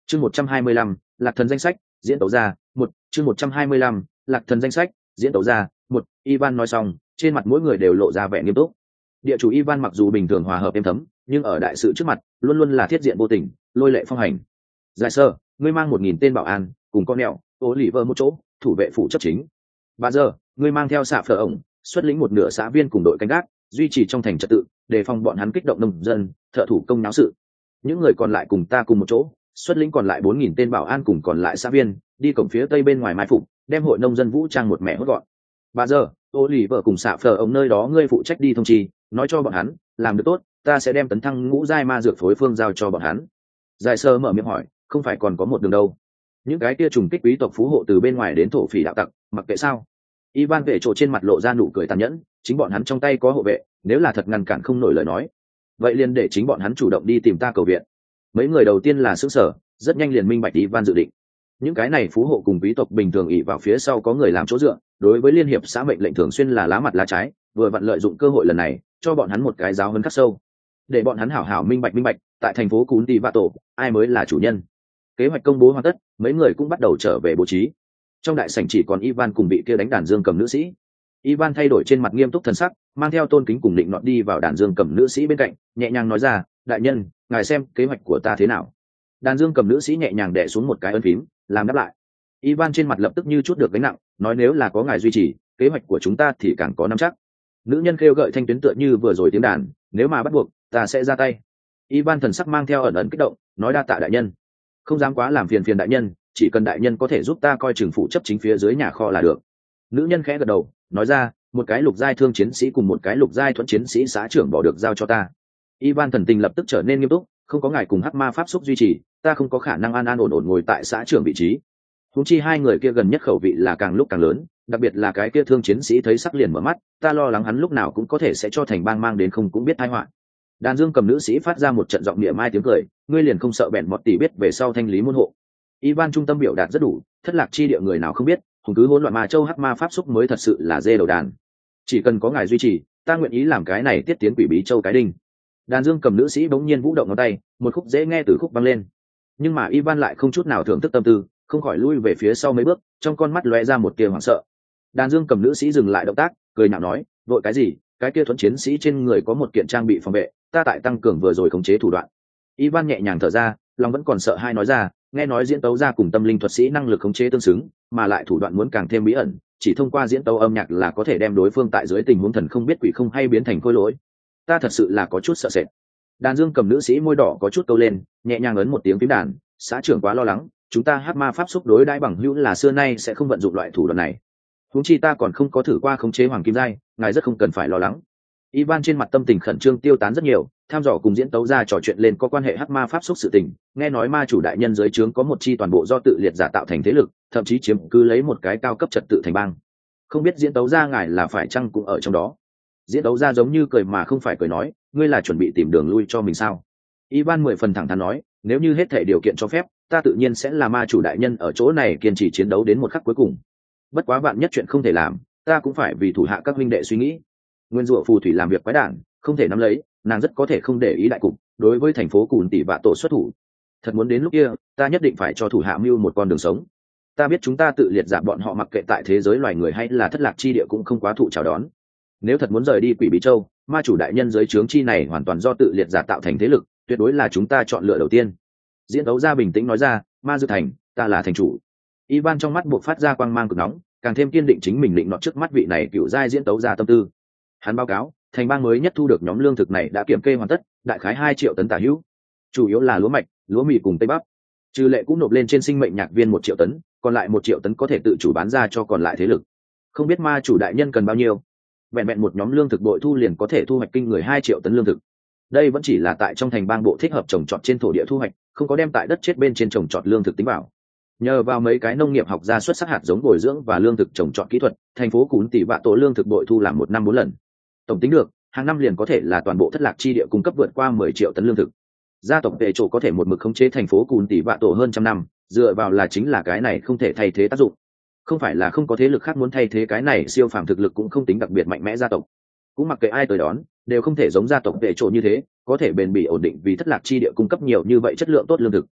Chương 125, Lạc Thần danh sách, diễn tấu ra, một. Chương 125, Lạc Thần danh sách, diễn tấu ra, một. Ivan nói xong, trên mặt mỗi người đều lộ ra vẻ nghiêm túc. Địa chủ Ivan mặc dù bình thường hòa hợp êm thấm, nhưng ở đại sự trước mặt, luôn luôn là thiết diện vô tình, lôi lệ phong hành. Giải sơ, ngươi mang 1000 tên bảo an, cùng con mèo, ô lì vơ một chỗ, thủ vệ phụ chấp chính. Bà giờ, ngươi mang theo xạ phở ổng, xuất lĩnh một nửa xã viên cùng đội canh gác, duy trì trong thành trật tự, đề phòng bọn hắn kích động nông dân, thợ thủ công náo sự. Những người còn lại cùng ta cùng một chỗ, xuất lĩnh còn lại 4000 tên bảo an cùng còn lại xã viên, đi cổng phía tây bên ngoài mai phục, đem hội nông dân vũ trang một mẹ hốt gọn. Bà giờ, ô lì vợ cùng xạ phở ổng nơi đó ngươi phụ trách đi thông trì, nói cho bọn hắn, làm được tốt, ta sẽ đem tấn thăng ngũ giai ma dược phối phương giao cho bọn hắn. Giải sơ mở miệng hỏi, không phải còn có một đường đâu? Những cái kia trùng kích quý tộc phú hộ từ bên ngoài đến thổ phỉ đạo tặc, mặc kệ sao? Ivan vệ trộ trên mặt lộ ra nụ cười tàn nhẫn, chính bọn hắn trong tay có hộ vệ, nếu là thật ngăn cản không nổi lời nói, vậy liền để chính bọn hắn chủ động đi tìm ta cầu viện. Mấy người đầu tiên là sững sờ, rất nhanh liền minh bạch Ivan dự định. Những cái này phú hộ cùng quý tộc bình thường ỷ vào phía sau có người làm chỗ dựa, đối với liên hiệp xã mệnh lệnh thường xuyên là lá mặt lá trái, vừa vặn lợi dụng cơ hội lần này, cho bọn hắn một cái giáo huấn khắc sâu, để bọn hắn hảo hảo minh bạch, tại thành phố Cún Tì Vạ Tổ, ai mới là chủ nhân. Kế hoạch công bố hoàn tất, mấy người cũng bắt đầu trở về bố trí. Trong đại sảnh chỉ còn Ivan cùng bị kia đánh đàn dương cầm nữ sĩ. Ivan thay đổi trên mặt nghiêm túc thần sắc, mang theo tôn kính cùng định nọt đi vào đàn dương cầm nữ sĩ bên cạnh, nhẹ nhàng nói ra, đại nhân, ngài xem kế hoạch của ta thế nào. Đàn dương cầm nữ sĩ nhẹ nhàng đè xuống một cái ấn phím, làm đáp lại. Ivan trên mặt lập tức như chút được gánh nặng, nói nếu là có ngài duy trì, kế hoạch của chúng ta thì càng có nắm chắc. Nữ nhân kêu gợi thanh tuyến tựa như vừa rồi tiếng đàn, nếu mà bắt buộc, ta sẽ ra tay. Ivan thần sắc mang theo ẩn ẩn kích động, nói đa tạ đại nhân. Không dám quá làm phiền đại nhân, chỉ cần đại nhân có thể giúp ta coi chừng phụ chấp chính phía dưới nhà kho là được. Nữ nhân khẽ gật đầu, nói ra, một cái lục giai thương chiến sĩ cùng một cái lục giai thuẫn chiến sĩ xã trưởng bỏ được giao cho ta. Ivan thần tình lập tức trở nên nghiêm túc, không có ngài cùng hắc ma pháp xúc duy trì, ta không có khả năng an ổn ngồi tại xã trưởng vị trí. Huống chi hai người kia gần nhất khẩu vị là càng lúc càng lớn, đặc biệt là cái kia thương chiến sĩ thấy sắc liền mở mắt, ta lo lắng hắn lúc nào cũng có thể sẽ cho thành bang mang đến không cũng biết tai họa. Đàn dương cầm nữ sĩ phát ra một trận giọng địa mai tiếng cười, ngươi liền không sợ bèn mọt tỷ biết về sau thanh lý môn hộ. Ivan trung tâm biểu đạt rất đủ, thất lạc chi địa người nào không biết, hùng cứ hỗn loạn mà châu hắc ma pháp xúc mới thật sự là dê đầu đàn. Chỉ cần có ngài duy trì, ta nguyện ý làm cái này tiết tiến quỷ bí châu cái đinh. Đàn dương cầm nữ sĩ bỗng nhiên vũ động ngón tay, một khúc dễ nghe từ khúc vang lên. Nhưng mà Ivan lại không chút nào thưởng thức tâm tư, không khỏi lui về phía sau mấy bước, trong con mắt lóe ra một tia hoảng sợ. Đàn dương cầm nữ sĩ dừng lại động tác, cười nhạo nói, vội cái gì, cái kia thuẫn chiến sĩ trên người có một kiện trang bị phòng vệ, ta tại tăng cường vừa rồi khống chế thủ đoạn. Ivan nhẹ nhàng thở ra, lòng vẫn còn sợ hai nói ra, nghe nói diễn tấu ra cùng tâm linh thuật sĩ năng lực khống chế tương xứng, mà lại thủ đoạn muốn càng thêm bí ẩn, chỉ thông qua diễn tấu âm nhạc là có thể đem đối phương tại dưới tình huống thần không biết quỷ không hay biến thành khôi lỗi. Ta thật sự là có chút sợ sệt. Đàn dương cầm nữ sĩ môi đỏ có chút câu lên, nhẹ nhàng ấn một tiếng phím đàn, xã trưởng quá lo lắng, chúng ta hắc ma pháp xúc đối đãi bằng hữu là xưa nay sẽ không vận dụng loại thủ đoạn này. Huống chi ta còn không có thử qua khống chế hoàng kim giai, ngài rất không cần phải lo lắng. Ivan trên mặt tâm tình khẩn trương tiêu tán rất nhiều, tham dò cùng diễn tấu ra trò chuyện lên có quan hệ hắc ma pháp xúc sự tình, nghe nói ma chủ đại nhân dưới trướng có một chi toàn bộ do tự liệt giả tạo thành thế lực, thậm chí chiếm cứ lấy một cái cao cấp trật tự thành bang. Không biết diễn tấu ra ngài là phải chăng cũng ở trong đó. Diễn tấu ra giống như cười mà không phải cười nói, ngươi là chuẩn bị tìm đường lui cho mình sao? Ivan 10 phần thẳng thắn nói, nếu như hết thảy điều kiện cho phép, ta tự nhiên sẽ là ma chủ đại nhân ở chỗ này kiên trì chiến đấu đến một khắc cuối cùng. Bất quá vạn nhất chuyện không thể làm, ta cũng phải vì thủ hạ các huynh đệ suy nghĩ. Nguyên rủa phù thủy làm việc quái đản, không thể nắm lấy, nàng rất có thể không để ý đại cục, đối với thành phố Cùn Tỉ Vạ Tổ xuất thủ. Thật muốn đến lúc kia, ta nhất định phải cho thủ hạ mưu một con đường sống. Ta biết chúng ta tự liệt giả bọn họ mặc kệ tại thế giới loài người hay là thất lạc chi địa cũng không quá thụ chào đón. Nếu thật muốn rời đi Quỷ Bí Châu, ma chủ đại nhân dưới trướng chi này hoàn toàn do tự liệt giả tạo thành thế lực, tuyệt đối là chúng ta chọn lựa đầu tiên. Diễn tấu ra bình tĩnh nói ra, ma dư thành, ta là thành chủ. Ivan trong mắt buộc phát ra quang mang cực nóng, càng thêm kiên định chính mình định nọt trước mắt vị này cựu giai diễn tấu ra tâm tư. Hắn báo cáo, thành bang mới nhất thu được nhóm lương thực này đã kiểm kê hoàn tất, đại khái 2 triệu tấn tả hữu, chủ yếu là lúa mạch, lúa mì cùng tây bắp. Trừ lệ cũng nộp lên trên sinh mệnh nhạc viên 1 triệu tấn, còn lại 1 triệu tấn có thể tự chủ bán ra cho còn lại thế lực. Không biết ma chủ đại nhân cần bao nhiêu? Vẹn vẹn một nhóm lương thực bội thu liền có thể thu hoạch kinh người 2 triệu tấn lương thực. Đây vẫn chỉ là tại trong thành bang bộ thích hợp trồng trọt trên thổ địa thu hoạch, không có đem tại đất chết bên trên trồng trọt lương thực tính vào. Nhờ vào mấy cái nông nghiệp học gia xuất sắc hạt giống bồi dưỡng và lương thực trồng trọt kỹ thuật, thành phố Cún Tỉ Vạ Tổ lương thực bội thu làm 1 năm 4 lần. Tổng tính được, hàng năm liền có thể là toàn bộ thất lạc chi địa cung cấp vượt qua 10 triệu tấn lương thực. Gia tộc Vệ Trổ có thể một mực khống chế thành phố Cún Tỉ Vạ Tổ hơn trăm năm, dựa vào là chính là cái này không thể thay thế tác dụng. Không phải là không có thế lực khác muốn thay thế cái này siêu phàm thực lực cũng không tính đặc biệt mạnh mẽ gia tộc. Cũng mặc kệ ai tới đón, đều không thể giống gia tộc Vệ Trổ như thế, có thể bền bỉ ổn định vì thất lạc chi địa cung cấp nhiều như vậy chất lượng tốt lương thực.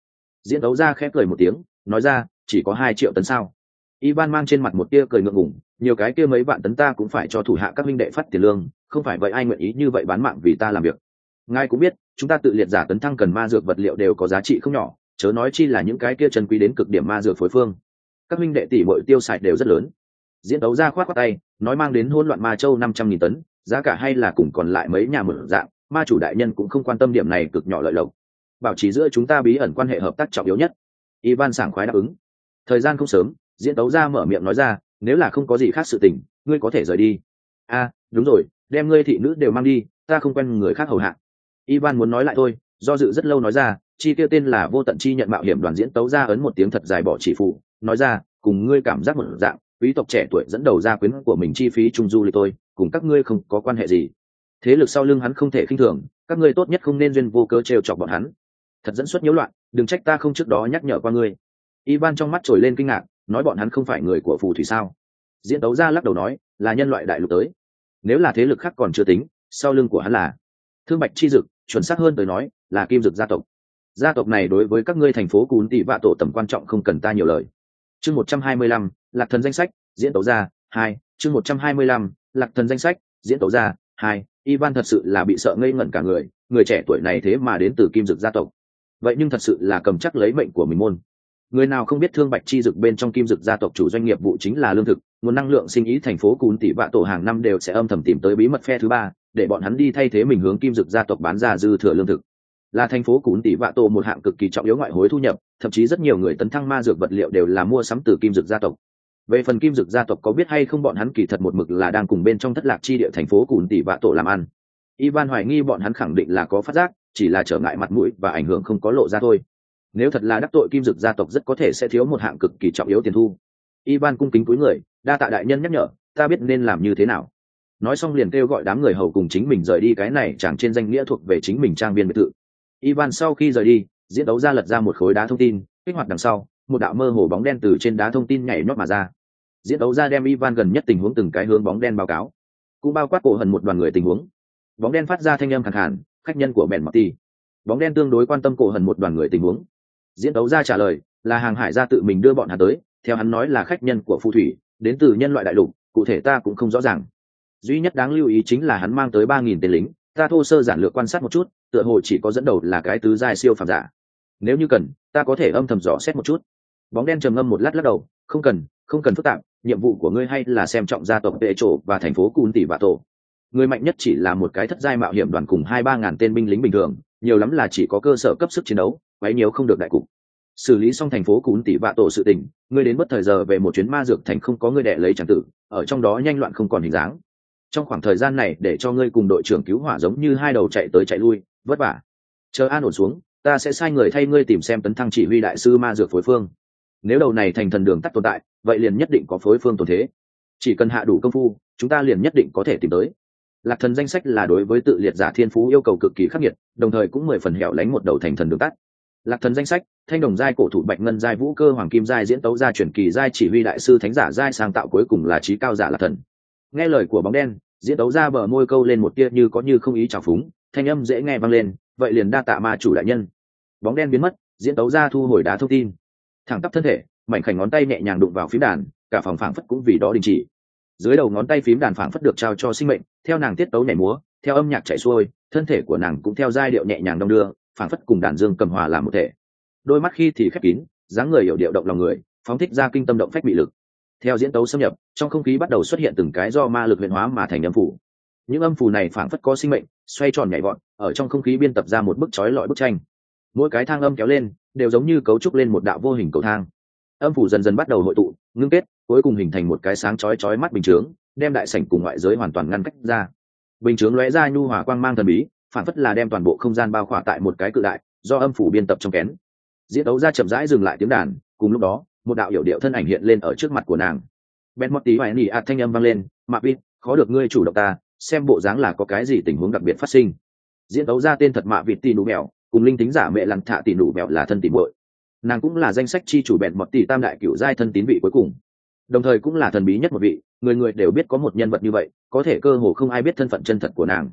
Diễn đấu ra khẽ cười một tiếng, nói ra, chỉ có 2 triệu tấn sao? Ivan mang trên mặt một tia cười ngượng ngùng, nhiều cái kia mấy vạn tấn ta cũng phải cho thủ hạ các minh đệ phát tiền lương, không phải vậy ai nguyện ý như vậy bán mạng vì ta làm việc. Ngài cũng biết, chúng ta tự liệt giả tấn thăng cần ma dược vật liệu đều có giá trị không nhỏ, chớ nói chi là những cái kia chân quý đến cực điểm ma dược phối phương. Các minh đệ tỷ muội tiêu xài đều rất lớn. Diễn đấu ra khoát khoát tay, nói mang đến hỗn loạn ma châu 500.000 tấn, giá cả hay là cùng còn lại mấy nhà mở dạng, ma chủ đại nhân cũng không quan tâm điểm này cực nhỏ lợi lộc. Bảo trì giữa chúng ta bí ẩn quan hệ hợp tác trọng yếu nhất. Ivan sảng khoái đáp ứng. Thời gian không sớm, diễn đấu ra mở miệng nói ra, nếu là không có gì khác sự tình, ngươi có thể rời đi. Đúng rồi, đem ngươi thị nữ đều mang đi, ta không quen người khác hầu hạ. Ivan muốn nói lại thôi, do dự rất lâu nói ra, chi tiêu tên là vô tận chi nhận mạo hiểm đoàn diễn tấu ra ấn một tiếng thật dài bỏ chỉ phụ, nói ra, cùng ngươi cảm giác một dạng, quý tộc trẻ tuổi dẫn đầu gia quyến của mình chi phí trung du lịch tôi, cùng các ngươi không có quan hệ gì. Thế lực sau lưng hắn không thể khinh thường, các ngươi tốt nhất không nên duyên vô cớ trêu chọc bọn hắn. Thật dẫn xuất nhiễu loạn, đừng trách ta không trước đó nhắc nhở qua ngươi. Ivan trong mắt trồi lên kinh ngạc, nói bọn hắn không phải người của phù thủy sao? Diễn tấu ra lắc đầu nói, là nhân loại đại lục tới. Nếu là thế lực khác còn chưa tính, sau lưng của hắn là Thương Bạch chi dực, chuẩn xác hơn tới nói, là Kim Dực gia tộc. Gia tộc này đối với các ngươi thành phố Cún Tỷ Vạ Tổ tầm quan trọng không cần ta nhiều lời. Chương 125, Lạc Thần danh sách, diễn tấu ra 2, chương 125, Lạc Thần danh sách, diễn tấu ra 2. Ivan thật sự là bị sợ ngây ngẩn cả người, người trẻ tuổi này thế mà đến từ Kim Dực gia tộc. Vậy nhưng thật sự là cầm chắc lấy mệnh của mình môn. Người nào không biết Thương Bạch chi dực bên trong Kim Dực gia tộc chủ doanh nghiệp vụ chính là lương thực, nguồn năng lượng sinh ý thành phố Cún Tỷ Vạ Tổ hàng năm đều sẽ âm thầm tìm tới bí mật phe thứ ba, để bọn hắn đi thay thế mình hướng Kim Dực gia tộc bán ra dư thừa lương thực. Là thành phố Cún Tỷ Vạ Tổ một hạng cực kỳ trọng yếu ngoại hối thu nhập, thậm chí rất nhiều người tấn thăng ma dược vật liệu đều là mua sắm từ Kim Dực gia tộc. Về phần Kim Dực gia tộc có biết hay không bọn hắn kỳ thật một mực là đang cùng bên trong thất lạc chi địa thành phố Cún Tỷ Vạ Tổ làm ăn. Ivan hoài nghi bọn hắn khẳng định là có phát giác, chỉ là trở ngại mặt mũi và ảnh hưởng không có lộ ra thôi. Nếu thật là đắc tội Kim Dực gia tộc rất có thể sẽ thiếu một hạng cực kỳ trọng yếu tiền thu. Ivan cung kính cúi người, đa tạ đại nhân nhắc nhở, ta biết nên làm như thế nào. Nói xong liền kêu gọi đám người hầu cùng chính mình rời đi cái này chẳng trên danh nghĩa thuộc về chính mình trang viên biệt thự. Ivan sau khi rời đi, diễn đấu ra lật ra một khối đá thông tin, kích hoạt đằng sau, một đạo mơ hồ bóng đen từ trên đá thông tin nhảy nhót mà ra. Diễn đấu ra đem Ivan gần nhất tình huống từng cái hướng bóng đen báo cáo, cũng bao quát cổ hần một đoàn người tình huống. Bóng đen phát ra thanh âm khàn khàn, khách nhân của bèn Marty. Bóng đen tương đối quan tâm cổ hần một đoàn người tình huống. Diễn đấu ra trả lời là hàng hải gia tự mình đưa bọn hắn tới, theo hắn nói là khách nhân của phù thủy, đến từ nhân loại đại lục, cụ thể ta cũng không rõ ràng. Duy nhất đáng lưu ý chính là hắn mang tới 3.000 tên lính, ta thô sơ giản lược quan sát một chút, tựa hồ chỉ có dẫn đầu là cái tứ giai siêu phàm giả. Nếu như cần, ta có thể âm thầm dò xét một chút. Bóng đen trầm ngâm một lát lắc đầu, không cần phức tạp, nhiệm vụ của ngươi hay là xem trọng gia tộc Vệ Trổ và thành phố Cún Tỷ Vạ Tổ. Người mạnh nhất chỉ là một cái thất giai mạo hiểm đoàn cùng 2-3 ngàn tên binh lính bình thường, nhiều lắm là chỉ có cơ sở cấp sức chiến đấu, quấy nhiều không được đại cục. Xử lý xong thành phố Cún Tỷ Vạ Tổ sự tình, ngươi đến bất thời giờ về một chuyến ma dược thành không có ngươi đẻ lấy chẳng tử, ở trong đó nhanh loạn không còn hình dáng. Trong khoảng thời gian này để cho ngươi cùng đội trưởng cứu hỏa giống như hai đầu chạy tới chạy lui, vất vả. Chờ an ổn xuống, ta sẽ sai người thay ngươi tìm xem tấn thăng chỉ huy đại sư ma dược phối phương. Nếu đầu này thành thần đường tắt tồn tại, vậy liền nhất định có phối phương tồn thế. Chỉ cần hạ đủ công phu, chúng ta liền nhất định có thể tìm tới. Lạc Thần danh sách là đối với tự liệt giả thiên phú yêu cầu cực kỳ khắc nghiệt, đồng thời cũng 10 phần hẻo lánh một đầu thành thần đường tắt. Lạc Thần danh sách, thanh đồng giai cổ thụ bạch ngân giai vũ cơ hoàng kim giai diễn tấu gia truyền kỳ giai chỉ huy đại sư thánh giả giai sang tạo cuối cùng là trí cao giả Lạc Thần. Nghe lời của bóng đen, diễn tấu ra bờ môi câu lên một tia như có như không ý trào phúng, thanh âm dễ nghe vang lên, vậy liền đa tạ ma chủ đại nhân. Bóng đen biến mất, diễn tấu ra thu hồi đá thông tin, thẳng tắp thân thể, mảnh khảnh ngón tay nhẹ nhàng đụng vào phím đàn, cả phòng phảng phất cũng vì đó đình chỉ. Dưới đầu ngón tay phím đàn phảng phất được trao cho sinh mệnh, theo nàng tiết tấu nhảy múa, theo âm nhạc chảy xuôi, thân thể của nàng cũng theo giai điệu nhẹ nhàng đong đưa, phảng phất cùng đàn dương cầm hòa làm một thể. Đôi mắt khi thì khép kín, dáng người hiểu điệu động lòng người, phóng thích ra kinh tâm động phách bị lực. Theo diễn tấu xâm nhập, trong không khí bắt đầu xuất hiện từng cái do ma lực luyện hóa mà thành âm phủ. Những âm phủ này phảng phất có sinh mệnh, xoay tròn nhảy vọt, ở trong không khí biên tập ra một bức chói lọi bức tranh. Mỗi cái thang âm kéo lên, đều giống như cấu trúc lên một đạo vô hình cầu thang. Âm phủ dần dần bắt đầu hội tụ, ngưng kết, cuối cùng hình thành một cái sáng chói chói mắt bình chướng, đem đại sảnh cùng ngoại giới hoàn toàn ngăn cách ra. Bình chướng lóe ra nhu hòa quang mang thần bí, phảng phất là đem toàn bộ không gian bao khỏa tại một cái cự đại, do âm phủ biên tập trong kén. Diễn đấu ra chậm rãi dừng lại tiếng đàn, cùng lúc đó, một đạo hiểu điệu thân ảnh hiện lên ở trước mặt của nàng. Ben Motti hoài nỉ thanh âm vang lên, "Mạc Vít, khó được ngươi chủ động ta, xem bộ dáng là có cái gì tình huống đặc biệt phát sinh." Diễn đấu ra tên thật Mạ Vịt Tỷ Nụ Mèo, cùng linh tính giả mẹ lằn thạ Tỷ Nụ Mèo là thân tỷ muội. Nàng cũng là danh sách chi chủ Ben Motti tam đại cửu giai thân tín vị cuối cùng, đồng thời cũng là thần bí nhất một vị, người người đều biết có một nhân vật như vậy, có thể cơ hồ không ai biết thân phận chân thật của nàng.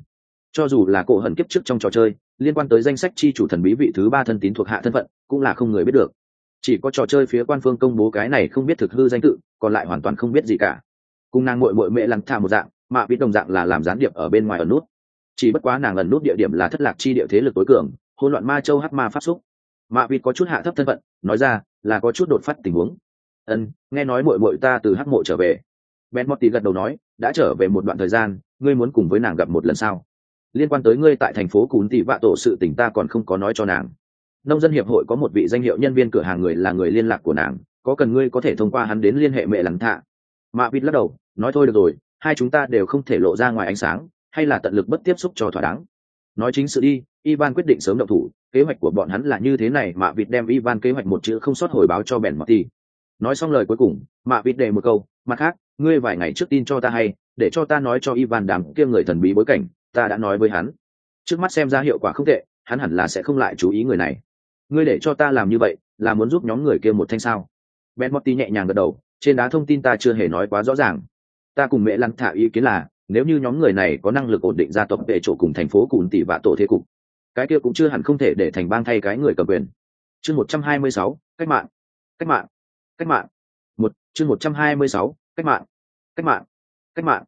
Cho dù là cổ hận kiếp trước trong trò chơi liên quan tới danh sách chi chủ thần bí vị thứ 3 thân tín thuộc hạ thân phận cũng là không người biết được, chỉ có trò chơi phía quan phương công bố cái này không biết thực hư danh tự, còn lại hoàn toàn không biết gì cả. Cùng nàng muội muội mẹ lăng thả một dạng, Mạ Vịt đồng dạng là làm gián điệp ở bên ngoài ẩn nút, chỉ bất quá nàng ẩn nút địa điểm là thất lạc chi địa thế lực tối cường hỗn loạn ma châu hắc ma pháp xúc. Mạ Vịt có chút hạ thấp thân phận, nói ra là có chút đột phát tình huống. Nghe nói muội muội ta từ hắc mộ trở về. Ben Motti gật đầu nói, đã trở về một đoạn thời gian, ngươi muốn cùng với nàng gặp một lần sao? Liên quan tới ngươi tại thành phố Cún Tỷ Vạ Tổ sự tình ta còn không có nói cho nàng. Nông dân hiệp hội có một vị danh hiệu nhân viên cửa hàng người là người liên lạc của nàng, có cần ngươi có thể thông qua hắn đến liên hệ mẹ lắng thạ. Mạ Vịt lắc đầu, nói thôi được rồi, hai chúng ta đều không thể lộ ra ngoài ánh sáng, hay là tận lực bất tiếp xúc cho thỏa đáng. Nói chính sự đi, Ivan quyết định sớm động thủ, kế hoạch của bọn hắn là như thế này. Mạ Vịt đem Ivan kế hoạch một chữ không sót hồi báo cho Ben Motti. Nói xong lời cuối cùng, Mạ Vịt đề một câu, mặt khác, ngươi vài ngày trước tin cho ta hay, để cho ta nói cho Ivan đám kia người thần bí bối cảnh, ta đã nói với hắn. Trước mắt xem ra hiệu quả không tệ, hắn hẳn là sẽ không lại chú ý người này. Ngươi để cho ta làm như vậy, là muốn giúp nhóm người kia một thanh sao? Ben Motti nhẹ nhàng gật đầu, trên đá thông tin ta chưa hề nói quá rõ ràng. Ta cùng mẹ lăng thả ý kiến là, nếu như nhóm người này có năng lực ổn định gia tộc về chỗ cùng thành phố Cún Tỷ Vạ Tổ thế cục, cái kia cũng chưa hẳn không thể để thành bang thay cái người cầm quyền. Chương 126, cách mạng. Cách mạng. Cách mạng. Chương 126, cách mạng. Cách mạng. Cách mạng.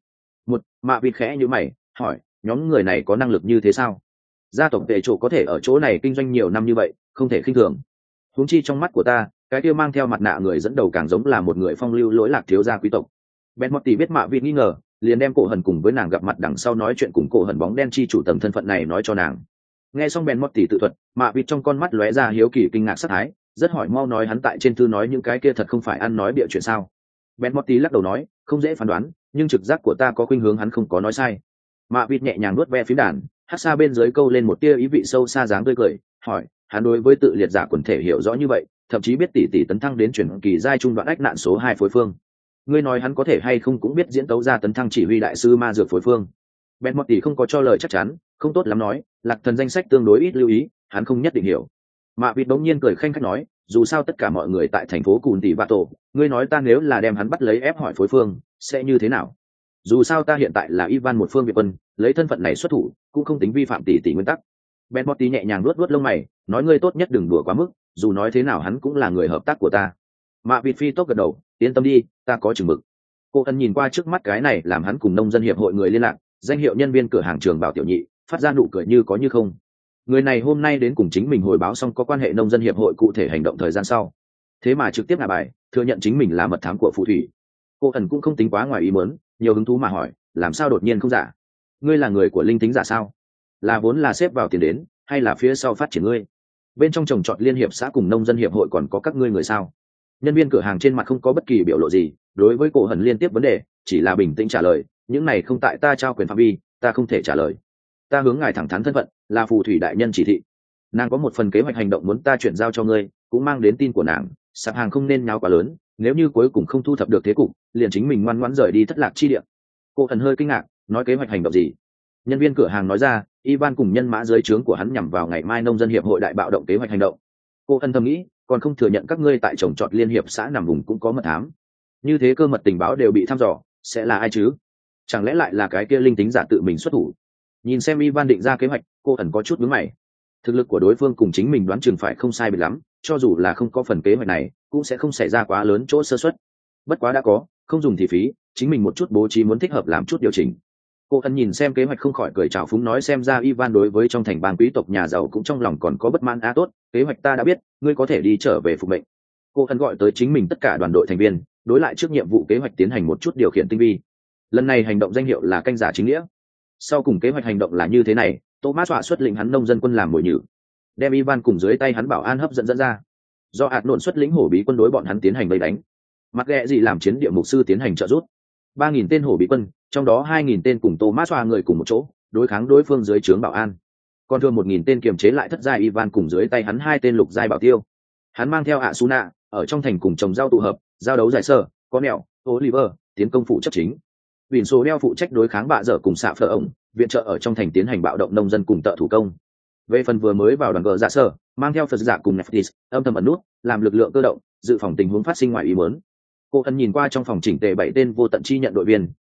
Mạ Vịt khẽ như mày, hỏi, nhóm người này có năng lực như thế sao? Gia tộc tệ chỗ có thể ở chỗ này kinh doanh nhiều năm như vậy, không thể khinh thường. Huống chi trong mắt của ta, cái kia mang theo mặt nạ người dẫn đầu càng giống là một người phong lưu lỗi lạc thiếu gia quý tộc. Ben Motti biết Mạ Vịt nghi ngờ, liền đem cổ hần cùng với nàng gặp mặt đằng sau nói chuyện cùng cổ hần bóng đen chi chủ tầng thân phận này nói cho nàng. Nghe xong Ben Motti tự thuật, Mạ Vịt trong con mắt lóe ra hiếu kỳ kinh ngạc sát thái, rất hỏi mau nói hắn tại trên thư nói những cái kia thật không phải ăn nói bịa chuyện sao? Ben Motti lắc đầu nói, không dễ phán đoán, nhưng trực giác của ta có khuynh hướng hắn không có nói sai. Mạ Vịt nhẹ nhàng nuốt ve phím đàn, hát xa bên dưới câu lên một tia ý vị sâu xa dáng tươi cười, hỏi, hắn đối với tự liệt giả quần thể hiểu rõ như vậy, thậm chí biết tỷ tấn thăng đến chuyển kỳ giai trung đoạn ách nạn số 2 phối phương. Ngươi nói hắn có thể hay không cũng biết diễn tấu ra tấn thăng chỉ huy đại sư ma dược phối phương. Ben Motti không có cho lời chắc chắn, không tốt lắm nói, Lạc Thần danh sách tương đối ít lưu ý, hắn không nhất định hiểu. Mạ Vịt bỗng nhiên cười khanh khách nói, dù sao tất cả mọi người tại thành phố Cún Tỷ Vạ Tổ, ngươi nói ta nếu là đem hắn bắt lấy ép hỏi phối phương, sẽ như thế nào? Dù sao ta hiện tại là Ivan một phương Việt quân, lấy thân phận này xuất thủ, cũng không tính vi phạm tỷ nguyên tắc. Ben Motti nhẹ nhàng luốt lông mày, nói ngươi tốt nhất đừng đùa quá mức, dù nói thế nào hắn cũng là người hợp tác của ta. Mạ Vịt phi tốc gật đầu, yên tâm đi, ta có chừng mực. Cô ân nhìn qua trước mắt cái này làm hắn cùng nông dân hiệp hội người liên lạc, danh hiệu nhân viên cửa hàng Trường Bảo Tiểu Nhị, phát ra nụ cười như có như không. Người này hôm nay đến cùng chính mình hồi báo xong có quan hệ nông dân hiệp hội cụ thể hành động thời gian sau, thế mà trực tiếp ngả bài thừa nhận chính mình là mật thám của phù thủy. Cô ẩn cũng không tính quá ngoài ý muốn, nhiều hứng thú mà hỏi, làm sao đột nhiên không giả? Ngươi là người của linh tính giả sao? Là vốn là xếp vào tiền đến, hay là phía sau phát triển ngươi? Bên trong trồng trọt liên hiệp xã cùng nông dân hiệp hội còn có các ngươi người sao? Nhân viên cửa hàng trên mặt không có bất kỳ biểu lộ gì, đối với cổ hẩn liên tiếp vấn đề chỉ là bình tĩnh trả lời, những này không tại ta trao quyền phạm vi, ta không thể trả lời. Ta hướng ngài thẳng thắn thân phận, là phù thủy đại nhân chỉ thị. Nàng có một phần kế hoạch hành động muốn ta chuyển giao cho ngươi, cũng mang đến tin của nàng, sạp hàng không nên nháo quá lớn, nếu như cuối cùng không thu thập được thế cục, liền chính mình ngoan ngoãn rời đi thất lạc chi địa. Cô thần hơi kinh ngạc, nói kế hoạch hành động gì? Nhân viên cửa hàng nói ra, Ivan cùng nhân mã dưới trướng của hắn nhằm vào ngày mai nông dân hiệp hội đại bạo động kế hoạch hành động. Cô thần thầm nghĩ, còn không thừa nhận các ngươi tại trồng trọt liên hiệp xã nằm vùng cũng có mật thám, như thế cơ mật tình báo đều bị thăm dò, sẽ là ai chứ? Chẳng lẽ lại là cái kia linh tính giả tự mình xuất thủ? Nhìn xem Ivan định ra kế hoạch, cô ẩn có chút nhướng mày. Thực lực của đối phương cùng chính mình đoán chừng phải không sai biệt lắm, cho dù là không có phần kế hoạch này, cũng sẽ không xảy ra quá lớn chỗ sơ suất. Bất quá đã có, không dùng thì phí, chính mình một chút bố trí muốn thích hợp làm chút điều chỉnh. Cô ẩn nhìn xem kế hoạch không khỏi cười trào phúng nói, xem ra Ivan đối với trong thành bang quý tộc nhà giàu cũng trong lòng còn có bất mãn. Tốt, kế hoạch ta đã biết, ngươi có thể đi trở về phục mệnh. Cô ẩn gọi tới chính mình tất cả đoàn đội thành viên, đối lại trước nhiệm vụ kế hoạch tiến hành một chút điều khiển tinh vi. Lần này hành động danh hiệu là canh giả chính nghĩa. Sau cùng kế hoạch hành động là như thế này, Thomas họa xuất lĩnh hắn nông dân quân làm mồi nhử, đem Ivan cùng dưới tay hắn bảo an hấp dẫn ra. Do hạt nộn xuất lĩnh hổ bí quân đối bọn hắn tiến hành vây đánh. Mặc ghẹ gì làm chiến địa mục sư tiến hành trợ giúp. 3.000 tên hổ bí quân, trong đó 2.000 tên cùng Thomas họa người cùng một chỗ, đối kháng đối phương dưới trướng bảo an. Còn thường 1.000 tên kiềm chế lại thất giai Ivan cùng dưới tay hắn 2 tên lục giai bảo tiêu. Hắn mang theo Asuna, ở trong thành cùng trồng rau tụ hợp, giao đấu giải sở, có mèo, Oliver, tiến công phụ chấp chính. Vịn số đeo phụ trách đối kháng bạ dở cùng xạ phở ổng, viện trợ ở trong thành tiến hành bạo động nông dân cùng tợ thủ công. Về phần vừa mới vào đoàn gờ dạ sở, mang theo phật giả cùng Nephthys, âm thầm ẩn nút, làm lực lượng cơ động, dự phòng tình huống phát sinh ngoài ý muốn. Cô ân nhìn qua trong phòng chỉnh tề 7 tên vô tận chi nhận đội viên,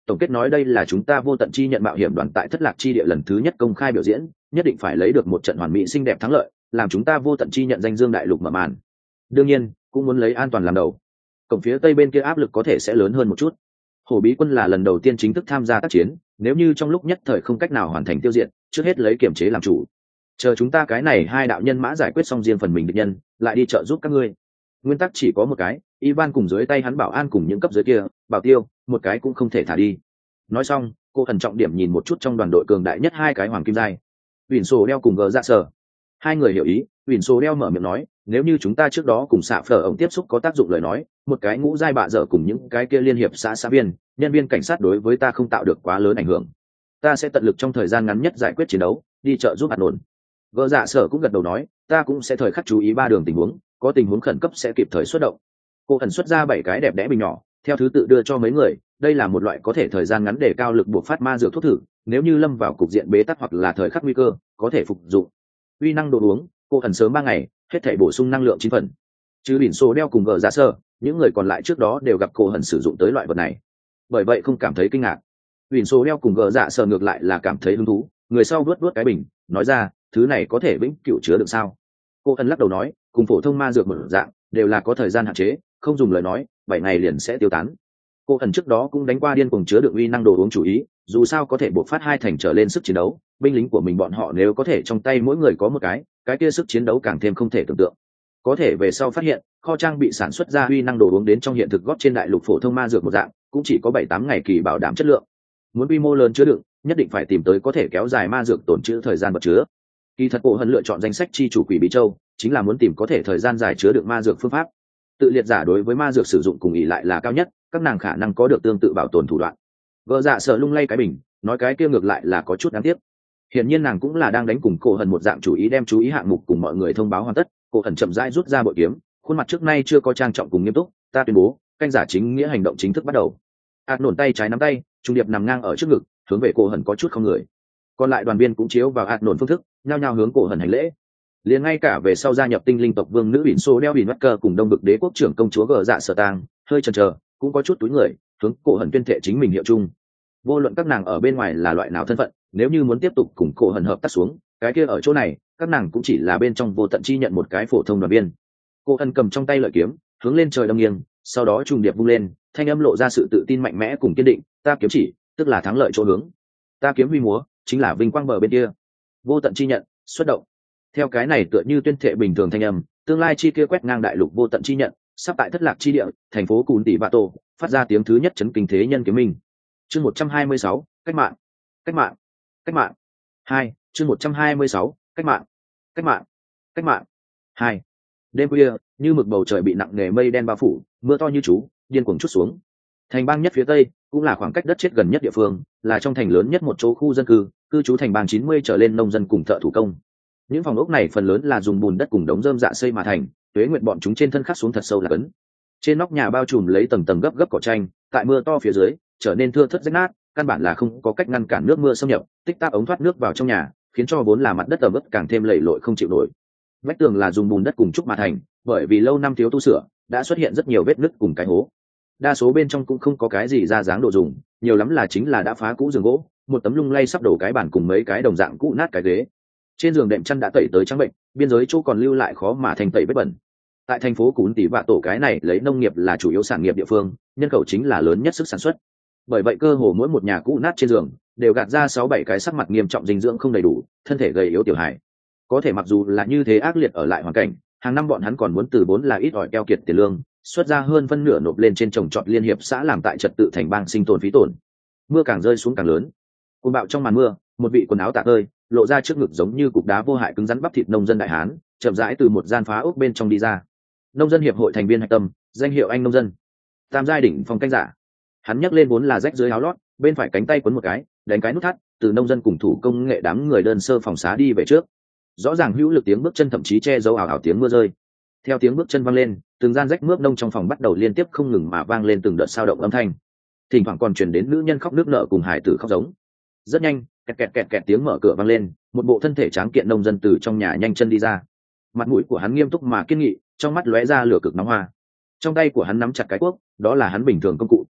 tổng kết nói đây là chúng ta vô tận chi nhận mạo hiểm đoàn tại thất lạc chi địa lần thứ nhất công khai biểu diễn, nhất định phải lấy được một trận hoàn mỹ xinh đẹp thắng lợi, làm chúng ta vô tận chi nhận danh dương đại lục mở màn. Đương nhiên cũng muốn lấy an toàn làm đầu. Cổng phía tây bên kia áp lực có thể sẽ lớn hơn một chút. Hổ bí quân là lần đầu tiên chính thức tham gia tác chiến, nếu như trong lúc nhất thời không cách nào hoàn thành tiêu diệt, trước hết lấy kiểm chế làm chủ, chờ chúng ta cái này hai đạo nhân mã giải quyết xong riêng phần mình địch nhân, lại đi trợ giúp các ngươi. Nguyên tắc chỉ có một cái, Ivan cùng dưới tay hắn bảo an cùng những cấp dưới kia, bảo tiêu, một cái cũng không thể thả đi. Nói xong, cô thần trọng điểm nhìn một chút trong đoàn đội cường đại nhất hai cái hoàng kim giai, Vịn Sổ đeo cùng Gờ Dạ Sở. Hai người hiểu ý, Vịn Sổ đeo mở miệng nói, nếu như chúng ta trước đó cùng xạ phở ổng tiếp xúc có tác dụng lời nói, một cái ngũ giai bạ dở cùng những cái kia liên hiệp xã viên, nhân viên cảnh sát đối với ta không tạo được quá lớn ảnh hưởng. Ta sẽ tận lực trong thời gian ngắn nhất giải quyết chiến đấu, đi trợ giúp hạt nổn. Gờ Dạ Sở cũng gật đầu nói, ta cũng sẽ thời khắc chú ý ba đường tình huống, có tình huống khẩn cấp sẽ kịp thời xuất động. Cô ẩn xuất ra 7 cái đẹp đẽ bình nhỏ, theo thứ tự đưa cho mấy người, đây là một loại có thể thời gian ngắn để cao lực buộc phát ma dược thuốc thử, nếu như lâm vào cục diện bế tắc hoặc là thời khắc nguy cơ, có thể phục dụng. Uy năng đồ uống, cô ẩn sớm 3 ngày, hết thể bổ sung năng lượng 9 phần. Chứ Bỉn Sô đeo cùng Gờ Dạ Sở, những người còn lại trước đó đều gặp cô ẩn sử dụng tới loại vật này, bởi vậy không cảm thấy kinh ngạc. Bỉn Sô đeo cùng Gờ Dạ Sở ngược lại là cảm thấy hứng thú, người sau vuốt cái bình, nói ra, thứ này có thể vĩnh cửu chứa được sao? Cô ẩn lắc đầu nói, cùng phổ thông ma dược một dạng, đều là có thời gian hạn chế, không dùng lời nói 7 ngày liền sẽ tiêu tán. Cô ẩn trước đó cũng đánh qua điên cuồng chứa đựng uy năng đồ uống chủ ý, dù sao có thể bộc phát 2 thành trở lên sức chiến đấu, binh lính của mình bọn họ nếu có thể trong tay mỗi người có một cái kia sức chiến đấu càng thêm không thể tưởng tượng. Có thể về sau phát hiện, kho trang bị sản xuất ra uy năng đồ uống đến trong hiện thực góp trên đại lục phổ thông ma dược một dạng, cũng chỉ có 7-8 ngày kỳ bảo đảm chất lượng. Muốn quy mô lớn chứa đựng, nhất định phải tìm tới có thể kéo dài ma dược tồn trữ thời gian vật chứa. Kỳ thật Cổ Hân lựa chọn danh sách chi chủ Quỷ Bí Châu, chính là muốn tìm có thể thời gian dài chứa đựng ma dược phương pháp. Tự liệt giả đối với ma dược sử dụng cùng ỷ lại là cao nhất, các nàng khả năng có được tương tự bảo tồn thủ đoạn. Gờ Dạ Sở lung lay cái bình, nói cái kia ngược lại là có chút đáng tiếc. Hiển nhiên nàng cũng là đang đánh cùng Cổ Hân một dạng chủ ý, đem chú ý hạng mục cùng mọi người thông báo hoàn tất. Cổ Hân chậm rãi rút ra bội kiếm, khuôn mặt trước nay chưa có trang trọng cùng nghiêm túc, ta tuyên bố, canh giả chính nghĩa hành động chính thức bắt đầu. Át nổn tay trái nắm tay, trung điệp nằm ngang ở trước ngực, hướng về Cổ Hân có chút không người. Còn lại đoàn viên cũng chiếu vào ạt nổn phương thức, nhao nhao hướng Cổ Hân hành lễ. Liền ngay cả về sau gia nhập tinh linh tộc vương nữ Bỉn Sô đeo Bỉn Mắt Cơ cùng đông bực đế quốc trưởng công chúa Gờ Dạ Sở tang, hơi chần chờ, cũng có chút túi người, hướng Cổ Hân tuyên thệ chính mình hiệu chung. Vô luận các nàng ở bên ngoài là loại nào thân phận, nếu như muốn tiếp tục cùng Cổ Hân hợp tác xuống, cái kia ở chỗ này, các nàng cũng chỉ là bên trong vô tận chi nhận một cái phổ thông đoàn viên. Cổ Hân cầm trong tay lợi kiếm, hướng lên trời đâm nghiêng, sau đó trùng điệp vung lên, thanh âm lộ ra sự tự tin mạnh mẽ cùng kiên định, ta kiếm chỉ, tức là thắng lợi chỗ hướng. Ta kiếm huy múa, chính là vinh quang bờ bên kia. Vô tận chi nhận, xuất động. Theo cái này tựa như tuyên thệ bình thường thanh âm, tương lai chi kia quét ngang đại lục vô tận chi nhận, sắp tại thất lạc chi địa, thành phố Cún Tỷ Bạ Tổ, phát ra tiếng thứ nhất chấn kinh thế nhân kiếm minh. Chương 126, cách mạng, cách mạng, cách mạng. 2, chương 126, cách mạng, cách mạng, cách mạng. 2. Đêm khuya, như mực bầu trời bị nặng nề mây đen bao phủ, mưa to như chú, điên cuồng trút xuống. Thành bang nhất phía tây, cũng là khoảng cách đất chết gần nhất địa phương, là trong thành lớn nhất một chỗ khu dân cư trú thành bang 90 trở lên nông dân cùng thợ thủ công. Những phòng ốc này phần lớn là dùng bùn đất cùng đống rơm dạ xây mà thành, tuế nguyệt bọn chúng trên thân khắc xuống thật sâu là cấn. Trên nóc nhà bao trùm lấy tầng tầng gấp cỏ tranh, tại mưa to phía dưới, trở nên thưa thớt rách nát, căn bản là không có cách ngăn cản nước mưa xâm nhập, tích tắc ống thoát nước vào trong nhà, khiến cho vốn là mặt đất ẩm ướt càng thêm lầy lội không chịu nổi. Vách tường là dùng bùn đất cùng trúc mà thành, bởi vì lâu năm thiếu tu sửa, đã xuất hiện rất nhiều vết nứt cùng cái hố. Đa số bên trong cũng không có cái gì ra dáng đồ dùng, nhiều lắm là chính là đã phá cũ giường gỗ, một tấm lung lay sắp đổ cái bàn cùng mấy cái đồng dạng cũ nát cái ghế. Trên giường đệm chăn đã tẩy tới trắng bệnh, biên giới chỗ còn lưu lại khó mà thành tẩy vết bẩn. Tại thành phố Cún Tỷ Vạ Tổ cái này lấy nông nghiệp là chủ yếu sản nghiệp địa phương, nhân khẩu chính là lớn nhất sức sản xuất. Bởi vậy cơ hồ mỗi một nhà cũ nát trên giường đều gạt ra 6-7 cái sắc mặt nghiêm trọng dinh dưỡng không đầy đủ, thân thể gầy yếu tiểu hài. Có thể mặc dù là như thế ác liệt ở lại hoàn cảnh, hàng năm bọn hắn còn muốn từ vốn là ít ỏi keo kiệt tiền lương, xuất ra hơn phân nửa nộp lên trên trồng trọt liên hiệp xã làm tại trật tự thành bang sinh tồn phí tổn. Mưa càng rơi xuống càng lớn. Cuồng bạo trong màn mưa, một vị quần áo tả tơi, lộ ra trước ngực giống như cục đá vô hại cứng rắn bắp thịt nông dân đại hán, chậm rãi từ một gian phá ốc bên trong đi ra. Nông dân hiệp hội thành viên hạch tâm, danh hiệu anh nông dân, tam giai đỉnh phong canh giả. Hắn nhấc lên vốn là rách dưới áo lót, bên phải cánh tay quấn một cái, đánh cái nút thắt, từ nông dân cùng thủ công nghệ đám người đơn sơ phòng xá đi về trước. Rõ ràng hữu lực tiếng bước chân thậm chí che giấu ảo ảo tiếng mưa rơi. Theo tiếng bước chân vang lên, từng gian rách mướp nông trong phòng bắt đầu liên tiếp không ngừng mà vang lên từng đợt sao động âm thanh. Thỉnh thoảng còn truyền đến nữ nhân khóc nước nở cùng hải tử khóc giống. Rất nhanh, kẹt kẹt kẹt kẹt tiếng mở cửa vang lên, một bộ thân thể tráng kiện nông dân từ trong nhà nhanh chân đi ra. Mặt mũi của hắn nghiêm túc mà kiên nghị, trong mắt lóe ra lửa cực nóng hoa. Trong tay của hắn nắm chặt cái cuốc, đó là hắn bình thường công cụ.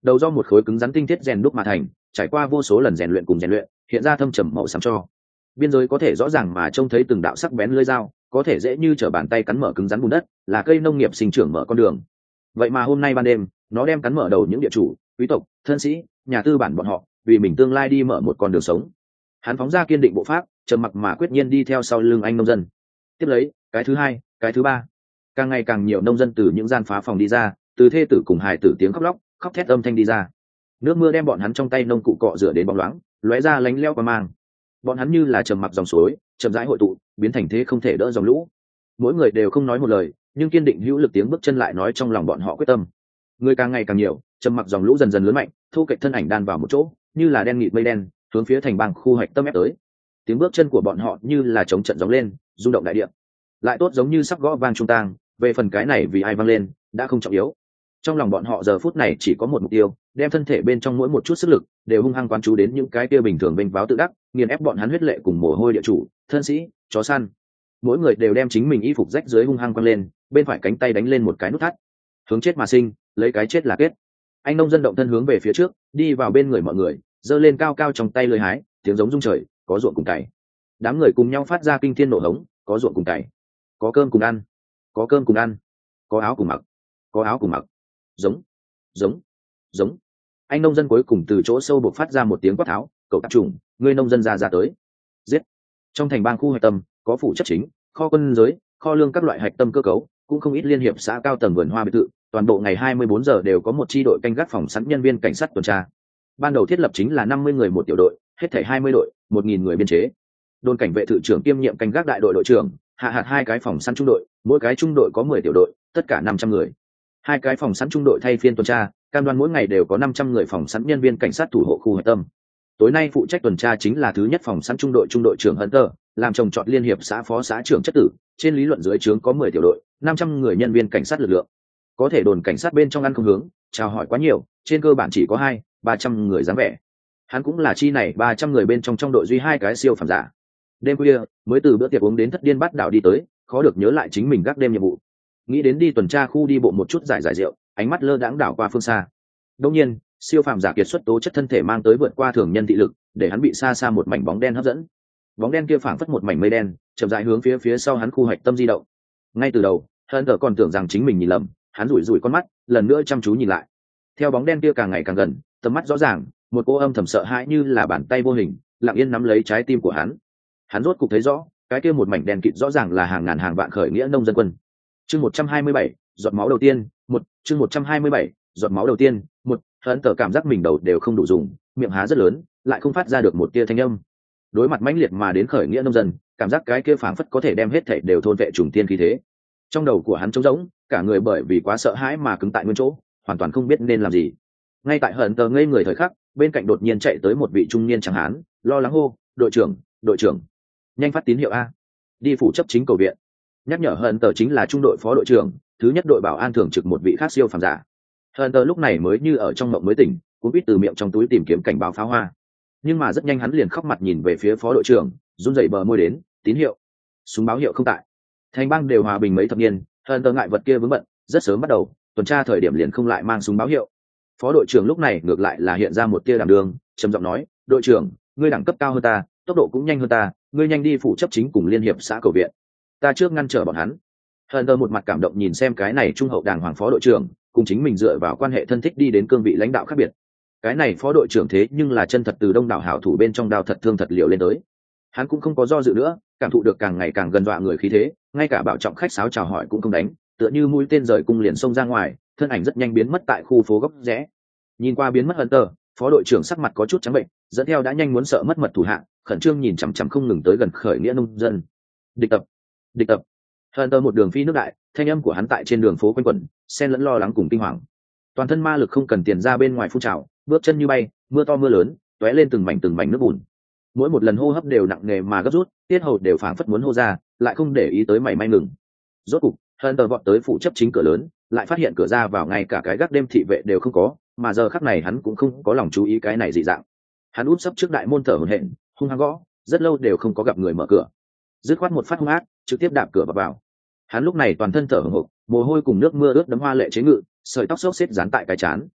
đầu do một khối cứng rắn tinh thiết rèn đúc mà thành, trải qua vô số lần rèn luyện cùng rèn luyện, hiện ra thâm trầm màu xám cho. Biên giới có thể rõ ràng mà trông thấy từng đạo sắc bén lưỡi dao, có thể dễ như trở bàn tay cắn mở cứng rắn bùn đất, là cây nông nghiệp sinh trưởng mở con đường. Vậy mà hôm nay ban đêm, nó đem cắn mở đầu những địa chủ, quý tộc, thân sĩ, nhà tư bản bọn họ, vì mình tương lai đi mở một con đường sống. Hắn phóng ra kiên định bộ pháp, trầm mặc mà quyết nhiên đi theo sau lưng anh nông dân. Tiếp lấy, cái thứ hai, cái thứ ba, càng ngày càng nhiều nông dân từ những gian phá phòng đi ra, từ thê tử cùng hài tử tiếng khóc lóc, khóc thét âm thanh đi ra. Nước mưa đem bọn hắn trong tay nông cụ cọ rửa đến bóng loáng, lóe ra lánh leo qua mang. Bọn hắn như là trầm mặc dòng suối, chậm rãi hội tụ, biến thành thế không thể đỡ dòng lũ. Mỗi người đều không nói một lời, nhưng kiên định hữu lực tiếng bước chân lại nói trong lòng bọn họ quyết tâm. Người càng ngày càng nhiều, trầm mặc dòng lũ dần dần lớn mạnh, thu kệch thân ảnh đan vào một chỗ, như là đen nghịt mây đen, hướng phía thành bang khu hoạch tâm ép tới. Tiếng bước chân của bọn họ như là chống trận gióng lên, rung động đại địa. Lại tốt giống như sắp gõ vang trung tang, về phần cái này vì ai vang lên, đã không trọng yếu. Trong lòng bọn họ giờ phút này chỉ có một mục tiêu, đem thân thể bên trong mỗi một chút sức lực đều hung hăng quán chú đến những cái kia bình thường vênh váo tự đắc, nghiền ép bọn hắn huyết lệ cùng mồ hôi địa chủ, thân sĩ, chó săn. Mỗi người đều đem chính mình y phục rách dưới hung hăng quăng lên, bên phải cánh tay đánh lên một cái nút thắt. Hướng chết mà sinh, lấy cái chết là kết. Anh nông dân động thân hướng về phía trước, đi vào bên người mọi người, giơ lên cao cao trong tay lưỡi hái, tiếng giống rung trời, có ruộng cùng cày. Đám người cùng nhau phát ra kinh thiên nổ hống, có ruộng cùng cày, có cơm cùng ăn, có cơm cùng ăn, có áo cùng mặc, có áo cùng mặc. Giống, giống, giống. Anh nông dân cuối cùng từ chỗ sâu buộc phát ra một tiếng quát tháo, cậu tạp trùng, ngươi nông dân ra tới, giết. Trong thành bang khu hạch tâm có phụ chất chính, kho quân giới, kho lương các loại hạch tâm cơ cấu, cũng không ít liên hiệp xã cao tầng vườn hoa biệt thự, toàn bộ ngày 24 giờ đều có một chi đội canh gác phòng sẵn nhân viên cảnh sát tuần tra. Ban đầu thiết lập chính là 50 người một tiểu đội, hết thảy 20 đội, 1000 người biên chế. Đồn cảnh vệ thự trưởng kiêm nhiệm canh gác đại đội đội trưởng, hạ hạt 2 cái phòng săn trung đội, mỗi cái trung đội có 10 tiểu đội, tất cả 500 người. 2 cái phòng săn trung đội thay phiên tuần tra, cam đoan mỗi ngày đều có 500 người phòng săn nhân viên cảnh sát thủ hộ khu hạch tâm. Tối nay phụ trách tuần tra chính là thứ nhất phòng săn trung đội trưởng Hunter, làm trồng trọt liên hiệp xã phó xã trưởng chất tử, trên lý luận dưới trướng có 10 tiểu đội, 500 người nhân viên cảnh sát lực lượng. Có thể đồn cảnh sát bên trong ăn không hướng, chào hỏi quá nhiều, trên cơ bản chỉ có 200-300 người dáng vẻ. Hắn cũng là chi này 300 người bên trong đội duy 2 cái siêu phàm giả. Đêm khuya, mới từ bữa tiệc uống đến thất điên bát đảo đi tới, khó được nhớ lại chính mình gác đêm nhiệm vụ. Nghĩ đến đi tuần tra khu đi bộ một chút giải rượu, ánh mắt lơ đãng đảo qua phương xa. Đương nhiên, siêu phàm giả kiệt xuất tố chất thân thể mang tới vượt qua thường nhân thị lực, để hắn bị xa xa một mảnh bóng đen hấp dẫn. Bóng đen kia phảng phất một mảnh mây đen, chậm rãi hướng phía sau hắn khu hạch tâm di động. Ngay từ đầu, Hunter còn tưởng rằng chính mình nhìn lầm, hắn rủi rủi con mắt, lần nữa chăm chú nhìn lại. Theo bóng đen kia càng ngày càng gần, tầm mắt rõ ràng, một cô âm thầm sợ hãi như là bàn tay vô hình, lặng yên nắm lấy trái tim của hắn. Hắn rốt cục thấy rõ, cái kia một mảnh đen kịt rõ ràng là hàng ngàn hàng vạn khởi nghĩa nông dân quân. Chương 127, giọt máu đầu tiên, chương 127, giọt máu đầu tiên, Hunter cảm giác mình đầu đều không đủ dùng, miệng há rất lớn, lại không phát ra được một tia thanh âm. Đối mặt mãnh liệt mà đến khởi nghĩa nông dân, cảm giác cái kia phảng phất có thể đem hết thảy đều thôn vệ trùng tiên khí thế. Trong đầu của hắn trống rỗng, cả người bởi vì quá sợ hãi mà cứng tại nguyên chỗ, hoàn toàn không biết nên làm gì. Ngay tại Hunter ngây người thời khắc, bên cạnh đột nhiên chạy tới một vị trung niên trắng hán, lo lắng hô, đội trưởng, nhanh phát tín hiệu a, đi phủ chấp chính cầu viện. Nhắc nhở Hunter chính là trung đội phó đội trưởng, thứ nhất đội bảo an thường trực một vị khác siêu phàm giả. Hunter lúc này mới như ở trong mộng mới tỉnh, cũng biết từ miệng trong túi tìm kiếm cảnh báo pháo hoa. Nhưng mà rất nhanh hắn liền khóc mặt nhìn về phía phó đội trưởng, run rẩy bờ môi đến, tín hiệu, súng báo hiệu không tại. Thành bang đều hòa bình mấy thập niên, Hunter ngại vật kia vướng bận, rất sớm bắt đầu tuần tra thời điểm liền không lại mang súng báo hiệu. Phó đội trưởng lúc này ngược lại là hiện ra một tia đảm đương, trầm giọng nói, đội trưởng, ngươi đẳng cấp cao hơn ta, tốc độ cũng nhanh hơn ta, ngươi nhanh đi phụ chấp chính cùng liên hiệp xã cầu viện, ta trước ngăn trở bọn hắn. Hunter một mặt cảm động nhìn xem cái này trung hậu đàng hoàng phó đội trưởng, cùng chính mình dựa vào quan hệ thân thích đi đến cương vị lãnh đạo khác biệt. Cái này phó đội trưởng thế nhưng là chân thật từ đông đảo hảo thủ bên trong đao thật thương thật liều lên tới. Hắn cũng không có do dự nữa, cảm thụ được càng ngày càng gần dọa người khí thế, ngay cả bảo trọng khách sáo chào hỏi cũng không đánh, tựa như mũi tên rời cung liền xông ra ngoài, thân ảnh rất nhanh biến mất tại khu phố góc rẽ. Nhìn qua biến mất Hunter, phó đội trưởng sắc mặt có chút trắng bệnh, dẫn theo đã nhanh muốn sợ mất mật thủ hạ, khẩn trương nhìn chằm chằm không ngừng tới gần khởi nghĩa nông dân. Địch tập. Hunter một đường phi nước đại, thanh âm của hắn tại trên đường phố quanh quẩn, xen lẫn lo lắng cùng kinh hoàng. Toàn thân ma lực không cần tiền ra bên ngoài phun trào, bước chân như bay, mưa to mưa lớn, tóe lên từng mảnh nước bùn. Mỗi một lần hô hấp đều nặng nề mà gấp rút, tiết hầu đều phảng phất muốn hô ra, lại không để ý tới mảy may ngừng. Rốt cục, Hunter vọt tới phủ chấp chính cửa lớn, lại phát hiện cửa ra vào ngay cả cái gác đêm thị vệ đều không có, mà giờ khắc này hắn cũng không có lòng chú ý cái này dị dạng. Hắn úp sấp trước đại môn thở hổn hển, hung hăng gõ, rất lâu đều không có gặp người mở cửa. Dứt khoát một phát hung ác, trực tiếp đạp cửa vào. Hắn lúc này toàn thân thở hổn hộc, mồ hôi cùng nước mưa ướt đẫm hoa lệ chế ngự, sợi tóc xốc xếp dán tại cái trán.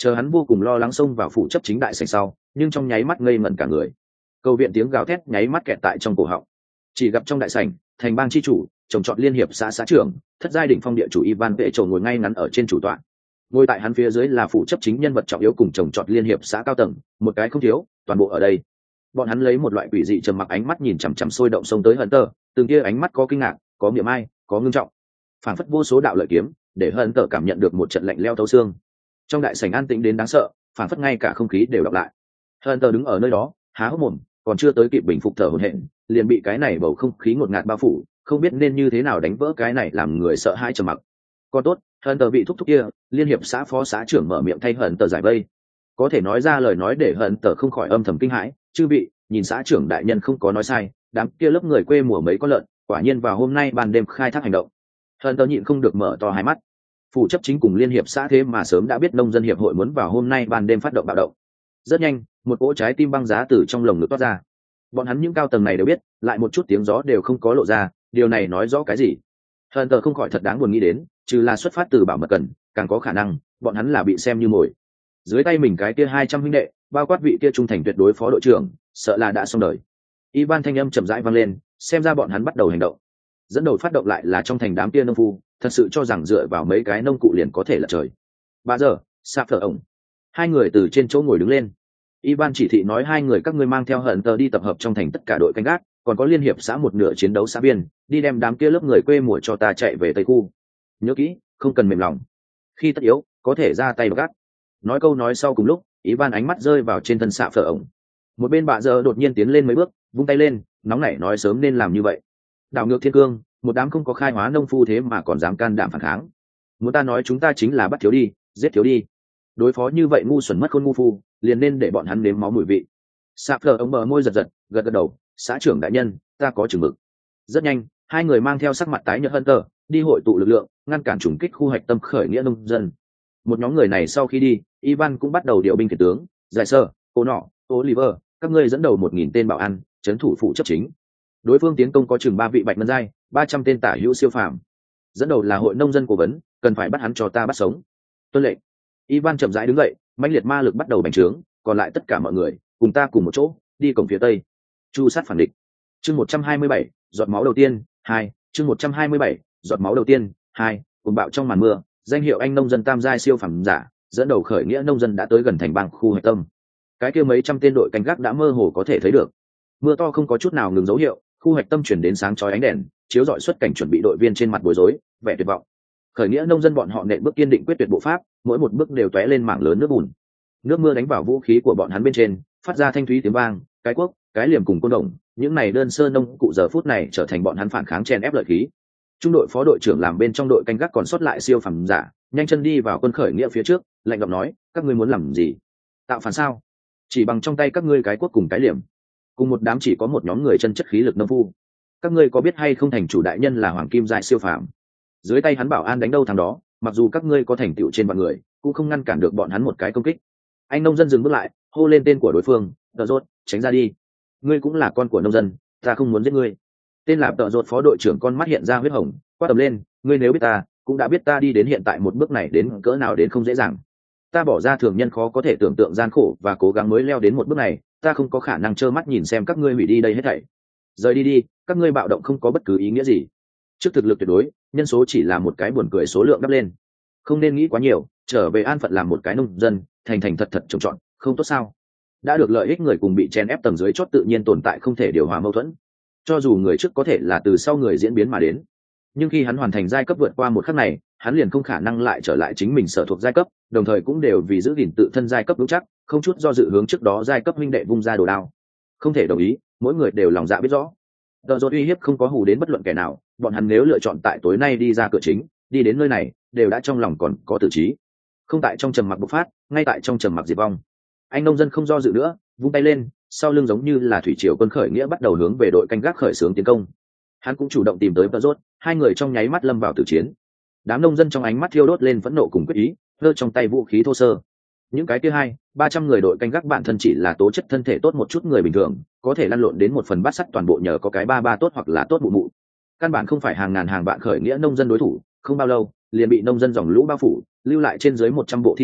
Chờ hắn vô cùng lo lắng xông vào phủ chấp chính đại sảnh sau, nhưng trong nháy mắt ngây ngẩn cả người. Cầu viện tiếng gào thét nháy mắt kẹt tại trong cổ họng. Chỉ gặp trong đại sảnh, thành bang chi chủ, trồng trọt liên hiệp xã trưởng, thất giai đỉnh phong địa chủ Ivan Vệ Trầu ngồi ngay ngắn ở trên chủ tọa. Ngồi tại hắn phía dưới là phụ chấp chính nhân vật trọng yếu cùng trồng trọt liên hiệp xã cao tầng, một cái không thiếu, toàn bộ ở đây. Bọn hắn lấy một loại quỷ dị trầm mặc ánh mắt nhìn chằm chằm sôi động sông tới Hunter, từng kia ánh mắt có kinh ngạc, có miệng ai, có ngưng trọng. Phản phất vô số đạo lợi kiếm, để Hunter cảm nhận được một trận lạnh lẽo thấu xương. Trong đại sảnh an tĩnh đến đáng sợ, phản phất ngay cả không khí đều đọc lại. Hunter đứng ở nơi đó, há hốc mồm, còn chưa tới kịp bình phục thở hổn hển, liền bị cái này bầu không khí ngột ngạt bao phủ, không biết nên như thế nào đánh vỡ cái này làm người sợ hãi trầm mặc. Còn tốt, Hunter bị thúc thúc kia, liên hiệp xã phó xã trưởng mở miệng thay Hunter giải vây. Có thể nói ra lời nói để Hunter không khỏi âm thầm kinh hãi, chư vị, nhìn xã trưởng đại nhân không có nói sai, đám kia lớp người quê mùa mấy con lợn, quả nhiên vào hôm nay ban đêm khai thác hành động. Hunter nhịn không được mở to hai mắt. Phủ chấp chính cùng liên hiệp xã thế mà sớm đã biết nông dân hiệp hội muốn vào hôm nay ban đêm phát động bạo động. Rất nhanh, một cỗ trái tim băng giá từ trong lồng ngực toát ra. Bọn hắn những cao tầng này đều biết, lại một chút tiếng gió đều không có lộ ra, điều này nói rõ cái gì? Hunter không khỏi thật đáng buồn nghĩ đến, trừ là xuất phát từ bảo mật cần, càng có khả năng bọn hắn là bị xem như mồi. Dưới tay mình cái kia 200 huynh đệ, bao quát vị kia trung thành tuyệt đối phó đội trưởng, sợ là đã xong đời. Ivan thanh âm chậm rãi vang lên, xem ra bọn hắn bắt đầu hành động. Dẫn đầu phát động lại là trong thành đám kia nông phu, thật sự cho rằng dựa vào mấy cái nông cụ liền có thể lật trời. Bà giờ, sạp thở ổng. Hai người từ trên chỗ ngồi đứng lên. Ivan chỉ thị nói hai người các ngươi mang theo Hunter đi tập hợp trong thành tất cả đội canh gác, còn có liên hiệp xã một nửa chiến đấu xã biên, đi đem đám kia lớp người quê mùa cho ta chạy về tây khu. Nhớ kỹ, không cần mềm lòng. Khi tất yếu, có thể ra tay gác. Nói câu nói sau cùng lúc, Ivan ánh mắt rơi vào trên thân sạp phở ổng. Một bên bà giờ đột nhiên tiến lên mấy bước, vung tay lên, nóng nảy nói sớm nên làm như vậy. Đảo ngược thiên cương, một đám không có khai hóa nông phu thế mà còn dám can đảm phản kháng. Muốn ta nói chúng ta chính là bắt thiếu đi, giết thiếu đi. Đối phó như vậy ngu xuẩn mất khôn ngu phu, liền nên để bọn hắn nếm máu mùi vị. Sạp phở ổng bờ môi giật giật, gật gật đầu, xã trưởng đại nhân, ta có chừng mực. Rất nhanh, hai người mang theo sắc mặt tái nhợt Hunter, đi hội tụ lực lượng, ngăn cản trùng kích khu hoạch tâm khởi nghĩa nông dân. Một nhóm người này sau khi đi, Ivan cũng bắt đầu điều binh khiển tướng, giải sơ, cô nọ, Oliver, các ngươi dẫn đầu 1000 tên bảo an, trấn thủ phụ chấp chính. Đối phương tiến công có chừng 3 vị bạch ngân giai, 300 tên tả hữu siêu phàm. Dẫn đầu là hội nông dân cố vấn, cần phải bắt hắn cho ta bắt sống. Tuân lệnh. Ivan chậm rãi đứng dậy, mãnh liệt ma lực bắt đầu bành trướng, còn lại tất cả mọi người, cùng ta cùng một chỗ, đi cổng phía tây. Chu sát phản địch. Chương 127, giọt máu đầu tiên, 2, chương 127, giọt máu đầu tiên, 2, cùng bạo trong màn mưa, danh hiệu anh nông dân tam giai siêu phẩm giả, dẫn đầu khởi nghĩa nông dân đã tới gần thành bang khu hạch tâm. Cái kia mấy trăm tên đội canh gác đã mơ hồ có thể thấy được. Mưa to không có chút nào ngừng dấu hiệu, khu hạch tâm chuyển đến sáng chói ánh đèn, chiếu rọi xuất cảnh chuẩn bị đội viên trên mặt bối rối, vẻ tuyệt vọng. Khởi nghĩa nông dân bọn họ nện bước kiên định quyết tuyệt bộ pháp, mỗi một bước đều tóe lên mảng lớn nước bùn. Nước mưa đánh vào vũ khí của bọn hắn bên trên, phát ra thanh thúy tiếng vang, cái cuốc, cái liềm cùng côn đồng, những này đơn sơ nông cụ giờ phút này trở thành bọn hắn phản kháng chen ép lợi khí. Trung đội phó đội trưởng làm bên trong đội canh gác còn sót lại siêu phẩm giả, nhanh chân đi vào quân khởi nghĩa phía trước, lạnh giọng nói, các ngươi muốn làm gì? Tạo phản sao? Chỉ bằng trong tay các ngươi cái cuốc cùng cái liềm, cùng một đám chỉ có một nhóm người chân chất khí lực nông phu. Các ngươi có biết hay không thành chủ đại nhân là hoàng kim giai siêu phàm? Dưới tay hắn bảo an đánh đâu thằng đó, mặc dù các ngươi có thành tựu trên vạn người, cũng không ngăn cản được bọn hắn một cái công kích. Anh nông dân dừng bước lại, hô lên tên của đối phương, Tợ Rốt, tránh ra đi. Ngươi cũng là con của nông dân, ta không muốn giết ngươi. Tên là Tợ Rốt phó đội trưởng con mắt hiện ra huyết hồng, quát tầm lên, ngươi nếu biết ta, cũng đã biết ta đi đến hiện tại một bước này đến cỡ nào đến không dễ dàng. Ta bỏ ra thường nhân khó có thể tưởng tượng gian khổ và cố gắng mới leo đến một bước này, ta không có khả năng trơ mắt nhìn xem các ngươi hủy đi đây hết thảy. Rời đi đi, các ngươi bạo động không có bất cứ ý nghĩa gì. Trước thực lực tuyệt đối, nhân số chỉ là một cái buồn cười số lượng đắp lên. Không nên nghĩ quá nhiều, trở về an phận làm một cái nông dân, thành thành thật thật trồng trọt, không tốt sao? Đã được lợi ích người cùng bị chen ép tầng dưới chót tự nhiên tồn tại không thể điều hòa mâu thuẫn. Cho dù người trước có thể là từ sau người diễn biến mà đến, nhưng khi hắn hoàn thành giai cấp vượt qua một khắc này, hắn liền không khả năng lại trở lại chính mình sở thuộc giai cấp, đồng thời cũng đều vì giữ gìn tự thân giai cấp vững chắc, không chút do dự hướng trước đó giai cấp huynh đệ vung ra đồ đao. Không thể đồng ý, mỗi người đều lòng dạ biết rõ. Tợ Rốt uy hiếp không có hù đến bất luận kẻ nào, bọn hắn nếu lựa chọn tại tối nay đi ra cửa chính, đi đến nơi này, đều đã trong lòng còn có tử trí. Không tại trong trầm mặc bộc phát, ngay tại trong trầm mặc diệt vong. Anh nông dân không do dự nữa, vung tay lên, sau lưng giống như là thủy triều quân khởi nghĩa bắt đầu hướng về đội canh gác khởi xướng tiến công. Hắn cũng chủ động tìm tới Tợ Rốt, hai người trong nháy mắt lâm vào tử chiến. Đám nông dân trong ánh mắt thiêu đốt lên phẫn nộ cùng quyết ý, giơ trong tay vũ khí thô sơ. Những cái kia 200-300 người đội canh gác bản thân chỉ là tố chất thân thể tốt một chút người bình thường, có thể lăn lộn đến một phần bát sắt toàn bộ nhờ có cái ba tốt hoặc là tốt mụ mụ. Căn bản không phải hàng ngàn hàng vạn khởi nghĩa nông dân đối thủ, không bao lâu, liền bị nông dân dòng lũ bao phủ, lưu lại trên dưới 100 bộ thi thể,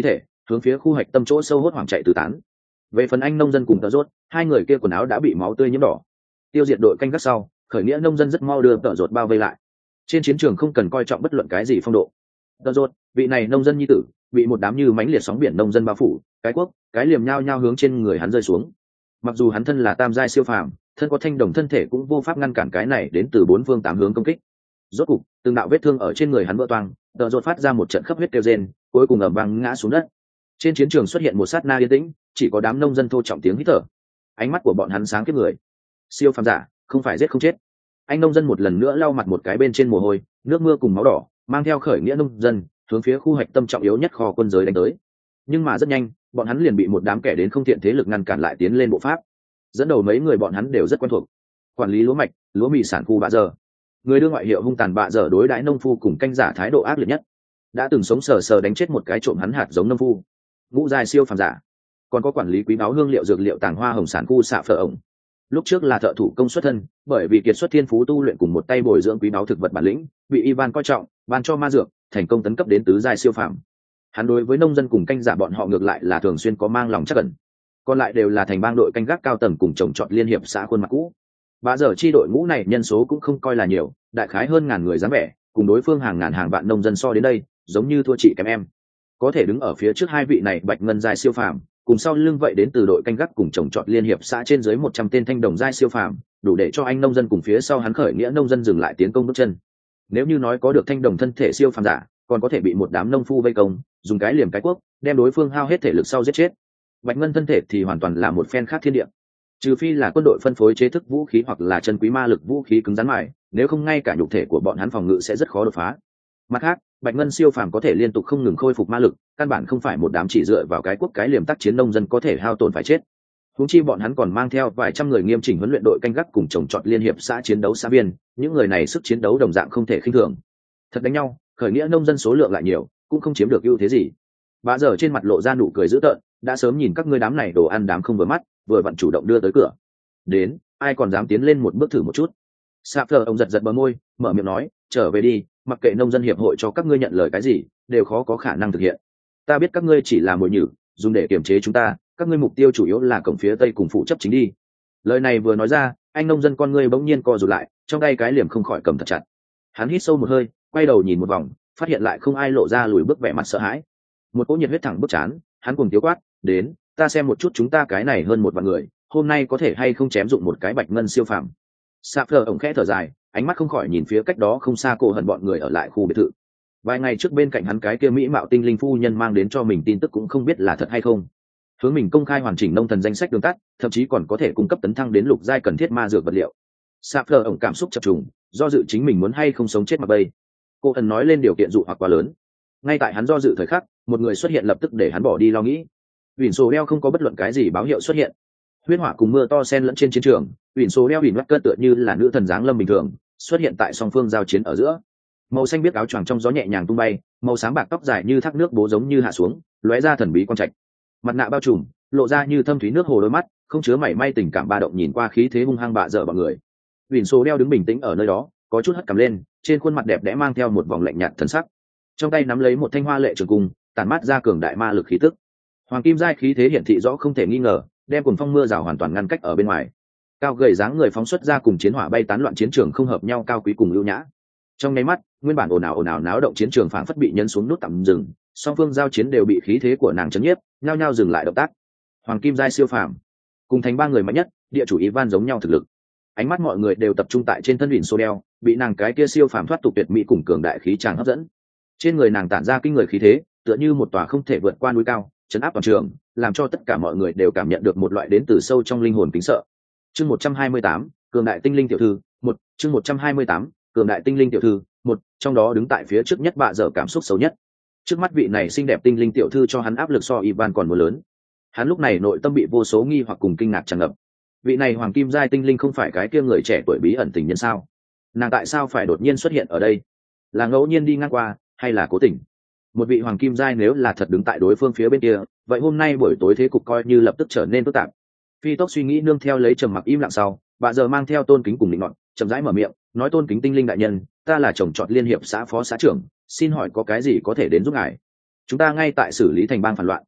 hướng phía khu hạch tâm chỗ sâu hốt hoảng chạy tứ tán. Về phần anh nông dân cùng Tợ Rốt, hai người kia quần áo đã bị máu tươi nhiễm đỏ. Tiêu diệt đội canh gác sau, khởi nghĩa nông dân rất mau đưa Tợ Rốt bao vây lại. Trên chiến trường không cần coi trọng bất luận cái gì phong độ. Tợ Rốt, vị này nông dân nhi tử, bị một đám như mãnh liệt sóng biển nông dân bao phủ, cái quốc, cái liềm nhao nhao hướng trên người hắn rơi xuống. Mặc dù hắn thân là tam giai siêu phàm, thân có thanh đồng thân thể cũng vô pháp ngăn cản cái này đến từ bốn phương tám hướng công kích. Rốt cục, từng đạo vết thương ở trên người hắn vỡ toang, Tợ Rốt phát ra một trận khắp huyết kêu rên, cuối cùng ầm vang ngã xuống đất. Trên chiến trường xuất hiện một sát na yên tĩnh, chỉ có đám nông dân thô trọng tiếng hít thở. Ánh mắt của bọn hắn sáng kiếp người. Siêu phàm giả, không phải giết không chết. Anh nông dân một lần nữa lau mặt một cái bên trên mồ hôi, nước mưa cùng máu đỏ, mang theo khởi nghĩa nông dân, hướng phía khu hạch tâm trọng yếu nhất kho quân giới đánh tới. Nhưng mà rất nhanh, bọn hắn liền bị một đám kẻ đến không thiện thế lực ngăn cản lại tiến lên bộ pháp. Dẫn đầu mấy người bọn hắn đều rất quen thuộc. Quản lý lúa mạch, lúa mì sản khu Bạ Dơ. Người đưa ngoại hiệu hung tàn Bạ Dơ đối đãi nông phu cùng canh giả thái độ ác liệt nhất. Đã từng sống sờ sờ đánh chết một cái trộm hắn hạt giống nông phu. Ngũ giai siêu phàm giả. Còn có quản lý quý báu hương liệu dược liệu tàng hoa hồng sản khu xạ phở ổng. Lúc trước là thợ thủ công xuất thân, bởi vì kiệt xuất thiên phú tu luyện cùng một tay bồi dưỡng quý báu thực vật bản lĩnh, bị Ivan coi trọng, ban cho ma dược, thành công tấn cấp đến tứ giai siêu phàm. Hắn đối với nông dân cùng canh giả bọn họ ngược lại là thường xuyên có mang lòng trắc ẩn. Còn lại đều là thành bang đội canh gác cao tầng cùng trồng trọt liên hiệp xã khuôn mặt cũ. Bạ Dơ chi đội ngũ này nhân số cũng không coi là nhiều, đại khái hơn ngàn người dáng vẻ, cùng đối phương hàng ngàn hàng vạn nông dân so đến đây, giống như thua chị kém em. Có thể đứng ở phía trước hai vị này bạch ngân giai siêu phàm, cùng sau lưng vậy đến từ đội canh gác cùng trồng trọt liên hiệp xã trên dưới 100 tên thanh đồng giai siêu phàm, đủ để cho anh nông dân cùng phía sau hắn khởi nghĩa nông dân dừng lại tiến công bước chân. Nếu như nói có được thanh đồng thân thể siêu phàm giả, còn có thể bị một đám nông phu vây công, dùng cái liềm cái cuốc, đem đối phương hao hết thể lực sau giết chết. Bạch ngân thân thể thì hoàn toàn là một phen khác thiên địa. Trừ phi là quân đội phân phối chế thức vũ khí hoặc là chân quý ma lực vũ khí cứng rắn mài, nếu không ngay cả nhục thể của bọn hắn phòng ngự sẽ rất khó đột phá. Mặt khác, bạch ngân siêu phàm có thể liên tục không ngừng khôi phục ma lực, căn bản không phải một đám chỉ dựa vào cái quốc cái liềm tác chiến nông dân có thể hao tổn phải chết. Huống chi bọn hắn còn mang theo vài trăm người nghiêm chỉnh huấn luyện đội canh gác cùng trồng trọt liên hiệp xã chiến đấu xã viên, những người này sức chiến đấu đồng dạng không thể khinh thường. Thật đánh nhau, khởi nghĩa nông dân số lượng lại nhiều, cũng không chiếm được ưu thế gì. Bạ Dơ trên mặt lộ ra nụ cười dữ tợn, đã sớm nhìn các ngươi đám này đồ ăn đám không vừa mắt, vừa vặn chủ động đưa tới cửa. Đến, ai còn dám tiến lên một bước thử một chút? Sạp Phở ông giật giật bờ môi, mở miệng nói, trở về đi, mặc kệ nông dân hiệp hội cho các ngươi nhận lời cái gì, đều khó có khả năng thực hiện. Ta biết các ngươi chỉ là mồi nhử, dùng để kiềm chế chúng ta, các ngươi mục tiêu chủ yếu là cổng phía tây cùng phụ chấp chính đi. Lời này vừa nói ra, anh nông dân con ngươi bỗng nhiên co rụt lại, trong tay cái liềm không khỏi cầm thật chặt. Hắn hít sâu một hơi, quay đầu nhìn một vòng, phát hiện lại không ai lộ ra lùi bước vẻ mặt sợ hãi. Một cỗ nhiệt huyết thẳng bức chán, hắn cùng tiếu quát, đến, ta xem một chút chúng ta cái này hơn một vạn người, hôm nay có thể hay không chém dụng một cái bạch ngân siêu phàm. Sạp Phở ổng khẽ thở dài, ánh mắt không khỏi nhìn phía cách đó không xa Cổ Hận bọn người ở lại khu biệt thự. Vài ngày trước bên cạnh hắn cái kia mỹ mạo tinh linh phu nhân mang đến cho mình tin tức cũng không biết là thật hay không. Hướng mình công khai hoàn chỉnh nông thần danh sách đường tắt, thậm chí còn có thể cung cấp tấn thăng đến lục giai cần thiết ma dược vật liệu. Sạp Phở ổng cảm xúc chập trùng, do dự chính mình muốn hay không sống chết mặc bay. Cổ Hận nói lên điều kiện dụ hoặc quá lớn. Ngay tại hắn do dự thời khắc, một người xuất hiện lập tức để hắn bỏ đi lo nghĩ. Uyển Sổ đeo không có bất luận cái gì báo hiệu xuất hiện. Huyết hỏa cùng mưa to sen lẫn trên chiến trường, Uyển Sổ đeo Uyển Lắc Cơ tựa như là nữ thần giáng lâm bình thường, xuất hiện tại song phương giao chiến ở giữa. Màu xanh biếc áo choàng trong gió nhẹ nhàng tung bay, màu xám bạc tóc dài như thác nước bố giống như hạ xuống, lóe ra thần bí quang trạch. Mặt nạ bao trùm, lộ ra như thâm thúy nước hồ đôi mắt, không chứa mảy may tình cảm ba động nhìn qua khí thế hung hăng bạ dở bọn người. Uyển Sổ đeo đứng bình tĩnh ở nơi đó, có chút hất cằm lên, trên khuôn mặt đẹp đẽ mang theo một vòng lạnh nhạt thần sắc. Trong tay nắm lấy một thanh hoa lệ trường cung, tản mát ra cường đại ma lực khí tức. Hoàng kim giai khí thế hiển thị rõ không thể nghi ngờ, đem cuồng phong mưa rào hoàn toàn ngăn cách ở bên ngoài. Cao gầy dáng người phóng xuất ra cùng chiến hỏa bay tán loạn chiến trường không hợp nhau cao quý cùng ưu nhã. Trong nháy mắt, nguyên bản ồn ào náo động chiến trường phảng phất bị nhấn xuống nút tạm dừng, song phương giao chiến đều bị khí thế của nàng chấn nhiếp, nhao nhao dừng lại động tác. Hoàng kim giai siêu phàm, cùng thành ba người mạnh nhất, địa chủ Ivan giống nhau thực lực. Ánh mắt mọi người đều tập trung tại trên thân Uyển Sô đeo, bị nàng cái kia siêu phàm thoát tục tuyệt mỹ cùng cường đại khí tràng hấp dẫn. Trên người nàng tản ra kinh người khí thế, tựa như một tòa không thể vượt qua núi cao, chấn áp toàn trường, làm cho tất cả mọi người đều cảm nhận được một loại đến từ sâu trong linh hồn kính sợ. Chương 128, cường đại tinh linh tiểu thư, 1, chương 128, cường đại tinh linh tiểu thư, 1, trong đó đứng tại phía trước nhất Bạ Dơ cảm xúc xấu nhất. Trước mắt vị này xinh đẹp tinh linh tiểu thư cho hắn áp lực so Ivan còn muốn lớn. Hắn lúc này nội tâm bị vô số nghi hoặc cùng kinh ngạc tràn ngập. Vị này hoàng kim giai tinh linh không phải cái kia người trẻ tuổi bí ẩn tình nhân sao? Nàng tại sao phải đột nhiên xuất hiện ở đây? Là ngẫu nhiên đi ngang qua, hay là cố tình? Một vị hoàng kim giai nếu là thật đứng tại đối phương phía bên kia, vậy hôm nay buổi tối thế cục coi như lập tức trở nên phức tạp. Phi tốc suy nghĩ nương theo lấy trầm mặc im lặng sau, Bạ Dơ mang theo tôn kính cùng định nọt, chậm rãi mở miệng, nói: tôn kính tinh linh đại nhân, ta là trồng trọt liên hiệp xã phó xã trưởng, xin hỏi có cái gì có thể đến giúp ngài? Chúng ta ngay tại xử lý thành bang phản loạn,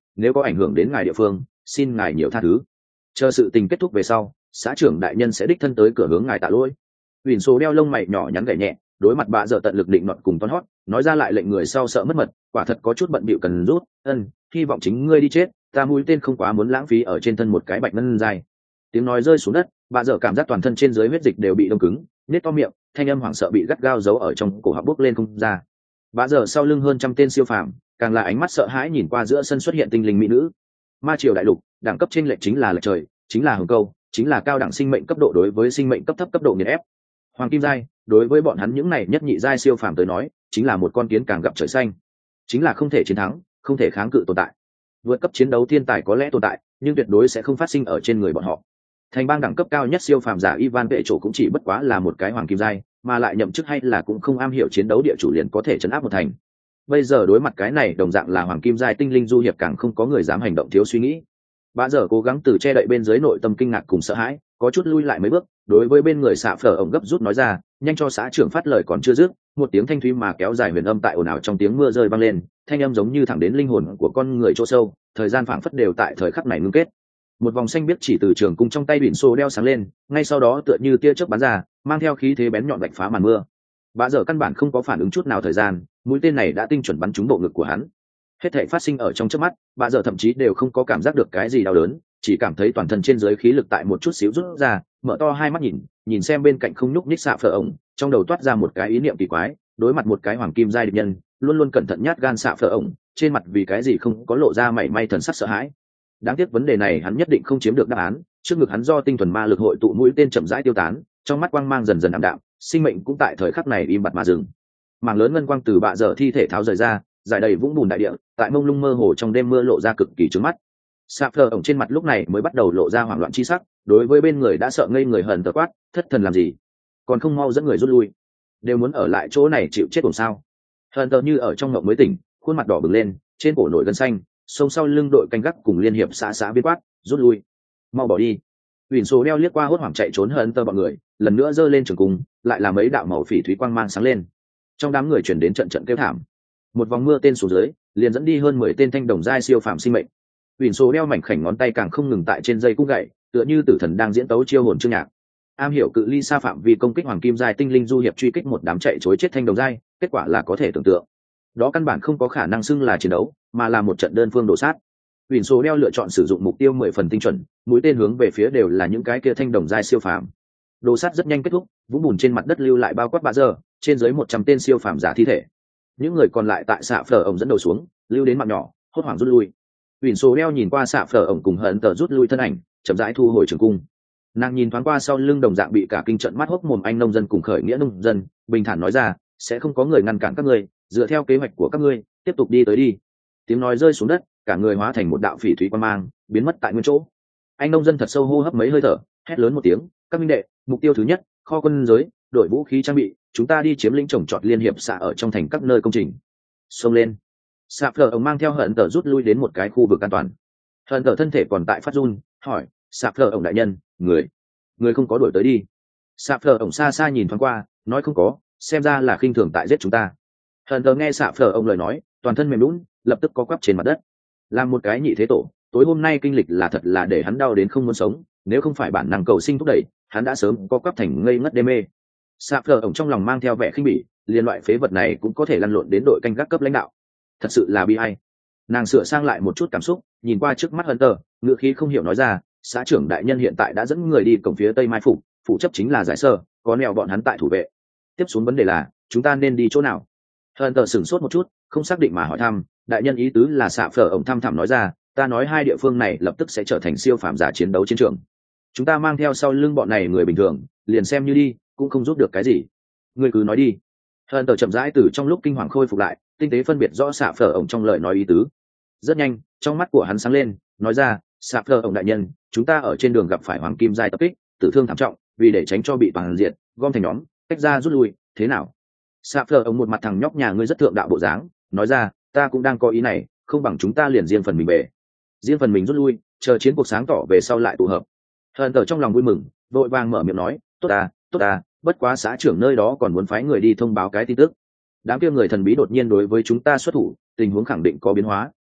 nếu có ảnh hưởng đến ngài địa phương xin ngài nhiều tha thứ. Chờ sự tình kết thúc về sau, xã trưởng đại nhân sẽ đích thân tới cửa hướng ngài tạ lỗi. Huỳnh số đeo lông mày nhỏ nhắn gảy nhẹ, đối mặt bạ dở tận lực định nọt cùng Ton Hót, nói ra lại lệnh người sau sợ mất mật, quả thật có chút bận bịu cần rút. Hy vọng chính ngươi đi chết, ta mũi tên không quá muốn lãng phí ở trên thân một cái bạch ngân dài. Tiếng nói rơi xuống đất, bạ dở cảm giác toàn thân trên dưới huyết dịch đều bị đông cứng, nết to miệng, thanh âm hoảng sợ bị gắt gao giấu ở trong cổ họng bốc lên không ra. Bạ dở sau lưng hơn trăm tên siêu phàm, càng là ánh mắt sợ hãi nhìn qua giữa sân xuất hiện tinh linh mỹ nữ. Ma triều đại lục, đẳng cấp trên lệch chính là lệch trời, chính là hồng câu, chính là cao đẳng sinh mệnh cấp độ đối với sinh mệnh cấp thấp cấp độ nghiền ép. Hoàng kim giai đối với bọn hắn những này nhất nhị giai siêu phàm tới nói chính là một con kiến càng gặp trời xanh, chính là không thể chiến thắng, không thể kháng cự tồn tại. Vượt cấp chiến đấu thiên tài có lẽ tồn tại, nhưng tuyệt đối sẽ không phát sinh ở trên người bọn họ. Thành bang đẳng cấp cao nhất siêu phàm giả Ivan vệ chỗ cũng chỉ bất quá là một cái hoàng kim giai, mà lại nhậm chức hay là cũng không am hiểu chiến đấu địa chủ liền có thể chấn áp một thành. Bây giờ đối mặt cái này đồng dạng là hoàng kim giai tinh linh du hiệp càng không có người dám hành động thiếu suy nghĩ. Bạ dở cố gắng từ che đậy bên dưới nội tâm kinh ngạc cùng sợ hãi, có chút lui lại mấy bước, đối với bên người xạ phở ổng gấp rút nói ra, nhanh cho xã trưởng phát lời còn chưa dứt, một tiếng thanh thúy mà kéo dài huyền âm tại ồn ào trong tiếng mưa rơi vang lên, thanh âm giống như thẳng đến linh hồn của con người chỗ sâu, thời gian phảng phất đều tại thời khắc này ngưng kết. Một vòng xanh biếc chỉ từ trường cung trong tay bỉn xô đeo sáng lên, ngay sau đó tựa như tia chớp bắn ra, mang theo khí thế bén nhọn vạch phá màn mưa. Bạ dở căn bản không có phản ứng chút nào thời gian, mũi tên này đã tinh chuẩn bắn trúng bộ ngực của hắn. Hết thảy phát sinh ở trong chớp mắt, bạ dở thậm chí đều không có cảm giác được cái gì đau đớn, chỉ cảm thấy toàn thân trên dưới khí lực tại một chút xíu rút ra, mở to hai mắt nhìn xem bên cạnh không nhúc nhích xạ phở ổng, trong đầu toát ra một cái ý niệm kỳ quái, đối mặt một cái hoàng kim giai địch nhân, luôn luôn cẩn thận nhát gan xạ phở ổng, trên mặt vì cái gì không có lộ ra mảy may thần sắc sợ hãi. Đáng tiếc vấn đề này hắn nhất định không chiếm được đáp án, trước ngực hắn do tinh thuần ma lực hội tụ mũi tên chậm rãi tiêu tán, trong mắt quang mang dần dần ảm đạm, sinh mệnh cũng tại thời khắc này im bặt mà dừng. Mảng lớn ngân quang từ bạ dở thi thể tháo rời ra, giải đầy vũng bùn đại địa, tại mông lung mơ hồ trong đêm mưa lộ ra cực kỳ trướng mắt. Sạp phờ ổng trên mặt lúc này mới bắt đầu lộ ra hoảng loạn chi sắc, đối với bên người đã sợ ngây người hờn tờ quát, thất thần làm gì, còn không mau dẫn người rút lui, đều muốn ở lại chỗ này chịu chết cùng sao. Hờn tờ như ở trong ngộng mới tỉnh, khuôn mặt đỏ bừng lên, trên cổ nổi gân xanh, sông sau lưng đội canh gác cùng liên hiệp xã biến quát, rút lui, mau bỏ đi. Huỳnh số đeo liếc qua hốt hoảng chạy trốn hờn tờ bọn người, lần nữa giơ lên trường cung, lại là mấy đạo màu phỉ thúy quang mang sáng lên, trong đám người chuyển đến trận trận kêu thảm. Một vòng mưa tên xuống dưới, liền dẫn đi hơn 10 tên thanh đồng giai siêu phàm sinh mệnh. Huỳnh số đeo mảnh khảnh ngón tay càng không ngừng tại trên dây cung gậy, tựa như tử thần đang diễn tấu chiêu hồn chương nhạc. Am hiểu cự ly xa phạm vi công kích hoàng kim giai tinh linh du hiệp truy kích một đám chạy chối chết thanh đồng giai, kết quả là có thể tưởng tượng. Đó căn bản không có khả năng xưng là chiến đấu, mà là một trận đơn phương đổ sát. Huỳnh số đeo lựa chọn sử dụng mục tiêu 10 phần tinh chuẩn, mũi tên hướng về phía đều là những cái kia thanh đồng giai siêu phàm. Đồ sát rất nhanh kết thúc, vũng bùn trên mặt đất lưu lại bao quát bạ giờ, trên dưới 100 tên siêu phàm giả thi thể. Những người còn lại tại xạ phở ổng dẫn đầu xuống, lưu đến mạng nhỏ, hốt hoảng rút lui. Huỳnh số đeo nhìn qua xạ phở ổng cùng hận tờ rút lui thân ảnh, chậm rãi thu hồi trường cung. Nàng nhìn thoáng qua sau lưng đồng dạng bị cả kinh trận mắt hốc mồm anh nông dân cùng khởi nghĩa nông dân, bình thản nói ra, sẽ không có người ngăn cản các ngươi, dựa theo kế hoạch của các ngươi, tiếp tục đi tới đi. Tiếng nói rơi xuống đất, cả người hóa thành một đạo phỉ thúy quang mang, biến mất tại nguyên chỗ. Anh nông dân thật sâu hô hấp mấy hơi thở, hét lớn một tiếng, các minh đệ, mục tiêu thứ nhất, kho quân giới, đội vũ khí trang bị, chúng ta đi chiếm lĩnh trồng trọt liên hiệp xạ ở trong thành các nơi công trình. Xông lên. Sạp phở ổng mang theo hận tờ rút lui đến một cái khu vực an toàn. Hận tờ thân thể còn tại phát run, hỏi, sạp phở ổng đại nhân, người không có đuổi tới đi. Sạp phở ổng xa xa nhìn thoáng qua, nói không có, xem ra là khinh thường tại giết chúng ta. Hận tờ nghe sạp phở ổng lời nói, toàn thân mềm lún, lập tức có quắp trên mặt đất. Làm một cái nhị thế tổ, tối hôm nay kinh lịch là thật là để hắn đau đến không muốn sống, nếu không phải bản năng cầu sinh thúc đẩy, hắn đã sớm có quắp thành ngây ngất đê mê. Sạp phở ổng trong lòng mang theo vẻ khinh bỉ, liên loại phế vật này cũng có thể lăn lộn đến đội canh gác cấp lãnh đạo, thật sự là bi ai. Nàng sửa sang lại một chút cảm xúc, nhìn qua trước mắt Hunter, ngựa khí không hiểu nói ra, xã trưởng đại nhân hiện tại đã dẫn người đi cổng phía tây mai phục, phụ chấp chính là giải sơ, có nèo bọn hắn tại thủ vệ. Tiếp xuống vấn đề là, chúng ta nên đi chỗ nào? Hunter sửng sốt một chút, không xác định mà hỏi thăm, đại nhân ý tứ là xạ phở ổng thăm thẳm nói ra, ta nói hai địa phương này lập tức sẽ trở thành siêu phàm giả chiến đấu chiến trường. Chúng ta mang theo sau lưng bọn này người bình thường, liền xem như đi, cũng không giúp được cái gì. Ngươi cứ nói đi. Hunter chậm rãi từ trong lúc kinh hoàng khôi phục lại, tinh tế phân biệt rõ xạ phở ổng trong lời nói ý tứ. Rất nhanh, trong mắt của hắn sáng lên, nói ra, xạ phở ổng đại nhân, chúng ta ở trên đường gặp phải hoàng kim giai tập kích, tử thương thảm trọng, vì để tránh cho bị toàn diện gom thành nhóm, cách ra rút lui, thế nào? Xạ phở ổng một mặt thằng nhóc nhà ngươi rất thượng đạo bộ dáng, nói ra, ta cũng đang có ý này, không bằng chúng ta liền riêng phần mình về, riêng phần mình rút lui, chờ chiến cuộc sáng tỏ về sau lại tụ hợp. Hunter trong lòng vui mừng, vội vàng mở miệng nói, tốt à, bất quá xã trưởng nơi đó còn muốn phái người đi thông báo cái tin tức. Đám kia người thần bí đột nhiên đối với chúng ta xuất thủ, tình huống khẳng định có biến hóa,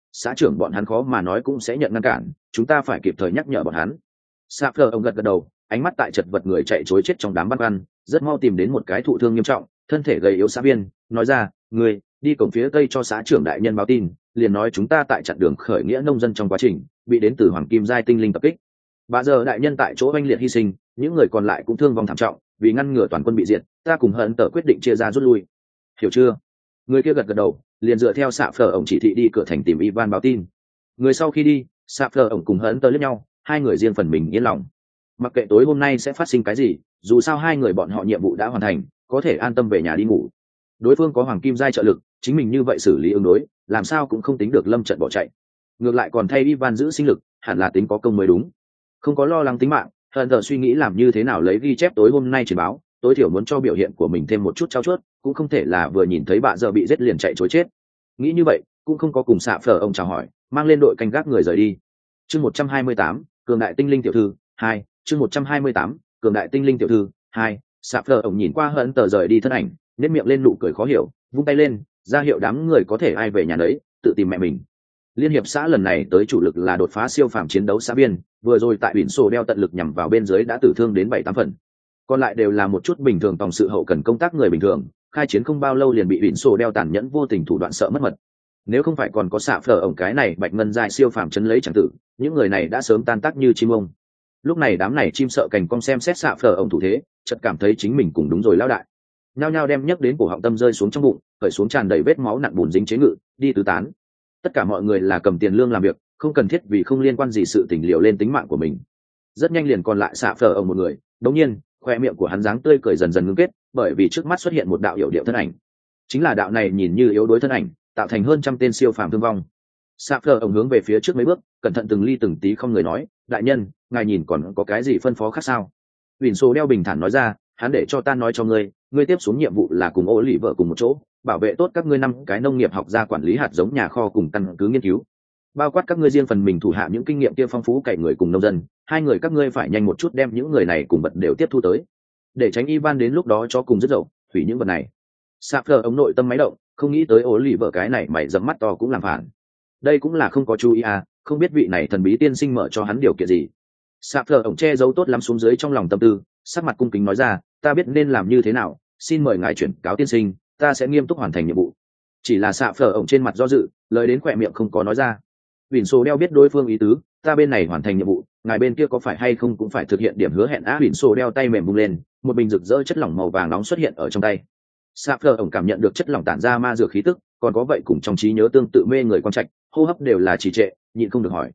xã trưởng bọn hắn khó mà nói cũng sẽ nhận ngăn cản, chúng ta phải kịp thời nhắc nhở bọn hắn. Sạp Phở ông gật gật đầu, ánh mắt tại chật vật người chạy trối chết trong đám băn khoăn, rất mau tìm đến một cái thụ thương nghiêm trọng, thân thể gầy yếu xã viên, nói ra, người đi cổng phía tây cho xã trưởng đại nhân báo tin, liền nói chúng ta tại chặn đường khởi nghĩa nông dân trong quá trình bị đến từ hoàng kim giai tinh linh tập kích. Bà giờ đại nhân tại chỗ oanh liệt hy sinh, những người còn lại cũng thương vong thảm trọng, vì ngăn ngừa toàn quân bị diệt, ta cùng hận tờ quyết định chia ra rút lui. Hiểu chưa? Người kia gật gật đầu, liền dựa theo Sạp Phở ông chỉ thị đi cửa thành tìm Ivan báo tin. Người sau khi đi, Sạp Phở ông cùng hận tờ liếc nhau, hai người riêng phần mình yên lòng. Mặc kệ tối hôm nay sẽ phát sinh cái gì, dù sao hai người bọn họ nhiệm vụ đã hoàn thành, có thể an tâm về nhà đi ngủ. Đối phương có hoàng kim giai trợ lực, chính mình như vậy xử lý ứng đối, làm sao cũng không tính được lâm trận bỏ chạy. Ngược lại còn thay Ivan giữ sinh lực, hẳn là tính có công mới đúng. Không có lo lắng tính mạng, hận tờ suy nghĩ làm như thế nào lấy ghi chép tối hôm nay truyền báo, tối thiểu muốn cho biểu hiện của mình thêm một chút trao chuốt, cũng không thể là vừa nhìn thấy bà giờ bị giết liền chạy trối chết. Nghĩ như vậy, cũng không có cùng Sạp Phở ông chào hỏi, mang lên đội canh gác người rời đi. Chương 128, cường đại tinh linh tiểu thư 2, chương 128, cường đại tinh linh tiểu thư 2. Sạp Phở ông nhìn qua hận tờ rời đi thân ảnh, nét miệng lên nụ cười khó hiểu, vung tay lên, ra hiệu đám người có thể ai về nhà nấy, tự tìm mẹ mình. Liên hiệp xã lần này tới chủ lực là đột phá siêu phàm chiến đấu xã viên, vừa rồi tại biển sổ đeo tận lực nhằm vào bên dưới đã tử thương đến 7-8 phần. Còn lại đều là một chút bình thường tòng sự hậu cần công tác người bình thường, khai chiến không bao lâu liền bị biển sổ đeo tàn nhẫn vô tình thủ đoạn sợ mất mật. Nếu không phải còn có Sạp Phở ông cái này bạch ngân dài siêu phàm chấn lấy chẳng tử, những người này đã sớm tan tác như chim ông. Lúc này đám này chim sợ cành cong xem xét Sạp Phở ông thủ thế, chợt cảm thấy chính mình cùng đúng rồi lão đại. Nhao nhao đem nhấc đến cổ họng tâm rơi xuống trong bụng, cởi xuống tràn đầy vết máu nặng bùn dính chế ngự, đi tứ tán. Tất cả mọi người là cầm tiền lương làm việc, không cần thiết vì không liên quan gì sự tình liều lên tính mạng của mình. Rất nhanh liền còn lại Sạp Phở ông một người, đống nhiên, khoe miệng của hắn dáng tươi cười dần dần ngưng kết, bởi vì trước mắt xuất hiện một đạo yểu điệu thân ảnh. Chính là đạo này nhìn như yếu đuối thân ảnh, tạo thành hơn trăm tên siêu phàm thương vong. Sạp Phở ông hướng về phía trước mấy bước, cẩn thận từng ly từng tí không người nói, đại nhân, ngài nhìn còn có cái gì phân phó khác sao? Huỳnh Sô đeo bình thản nói ra, hắn để cho ta nói cho ngươi, ngươi tiếp xuống nhiệm vụ là cùng ô lì vợ cùng một chỗ, bảo vệ tốt các ngươi 5 cái nông nghiệp học gia quản lý hạt giống nhà kho cùng căn cứ nghiên cứu, bao quát các ngươi riêng phần mình thủ hạ những kinh nghiệm kia phong phú cày người cùng nông dân, hai người các ngươi phải nhanh một chút đem những người này cùng vật đều tiếp thu tới, để tránh Ivan đến lúc đó cho cùng rất dậu hủy những vật này. Sạp Phở ông nội tâm máy động, không nghĩ tới ô lì vợ cái này mày dẫm mắt to cũng làm phản. Đây cũng là không có chú ý à, không biết vị này thần bí tiên sinh mở cho hắn điều kiện gì. Sạp Phở ông che giấu tốt lắm xuống dưới trong lòng tâm tư, sắc mặt cung kính nói ra, ta biết nên làm như thế nào, xin mời ngài chuyển cáo tiên sinh, ta sẽ nghiêm túc hoàn thành nhiệm vụ. Chỉ là Sạp Phở ông trên mặt do dự, lời đến khỏe miệng không có nói ra. Huỳnh Sô đeo biết đối phương ý tứ, ta bên này hoàn thành nhiệm vụ, ngài bên kia có phải hay không cũng phải thực hiện điểm hứa hẹn á. Huỳnh Sô đeo tay mềm vung lên, một bình rực rỡ chất lỏng màu vàng nóng xuất hiện ở trong tay. Sạp Phở ông cảm nhận được chất lỏng tản ra ma dược khí tức, còn có vậy cùng trong trí nhớ tương tự mê người quan trạch, hô hấp đều là trì trệ, nhịn không được hỏi,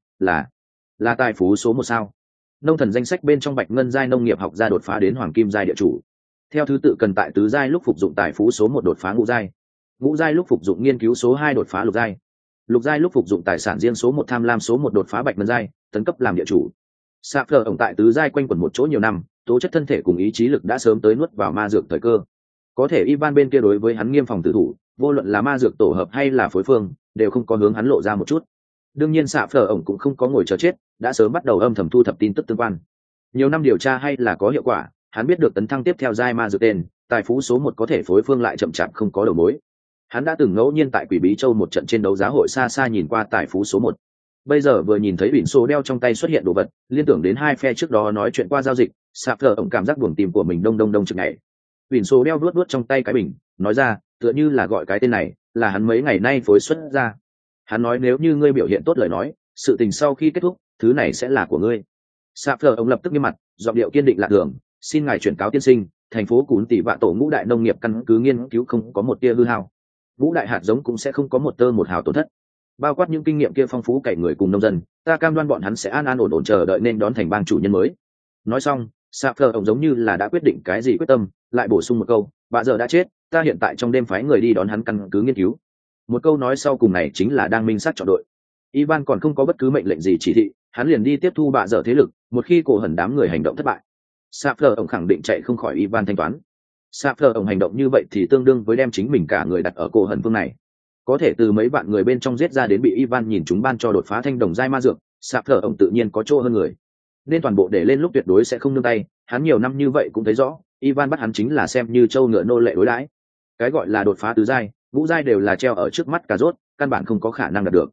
là tài phú số 1 sao? Nông thần danh sách bên trong bạch ngân giai nông nghiệp học gia đột phá đến hoàng kim giai địa chủ. Theo thứ tự cần tại tứ giai lúc phục dụng tài phú số 1 đột phá ngũ giai, ngũ giai lúc phục dụng nghiên cứu số 2 đột phá lục giai, lục giai lúc phục dụng tài sản riêng số 1 tham lam số 1 đột phá bạch ngân giai, tấn cấp làm địa chủ. Sạp Phở ông tại tứ giai quanh quẩn một chỗ nhiều năm, tố chất thân thể cùng ý chí lực đã sớm tới nuốt vào ma dược thời cơ. Có thể Ivan bên kia đối với hắn nghiêm phòng tử thủ, vô luận là ma dược tổ hợp hay là phối phương, đều không có hướng hắn lộ ra một chút. Đương nhiên Sạp Phở ông cũng không có ngồi chờ chết, đã sớm bắt đầu âm thầm thu thập tin tức tương quan. Nhiều năm điều tra hay là có hiệu quả, hắn biết được tấn thăng tiếp theo giai ma dược tên, tài phú số 1 có thể phối phương lại chậm chạp không có đầu mối. Hắn đã từng ngẫu nhiên tại Quỷ Bí Châu một trận trên đấu giá hội xa xa nhìn qua tài phú số 1. Bây giờ vừa nhìn thấy biển số đeo trong tay xuất hiện đồ vật, liên tưởng đến hai phe trước đó nói chuyện qua giao dịch, Sạp Phở ông cảm giác buồng tim của mình đông đông đông chực nhảy. Biển số đeo vuốt vuốt trong tay cái bình, nói ra, tựa như là gọi cái tên này, là hắn mấy ngày nay phối xuất ra. Hắn nói nếu như ngươi biểu hiện tốt lời nói, sự tình sau khi kết thúc, thứ này sẽ là của ngươi. Sạp Phở ông lập tức nghiêm mặt, giọng điệu kiên định lạ thường, xin ngài chuyển cáo tiên sinh, thành phố Cún Tỷ Vạ Tổ ngũ đại nông nghiệp căn cứ nghiên cứu không có một tia hư hao, ngũ đại hạt giống cũng sẽ không có một tơ một hào tổn thất, bao quát những kinh nghiệm kia phong phú cày người cùng nông dân, ta cam đoan bọn hắn sẽ an an ổn ổn chờ đợi nên đón thành bang chủ nhân mới. Nói xong, Sạp Phở ông giống như là đã quyết định cái gì quyết tâm, lại bổ sung một câu, bà giờ đã chết, ta hiện tại trong đêm phái người đi đón hắn căn cứ nghiên cứu. Một câu nói sau cùng này chính là đang minh sát chọn đội. Ivan còn không có bất cứ mệnh lệnh gì chỉ thị, hắn liền đi tiếp thu bà giờ thế lực, một khi cổ hẩn đám người hành động thất bại, Sạp Phở ông khẳng định chạy không khỏi Ivan thanh toán. Sạp Phở ông hành động như vậy thì tương đương với đem chính mình cả người đặt ở cổ hẩn phương này. Có thể từ mấy bạn người bên trong giết ra đến bị Ivan nhìn chúng ban cho đột phá thanh đồng giai ma dược, Sạp Phở ông tự nhiên có chỗ hơn người. Nên toàn bộ để lên lúc tuyệt đối sẽ không nương tay, hắn nhiều năm như vậy cũng thấy rõ, Ivan bắt hắn chính là xem như trâu ngựa nô lệ đối đãi. Cái gọi là đột phá tứ giai, ngũ giai đều là treo ở trước mắt cà rốt, căn bản không có khả năng đạt được.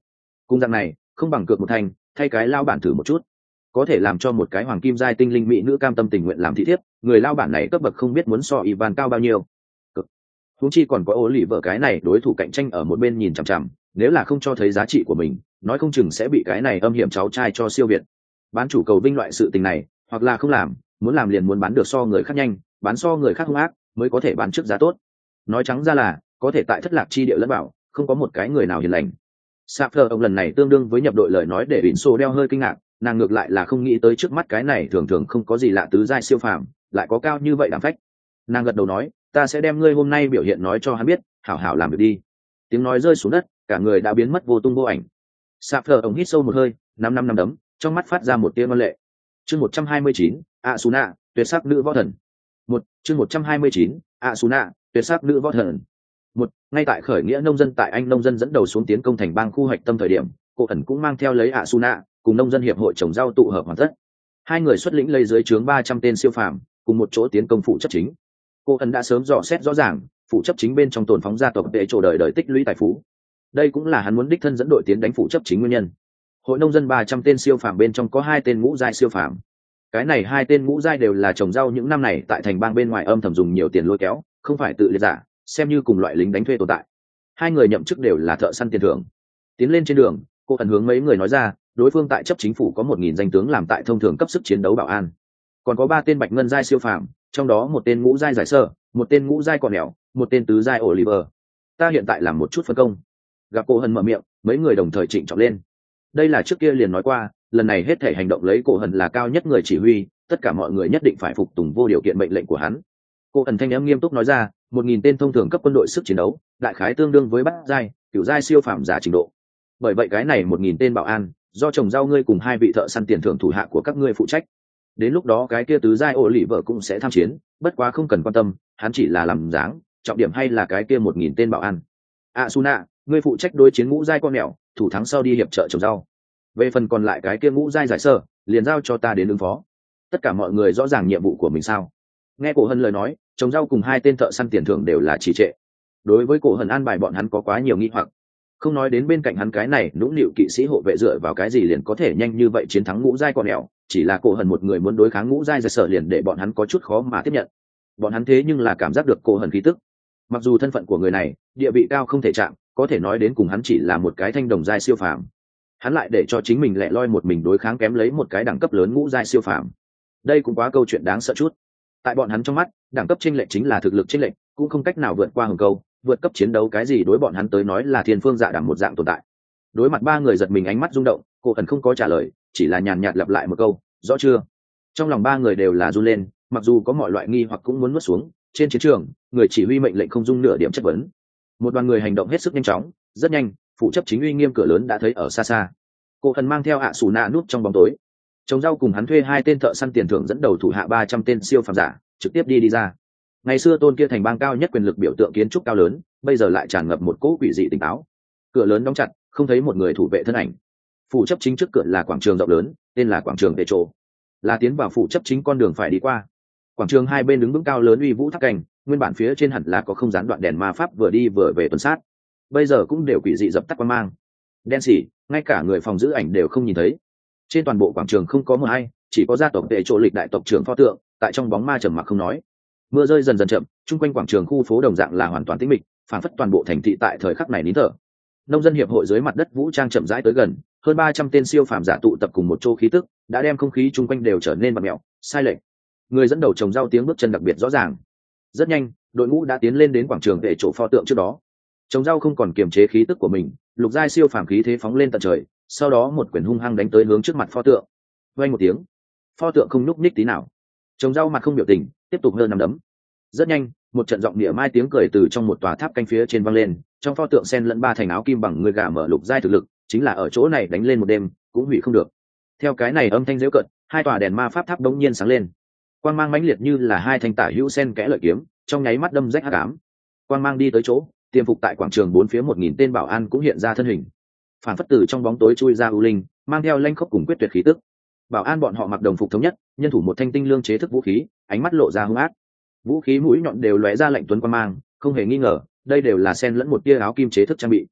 Cùng dạng này không bằng cược một thành, thay cái lao bản thử một chút, có thể làm cho một cái hoàng kim giai tinh linh mỹ nữ cam tâm tình nguyện làm thị thiếp, người lao bản này cấp bậc không biết muốn so Ivan cao bao nhiêu. Huống chi còn có ố lì vợ cái này đối thủ cạnh tranh ở một bên nhìn chằm chằm, nếu là không cho thấy giá trị của mình, nói không chừng sẽ bị cái này âm hiểm cháu trai cho siêu việt. Bán chủ cầu vinh loại sự tình này, hoặc là không làm, muốn làm liền muốn bán được so người khác nhanh, bán so người khác hung ác, mới có thể bán trước giá tốt. Nói trắng ra là, có thể tại thất lạc chi địa lẫn bảo, không có một cái người nào hiền lành. Sapphire ông lần này tương đương với nhập đội lời nói để Bỉn Sô đeo hơi kinh ngạc, nàng ngược lại là không nghĩ tới trước mắt cái này thường thường không có gì lạ tứ giai siêu phàm, lại có cao như vậy đảm phách. Nàng gật đầu nói, ta sẽ đem ngươi hôm nay biểu hiện nói cho hắn biết, hảo hảo làm việc đi. Tiếng nói rơi xuống đất, cả người đã biến mất vô tung vô ảnh. Sapphire ông hít sâu một hơi, năm đấm, trong mắt phát ra một tia ngoan lệ. Chương 129, Asuna, tuyệt sắc nữ võ thần. Chương 129, Asuna, tuyệt sắc nữ võ thần. Ngay tại khởi nghĩa nông dân tại Anh nông dân dẫn đầu xuống tiến công thành bang khu hoạch tâm thời điểm, cô ẩn cũng mang theo lấy Asuna, cùng nông dân hiệp hội trồng rau tụ hợp hoàn tất. Hai người xuất lĩnh lấy dưới trướng 300 tên siêu phàm, cùng một chỗ tiến công phụ chấp chính. Cô ẩn đã sớm dò xét rõ ràng, phụ chấp chính bên trong tồn phóng gia tộc để trổ đời tích lũy tài phú. Đây cũng là hắn muốn đích thân dẫn đội tiến đánh phụ chấp chính nguyên nhân. Hội nông dân 300 tên siêu phàm bên trong có 2 tên ngũ giai siêu phàm. Cái này 2 tên ngũ giai đều là trồng rau những năm này tại thành bang bên ngoài âm thầm dùng nhiều tiền lôi kéo, không phải tự liệt giả, xem như cùng loại lính đánh thuê tồn tại. Hai người nhậm chức đều là thợ săn tiền thưởng. Tiến lên trên đường, cô ẩn hướng mấy người nói ra, đối phương tại chấp chính phủ có 1000 danh tướng làm tại thông thường cấp sức chiến đấu bảo an. Còn có 3 tên bạch ngân giai siêu phàm, trong đó một tên ngũ giai giải sơ, một tên ngũ giai cỏ nẻo, một tên tứ giai Oliver. Ta hiện tại làm một chút phân công. Gặp cô hân mở miệng, mấy người đồng thời trịnh trọng lên. Đây là trước kia liền nói qua, lần này hết thể hành động lấy cổ hân là cao nhất người chỉ huy, tất cả mọi người nhất định phải phục tùng vô điều kiện mệnh lệnh của hắn. Cô ẩn thanh âm nghiêm túc nói ra, 1000 tên thông thường cấp quân đội sức chiến đấu, đại khái tương đương với bát giai, cửu giai siêu phàm giả trình độ. Bởi vậy cái này 1000 tên bảo an, do trồng rau ngươi cùng 2 vị thợ săn tiền thưởng thủ hạ của các ngươi phụ trách. Đến lúc đó cái kia tứ giai ổ lì vợ cũng sẽ tham chiến, bất quá không cần quan tâm, hắn chỉ là làm dáng, trọng điểm hay là cái kia 1000 tên bảo an. Asuna, ngươi phụ trách đối chiến ngũ giai con mèo, thủ thắng sau đi hiệp trợ trồng rau. Về phần còn lại cái kia ngũ giai giải sơ, liền giao cho ta đến ứng phó. Tất cả mọi người rõ ràng nhiệm vụ của mình sao? Nghe cổ hân lời nói, trồng rau cùng 2 tên thợ săn tiền thưởng đều là trì trệ. Đối với cổ hân an bài bọn hắn có quá nhiều nghi hoặc, không nói đến bên cạnh hắn cái này nũng nịu kỵ sĩ hộ vệ dựa vào cái gì liền có thể nhanh như vậy chiến thắng ngũ giai con mèo, chỉ là cổ hân một người muốn đối kháng ngũ giai giải sở liền để bọn hắn có chút khó mà tiếp nhận. Bọn hắn thế nhưng là cảm giác được cổ hân khí tức. Mặc dù thân phận của người này địa vị cao không thể chạm, có thể nói đến cùng hắn chỉ là một cái thanh đồng giai siêu phàm, hắn lại để cho chính mình lẻ loi một mình đối kháng kém lấy một cái đẳng cấp lớn ngũ giai siêu phàm. Đây cũng quá câu chuyện đáng sợ chút. Tại bọn hắn trong mắt, đẳng cấp chênh lệch chính là thực lực chênh lệch, cũng không cách nào vượt qua hừng câu, vượt cấp chiến đấu cái gì đối bọn hắn tới nói là thiên phương dạ đẳng một dạng tồn tại. Đối mặt 3 người giật mình ánh mắt rung động, cô ẩn không có trả lời, chỉ là nhàn nhạt lặp lại một câu, rõ chưa? Trong lòng 3 người đều là run lên, mặc dù có mọi loại nghi hoặc cũng muốn nuốt xuống. Trên chiến trường, người chỉ huy mệnh lệnh không dung nửa điểm chất vấn. Một đoàn người hành động hết sức nhanh chóng, rất nhanh, phụ chấp chính uy nghiêm cửa lớn đã thấy ở xa xa. Cô ẩn mang theo Asuna núp trong bóng tối. Trồng rau cùng hắn thuê 2 tên thợ săn tiền thưởng dẫn đầu thủ hạ 300 tên siêu phàm giả, trực tiếp đi ra. Ngày xưa tôn kia thành bang cao nhất quyền lực biểu tượng kiến trúc cao lớn, bây giờ lại tràn ngập một cỗ quỷ dị tỉnh táo. Cửa lớn đóng chặt, không thấy một người thủ vệ thân ảnh. Phủ chấp chính trước cửa là quảng trường rộng lớn, tên là quảng trường Petro, là tiến vào phủ chấp chính con đường phải đi qua. Quảng trường hai bên đứng vững cao lớn uy vũ tháp cành, nguyên bản phía trên hẳn là có không gián đoạn đèn ma pháp vừa đi vừa về tuần sát, bây giờ cũng đều quỷ dị dập tắt quang mang, đen xỉ, ngay cả người phòng giữ ảnh đều không nhìn thấy. Trên toàn bộ quảng trường không có một ai, chỉ có gia tộc Petro lịch đại tộc trưởng pho tượng tại trong bóng ma trầm mặc không nói. Mưa rơi dần dần chậm, chung quanh quảng trường khu phố đồng dạng là hoàn toàn tĩnh mịch, phản phất toàn bộ thành thị tại thời khắc này nín thở. Nông dân hiệp hội dưới mặt đất vũ trang chậm rãi tới gần, hơn 300 tên siêu phàm giả tụ tập cùng một chỗ, khí tức đã đem không khí chung quanh đều trở nên bặm mẹo, sai lệch. Người dẫn đầu trồng rau tiếng bước chân đặc biệt rõ ràng. Rất nhanh, đội ngũ đã tiến lên đến quảng trường để chỗ pho tượng trước đó. Trồng rau không còn kiềm chế khí tức của mình, lục giai siêu phàm khí thế phóng lên tận trời, sau đó một quyền hung hăng đánh tới hướng trước mặt pho tượng. Vang một tiếng, pho tượng không nhúc nhích tí nào. Trồng rau mặt không biểu tình, tiếp tục hơn nắm đấm. Rất nhanh, một trận giọng địa mai tiếng cười từ trong một tòa tháp canh phía trên vang lên, trong pho tượng sen lẫn 3 thành áo kim bằng người gà mở lục giai thực lực, chính là ở chỗ này đánh lên một đêm cũng hủy không được. Theo cái này âm thanh giễu cợt, 2 tòa đèn ma pháp tháp đống nhiên sáng lên, quang mang mãnh liệt như là 2 thanh tả hữu sen kẽ lợi kiếm, trong nháy mắt đâm rách hắc ám. Quang mang đi tới chỗ, tiềm phục tại quảng trường 4 phía 1000 tên bảo an cũng hiện ra thân hình, phản phất từ trong bóng tối chui ra u linh, mang theo lanh khốc cùng quyết tuyệt khí tức. Bảo an bọn họ mặc đồng phục thống nhất, nhân thủ một thanh tinh lương chế thức vũ khí, ánh mắt lộ ra hung ác. Vũ khí mũi nhọn đều lóe ra lạnh tuấn quang mang, không hề nghi ngờ, đây đều là sen lẫn một tia áo kim chế thức trang bị.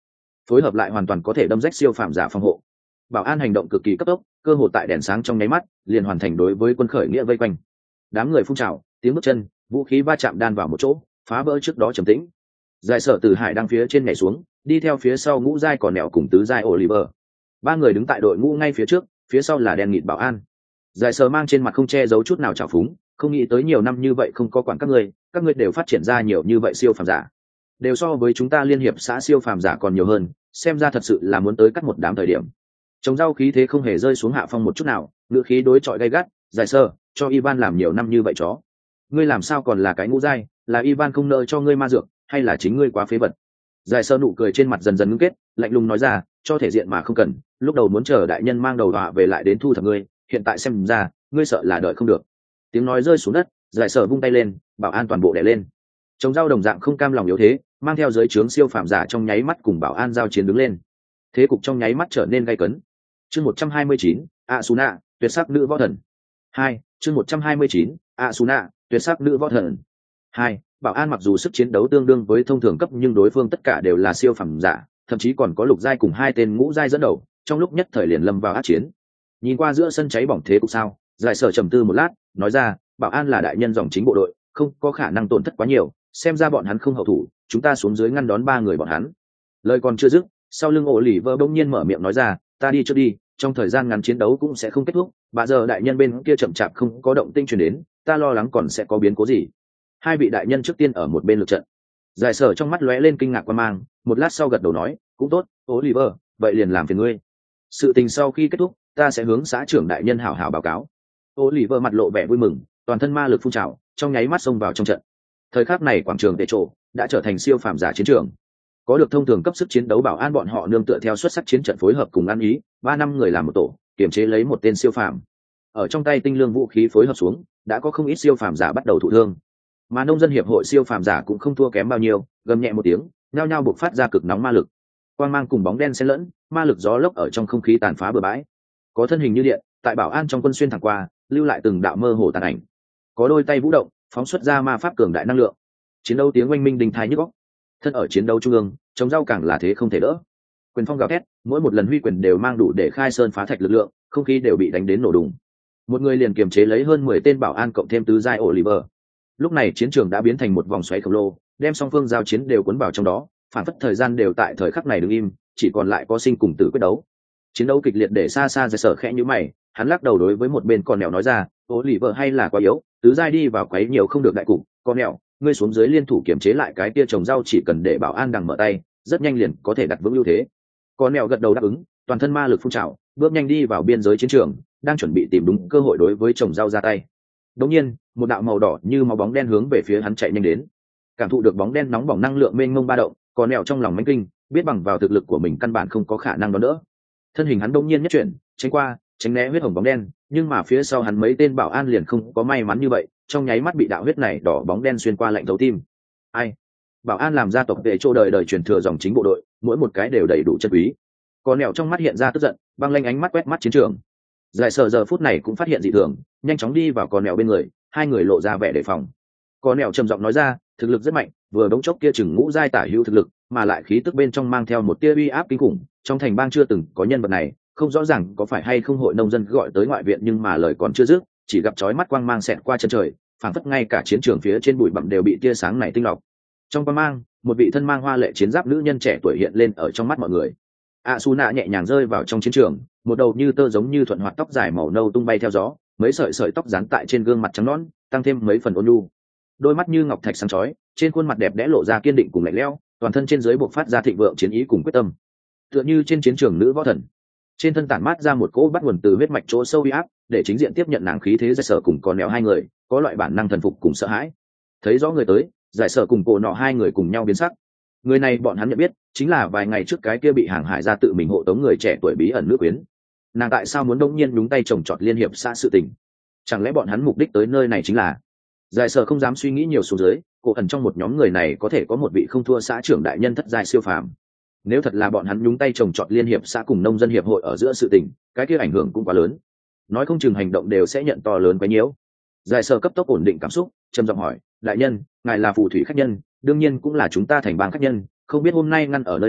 phối hợp lại hoàn toàn có thể đâm rách siêu phàm giả phòng hộ. Bảo an hành động cực kỳ cấp tốc, cơ hội tại đèn sáng trong nháy mắt liền hoàn thành đối với quân khởi nghĩa vây quanh. Đám người phun trào, tiếng bước chân, vũ khí va chạm đan vào một chỗ, phá vỡ trước đó trầm tĩnh. Giải Sở từ hải đang phía trên nhảy xuống, đi theo phía sau ngũ giai còn nẹo cùng tứ giai Oliver. Ba người đứng tại đội ngũ ngay phía trước, phía sau là đen nghịt bảo an. Giải Sở mang trên mặt không che giấu chút nào trào phúng, không nghĩ tới nhiều năm như vậy không có quản các ngươi đều phát triển ra nhiều như vậy siêu phàm giả, đều so với chúng ta liên hiệp xã siêu phàm giả còn nhiều hơn, xem ra thật sự là muốn tới cắt một đám thời điểm. Trồng rau khí thế không hề rơi xuống hạ phong một chút nào, ngữ khí đối chọi gay gắt. Giải Sở, cho Ivan làm nhiều năm như vậy chó, ngươi làm sao còn là cái ngũ giai, là Ivan không nợ cho ngươi ma dược, hay là chính ngươi quá phế vật? Giải Sở nụ cười trên mặt dần dần ngưng kết, lạnh lùng nói ra, cho thể diện mà không cần, lúc đầu muốn chờ đại nhân mang đầu đọa về lại đến thu thập ngươi, hiện tại xem ra ngươi sợ là đợi không được. Tiếng nói rơi xuống đất, Giải Sở vung tay lên, bảo an toàn bộ đè lên. Trồng rau đồng dạng không cam lòng yếu thế, mang theo giới trướng siêu phàm giả trong nháy mắt cùng bảo an giao chiến đứng lên. Thế cục trong nháy mắt trở nên gay cấn. Chương 129, Asuna, tuyệt sắc nữ võ thần. 2, chương 129, Asuna, tuyệt sắc nữ võ thần. 2, bảo an mặc dù sức chiến đấu tương đương với thông thường cấp nhưng đối phương tất cả đều là siêu phàm giả, thậm chí còn có lục giai cùng hai tên ngũ giai dẫn đầu, trong lúc nhất thời liền lâm vào ác chiến. Nhìn qua giữa sân cháy bỏng thế cục sao, Giải Sở trầm tư một lát, nói ra, bảo an là đại nhân dòng chính bộ đội, không có khả năng tổn thất quá nhiều, xem ra bọn hắn không hậu thủ, chúng ta xuống dưới ngăn đón ba người bọn hắn. Lời còn chưa dứt, sau lưng Oliver bỗng nhiên mở miệng nói ra, ta đi trước đi, trong thời gian ngắn chiến đấu cũng sẽ không kết thúc, bà giờ đại nhân bên kia chậm chạp không có động tĩnh truyền đến, ta lo lắng còn sẽ có biến cố gì. Hai vị đại nhân trước tiên ở một bên lượt trận. Giải Sở trong mắt lóe lên kinh ngạc quan mang, một lát sau gật đầu nói, cũng tốt, Oliver, vậy liền làm phiền ngươi. Sự tình sau khi kết thúc, ta sẽ hướng xã trưởng đại nhân hảo hảo báo cáo. Oliver mặt lộ vẻ vui mừng, toàn thân ma lực phun trào, trong nháy mắt xông vào trong trận. Thời khắc này quảng trường Tệ Trổ đã trở thành siêu phàm giả chiến trường. Có được thông thường cấp sức chiến đấu bảo an bọn họ nương tựa theo xuất sắc chiến trận phối hợp cùng ăn ý, 3-5 người làm một tổ, kiểm chế lấy một tên siêu phàm. Ở trong tay tinh lương vũ khí phối hợp xuống, đã có không ít siêu phàm giả bắt đầu thụ thương. Mà nông dân hiệp hội siêu phàm giả cũng không thua kém bao nhiêu, gầm nhẹ một tiếng, nhao nhao bộc phát ra cực nóng ma lực. Quang mang cùng bóng đen xen lẫn, ma lực gió lốc ở trong không khí tàn phá bừa bãi. Có thân hình như điện, tại bảo an trong quân xuyên thẳng qua, lưu lại từng đạo mơ hồ tàn ảnh. Có đôi tay vũ động, phóng xuất ra ma pháp cường đại năng lượng. Chiến đấu tiếng oanh minh đình thai nhức óc. Thân ở chiến đấu trung ương, chống rau càng là thế không thể đỡ. Quyền phong gào thét, mỗi một lần huy quyền đều mang đủ để khai sơn phá thạch lực lượng, không khí đều bị đánh đến nổ đùng. Một người liền kiềm chế lấy hơn 10 tên bảo an cộng thêm tứ giai Oliver. Lúc này chiến trường đã biến thành một vòng xoáy khổng lồ, đem song phương giao chiến đều cuốn vào trong đó, phản phất thời gian đều tại thời khắc này đứng im, chỉ còn lại có sinh cùng tử quyết đấu. Chiến đấu kịch liệt để xa xa Giải Sở khẽ nhíu mày, hắn lắc đầu đối với một bên con mèo nói ra, Oliver hay là quá yếu, tứ giai đi vào quấy nhiều không được đại cục, con mèo, ngươi xuống dưới liên thủ kiểm chế lại cái tia trồng rau, chỉ cần để bảo an đằng mở tay, rất nhanh liền có thể đặt vững ưu thế. Con mèo gật đầu đáp ứng, toàn thân ma lực phun trào, bước nhanh đi vào biên giới chiến trường, đang chuẩn bị tìm đúng cơ hội đối với trồng rau ra tay. Đống nhiên, một đạo màu đỏ như máu bóng đen hướng về phía hắn chạy nhanh đến. Cảm thụ được bóng đen nóng bỏng năng lượng mênh mông ba động, con mèo trong lòng mãnh kinh, biết bằng vào thực lực của mình căn bản không có khả năng đón đỡ. Thân hình hắn đống nhiên nhất chuyển, tránh qua, tránh né huyết hồng bóng đen, nhưng mà phía sau hắn mấy tên bảo an liền không có may mắn như vậy, trong nháy mắt bị đạo huyết này đỏ bóng đen xuyên qua lạnh thấu tim. Ai? Bảo an làm gia tộc vệ chỗ đời đời truyền thừa dòng chính bộ đội, mỗi một cái đều đầy đủ chân quý. Con mèo trong mắt hiện ra tức giận, băng lanh ánh mắt quét mắt chiến trường. Giải Sở giờ phút này cũng phát hiện dị thường, nhanh chóng đi vào con mèo bên người, hai người lộ ra vẻ đề phòng. Con mèo trầm giọng nói ra, thực lực rất mạnh, vừa đống chốc kia chừng ngũ giai tả hữu thực lực, mà lại khí tức bên trong mang theo một tia uy áp kinh khủng, trong thành bang chưa từng có nhân vật này, không rõ ràng có phải hay không hội nông dân gọi tới ngoại viện, nhưng mà lời còn chưa dứt, chỉ gặp chói mắt quang mang xẹt qua chân trời, phảng phất ngay cả chiến trường phía trên bụi bặm đều bị tia sáng này tinh lọc. Trong quang mang, một vị thân mang hoa lệ chiến giáp nữ nhân trẻ tuổi hiện lên ở trong mắt mọi người. Asuna nhẹ nhàng rơi vào trong chiến trường, một đầu như tơ giống như thuận hoạt tóc dài màu nâu tung bay theo gió, mấy sợi sợi tóc dán tại trên gương mặt trắng nõn, tăng thêm mấy phần ôn nhu. Đôi mắt như ngọc thạch sáng chói, trên khuôn mặt đẹp đẽ lộ ra kiên định cùng lạnh lẽo, toàn thân trên dưới bộc phát ra thịnh vượng chiến ý cùng quyết tâm. Tựa như trên chiến trường nữ võ thần, trên thân tản mát ra một cỗ bắt nguồn từ huyết mạch chỗ sâu uy áp, để chính diện tiếp nhận nàng khí thế. Giải Sở cùng con mèo hai người có loại bản năng thần phục cùng sợ hãi. Thấy rõ người tới, Giải Sở cùng cổ nọ hai người cùng nhau biến sắc. Người này bọn hắn nhận biết, chính là vài ngày trước cái kia bị hàng hải ra tự mình hộ tống người trẻ tuổi bí ẩn nữ quyến. Nàng tại sao muốn đông nhiên nhúng tay trồng trọt liên hiệp xã sự tình? Chẳng lẽ bọn hắn mục đích tới nơi này chính là? Giải Sở không dám suy nghĩ nhiều xuống dưới, cổ ẩn trong một nhóm người này có thể có một vị không thua xã trưởng đại nhân thất giai siêu phàm. Nếu thật là bọn hắn nhúng tay trồng trọt liên hiệp xã cùng nông dân hiệp hội ở giữa sự tình, cái kia ảnh hưởng cũng quá lớn, nói không chừng hành động đều sẽ nhận to lớn quấy nhiễu. Giải Sở cấp tốc ổn định cảm xúc, trầm giọng hỏi, đại nhân, ngài là phù thủy khách nhân, đương nhiên cũng là chúng ta thành bang khách nhân, không biết hôm nay ngăn ở nơi này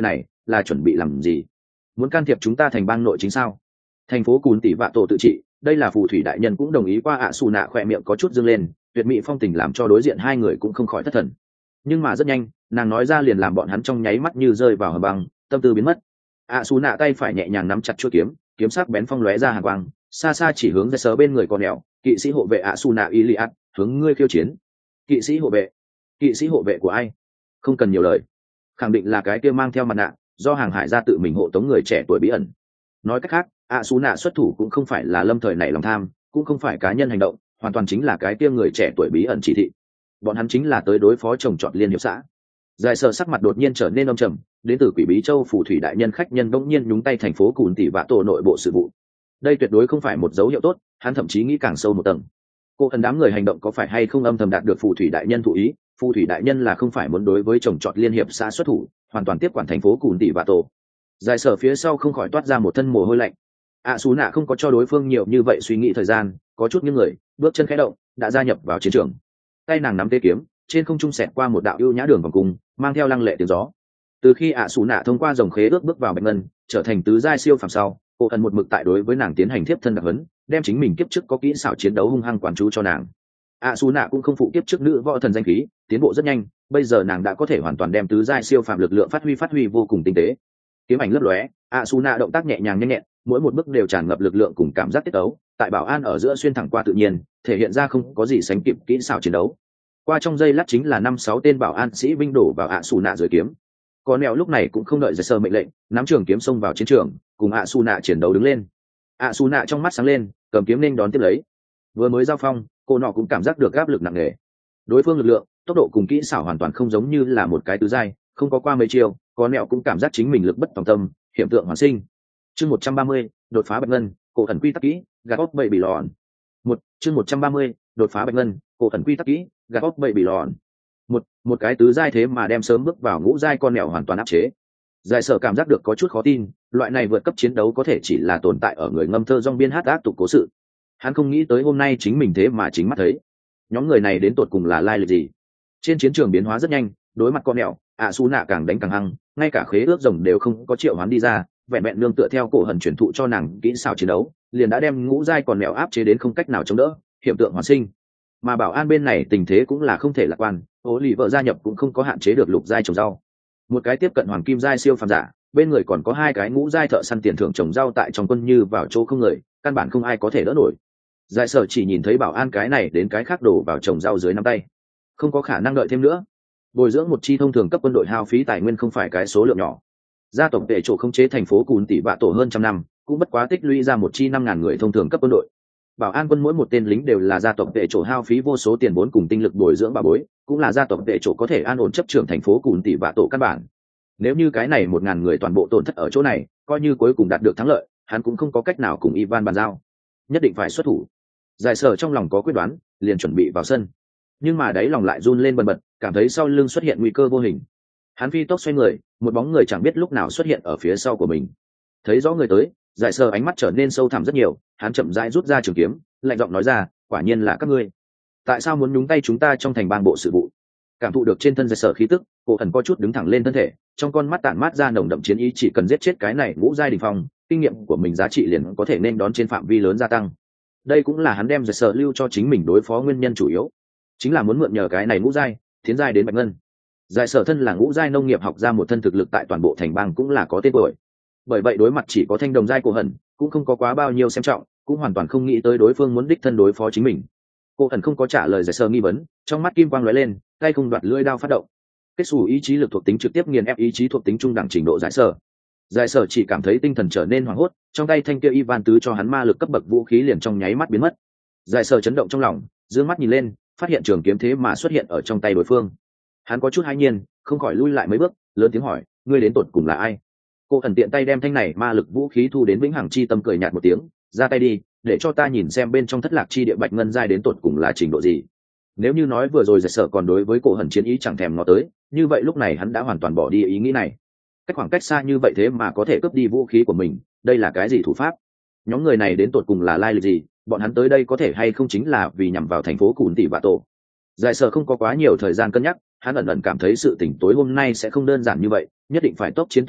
là chuẩn bị làm gì? Muốn can thiệp chúng ta thành bang nội chính sao? Thành phố Cún Tỷ Vạ Tổ tự trị, đây là phù thủy đại nhân cũng đồng ý qua ạ xù nạ khỏe miệng có chút dương lên, tuyệt mỹ phong tình làm cho đối diện hai người cũng không khỏi thất thần. Nhưng mà rất nhanh, nàng nói ra liền làm bọn hắn trong nháy mắt như rơi vào hầm băng, tâm tư biến mất. ạ xù nạ tay phải nhẹ nhàng nắm chặt chuôi kiếm, kiếm sắc bén phong lóe ra hàn quang, xa xa chỉ hướng ra sờ bên người con nẻo, kỵ sĩ hộ vệ ạ xù nạ Iliad, hướng ngươi khiêu chiến. Kỵ sĩ hộ vệ? Kỵ sĩ hộ vệ của ai? Không cần nhiều lời, khẳng định là cái kia mang theo mặt nạ, do hàng hải ra tự mình hộ tống người trẻ tuổi bí ẩn. Nói cách khác, ạ xù nạ xuất thủ cũng không phải là lâm thời nảy lòng tham, cũng không phải cá nhân hành động, hoàn toàn chính là cái kia người trẻ tuổi bí ẩn chỉ thị. Bọn hắn chính là tới đối phó trồng trọt liên hiệp xã. Giải Sở sắc mặt đột nhiên trở nên âm trầm, đến từ Quỷ Bí Châu phù thủy đại nhân khách nhân bỗng nhiên nhúng tay thành phố Cùn Tỷ Vạ Tổ nội bộ sự vụ. Đây tuyệt đối không phải một dấu hiệu tốt, hắn thậm chí nghĩ càng sâu một tầng. Cô thần đám người hành động có phải hay không âm thầm đạt được phù thủy đại nhân thụ ý? Phù thủy đại nhân là không phải muốn đối với trồng trọt liên hiệp xã xuất thủ, hoàn toàn tiếp quản thành phố Cùn Tỷ Vạ Tổ. Giải Sở phía sau không khỏi toát ra một thân mồ hôi lạnh. Sú nạ không có cho đối phương nhiều như vậy suy nghĩ thời gian, có chút những người bước chân khẽ động đã gia nhập vào chiến trường. Tay nàng nắm tê kiếm, trên không trung xẹt qua một đạo ưu nhã đường vòng cung, mang theo lăng lệ tiếng gió. Từ khi Sú nạ thông qua dòng khế ước bước vào bạch ngân, trở thành tứ giai siêu phàm sau, cô thần một mực tại đối với nàng tiến hành tiếp thân đặc huấn, đem chính mình kiếp trước có kỹ xảo chiến đấu hung hăng quản chú cho nàng. Sú nạ cũng không phụ kiếp trước nữ võ thần danh khí, tiến bộ rất nhanh, bây giờ nàng đã có thể hoàn toàn đem tứ giai siêu phàm lực lượng phát huy vô cùng tinh tế. Kiếm ảnh lấp lóe, Sú nạ động tác nhẹ nhàng nhanh nhẹn, mỗi một bước đều tràn ngập lực lượng cùng cảm giác tiết tấu, tại bảo an ở giữa xuyên thẳng qua tự nhiên, thể hiện ra không có gì sánh kịp kỹ xảo chiến đấu. Qua trong giây lát chính là 5-6 tên bảo an sĩ binh đổ vào Sú nạ dưới kiếm. Còn Neo lúc này cũng không đợi Giải Sơ mệnh lệnh, nắm trường kiếm xông vào chiến trường, cùng Sú nạ chiến đấu đứng lên. Sú nạ trong mắt sáng lên, cầm kiếm nên đón tiếp lấy. Vừa mới giao phong, cô nọ cũng cảm giác được áp lực nặng nề. Đối phương lực lượng, tốc độ cùng kỹ xảo hoàn toàn không giống như là một cái tứ giai, không có qua mấy chiều, Còn Neo cũng cảm giác chính mình lực bất tòng tâm, hiện tượng hoàn sinh. Chương 130, đột phá bạch ngân, cổ thần quy tắc kỹ, gạt óc bậy bị lòn. Chương 130, đột phá bạch ngân, cổ thần quy tắc kỹ, gạt óc bậy bị lòn. Một cái tứ giai thế mà đem sớm bước vào ngũ giai con mèo hoàn toàn áp chế. Giải Sở cảm giác được có chút khó tin, loại này vượt cấp chiến đấu có thể chỉ là tồn tại ở người ngâm thơ dong biên hát ác tục cố sự. Hắn không nghĩ tới hôm nay chính mình thế mà chính mắt thấy. Nhóm người này đến tột cùng là lai lịch gì? Trên chiến trường biến hóa rất nhanh, đối mặt con mèo, Sú nạ càng đánh càng hăng, ngay cả khế ước rồng đều không có triệu hoán đi ra, vẹn vẹn nương tựa theo cổ hần truyền thụ cho nàng kỹ xảo chiến đấu, liền đã đem ngũ giai còn mèo áp chế đến không cách nào chống đỡ, hiện tượng hoàn sinh. Mà bảo an bên này tình thế cũng là không thể lạc quan, Ô lì vợ gia nhập cũng không có hạn chế được lục giai trồng rau. Một cái tiếp cận hoàng kim giai siêu phàm giả, bên người còn có hai cái ngũ giai thợ săn tiền thưởng trồng rau tại trong quân như vào chỗ không người, căn bản không ai có thể đỡ nổi. Giải Sở chỉ nhìn thấy bảo an cái này đến cái khác đổ vào trồng rau dưới nắm tay, không có khả năng đợi thêm nữa. Bồi dưỡng một chi thông thường cấp quân đội hao phí tài nguyên không phải cái số lượng nhỏ. Gia tộc Tệ Chỗ khống chế thành phố Cùn Tỷ Vạ Tổ hơn trăm năm, cũng bất quá tích lũy ra một chi 5.000 người thông thường cấp quân đội. Bảo an quân mỗi một tên lính đều là gia tộc Tệ Chỗ hao phí vô số tiền vốn cùng tinh lực bồi dưỡng bảo bối, cũng là gia tộc Tệ Chỗ có thể an ổn chấp trưởng thành phố Cùn Tỷ Vạ Tổ căn bản. Nếu như cái này 1.000 người toàn bộ tổn thất ở chỗ này, coi như cuối cùng đạt được thắng lợi, hắn cũng không có cách nào cùng Ivan bàn giao, nhất định phải xuất thủ. Giải Sở trong lòng có quyết đoán, liền chuẩn bị vào sân, nhưng mà đáy lòng lại run lên bần bật, cảm thấy sau lưng xuất hiện nguy cơ vô hình. Hắn phi tốc xoay người, một bóng người chẳng biết lúc nào xuất hiện ở phía sau của mình. Thấy rõ người tới, Giải Sở ánh mắt trở nên sâu thẳm rất nhiều, hắn chậm rãi rút ra trường kiếm, lạnh giọng nói ra, quả nhiên là các ngươi. Tại sao muốn nhúng tay chúng ta trong thành bang bộ sự vụ? Cảm thụ được trên thân Giải Sở khí tức, cổ thần có chút đứng thẳng lên thân thể, trong con mắt tản mát ra nồng đậm chiến ý, chỉ cần giết chết cái này ngũ giai đỉnh phong, kinh nghiệm của mình giá trị liền có thể nên đón trên phạm vi lớn gia tăng. Đây cũng là hắn đem Giải Sở lưu cho chính mình đối phó nguyên nhân chủ yếu, chính là muốn mượn nhờ cái này ngũ giai tiến giai đến bạch ngân. Giải Sở thân là ngũ giai nông nghiệp học ra một thân thực lực tại toàn bộ thành bang cũng là có tên tuổi, bởi vậy đối mặt chỉ có thanh đồng giai cổ hẩn cũng không có quá bao nhiêu xem trọng, cũng hoàn toàn không nghĩ tới đối phương muốn đích thân đối phó chính mình. Cổ hẩn không có trả lời Giải Sở nghi vấn, trong mắt kim quang lóe lên, tay không đoạt lưỡi đao phát động, kết xù ý chí lực thuộc tính trực tiếp nghiền ép ý chí thuộc tính trung đẳng trình độ Giải Sở. Giải Sở chỉ cảm thấy tinh thần trở nên hoảng hốt, trong tay thanh kia Ivan tứ cho hắn ma lực cấp bậc vũ khí liền trong nháy mắt biến mất. Giải Sở chấn động trong lòng, dương mắt nhìn lên, phát hiện trường kiếm thế mà xuất hiện ở trong tay đối phương. Hắn có chút hãi nhiên, không khỏi lui lại mấy bước, lớn tiếng hỏi, ngươi đến tột cùng là ai? Cô ẩn tiện tay đem thanh này ma lực vũ khí thu đến vĩnh hằng chi tâm, cười nhạt một tiếng, ra tay đi, để cho ta nhìn xem bên trong thất lạc chi địa bạch ngân giai đến tột cùng là trình độ gì. Nếu như nói vừa rồi Giải Sở còn đối với cổ hẩn chiến ý chẳng thèm nó tới, như vậy lúc này hắn đã hoàn toàn bỏ đi ý nghĩ này. Cách khoảng cách xa như vậy thế mà có thể cướp đi vũ khí của mình, đây là cái gì thủ pháp? Nhóm người này đến tột cùng là lai lịch gì? Bọn hắn tới đây có thể hay không chính là vì nhằm vào thành phố Cùn Tỷ Vạ Tổ? Giải Sở không có quá nhiều thời gian cân nhắc, hắn ẩn ẩn cảm thấy sự tình tối hôm nay sẽ không đơn giản như vậy, nhất định phải tốc chiến tốc thắng,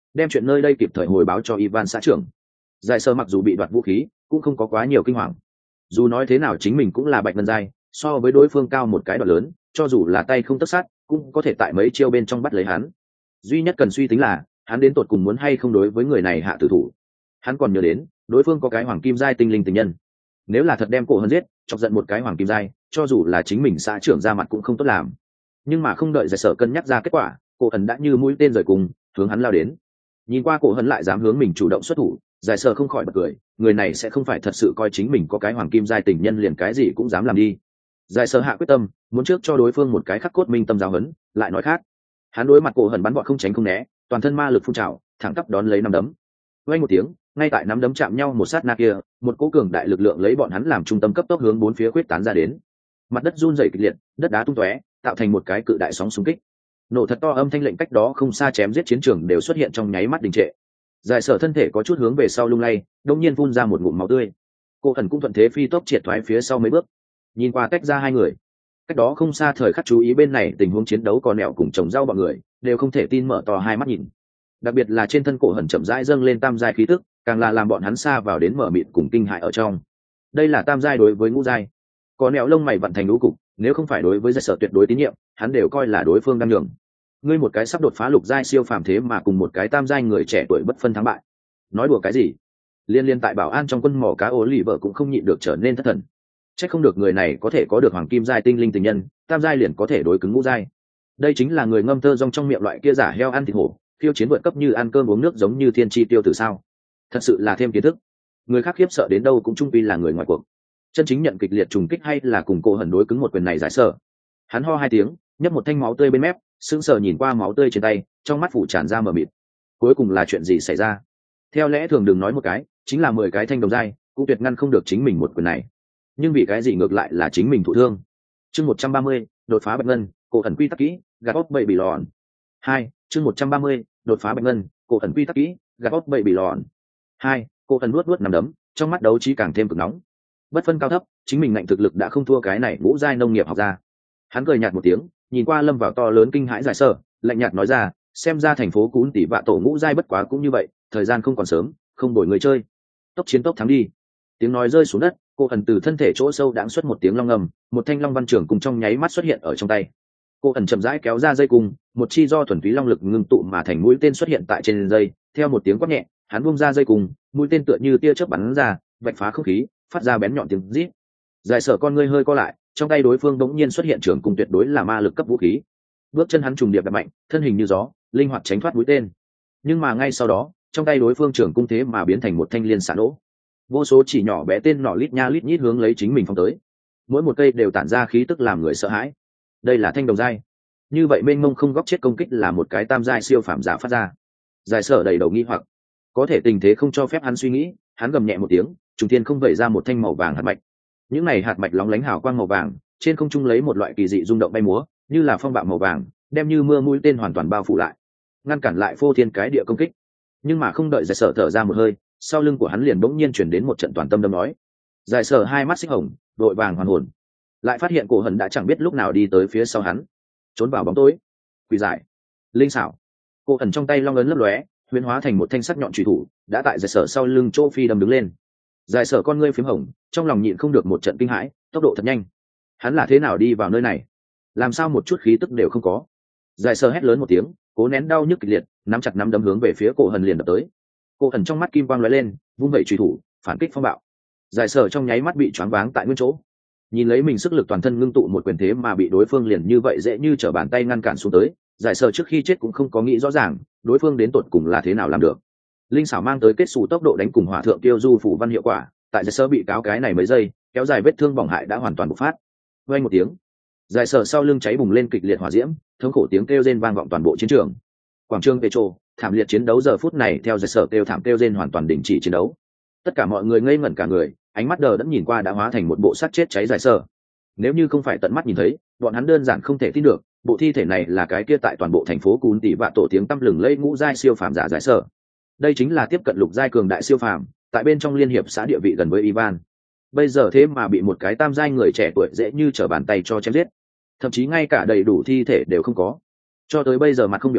đem chuyện nơi đây kịp thời hồi báo cho Ivan xã trưởng. Giải Sở mặc dù bị đoạt vũ khí cũng không có quá nhiều kinh hoàng, dù nói thế nào chính mình cũng là bạch ngân giai, so với đối phương cao một cái đoạn lớn, cho dù là tay không tất sát cũng có thể tại mấy chiêu bên trong bắt lấy hắn. Duy nhất cần suy tính là hắn đến tột cùng muốn hay không đối với người này hạ tử thủ. Hắn còn nhớ đến đối phương có cái hoàng kim giai tinh linh tình nhân, nếu là thật đem Cổ Hân giết chọc giận một cái hoàng kim giai, cho dù là chính mình xã trưởng ra mặt cũng không tốt làm. Nhưng mà không đợi Giải Sở cân nhắc ra kết quả, Cổ Hân đã như mũi tên rời cùng hướng hắn lao đến. Nhìn qua Cổ Hân lại dám hướng mình chủ động xuất thủ, Giải Sở không khỏi bật cười, người này sẽ không phải thật sự coi chính mình có cái hoàng kim giai tình nhân liền cái gì cũng dám làm đi. Giải Sở hạ quyết tâm muốn trước cho đối phương một cái khắc cốt minh tâm giáo huấn, lại nói khác. Hắn đối mặt Cổ Hân bắn bọn không tránh không né, toàn thân ma lực phun trào, thẳng tắp đón lấy nắm đấm. Vang một tiếng, ngay tại nắm đấm chạm nhau một sát na kia, một cỗ cường đại lực lượng lấy bọn hắn làm trung tâm cấp tốc hướng bốn phía quyết tán ra đến. Mặt đất run rẩy kịch liệt, đất đá tung tóe, tạo thành một cái cự đại sóng xung kích. Nổ thật to âm thanh lệnh cách đó không xa chém giết chiến trường đều xuất hiện trong nháy mắt đình trệ. Giải Sở thân thể có chút hướng về sau lung lay, đột nhiên phun ra một ngụm máu tươi. Cô Ẩn cũng thuận thế phi tốc triệt thoái phía sau mấy bước, nhìn qua tách ra hai người. Cách đó không xa thời khắc chú ý bên này tình huống chiến đấu còn nẹo cùng chồng rau bọn người đều không thể tin mở to hai mắt nhìn. Đặc biệt là trên thân Cổ Hẩn chậm rãi dâng lên tam giai khí tức, càng là làm bọn hắn xa vào đến mở mịt cùng kinh hại ở trong. Đây là tam giai đối với ngũ giai. Có nẹo lông mày vận thành lũ cục, nếu không phải đối với Giải Sở tuyệt đối tín nhiệm, hắn đều coi là đối phương đang nhường. Ngươi một cái sắp đột phá lục giai siêu phàm thế mà cùng một cái tam giai người trẻ tuổi bất phân thắng bại, nói đùa cái gì? Liên tại bảo an trong quân mỏ cá ố lì vợ cũng không nhịn được trở nên thất thần. Chắc không được người này có thể có được hoàng kim giai tinh linh tình nhân, tam giai liền có thể đối cứng ngũ giai. Đây chính là người ngâm thơ rong trong miệng loại kia giả heo ăn thịt hổ, khiêu chiến vượt cấp như ăn cơm uống nước giống như thiên chi tiêu tử sao? Thật sự là thêm kiến thức. Người khác khiếp sợ đến đâu cũng chung quy là người ngoài cuộc. Chân chính nhận kịch liệt trùng kích hay là cùng Cổ Hẩn đối cứng một quyền này Giải Sở. Hắn ho hai tiếng, nhấp một thanh máu tươi bên mép, sững sờ nhìn qua máu tươi trên tay, trong mắt phủ tràn ra mờ mịt. Cuối cùng là chuyện gì xảy ra? Theo lẽ thường đừng nói một cái, chính là 10 cái thanh đồng giai, cũng tuyệt ngăn không được chính mình một quyền này. Nhưng vì cái gì ngược lại là chính mình thụ thương? Chương 130, đột phá bạch ngân, Cổ Hẩn quy tắc kỹ, gạt óc bậy bị lòn. 2, chương 130, đột phá bạch ngân, Cổ Hẩn quy tắc kỹ, gạt óc bậy bị lòn. 2, Cổ Hẩn nuốt nắm đấm, trong mắt đấu trí càng thêm cực nóng. Bất phân cao thấp, chính mình ngạnh thực lực đã không thua cái này ngũ giai nông nghiệp học ra. Hắn cười nhạt một tiếng, nhìn qua lâm vào to lớn kinh hãi Giải Sở, lạnh nhạt nói ra, xem ra thành phố Cún Tỷ Vạ Tổ ngũ giai bất quá cũng như vậy, thời gian không còn sớm, không đổi người chơi, tốc chiến tốc thắng đi. Tiếng nói rơi xuống đất, Cổ Hẩn từ thân thể chỗ sâu đãng xuất một tiếng long ngầm, một thanh long văn trường cùng trong nháy mắt xuất hiện ở trong tay. Cổ Hẩn chậm rãi kéo ra dây cung, một chi do thuần túy long lực ngưng tụ mà thành mũi tên xuất hiện tại trên dây, theo một tiếng quát nhẹ, hắn buông ra dây cung, mũi tên tựa như tia chớp bắn ra, vạch phá không khí, phát ra bén nhọn tiếng rít. Giải Sở con ngươi hơi co lại, trong tay đối phương đống nhiên xuất hiện trường cung tuyệt đối là ma lực cấp vũ khí. Bước chân hắn trùng điệp đập mạnh, thân hình như gió, linh hoạt tránh thoát mũi tên. Nhưng mà ngay sau đó, trong tay đối phương trường cung thế mà biến thành một thanh liên xạ nổ. Vô số chỉ nhỏ bé tên nọ lít nha lít nhít hướng lấy chính mình phóng tới. Mỗi một cây đều tản ra khí tức làm người sợ hãi. Đây là thanh đồng giai. Như vậy mênh mông không góc chết công kích là một cái tam giai siêu phàm giả phát ra. Giải Sở đầy đầu nghi hoặc, có thể tình thế không cho phép hắn suy nghĩ, hắn gầm nhẹ một tiếng, trùng thiên không vẩy ra một thanh màu vàng hạt mạch. Những này hạt mạch lóng lánh hào quang màu vàng, trên không trung lấy một loại kỳ dị rung động bay múa, như là phong bạo màu vàng, đem như mưa mũi tên hoàn toàn bao phủ lại, ngăn cản lại phô thiên cái địa công kích. Nhưng mà không đợi Giải Sở thở ra một hơi, sau lưng của hắn liền bỗng nhiên chuyển đến một trận toàn tâm đâm nói. Giải Sở hai mắt xích hồng, đội vàng hoàn hồn, lại phát hiện Cổ Hẩn đã chẳng biết lúc nào đi tới phía sau hắn, trốn vào bóng tối. Quỷ giải, linh xảo. Cổ Hẩn trong tay long ấn lấp lóe, huyễn hóa thành một thanh sắc nhọn chùy thủ, đã tại Giải Sở sau lưng chỗ phi đâm đứng lên. Giải Sở con ngươi phím hồng, trong lòng nhịn không được một trận kinh hãi, tốc độ thật nhanh. Hắn là thế nào đi vào nơi này? Làm sao một chút khí tức đều không có? Giải Sở hét lớn một tiếng, cố nén đau nhức kịch liệt, nắm chặt nắm đấm hướng về phía Cổ Hẩn liền đập tới. Cổ Hẩn trong mắt kim quang lóe lên, vung vẩy chùy thủ, phản kích phong bạo. Giải Sở trong nháy mắt bị choáng váng tại nguyên chỗ. Nhìn lấy mình sức lực toàn thân ngưng tụ một quyền thế mà bị đối phương liền như vậy dễ như trở bàn tay ngăn cản xuống tới, Giải Sở trước khi chết cũng không có nghĩ rõ ràng, đối phương đến tột cùng là thế nào làm được. Linh xảo mang tới kết xù tốc độ đánh cùng hỏa thượng tiêu du phủ văn hiệu quả, tại Giải Sở bị cáo cái này mấy giây, kéo dài vết thương bỏng hại đã hoàn toàn bộc phát. Vang một tiếng, Giải Sở sau lưng cháy bùng lên kịch liệt hỏa diễm, thống khổ tiếng kêu rên vang vọng toàn bộ chiến trường. Quảng trường Petro, thảm liệt chiến đấu giờ phút này theo Giải Sở kêu thảm kêu rên hoàn toàn đình chỉ chiến đấu. Tất cả mọi người ngây ngẩn cả người, ánh mắt đờ đẫn nhìn qua đã hóa thành một bộ xác chết cháy Giải Sở. Nếu như không phải tận mắt nhìn thấy, bọn hắn đơn giản không thể tin được, bộ thi thể này là cái kia tại toàn bộ thành phố Cún Tỷ Vạ Tổ tiếng tăm lừng lẫy ngũ giai siêu phàm giả Giải Sở. Đây chính là tiếp cận lục giai cường đại siêu phàm, tại bên trong liên hiệp xã địa vị gần với Ivan. Bây giờ thế mà bị một cái tam giai người trẻ tuổi dễ như trở bàn tay cho chém giết, thậm chí ngay cả đầy đủ thi thể đều không có. Cho tới bây giờ mặt không biểu tình,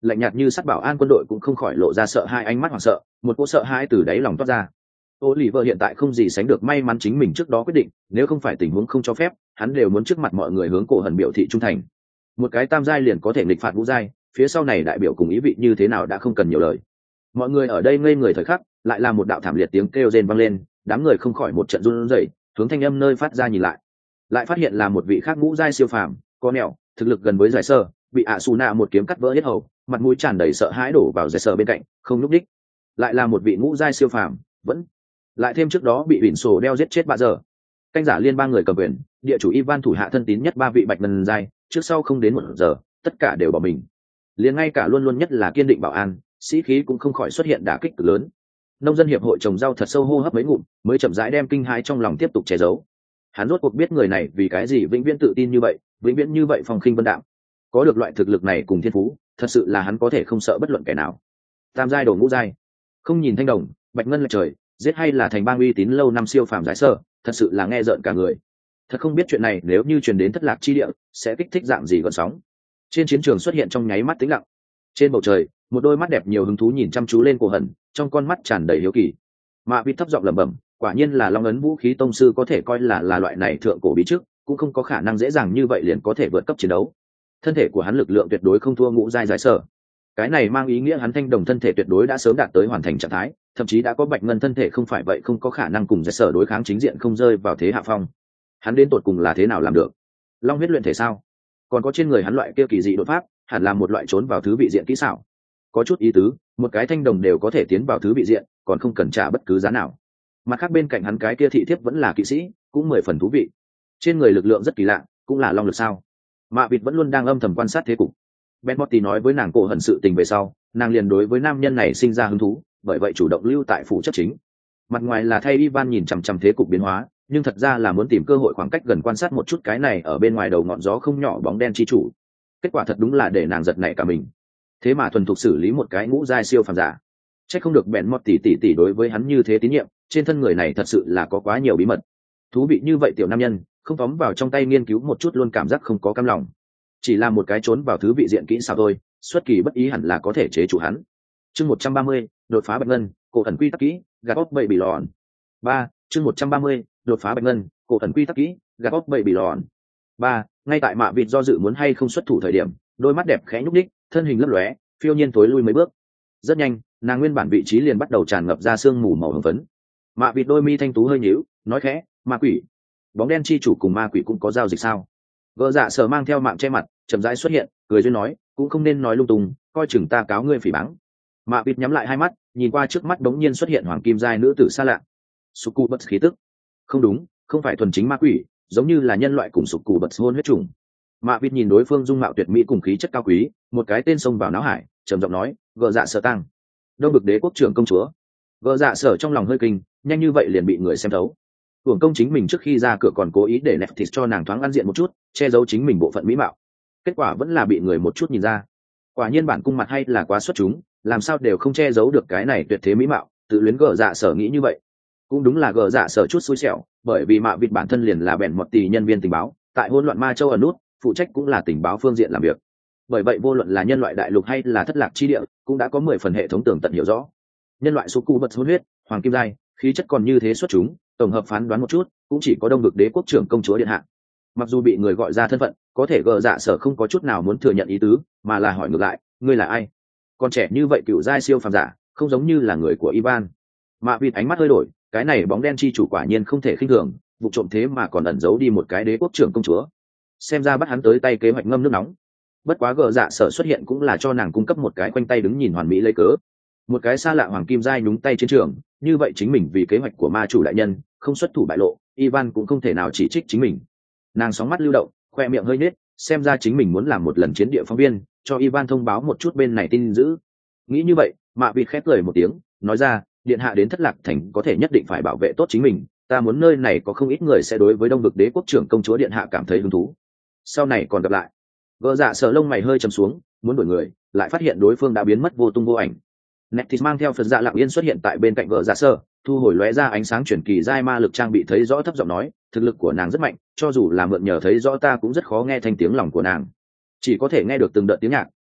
lạnh nhạt như sắt bảo an quân đội cũng không khỏi lộ ra sợ hãi, ánh mắt hoảng sợ, một cỗ sợ hãi từ đáy lòng toát ra. Oliver hiện tại không gì sánh được may mắn chính mình trước đó quyết định, nếu không phải tình huống không cho phép, hắn đều muốn trước mặt mọi người hướng cổ hận biểu thị trung thành. Một cái tam giai liền có thể nghịch phạt ngũ giai, phía sau này đại biểu cùng ý vị như thế nào đã không cần nhiều lời. Mọi người ở đây ngây người thời khắc, lại là một đạo thảm liệt tiếng kêu rên vang lên, đám người không khỏi một trận run rẩy, hướng thanh âm nơi phát ra nhìn lại phát hiện là một vị khác ngũ giai siêu phàm, có nẻo, thực lực gần với giải sơ, bị ạ xù nạ một kiếm cắt vỡ hết hầu, mặt mũi tràn đầy sợ hãi đổ vào giải sơ bên cạnh, không lúc đích. Lại là một vị ngũ giai siêu phàm, vẫn lại thêm trước đó bị Vịn Sổ đeo giết chết bạ giờ. Canh giả liên ba người cầm quyền, địa chủ Ivan thủ hạ thân tín nhất ba vị bạch ngân giai, trước sau không đến 1 giờ, tất cả đều bỏ mình. Liền ngay cả luôn luôn nhất là kiên định bảo an, sĩ khí cũng không khỏi xuất hiện đả kích cực lớn. Nông dân hiệp hội trồng rau thật sâu hô hấp mấy ngụm, mới chậm rãi đem kinh hãi trong lòng tiếp tục che giấu. Hắn rốt cuộc biết người này vì cái gì vĩnh viễn tự tin như vậy, vĩnh viễn như vậy phong khinh vân đạm. Có được loại thực lực này cùng thiên phú, thật sự là hắn có thể không sợ bất luận kẻ nào. Tam giai đổ ngũ giai, không nhìn thanh đồng, bạch ngân lệch trời, giết hay là thành bang uy tín lâu năm siêu phàm giải sơ, thật sự là nghe rợn cả người. Thật không biết chuyện này nếu như truyền đến thất lạc chi địa, sẽ kích thích dạng gì gợn sóng. Trên chiến trường xuất hiện trong nháy mắt tĩnh lặng. Trên bầu trời, một đôi mắt đẹp nhiều hứng thú nhìn chăm chú lên cổ hận, trong con mắt tràn đầy hiếu kỳ. Mạ Vịt thấp giọng lẩm bẩm, quả nhiên là long ấn vũ khí tông sư có thể coi là loại này thượng cổ bí trước, cũng không có khả năng dễ dàng như vậy liền có thể vượt cấp chiến đấu. Thân thể của hắn lực lượng tuyệt đối không thua ngũ giai giải sở. Cái này mang ý nghĩa hắn thanh đồng thân thể tuyệt đối đã sớm đạt tới hoàn thành trạng thái, thậm chí đã có bạch ngân thân thể, không phải vậy không có khả năng cùng giải sở đối kháng chính diện không rơi vào thế hạ phong. Hắn đến tột cùng là thế nào làm được? Long huyết luyện thể sao? Còn có trên người hắn loại kia kỳ dị đột pháp, hẳn là một loại trốn vào thứ vị diện kỹ xảo. Có chút ý tứ, một cái thanh đồng đều có thể tiến vào thứ vị diện, còn không cần trả bất cứ giá nào. Mặt khác bên cạnh hắn cái kia thị thiếp vẫn là kỵ sĩ, cũng 10 phần thú vị. Trên người lực lượng rất kỳ lạ, cũng là long lực sao? Mạ Vịt vẫn luôn đang âm thầm quan sát thế cục. Ben Motti nói với nàng cổ hận sự tình về sau, nàng liền đối với nam nhân này sinh ra hứng thú, bởi vậy chủ động lưu tại phủ chấp chính. Mặt ngoài là thay Ivan nhìn chằm chằm thế cục biến hóa, nhưng thật ra là muốn tìm cơ hội khoảng cách gần quan sát một chút cái này ở bên ngoài đầu ngọn gió không nhỏ bóng đen chi chủ. Kết quả thật đúng là để nàng giật nảy cả mình. Thế mà thuần thục xử lý một cái ngũ giai siêu phàm giả. Chắc không được Ben Motti tỷ đối với hắn như thế tín nhiệm, trên thân người này thật sự là có quá nhiều bí mật. Thú vị như vậy tiểu nam nhân, không tóm vào trong tay nghiên cứu một chút luôn cảm giác không có cam lòng. Chỉ là một cái trốn vào thứ vị diện kỹ xảo thôi, xuất kỳ bất ý hẳn là có thể chế chủ hắn. Chương 130, đột phá bạch ngân, cổ thần quy tắc kỹ, gạt óc bậy bị lòn. 3, chương 130, đột phá bạch ngân, cổ thần quy tắc kỹ, gạt óc bậy bị lòn. 3, ngay tại Mạ Vịt do dự muốn hay không xuất thủ thời điểm, đôi mắt đẹp khẽ nhúc nhích, thân hình lấp lóe, phiêu nhiên tối lui mấy bước. Rất nhanh, nàng nguyên bản vị trí liền bắt đầu tràn ngập ra sương mù màu hồng phấn. Mạ Vịt đôi mi thanh tú hơi nhíu, nói khẽ, ma quỷ, bóng đen chi chủ cùng ma quỷ cũng có giao dịch sao? Gỡ dạ sở mang theo mạng che mặt, chậm rãi xuất hiện, cười duyên nói, cũng không nên nói lung tung, coi chừng ta cáo ngươi phỉ báng. Mạ Vịt nhắm lại hai mắt, nhìn qua trước mắt đống nhiên xuất hiện hoàng kim giai nữ tử xa lạ. Sục cụ bật khí tức, không đúng, không phải thuần chính ma quỷ, giống như là nhân loại cùng sục cụ bật hôn huyết trùng. Mạ Vịt nhìn đối phương dung mạo tuyệt mỹ cùng khí chất cao quý, một cái tên xông vào não hải, trầm giọng nói, gỡ dạ sở tăng, đông bực đế quốc trưởng công chúa. Gỡ dạ sở trong lòng hơi kinh, nhanh như vậy liền bị người xem thấu. Hưởng công chính mình trước khi ra cửa còn cố ý để nẹp thịt cho nàng thoáng ăn diện một chút, che giấu chính mình bộ phận mỹ mạo. Kết quả vẫn là bị người một chút nhìn ra. Quả nhiên bản cung mặt hay là quá xuất chúng, làm sao đều không che giấu được cái này tuyệt thế mỹ mạo, tự luyến gỡ dạ sở nghĩ như vậy. Cũng đúng là gỡ dạ sở chút xui xẻo, bởi vì Mạ Vịt bản thân liền là bèn một tỷ nhân viên tình báo, tại hỗn loạn ma châu ở nút, phụ trách cũng là tình báo phương diện làm việc. Bởi vậy vô luận là nhân loại đại lục hay là thất lạc chi địa, cũng đã có 10 phần hệ thống tường tận hiểu rõ. Nhân loại số cụ bật hôn huyết, hoàng kim giai, khí chất còn như thế xuất chúng, tổng hợp phán đoán một chút, cũng chỉ có đông vực đế quốc trưởng công chúa điện hạ. Mặc dù bị người gọi ra thân phận, có thể gờ dạ sở không có chút nào muốn thừa nhận ý tứ, mà là hỏi ngược lại, ngươi là ai? Còn trẻ như vậy cựu giai siêu phàm giả, không giống như là người của Ivan. Mạ Vịt ánh mắt hơi đổi, cái này bóng đen chi chủ quả nhiên không thể khinh thường, vụ trộm thế mà còn ẩn giấu đi một cái đế quốc trưởng công chúa. Xem ra bắt hắn tới tay kế hoạch ngâm nước nóng. Bất quá gờ dạ sở xuất hiện cũng là cho nàng cung cấp một cái quanh tay đứng nhìn hoàn mỹ lấy cớ. Một cái xa lạ hoàng kim giai nhúng tay chiến trường, như vậy chính mình vì kế hoạch của ma chủ đại nhân không xuất thủ bại lộ, Ivan cũng không thể nào chỉ trích chính mình. Nàng sóng mắt lưu động, khoe miệng hơi nết, xem ra chính mình muốn làm một lần chiến địa phóng viên, cho Ivan thông báo một chút bên này tin dữ. Nghĩ như vậy, Mạ Vịt khép cười một tiếng, nói ra, điện hạ đến thất lạc thành có thể nhất định phải bảo vệ tốt chính mình, ta muốn nơi này có không ít người sẽ đối với đông vực đế quốc trưởng công chúa điện hạ cảm thấy hứng thú. Sau này còn gặp lại. Gỡ dạ sở lông mày hơi trầm xuống, muốn đuổi người, lại phát hiện đối phương đã biến mất vô tung vô ảnh. Nexus mang theo Phật dạ lặng yên xuất hiện tại bên cạnh gỡ dạ sở, thu hồi lóe ra ánh sáng chuyển kỳ giai ma lực trang bị thấy rõ, thấp giọng nói, thực lực của nàng rất mạnh, cho dù là mượn nhờ thấy rõ ta cũng rất khó nghe thanh tiếng lòng của nàng, chỉ có thể nghe được từng đợt tiếng nhạc,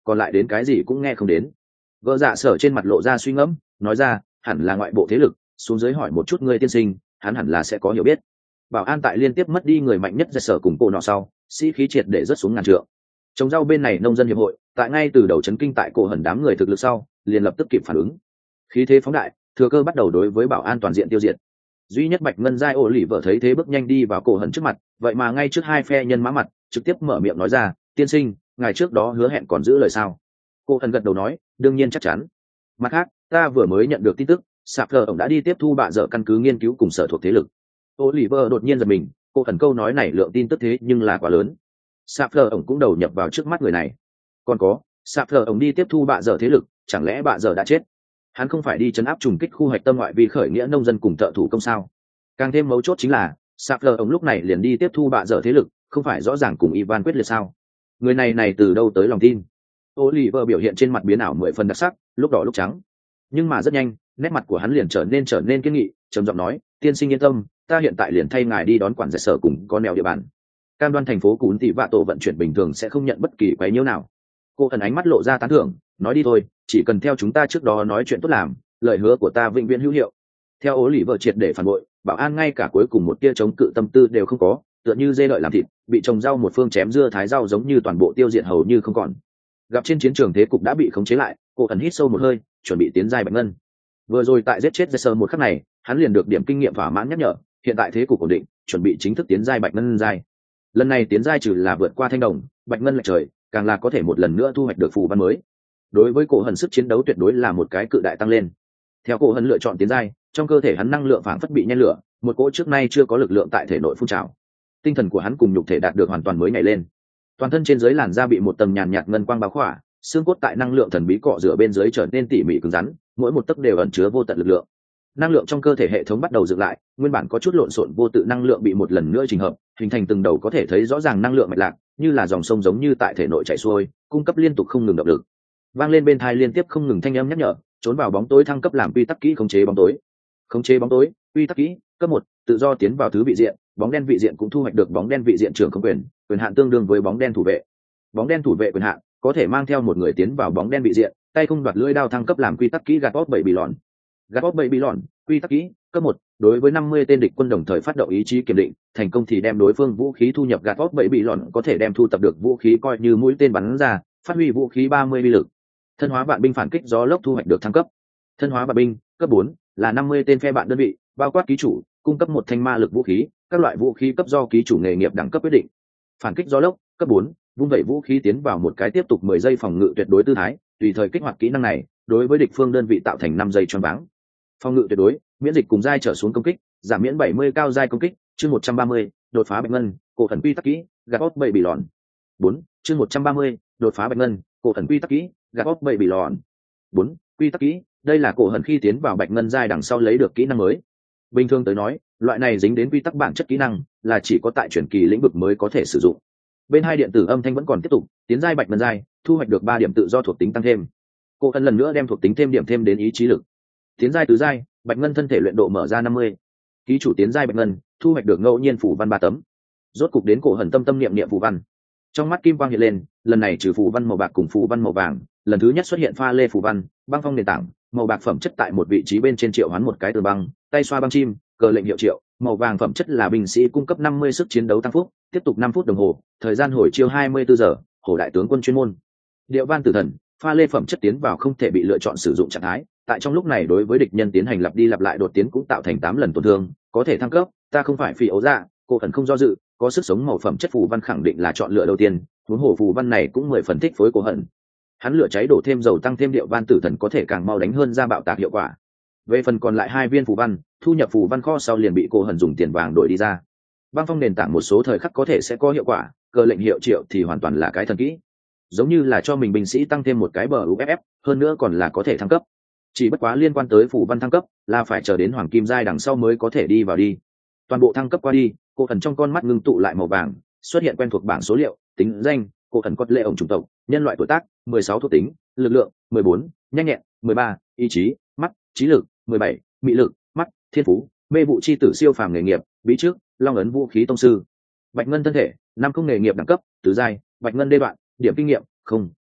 còn lại đến cái gì cũng nghe không đến. Gỡ dạ sở trên mặt lộ ra suy ngẫm, nói ra hẳn là ngoại bộ thế lực, xuống dưới hỏi một chút ngươi tiên sinh, hắn hẳn là sẽ có hiểu biết. Bảo an tại liên tiếp mất đi người mạnh nhất ra sở cùng cổ nọ sau, sĩ khí triệt để rớt xuống ngàn trượng. Trồng rau bên này nông dân hiệp hội tại ngay từ đầu chấn kinh tại cổ hẩn đám người thực lực sau liền lập tức kịp phản ứng, khí thế phóng đại, thừa cơ bắt đầu đối với bảo an toàn diện tiêu diệt. Duy nhất Bạch Ngân giai ổ lì vợ thấy thế bước nhanh đi vào cổ hẩn trước mặt, vậy mà ngay trước hai phe nhân mã mặt trực tiếp mở miệng nói ra, tiên sinh, ngày trước đó hứa hẹn còn giữ lời sao? Cổ hẩn gật đầu nói, đương nhiên chắc chắn. Mặt khác, ta vừa mới nhận được tin tức, sạp lờ ông đã đi tiếp thu bạ dở căn cứ nghiên cứu cùng sở thuộc thế lực. Ổ lì vợ đột nhiên giật mình, cổ hẩn câu nói này lượng tin tức thế nhưng là quá lớn. Sạp lờ ông cũng đầu nhập vào trước mắt người này. Còn có, sạp lờ ông đi tiếp thu bạ dở thế lực, chẳng lẽ bạ dở đã chết? Hắn không phải đi chấn áp trùng kích khu hoạch tâm ngoại vi khởi nghĩa nông dân cùng thợ thủ công sao? Càng thêm mấu chốt chính là sạp lờ ông lúc này liền đi tiếp thu bạ dở thế lực, không phải rõ ràng cùng Ivan quyết liệt sao? Người này từ đâu tới lòng tin? Oliver biểu hiện trên mặt biến ảo 10 phần đặc sắc, lúc đỏ lúc trắng. Nhưng mà rất nhanh, nét mặt của hắn liền trở nên kiên nghị, trầm giọng nói, tiên sinh yên tâm, ta hiện tại liền thay ngài đi đón quản giải sở cùng con nèo địa bàn. Cam đoan thành phố Cún Tỷ Vạ Tổ vận chuyển bình thường sẽ không nhận bất kỳ quấy nhiễu nào. Cô ẩn ánh mắt lộ ra tán thưởng, nói đi thôi, chỉ cần theo chúng ta trước đó nói chuyện tốt làm, lời hứa của ta vĩnh viễn hữu hiệu. Theo Oliver triệt để phản bội, bảo an ngay cả cuối cùng một tia chống cự tâm tư đều không có, tựa như dê đợi làm thịt, bị trồng rau một phương chém dưa thái rau giống như toàn bộ tiêu diệt hầu như không còn. Gặp trên chiến trường thế cục đã bị khống chế lại, cô ẩn hít sâu một hơi, chuẩn bị tiến giai Bạch Ngân. Vừa rồi tại giết chết Jesser một khắc này, hắn liền được điểm kinh nghiệm thỏa mãn nhắc nhở, hiện tại thế cục ổn định, chuẩn bị chính thức tiến giai Bạch Ngân giai. Lần này tiến giai trừ là vượt qua thanh đồng, Bạch Ngân lệch trời, càng là có thể một lần nữa thu hoạch được phù văn mới. Đối với cổ hần sức chiến đấu tuyệt đối là một cái cự đại tăng lên. Theo cổ hần lựa chọn tiến giai, trong cơ thể hắn năng lượng phảng phất bị nhen lửa, một cỗ trước nay chưa có lực lượng tại thể nội phun trào. Tinh thần của hắn cùng nhục thể đạt được hoàn toàn mới nhảy lên. Toàn thân trên dưới làn da bị một tầng nhàn nhạt ngân quang bao khỏa, xương cốt tại năng lượng thần bí cọ rửa bên dưới trở nên tỉ mỉ cứng rắn, mỗi một tấc đều ẩn chứa vô tận lực lượng. Năng lượng trong cơ thể hệ thống bắt đầu dựng lại, nguyên bản có chút lộn xộn vô tự năng lượng bị một lần nữa chỉnh hợp, hình thành từng đầu có thể thấy rõ ràng năng lượng mạch lạc, như là dòng sông giống như tại thể nội chảy xuôi, cung cấp liên tục không ngừng động lực. Vang lên bên tai liên tiếp không ngừng thanh âm nhắc nhở, trốn vào bóng tối thăng cấp làm quy tắc kỹ khống chế bóng tối. Khống chế bóng tối, quy tắc kỹ, cấp 1, tự do tiến vào thứ vị diện, bóng đen vị diện cũng thu hoạch được bóng đen vị diện trưởng không quyền, quyền hạn tương đương với bóng đen thủ vệ. Bóng đen thủ vệ quyền hạn có thể mang theo một người tiến vào bóng đen vị diện, tay không đoạt lưỡi đao thăng cấp làm quy tắc kỹ gạt bóp bảy bị lòn. Gạt bóp bảy bị lòn, quy tắc kỹ, cấp 1, đối với 50 tên địch quân đồng thời phát động ý chí kiểm định, thành công thì đem đối phương vũ khí thu nhập gạt bóp bảy bị lòn, có thể đem thu tập được vũ khí coi như mũi tên bắn ra, phát huy vũ khí 30 uy lực. Thân hóa vạn binh phản kích gió lốc thu hoạch được thăng cấp. Thân hóa vạn binh, cấp 4, là 50 tên phe bạn đơn vị, bao quát ký chủ, cung cấp một thanh ma lực vũ khí, các loại vũ khí cấp do ký chủ nghề nghiệp đẳng cấp quyết định. Phản kích gió lốc, cấp 4, vung vẩy vũ khí tiến vào một cái tiếp tục 10 giây phòng ngự tuyệt đối tư thái, tùy thời kích hoạt kỹ năng này, đối với địch phương đơn vị tạo thành 5 giây choáng váng. Phòng ngự tuyệt đối, miễn dịch cùng giai trở xuống công kích, giảm miễn 70 cao giai công kích, chương 130, đột phá Bạch Ngân, cổ thần quy tắc kỹ, gạt bóp bảy bị lòn. 4, chương 130, đột phá Bạch Ngân, cổ thần quy tắc kỹ, gạt bóp bảy bị lòn. 4, quy tắc kỹ, đây là cổ hận khi tiến vào Bạch Ngân giai đằng sau lấy được kỹ năng mới. Bình thường tới nói, loại này dính đến quy tắc bản chất kỹ năng, là chỉ có tại chuyển kỳ lĩnh vực mới có thể sử dụng. Bên hai điện tử âm thanh vẫn còn tiếp tục, tiến giai Bạch Ngân giai, thu hoạch được 3 điểm tự do thuộc tính tăng thêm. Cổ hận lần nữa đem thuộc tính thêm điểm thêm đến ý chí lực. Tiến giai tứ giai, Bạch Ngân thân thể luyện độ mở ra 50. Ký chủ tiến giai Bạch Ngân, thu hoạch được ngẫu nhiên phù văn 3 tấm. Rốt cục đến cổ hận tâm niệm phù văn. Trong mắt kim quang hiện lên, lần này trừ phù văn màu bạc cùng phù văn màu vàng, lần thứ nhất xuất hiện pha lê phù văn, băng phong nền tảng, màu bạc phẩm chất tại một vị trí bên trên triệu hoán một cái từ băng, tay xoa băng chim, cờ lệnh hiệu triệu, màu vàng phẩm chất là binh sĩ cung cấp 50 sức chiến đấu tăng phúc, tiếp tục 5 phút đồng hồ, thời gian hồi chiêu 24 giờ, hổ đại tướng quân chuyên môn. Điệu van tử thần, pha lê phẩm chất tiến vào không thể bị lựa chọn sử dụng trạng thái, tại trong lúc này đối với địch nhân tiến hành lặp đi lặp lại đột tiến cũng tạo thành 8 lần tổn thương, có thể thăng cấp, ta không phải phi ấu dạ, cô thần không do dự, có sức sống màu phẩm chất phù văn khẳng định là chọn lựa đầu tiên, huống hồ phù văn này cũng 10 phần thích phối cổ hận. Hắn lửa cháy đổ thêm dầu tăng thêm điệu van tử thần có thể càng mau đánh hơn ra bạo tạc hiệu quả. Về phần còn lại 2 viên phù văn, thu nhập phù văn kho sau liền bị cổ hận dùng tiền vàng đổi đi ra. Băng phong nền tảng một số thời khắc có thể sẽ có hiệu quả, cờ lệnh hiệu triệu thì hoàn toàn là cái thần kỹ, giống như là cho mình binh sĩ tăng thêm một cái bờ UFF, hơn nữa còn là có thể thăng cấp. Chỉ bất quá liên quan tới phù văn thăng cấp là phải chờ đến hoàng kim giai đằng sau mới có thể đi vào đi. Toàn bộ thăng cấp qua đi, cổ thần trong con mắt ngưng tụ lại màu vàng, xuất hiện quen thuộc bảng số liệu, tính danh, cổ thần cốt lệ ổng chủng tộc, nhân loại tuổi tác, 16 thuộc tính, lực lượng, 14, nhanh nhẹn, 13, ý chí, mắt, trí lực, 17, mị lực, mắt, thiên phú, mê vụ chi tử siêu phàm nghề nghiệp, bí trước, long ấn vũ khí tông sư. Bạch Ngân thân thể, 5 không nghề nghiệp đẳng cấp, tứ giai, Bạch Ngân đê đoạn, điểm kinh nghiệm, không,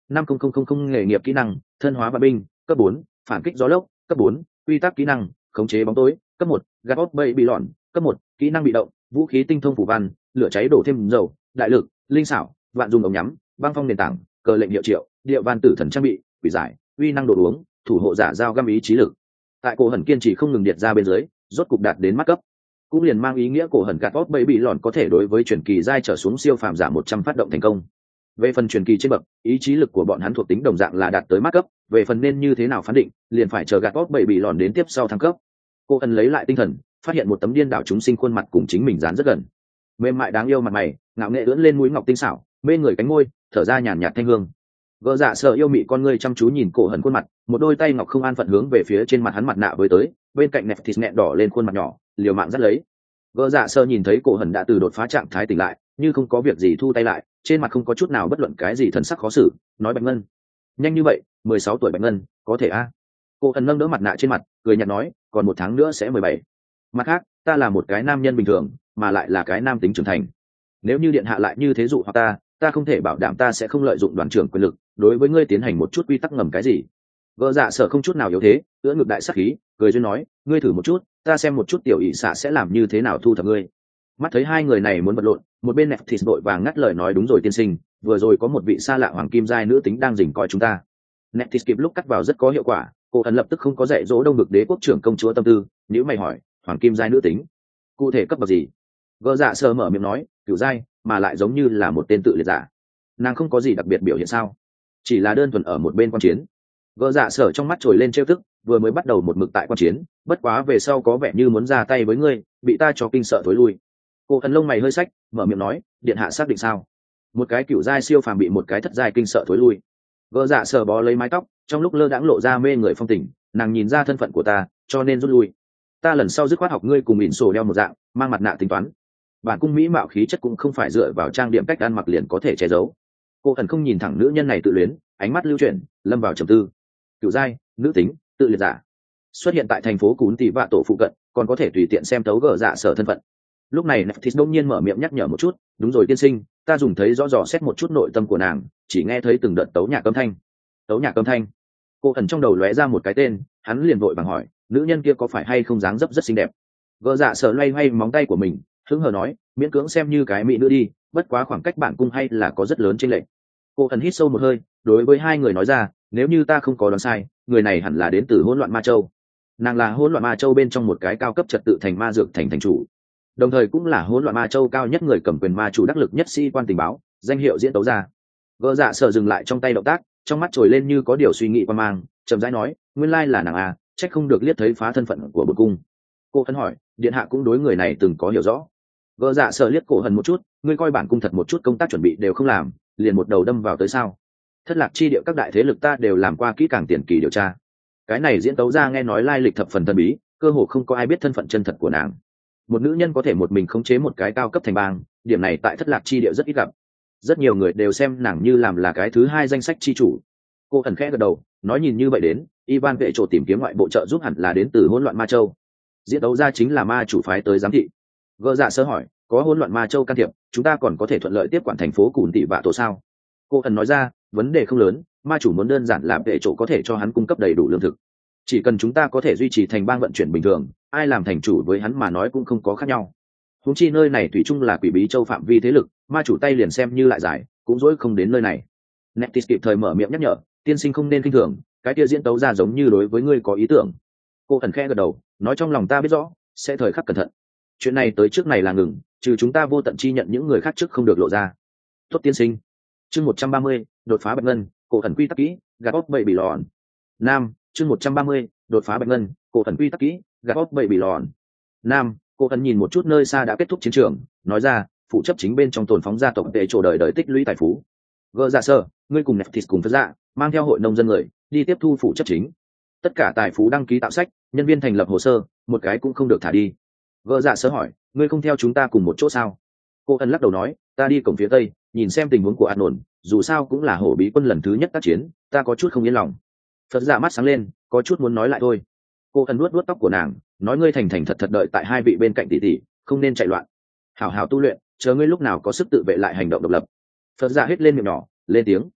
5000 nghề nghiệp kỹ năng thân hóa và binh cấp 4, phản kích gió lốc cấp 4, quy tắc kỹ năng khống chế bóng tối cấp 1, gạt bóp bậy bị lọn cấp 1, kỹ năng bị động vũ khí tinh thông phủ văn lửa cháy đổ thêm dầu đại lực linh xảo vạn dùng ống nhắm băng phong nền tảng cờ lệnh hiệu triệu điệu van tử thần trang bị quỷ giải uy năng đồ uống thủ hộ giả giao găm ý trí lực. Tại cổ hẩn kiên trì không ngừng điệt ra bên dưới, rốt cục đạt đến mắt cấp, cũng liền mang ý nghĩa cổ hẩn gạt bóp bậy bị lọn có thể đối với truyền kỳ giai trở xuống siêu phàm giả 100 phát động thành công. Về phần truyền kỳ trên bậc, ý chí lực của bọn hắn thuộc tính đồng dạng là đạt tới mắt cấp, về phần nên như thế nào phán định, liền phải chờ gạt bóp bậy bị lọn đến tiếp sau thăng cấp. Cô ẩn lấy lại tinh thần, phát hiện một tấm điên đảo chúng sinh khuôn mặt cùng chính mình dán rất gần, mềm mại đáng yêu mặt mày, ngạo nghệ ưỡn lên mũi ngọc tinh xảo, mê người cánh môi, thở ra nhàn nhạt thanh hương. Gỡ dạ sợ yêu mị con ngươi chăm chú nhìn cổ hẩn khuôn mặt, một đôi tay ngọc không an phận hướng về phía trên mặt hắn mặt nạ với tới, bên cạnh nẹp thịt nghẹn đỏ lên khuôn mặt nhỏ, liều mạng dắt lấy. Gỡ dạ sợ nhìn thấy cổ hẩn đã từ đột phá trạng thái tỉnh lại, như không có việc gì thu tay lại, trên mặt không có chút nào bất luận cái gì thần sắc khó xử, nói Bạch Ngân, nhanh như vậy, 16 tuổi Bạch Ngân, có thể a? Cổ hẩn nâng đỡ mặt nạ trên mặt, cười nhạt nói, còn 1 tháng nữa sẽ 17. Mặt khác, ta là một cái nam nhân bình thường, mà lại là cái nam tính trưởng thành. Nếu như điện hạ lại như thế dụ hoặc ta không thể bảo đảm ta sẽ không lợi dụng đoàn trưởng quyền lực đối với ngươi tiến hành một chút quy tắc ngầm cái gì. Vợ dạ sở không chút nào yếu thế, ưỡn ngực đại sắc khí, cười duyên nói, ngươi thử một chút, ta xem một chút tiểu ỷ xạ sẽ làm như thế nào thu thập ngươi. Mắt thấy hai người này muốn vật lộn, một bên nẹp thịt đội vàng ngắt lời nói, đúng rồi tiên sinh, vừa rồi có một vị xa lạ hoàng kim giai nữ tính đang rình coi chúng ta. Nẹp thịt kịp lúc cắt vào rất có hiệu quả, cô ẩn lập tức không có dạy dỗ đông ngực đế quốc trưởng công chúa tâm tư, nếu mày hỏi, hoàng kim giai nữ tính, cụ thể cấp bậc gì? Vợ dạ sở mở miệng nói, cửu giai, mà lại giống như là một tên tự liệt giả. Nàng không có gì đặc biệt biểu hiện sao, chỉ là đơn thuần ở một bên quan chiến. Vợ dạ sở trong mắt trồi lên trêu tức, vừa mới bắt đầu một mực tại quan chiến, bất quá về sau có vẻ như muốn ra tay với ngươi, bị ta cho kinh sợ thối lui. Cô ẩn lông mày hơi xách, mở miệng nói, điện hạ xác định sao? Một cái cửu giai siêu phàm bị một cái thất giai kinh sợ thối lui. Vợ dạ sở bó lấy mái tóc, trong lúc lơ đãng lộ ra mê người phong tình, nàng nhìn ra thân phận của ta, cho nên rút lui. Ta lần sau dứt khoát học ngươi cùng ỉn sổ đeo một dạng, mang mặt nạ tính toán. Bản cung mỹ mạo khí chất cũng không phải dựa vào trang điểm cách ăn mặc liền có thể che giấu. Cô ẩn không nhìn thẳng nữ nhân này tự luyến, ánh mắt lưu chuyển, lâm vào trầm tư. Cửu giai, nữ tính, tự liệt giả, xuất hiện tại thành phố Cún Tỷ Vạ Tổ phụ cận, còn có thể tùy tiện xem tấu gở dạ sở thân phận. Lúc này Neftis đông nhiên mở miệng nhắc nhở một chút, đúng rồi tiên sinh, ta dùng thấy rõ ràng xét một chút nội tâm của nàng, chỉ nghe thấy từng đợt tấu nhạc âm thanh. Tấu nhạc âm thanh. Cô ẩn trong đầu lóe ra một cái tên, hắn liền vội vàng hỏi, nữ nhân kia có phải hay không dáng dấp rất xinh đẹp? Gở dạ sở loay hoay móng tay của mình, hứng hờ nói, miễn cưỡng xem như cái mỹ nữ đi, bất quá khoảng cách bản cung hay là có rất lớn chênh lệch. Cô ẩn hít sâu một hơi, đối với hai người nói ra, nếu như ta không có đoán sai, người này hẳn là đến từ hỗn loạn ma châu. Nàng là hỗn loạn ma châu bên trong một cái cao cấp trật tự thành ma dược thành thành chủ, đồng thời cũng là hỗn loạn ma châu cao nhất người cầm quyền ma chủ đắc lực nhất sĩ quan tình báo, danh hiệu diễn tấu ra. Gỡ dạ sở dừng lại trong tay động tác, trong mắt trồi lên như có điều suy nghĩ qua mang, chậm rãi nói, nguyên lai là nàng à, trách không được liếc thấy phá thân phận của bổn cung. Cô ẩn hỏi, điện hạ cũng đối người này từng có hiểu rõ. Gỡ dạ sở liếc cổ hần một chút, ngươi coi bản cung thật một chút công tác chuẩn bị đều không làm, liền một đầu đâm vào tới sao? Thất lạc chi địa các đại thế lực ta đều làm qua kỹ càng tiền kỳ điều tra. Cái này diễn tấu ra nghe nói lai lịch thập phần thần bí, cơ hồ không có ai biết thân phận chân thật của nàng. Một nữ nhân có thể một mình khống chế một cái cao cấp thành bang, điểm này tại thất lạc chi địa rất ít gặp. Rất nhiều người đều xem nàng như làm là cái thứ hai danh sách chi chủ. Cô ẩn khẽ gật đầu, nói nhìn như vậy đến, Ivan vệ trổ tìm kiếm ngoại bộ trợ giúp hẳn là đến từ hỗn loạn ma châu. Diễn tấu ra chính là ma chủ phái tới giám thị. Gỡ dạ sơ hỏi, có hỗn loạn ma châu can thiệp, chúng ta còn có thể thuận lợi tiếp quản thành phố Cùn Tỷ Vạ Tổ sao? Cô ẩn nói ra, vấn đề không lớn, ma chủ muốn đơn giản làm vệ chỗ có thể cho hắn cung cấp đầy đủ lương thực, chỉ cần chúng ta có thể duy trì thành bang vận chuyển bình thường, ai làm thành chủ với hắn mà nói cũng không có khác nhau. Huống chi nơi này thủy chung là quỷ bí châu phạm vi thế lực, ma chủ tay liền xem như lại giải cũng dỗi không đến nơi này. Neptis kịp thời mở miệng nhắc nhở, tiên sinh không nên kinh thường, cái kia diễn tấu ra giống như đối với ngươi có ý tưởng. Cô ẩn khẽ gật đầu, nói trong lòng ta biết rõ, sẽ thời khắc cẩn thận. Chuyện này tới trước này là ngừng, trừ chúng ta vô tận chi nhận những người khác trước không được lộ ra. Tốt tiên sinh. Chương 130, đột phá bạch ngân, cổ thần quy tắc kỹ, gạt bóp bậy bị lòn. Nam, chương 130, đột phá bạch ngân, cổ thần quy tắc kỹ, gạt bóp bậy bị lòn. Nam, cô thần nhìn một chút nơi xa đã kết thúc chiến trường, nói ra, phụ chấp chính bên trong tồn phóng gia tộc tệ chỗ đời đời tích lũy tài phú. Gỡ dạ sơ, ngươi cùng Neptis cùng phật dạ, mang theo hội nông dân người, đi tiếp thu phụ chấp chính. Tất cả tài phú đăng ký tạo sách, nhân viên thành lập hồ sơ, một cái cũng không được thả đi. Gỡ dạ sơ hỏi, ngươi không theo chúng ta cùng một chỗ sao? Cô thần lắc đầu nói, ta đi cổng phía tây, nhìn xem tình huống của an ổn, dù sao cũng là hổ bí quân lần thứ nhất tác chiến, ta có chút không yên lòng. Phật dạ mắt sáng lên, có chút muốn nói lại thôi. Cô thần nuốt nuốt tóc của nàng, nói ngươi thành thành thật thật đợi tại hai vị bên cạnh tỷ tỷ, không nên chạy loạn, hảo hảo tu luyện, chờ ngươi lúc nào có sức tự vệ lại hành động độc lập. Phật dạ hết lên miệng nhỏ, lên tiếng.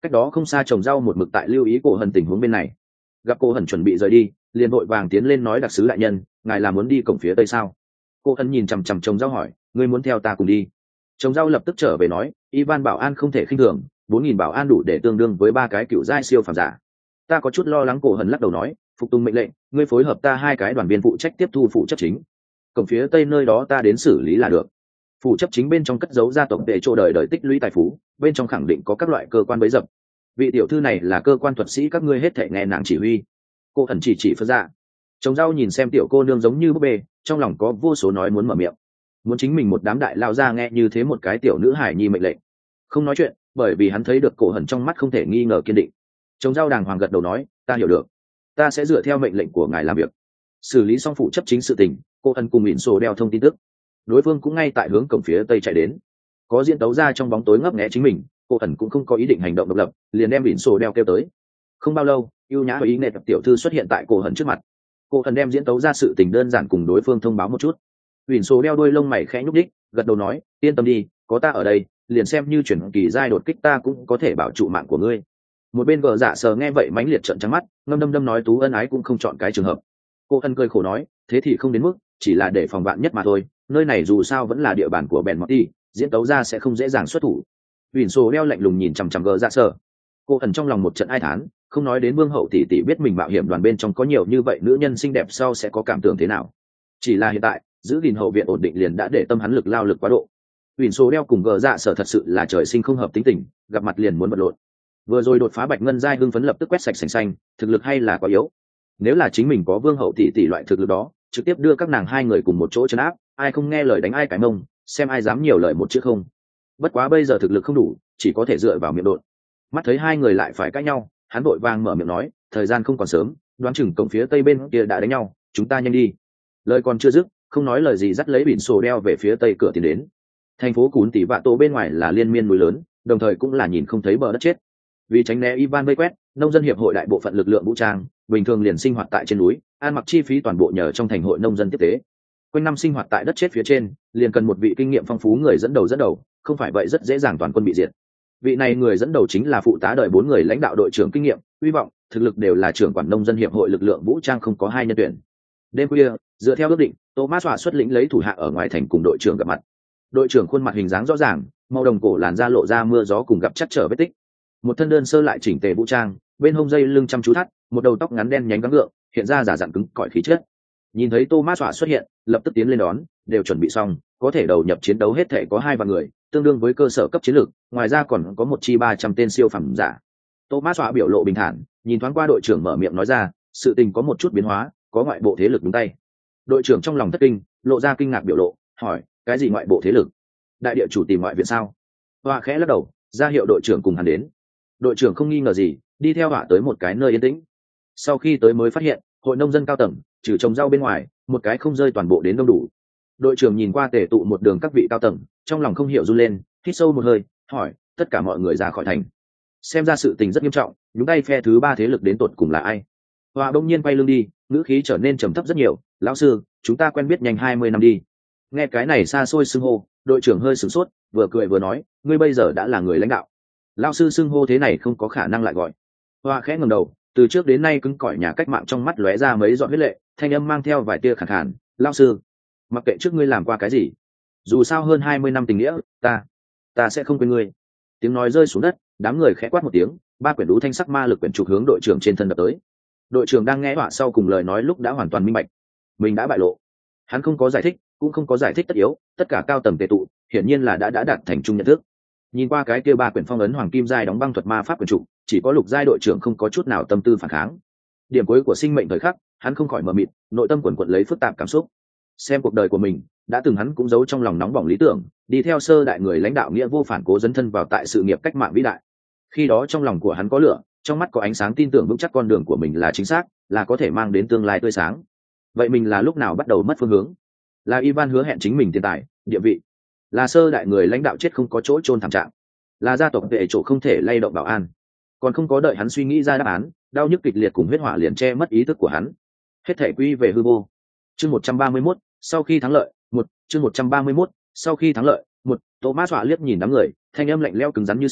cách đó không xa trồng rau một mực tại lưu ý cổ hần tình huống bên này, gặp cô hần chuẩn bị rời đi, liền vội vàng tiến lên nói: đặc sứ đại nhân, ngài là muốn đi cổng phía tây sao? Cô hần nhìn chằm chằm trồng rau hỏi: ngươi muốn theo ta cùng đi? Trồng rau lập tức trở về nói: Ivan bảo an không thể khinh thường, 4.000 bảo an đủ để tương đương với 3 cái cựu giai siêu phàm giả. Ta có chút lo lắng. Cổ hần lắc đầu nói: phục tùng mệnh lệnh, ngươi phối hợp ta 2 cái đoàn viên phụ trách tiếp thu phụ chấp chính, cổng phía tây nơi đó ta đến xử lý là được. Phụ chấp chính bên trong cất giấu gia tộc để chỗ đời đời tích lũy tài phú, bên trong khẳng định có các loại cơ quan bấy dập. Vị tiểu thư này là cơ quan thuật sĩ, các ngươi hết thảy nghe nàng chỉ huy. Cô ẩn chỉ phân ra. Trồng rau nhìn xem tiểu cô nương giống như búp bê, trong lòng có vô số nói muốn mở miệng, muốn chính mình một đám đại lao ra nghe như thế một cái tiểu nữ hải nhi mệnh lệnh, không nói chuyện, bởi vì hắn thấy được cổ hẩn trong mắt không thể nghi ngờ kiên định. Trồng rau đàng hoàng gật đầu nói: ta hiểu được, ta sẽ dựa theo mệnh lệnh của ngài làm việc. Xử lý xong phụ chấp chính sự tình, cô ẩn cùng ỉn sổ đeo thông tin tức, đối phương cũng ngay tại hướng cổng phía tây chạy đến. Có diễn tấu ra trong bóng tối ngấp nghé chính mình, cô ẩn cũng không có ý định hành động độc lập, liền đem ỉn sổ đeo kêu tới. Không bao lâu, yêu nhã và ý nghệ tập tiểu thư xuất hiện tại cô ẩn trước mặt. Cô ẩn đem diễn tấu ra sự tình đơn giản cùng đối phương thông báo một chút. ỉn sổ đeo đuôi lông mày khẽ nhúc đích, gật đầu nói: yên tâm đi, có ta ở đây, liền xem như chuyển kỳ giai đột kích ta cũng có thể bảo trụ mạng của ngươi. Một bên gờ dạ sờ nghe vậy mãnh liệt trợn trắng mắt, ngâm đâm đâm nói: tú ân ái cũng không chọn cái trường hợp. Cô ân cười khổ nói: thế thì không đến mức, chỉ là để phòng vạn nhất mà thôi, nơi này dù sao vẫn là địa bàn của bèn Morty, diễn tấu ra sẽ không dễ dàng xuất thủ. ỉn sổ đeo lạnh lùng nhìn chằm chằm gờ dạ sờ. Cô ẩn trong lòng một trận ai thán, không nói đến vương hậu tỷ tỷ biết mình mạo hiểm đoàn bên trong có nhiều như vậy nữ nhân xinh đẹp sau sẽ có cảm tưởng thế nào. Chỉ là hiện tại giữ gìn hậu viện ổn định liền đã để tâm hắn lực lao lực quá độ. ỉn sổ đeo cùng gờ dạ sở thật sự là trời sinh không hợp tính tình, gặp mặt liền muốn bật lộn. Vừa rồi đột phá bạch ngân giai hưng phấn lập tức quét sạch sành xanh, thực lực hay là quá yếu. Nếu là chính mình có vương hậu tỷ tỷ loại thực lực đó, trực tiếp đưa các nàng 2 người cùng một chỗ trấn áp, ai không nghe lời đánh ai cái mông, xem ai dám nhiều lời một chữ không. Bất quá bây giờ thực lực không đủ, chỉ có thể dựa vào miệng đột. Mắt thấy 2 người lại phải cãi nhau, hắn vội vàng mở miệng nói: thời gian không còn sớm, đoán chừng cổng phía tây bên kia đã đánh nhau, chúng ta nhanh đi. Lời còn chưa dứt, không nói lời gì dắt lấy bỉn sổ đeo về phía tây cửa tiến đến. Thành phố Cún Tỷ Vạ Tổ bên ngoài là liên miên núi lớn, đồng thời cũng là nhìn không thấy bờ đất chết. Vì tránh né Ivan vây quét, nông dân hiệp hội đại bộ phận lực lượng vũ trang bình thường liền sinh hoạt tại trên núi, ăn mặc chi phí toàn bộ nhờ trong thành hội nông dân tiếp tế. Quanh năm sinh hoạt tại đất chết phía trên, liền cần một vị kinh nghiệm phong phú người dẫn đầu, không phải vậy rất dễ dàng toàn quân bị diệt. Vị này người dẫn đầu chính là phụ tá đời 4 người lãnh đạo đội trưởng kinh nghiệm, hy vọng, thực lực đều là trưởng quản nông dân hiệp hội lực lượng vũ trang không có 2 nhân tuyển. Đêm khuya, dựa theo ước định, Thomas Hỏa xuất lĩnh lấy thủ hạ ở ngoài thành cùng đội trưởng gặp mặt. Đội trưởng khuôn mặt hình dáng rõ ràng, màu đồng cổ làn da lộ ra mưa gió cùng gặp chắc trở vết tích. Một thân đơn sơ lại chỉnh tề vũ trang, bên hông dây lưng chăm chú thắt, một đầu tóc ngắn đen nhánh gắng gượng, hiện ra giả dặn cứng cỏi khí chất. Nhìn thấy Thomas Hỏa xuất hiện, lập tức tiến lên đón, đều chuẩn bị xong, có thể đầu nhập chiến đấu hết thể có 2 vạn người, tương đương với cơ sở cấp chiến lược, ngoài ra còn có một chi 300 tên siêu phẩm giả. Thomas Hỏa biểu lộ bình thản, nhìn thoáng qua đội trưởng mở miệng nói ra: sự tình có một chút biến hóa, có ngoại bộ thế lực đúng tay. Đội trưởng trong lòng thất kinh, lộ ra kinh ngạc biểu lộ, hỏi: cái gì ngoại bộ thế lực? Đại địa chủ tìm ngoại viện sao? Hỏa khẽ lắc đầu, ra hiệu đội trưởng cùng hắn đến. Đội trưởng không nghi ngờ gì, đi theo Hỏa tới một cái nơi yên tĩnh. Sau khi tới mới phát hiện, hội nông dân cao tầng, trừ trồng rau bên ngoài, một cái không rơi toàn bộ đến đông đủ. Đội trưởng nhìn qua tề tụ một đường các vị cao tầng, trong lòng không hiểu run lên, hít sâu một hơi, hỏi: tất cả mọi người ra khỏi thành? Xem ra sự tình rất nghiêm trọng, nhúng tay phe thứ 3 thế lực đến tột cùng là ai? Hỏa đông nhiên quay lưng đi, ngữ khí trở nên trầm thấp rất nhiều: lão sư, chúng ta quen biết nhanh 20 năm đi. Nghe cái này xa xôi xưng hô, đội trưởng hơi sửng sốt, vừa cười vừa nói: ngươi bây giờ đã là người lãnh đạo, lão sư xưng hô thế này không có khả năng lại gọi. Hỏa khẽ ngẩng đầu, từ trước đến nay cứng cỏi nhà cách mạng trong mắt lóe ra mấy giọt huyết lệ, thanh âm mang theo vài tia khàn khàn: lão sư, mặc kệ trước ngươi làm qua cái gì, dù sao hơn 20 năm tình nghĩa, ta sẽ không quên ngươi. Tiếng nói rơi xuống đất, đám người khẽ quát một tiếng, 3 quyển đũ thanh sắc ma lực quyển trục hướng đội trưởng trên thân đập tới. Đội trưởng đang nghe Hỏa sau cùng lời nói lúc đã hoàn toàn minh bạch, mình đã bại lộ. Hắn không có giải thích, cũng không có giải thích tất yếu, tất cả cao tầng tề tụ, hiển nhiên là đã đạt thành chung nhận thức. Nhìn qua cái kia 3 quyển phong ấn hoàng kim giai đóng băng thuật ma pháp quyển trục, chỉ có lục giai đội trưởng không có chút nào tâm tư phản kháng. Điểm cuối của sinh mệnh thời khắc, hắn không khỏi mờ mịt, nội tâm quần quật lấy phức tạp cảm xúc. Xem cuộc đời của mình, đã từng hắn cũng giấu trong lòng nóng bỏng lý tưởng, đi theo sơ đại người lãnh đạo nghĩa vô phản cố dấn thân vào tại sự nghiệp cách mạng vĩ đại. Khi đó trong lòng của hắn có lửa, trong mắt có ánh sáng, tin tưởng vững chắc con đường của mình là chính xác, là có thể mang đến tương lai tươi sáng. Vậy mình là lúc nào bắt đầu mất phương hướng? Là Ivan hứa hẹn chính mình tiền tài, địa vị, là sơ đại người lãnh đạo chết không có chỗ chôn thảm trạng, là gia tộc vệ chỗ không thể lay động bảo an. Còn không có đợi hắn suy nghĩ ra đáp án, đau nhức kịch liệt cùng huyết hỏa liền che mất ý thức của hắn. Hết thể quy về hư vô. Chương 131, sau khi thắng lợi, chương 131, sau khi thắng lợi, Thomas Hỏa liếc nhìn đám người, thanh âm lạnh lẽo cứng rắn như sắt,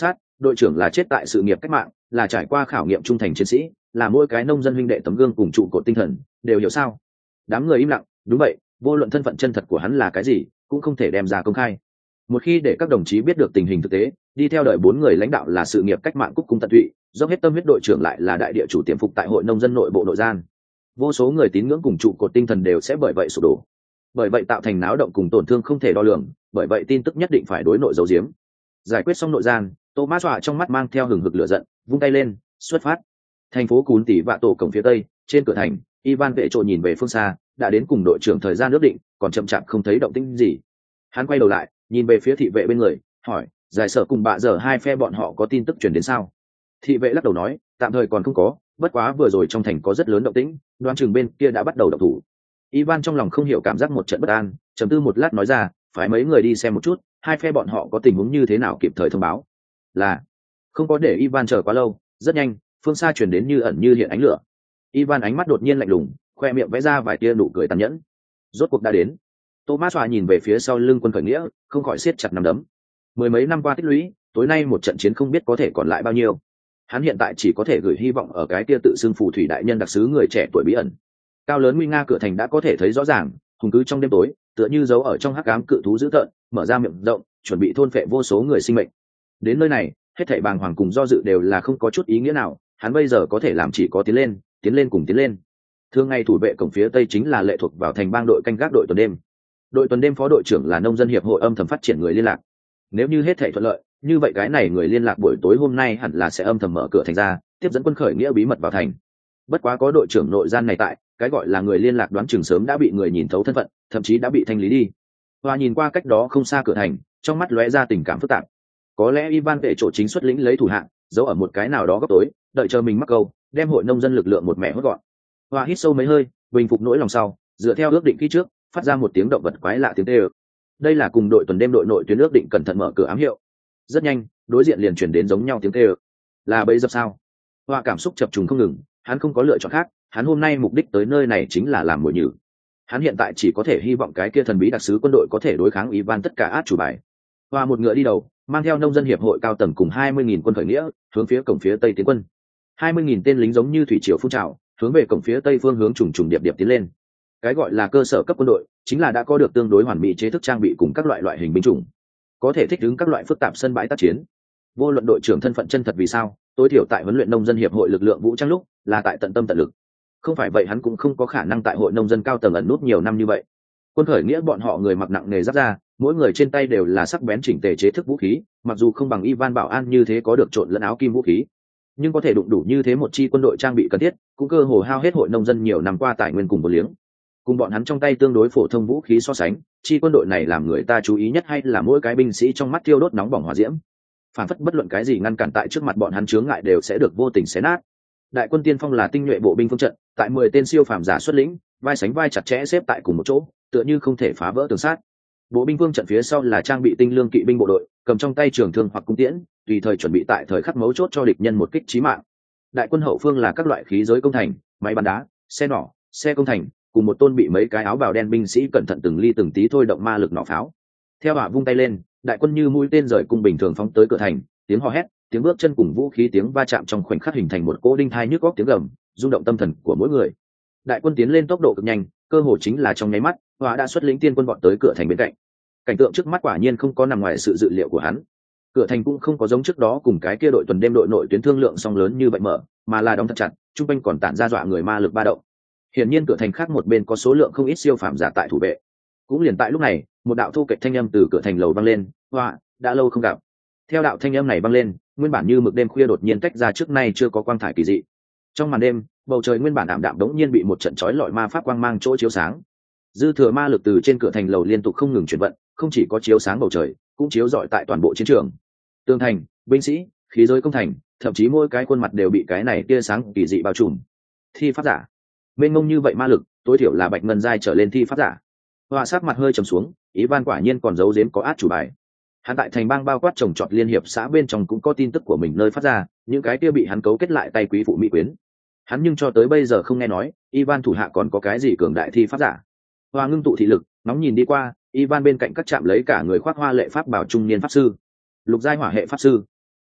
đội trưởng là chết tại sự nghiệp cách mạng, là trải qua khảo nghiệm trung thành chiến sĩ, là mỗi cái nông dân huynh đệ tấm gương cùng trụ cột tinh thần, đều hiểu sao? Đám người im lặng. Đúng vậy, vô luận thân phận chân thật của hắn là cái gì cũng không thể đem ra công khai. Một khi để các đồng chí biết được tình hình thực tế, đi theo đợi 4 người lãnh đạo là sự nghiệp cách mạng cúc cung tận tụy, dốc hết tâm huyết, đội trưởng lại là đại địa chủ tiềm phục tại hội nông dân nội bộ nội gian, vô số người tín ngưỡng cùng trụ cột tinh thần đều sẽ bởi vậy sụp đổ, bởi vậy tạo thành náo động cùng tổn thương không thể đo lường, bởi vậy tin tức nhất định phải đối nội giấu giếm. Giải quyết xong nội gian, Thomas Họa trong mắt mang theo hừng hực lửa giận, vung tay lên, xuất phát. Thành phố Cún Tỷ Vạ Tổ cổng phía tây, trên cửa thành, Ivan vệ trộn nhìn về phương xa, đã đến cùng đội trưởng thời gian ước định, còn chậm chạp không thấy động tĩnh gì. Hắn quay đầu lại, nhìn về phía thị vệ bên người, hỏi: giải sở cùng bạ giờ hai phe bọn họ có tin tức truyền đến sao? Thị vệ lắc đầu nói: tạm thời còn không có, bất quá vừa rồi trong thành có rất lớn động tĩnh, đoán chừng bên kia đã bắt đầu động thủ. Ivan trong lòng không hiểu cảm giác một trận bất an, trầm tư một lát nói ra: phải mấy người đi xem một chút, hai phe bọn họ có tình huống như thế nào kịp thời thông báo. Là. Không có để Ivan chờ quá lâu, rất nhanh, phương xa truyền đến như ẩn như hiện ánh lửa. Ivan ánh mắt đột nhiên lạnh lùng, khoe miệng vẽ ra vài tia nụ cười tàn nhẫn. Rốt cuộc đã đến. Thomas Họa nhìn về phía sau lưng quân khởi nghĩa, không khỏi siết chặt nắm đấm. Mười mấy năm qua tích lũy, tối nay một trận chiến không biết có thể còn lại bao nhiêu. Hắn hiện tại chỉ có thể gửi hy vọng ở cái tia tự xưng phù thủy đại nhân đặc sứ người trẻ tuổi bí ẩn. Cao lớn nguy nga cửa thành đã có thể thấy rõ ràng, hùng cứ trong đêm tối, tựa như giấu ở trong hắc ám cự thú dữ tợn, mở ra miệng rộng, chuẩn bị thôn phệ vô số người sinh mệnh. Đến nơi này, hết thảy bàng hoàng cùng do dự đều là không có chút ý nghĩa nào, hắn bây giờ có thể làm chỉ có tiến lên cùng tiến lên. Thường ngày thủ vệ cổng phía tây chính là lệ thuộc vào thành bang đội canh gác đội tuần đêm. Đội tuần đêm phó đội trưởng là nông dân hiệp hội âm thầm phát triển người liên lạc. Nếu như hết thảy thuận lợi, như vậy cái này người liên lạc buổi tối hôm nay hẳn là sẽ âm thầm mở cửa thành ra, tiếp dẫn quân khởi nghĩa bí mật vào thành. Bất quá có đội trưởng nội gian này tại, cái gọi là người liên lạc đoán chừng sớm đã bị người nhìn thấu thân phận, thậm chí đã bị thanh lý đi. Hoa nhìn qua cách đó không xa cửa thành, trong mắt lóe ra tình cảm phức tạp. Có lẽ Ivan vệ chỗ chính xuất lĩnh lấy thủ hạng, giấu ở một cái nào đó góc tối, đợi chờ mình mắc câu, đem hội nông dân lực lượng một mẹ hốt gọn. Hoa hít sâu mấy hơi, bình phục nỗi lòng sau, dựa theo ước định kỹ trước, phát ra một tiếng động vật quái lạ tiếng tê ơ. Đây là cùng đội tuần đêm đội nội tuyến ước định cẩn thận mở cửa ám hiệu. Rất nhanh, đối diện liền chuyển đến giống nhau tiếng tê ơ. Là bẫy dập sao? Hoa cảm xúc chập trùng không ngừng, hắn không có lựa chọn khác, hắn hôm nay mục đích tới nơi này chính là làm mồi nhử. Hắn hiện tại chỉ có thể hy vọng cái kia thần bí đặc sứ quân đội có thể đối kháng Ivan tất cả át chủ bài. Hoa một ngựa đi đầu, mang theo nông dân hiệp hội cao tầng cùng 20.000 quân khởi nghĩa, hướng phía cổng phía tây tiến quân. 20.000 tên lính giống như thủy triều phun trào, hướng về cổng phía tây phương hướng trùng trùng điệp điệp tiến lên. Cái gọi là cơ sở cấp quân đội, chính là đã có được tương đối hoàn mỹ chế thức trang bị cùng các loại hình binh chủng, có thể thích ứng các loại phức tạp sân bãi tác chiến. Vô luận đội trưởng thân phận chân thật vì sao, tối thiểu tại huấn luyện nông dân hiệp hội lực lượng vũ trang lúc, là tại tận tâm tận lực. Không phải vậy hắn cũng không có khả năng tại hội nông dân cao tầng ẩn nút nhiều năm như vậy. Quân khởi nghĩa bọn họ người mặc nặng nề giáp ra, mỗi người trên tay đều là sắc bén chỉnh tề chế thức vũ khí, mặc dù không bằng Ivan Bảo An như thế có được trộn lẫn áo kim vũ khí, nhưng có thể đụng đủ như thế một chi quân đội trang bị cần thiết, cũng cơ hồ hao hết hội nông dân nhiều năm qua tài nguyên cùng vốn liếng. Cùng bọn hắn trong tay tương đối phổ thông vũ khí so sánh, chi quân đội này làm người ta chú ý nhất hay là mỗi cái binh sĩ trong mắt thiêu đốt nóng bỏng hỏa diễm. Phản phất bất luận cái gì ngăn cản tại trước mặt bọn hắn chướng ngại đều sẽ được vô tình xé nát. Đại quân tiên phong là tinh nhuệ bộ binh phương trận, tại 10 tên siêu phàm giả xuất lĩnh, vai sánh vai chặt chẽ xếp tại cùng một chỗ, tựa như không thể phá vỡ tường sát. Bộ binh phương trận phía sau là trang bị tinh lương kỵ binh bộ đội, cầm trong tay trường thương hoặc cung tiễn, tùy thời chuẩn bị tại thời khắc mấu chốt cho địch nhân một kích chí mạng. Đại quân hậu phương là các loại khí giới công thành, máy bắn đá, xe nỏ, xe công thành, cùng một tôn bị mấy cái áo bào đen binh sĩ cẩn thận từng ly từng tí thôi động ma lực nỏ pháo. Theo hỏa vung tay lên, đại quân như mũi tên rời cung bình thường phóng tới cửa thành, tiếng hò hét, tiếng bước chân cùng vũ khí tiếng va chạm trong khoảnh khắc hình thành một cỗ đinh thai nhức góc tiếng gầm, rung động tâm thần của mỗi người. Đại quân tiến lên tốc độ cực nhanh, cơ hồ chính là trong nháy mắt, Hỏa đã xuất lĩnh tiên quân vọt tới cửa thành bên cạnh. Cảnh tượng trước mắt quả nhiên không có nằm ngoài sự dự liệu của hắn. Cửa thành cũng không có giống trước đó cùng cái kia đội tuần đêm đội nội tuyến thương lượng song lớn như vậy mở, mà là đóng thật chặt, trung quanh còn tản ra dọa người ma lực ba động. Hiển nhiên cửa thành khác một bên có số lượng không ít siêu phàm giả tại thủ vệ. Cũng liền tại lúc này, một đạo thu kịch thanh âm từ cửa thành lầu vang lên, "Hỏa, đã lâu không gặp." Theo đạo thanh âm này vang lên, nguyên bản như mực đêm khuya đột nhiên tách ra trước nay chưa có quang thải kỳ dị. Trong màn đêm, bầu trời nguyên bản ảm đạm đống nhiên bị một trận chói lọi ma pháp quang mang chỗ chiếu sáng. Dư thừa ma lực từ trên cửa thành lầu liên tục không ngừng chuyển vận, không chỉ có chiếu sáng bầu trời, cũng chiếu rọi tại toàn bộ chiến trường. Tường thành, binh sĩ, khí giới công thành, thậm chí mỗi cái khuôn mặt đều bị cái này tia sáng kỳ dị bao trùm. Thi pháp giả, mênh mông như vậy ma lực, tối thiểu là bạch ngân giai trở lên thi pháp giả. Họa sát mặt hơi trầm xuống, Ivan quả nhiên còn giấu giếm có át chủ bài. Hắn tại thành bang bao quát trồng trọt liên hiệp xã bên trong cũng có tin tức của mình nơi phát ra, những cái kia bị hắn cấu kết lại tay quý phụ mỹ quyến. Hắn nhưng cho tới bây giờ không nghe nói Ivan thủ hạ còn có cái gì cường đại thi pháp giả. Hoa ngưng tụ thị lực, nóng nhìn đi qua, Ivan bên cạnh các chạm lấy cả người khoác hoa lệ pháp bảo trung niên pháp sư, lục giai hỏa hệ pháp sư.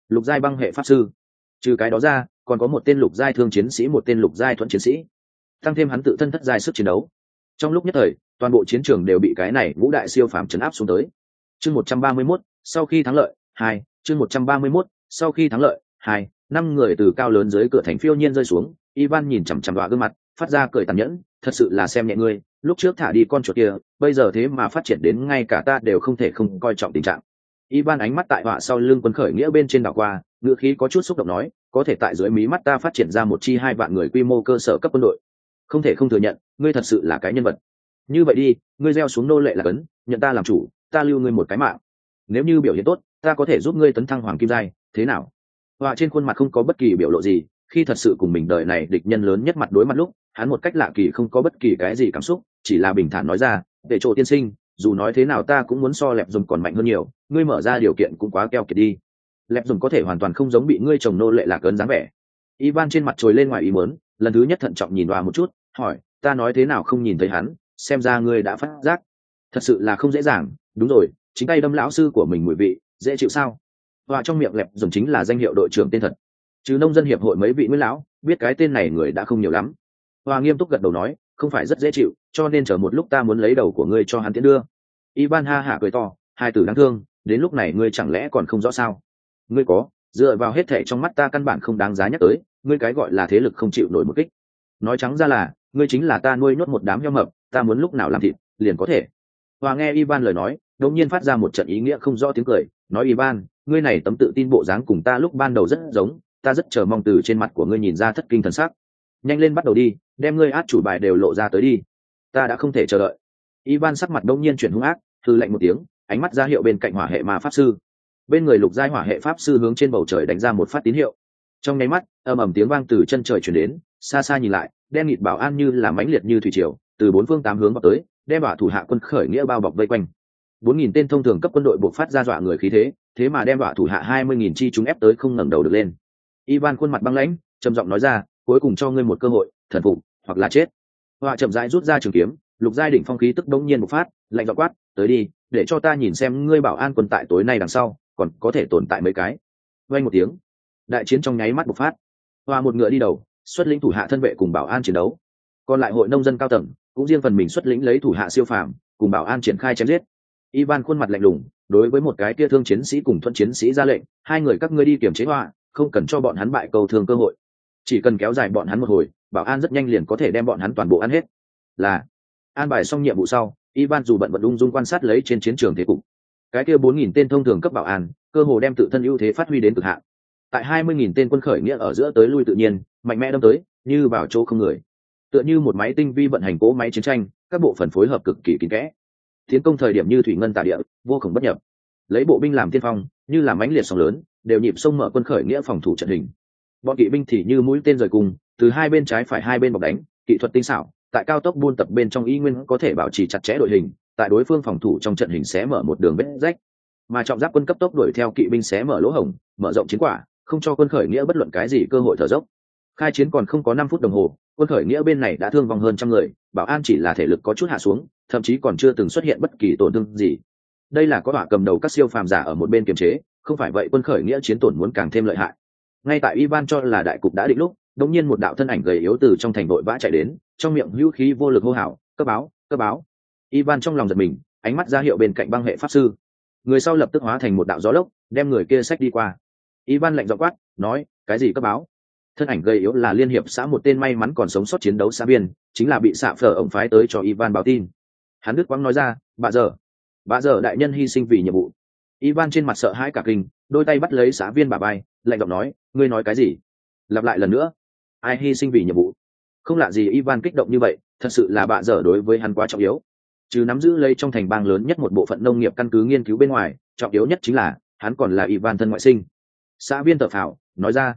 lục giai băng hệ pháp sư. Trừ cái đó ra còn có một tên lục giai thương chiến sĩ, một tên lục giai thuẫn chiến sĩ, tăng thêm hắn tự thân thất giai sức chiến đấu. Trong lúc nhất thời toàn bộ chiến trường đều bị cái này ngũ đại siêu phàm chấn áp xuống tới. Chương 131, sau khi thắng lợi 2, chương 131, sau khi thắng lợi 2, năm người từ cao lớn dưới cửa thành phiêu nhiên rơi xuống. Ivan nhìn chằm chằm đọa gương mặt, phát ra cười tàn nhẫn, thật sự là xem nhẹ ngươi, lúc trước thả đi con chuột kia, bây giờ thế mà phát triển đến ngay cả ta đều không thể không coi trọng tình trạng. Ivan ánh mắt tại họa sau lưng quân khởi nghĩa bên trên đảo qua, ngữ khí có chút xúc động nói, có thể tại dưới mí mắt ta phát triển ra một chi 2 vạn người quy mô cơ sở cấp quân đội, không thể không thừa nhận, ngươi thật sự là cái nhân vật. Như vậy đi, ngươi gieo xuống nô lệ là cấn, nhận ta làm chủ, ta lưu ngươi một cái mạng. Nếu như biểu hiện tốt, ta có thể giúp ngươi tấn thăng hoàng kim giai, thế nào? Họa trên khuôn mặt không có bất kỳ biểu lộ gì, khi thật sự cùng mình đời này địch nhân lớn nhất mặt đối mặt lúc, hắn một cách lạ kỳ không có bất kỳ cái gì cảm xúc, chỉ là bình thản nói ra, để chỗ tiên sinh, dù nói thế nào ta cũng muốn so lẹp dùng còn mạnh hơn nhiều, ngươi mở ra điều kiện cũng quá keo kiệt đi. Lẹp dùng có thể hoàn toàn không giống bị ngươi chồng nô lệ lạc ấn dáng vẻ. Ivan trên mặt trồi lên ngoài ý muốn, lần thứ nhất thận trọng nhìn Họa một chút, hỏi, ta nói thế nào không nhìn thấy hắn, xem ra ngươi đã phát giác. Thật sự là không dễ dàng, đúng rồi, chính tay đâm lão sư của mình mùi vị, dễ chịu sao? Họa trong miệng lẹp dùng chính là danh hiệu đội trưởng tên thật. Chứ nông dân hiệp hội mấy vị nguyên lão, biết cái tên này người đã không nhiều lắm. Họa nghiêm túc gật đầu nói, không phải rất dễ chịu, cho nên chờ một lúc ta muốn lấy đầu của ngươi cho hắn tiến đưa. Ivan ha hả cười to, hai tử đáng thương, đến lúc này ngươi chẳng lẽ còn không rõ sao? Ngươi có, dựa vào hết thảy trong mắt ta căn bản không đáng giá nhắc tới, ngươi cái gọi là thế lực không chịu nổi một kích. Nói trắng ra là, ngươi chính là ta nuôi nhốt một đám heo mập, ta muốn lúc nào làm thịt, liền có thể. Họa nghe Ivan lời nói, đột nhiên phát ra một trận ý nghĩa không rõ tiếng cười, nói Ivan, ngươi này tấm tự tin bộ dáng cùng ta lúc ban đầu rất giống, ta rất chờ mong từ trên mặt của ngươi nhìn ra thất kinh thần sắc. Nhanh lên bắt đầu đi, đem ngươi át chủ bài đều lộ ra tới đi. Ta đã không thể chờ đợi. Ivan sắc mặt đột nhiên chuyển hung ác, hừ lạnh một tiếng, ánh mắt ra hiệu bên cạnh hỏa hệ ma pháp sư. Bên người lục giai hỏa hệ pháp sư hướng trên bầu trời đánh ra một phát tín hiệu. Trong nháy mắt, ầm ầm tiếng vang từ chân trời truyền đến, xa xa nhìn lại, đen nghịt bảo an như là mãnh liệt như thủy triều, từ bốn phương tám hướng vào tới, đem bả thủ hạ quân khởi nghĩa bao bọc vây quanh. 4.000 tên thông thường cấp quân đội buộc phát ra dọa người khí thế, thế mà đem bả thủ hạ 20.000 chi chúng ép tới không ngẩng đầu được lên. Ivan khuôn mặt băng lãnh, trầm giọng nói ra, cuối cùng cho ngươi một cơ hội, thần phục hoặc là chết. Họa chậm rãi rút ra trường kiếm, lục giai đỉnh phong khí tức bỗng nhiên bộc phát, lạnh giọng quát, tới đi, để cho ta nhìn xem ngươi bảo an quân tại tối nay đằng sau còn có thể tồn tại mấy cái. Vang một tiếng, đại chiến trong nháy mắt bộc phát. Họa một ngựa đi đầu, xuất lĩnh thủ hạ thân vệ cùng bảo an chiến đấu. Còn lại hội nông dân cao tầng cũng riêng phần mình xuất lĩnh lấy thủ hạ siêu phàm cùng bảo an triển khai chém giết. Ivan khuôn mặt lạnh lùng, đối với một cái kia thương chiến sĩ cùng thuận chiến sĩ ra lệnh, hai người các ngươi đi kiểm chế Họa, không cần cho bọn hắn bại cầu thương cơ hội, chỉ cần kéo dài bọn hắn một hồi, bảo an rất nhanh liền có thể đem bọn hắn toàn bộ ăn hết. Là an bài xong nhiệm vụ sau, Ivan dù bận vận ung dung quan sát lấy trên chiến trường thế cục. Cái kia 4.000 tên thông thường cấp bảo an, cơ hồ đem tự thân ưu thế phát huy đến cực hạn. Tại 20.000 tên quân khởi nghĩa ở giữa tới lui tự nhiên, mạnh mẽ đâm tới, như vào chỗ không người. Tựa như một máy tinh vi vận hành cỗ máy chiến tranh, các bộ phận phối hợp cực kỳ kín kẽ. Tiến công thời điểm như thủy ngân tả địa, vô cùng bất nhập. Lấy bộ binh làm tiên phong, như là mãnh liệt sóng lớn, đều nhịp sông mở quân khởi nghĩa phòng thủ trận hình. Bọn kỵ binh thì như mũi tên rời cùng, từ hai bên trái phải hai bên bọc đánh, kỹ thuật tinh xảo, tại cao tốc buôn tập bên trong y nguyên có thể bảo trì chặt chẽ đội hình, tại đối phương phòng thủ trong trận hình xé mở một đường vết rách, mà trọng giáp quân cấp tốc đuổi theo kỵ binh xé mở lỗ hổng, mở rộng chiến quả, không cho quân khởi nghĩa bất luận cái gì cơ hội thở dốc. Khai chiến còn không có 5 phút đồng hồ, quân khởi nghĩa bên này đã thương vong hơn trăm người, bảo an chỉ là thể lực có chút hạ xuống, thậm chí còn chưa từng xuất hiện bất kỳ tổn thương gì. Đây là có hỏa cầm đầu các siêu phàm giả ở một bên kiềm chế, không phải vậy quân khởi nghĩa chiến tổn muốn càng thêm lợi hại. Ngay tại Ivan cho là đại cục đã định lúc, đột nhiên một đạo thân ảnh gầy yếu từ trong thành đội vã chạy đến, trong miệng hữu khí vô lực hô hào, cấp báo, cấp báo. Ivan trong lòng giật mình, ánh mắt ra hiệu bên cạnh băng hệ pháp sư. Người sau lập tức hóa thành một đạo gió lốc, đem người kia xách đi qua. Ivan lạnh giọng quát, nói, cái gì cấp báo? Thân ảnh gầy yếu là liên hiệp xã một tên may mắn còn sống sót chiến đấu xã viên, chính là bị xạ phở ổng phái tới cho Ivan báo tin. Hắn đứt quãng nói ra, bà giờ đại nhân hy sinh vì nhiệm vụ. Ivan trên mặt sợ hãi cả kinh, đôi tay bắt lấy xã viên bà bay, lạnh giọng nói, ngươi nói cái gì? Lặp lại lần nữa. Ai hy sinh vì nhiệm vụ? Không lạ gì Ivan kích động như vậy, thật sự là bà giờ đối với hắn quá trọng yếu. Chứ nắm giữ lấy trong thành bang lớn nhất một bộ phận nông nghiệp căn cứ nghiên cứu bên ngoài, trọng yếu nhất chính là hắn còn là Ivan thân ngoại sinh. Xã viên thở phào, nói ra,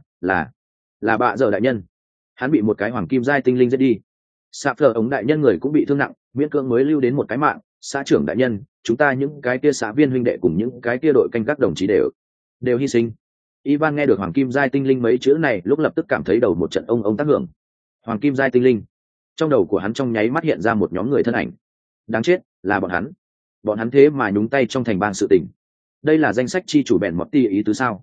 là bà giờ đại nhân. Hắn bị một cái hoàng kim giai tinh linh giết đi. Sạ phở ống đại nhân người cũng bị thương nặng, miễn cưỡng mới lưu đến một cái mạng. Xã trưởng đại nhân, chúng ta những cái kia xã viên huynh đệ cùng những cái kia đội canh các đồng chí đều hy sinh. Ivan nghe được hoàng kim giai tinh linh mấy chữ này, lúc lập tức cảm thấy đầu một trận ông tác hưởng. Hoàng kim giai tinh linh, trong đầu của hắn trong nháy mắt hiện ra một nhóm người thân ảnh. Đáng chết, là bọn hắn thế mà nhúng tay trong thành bang sự tình. Đây là danh sách chi chủ bèn mọt ti ý tứ sao?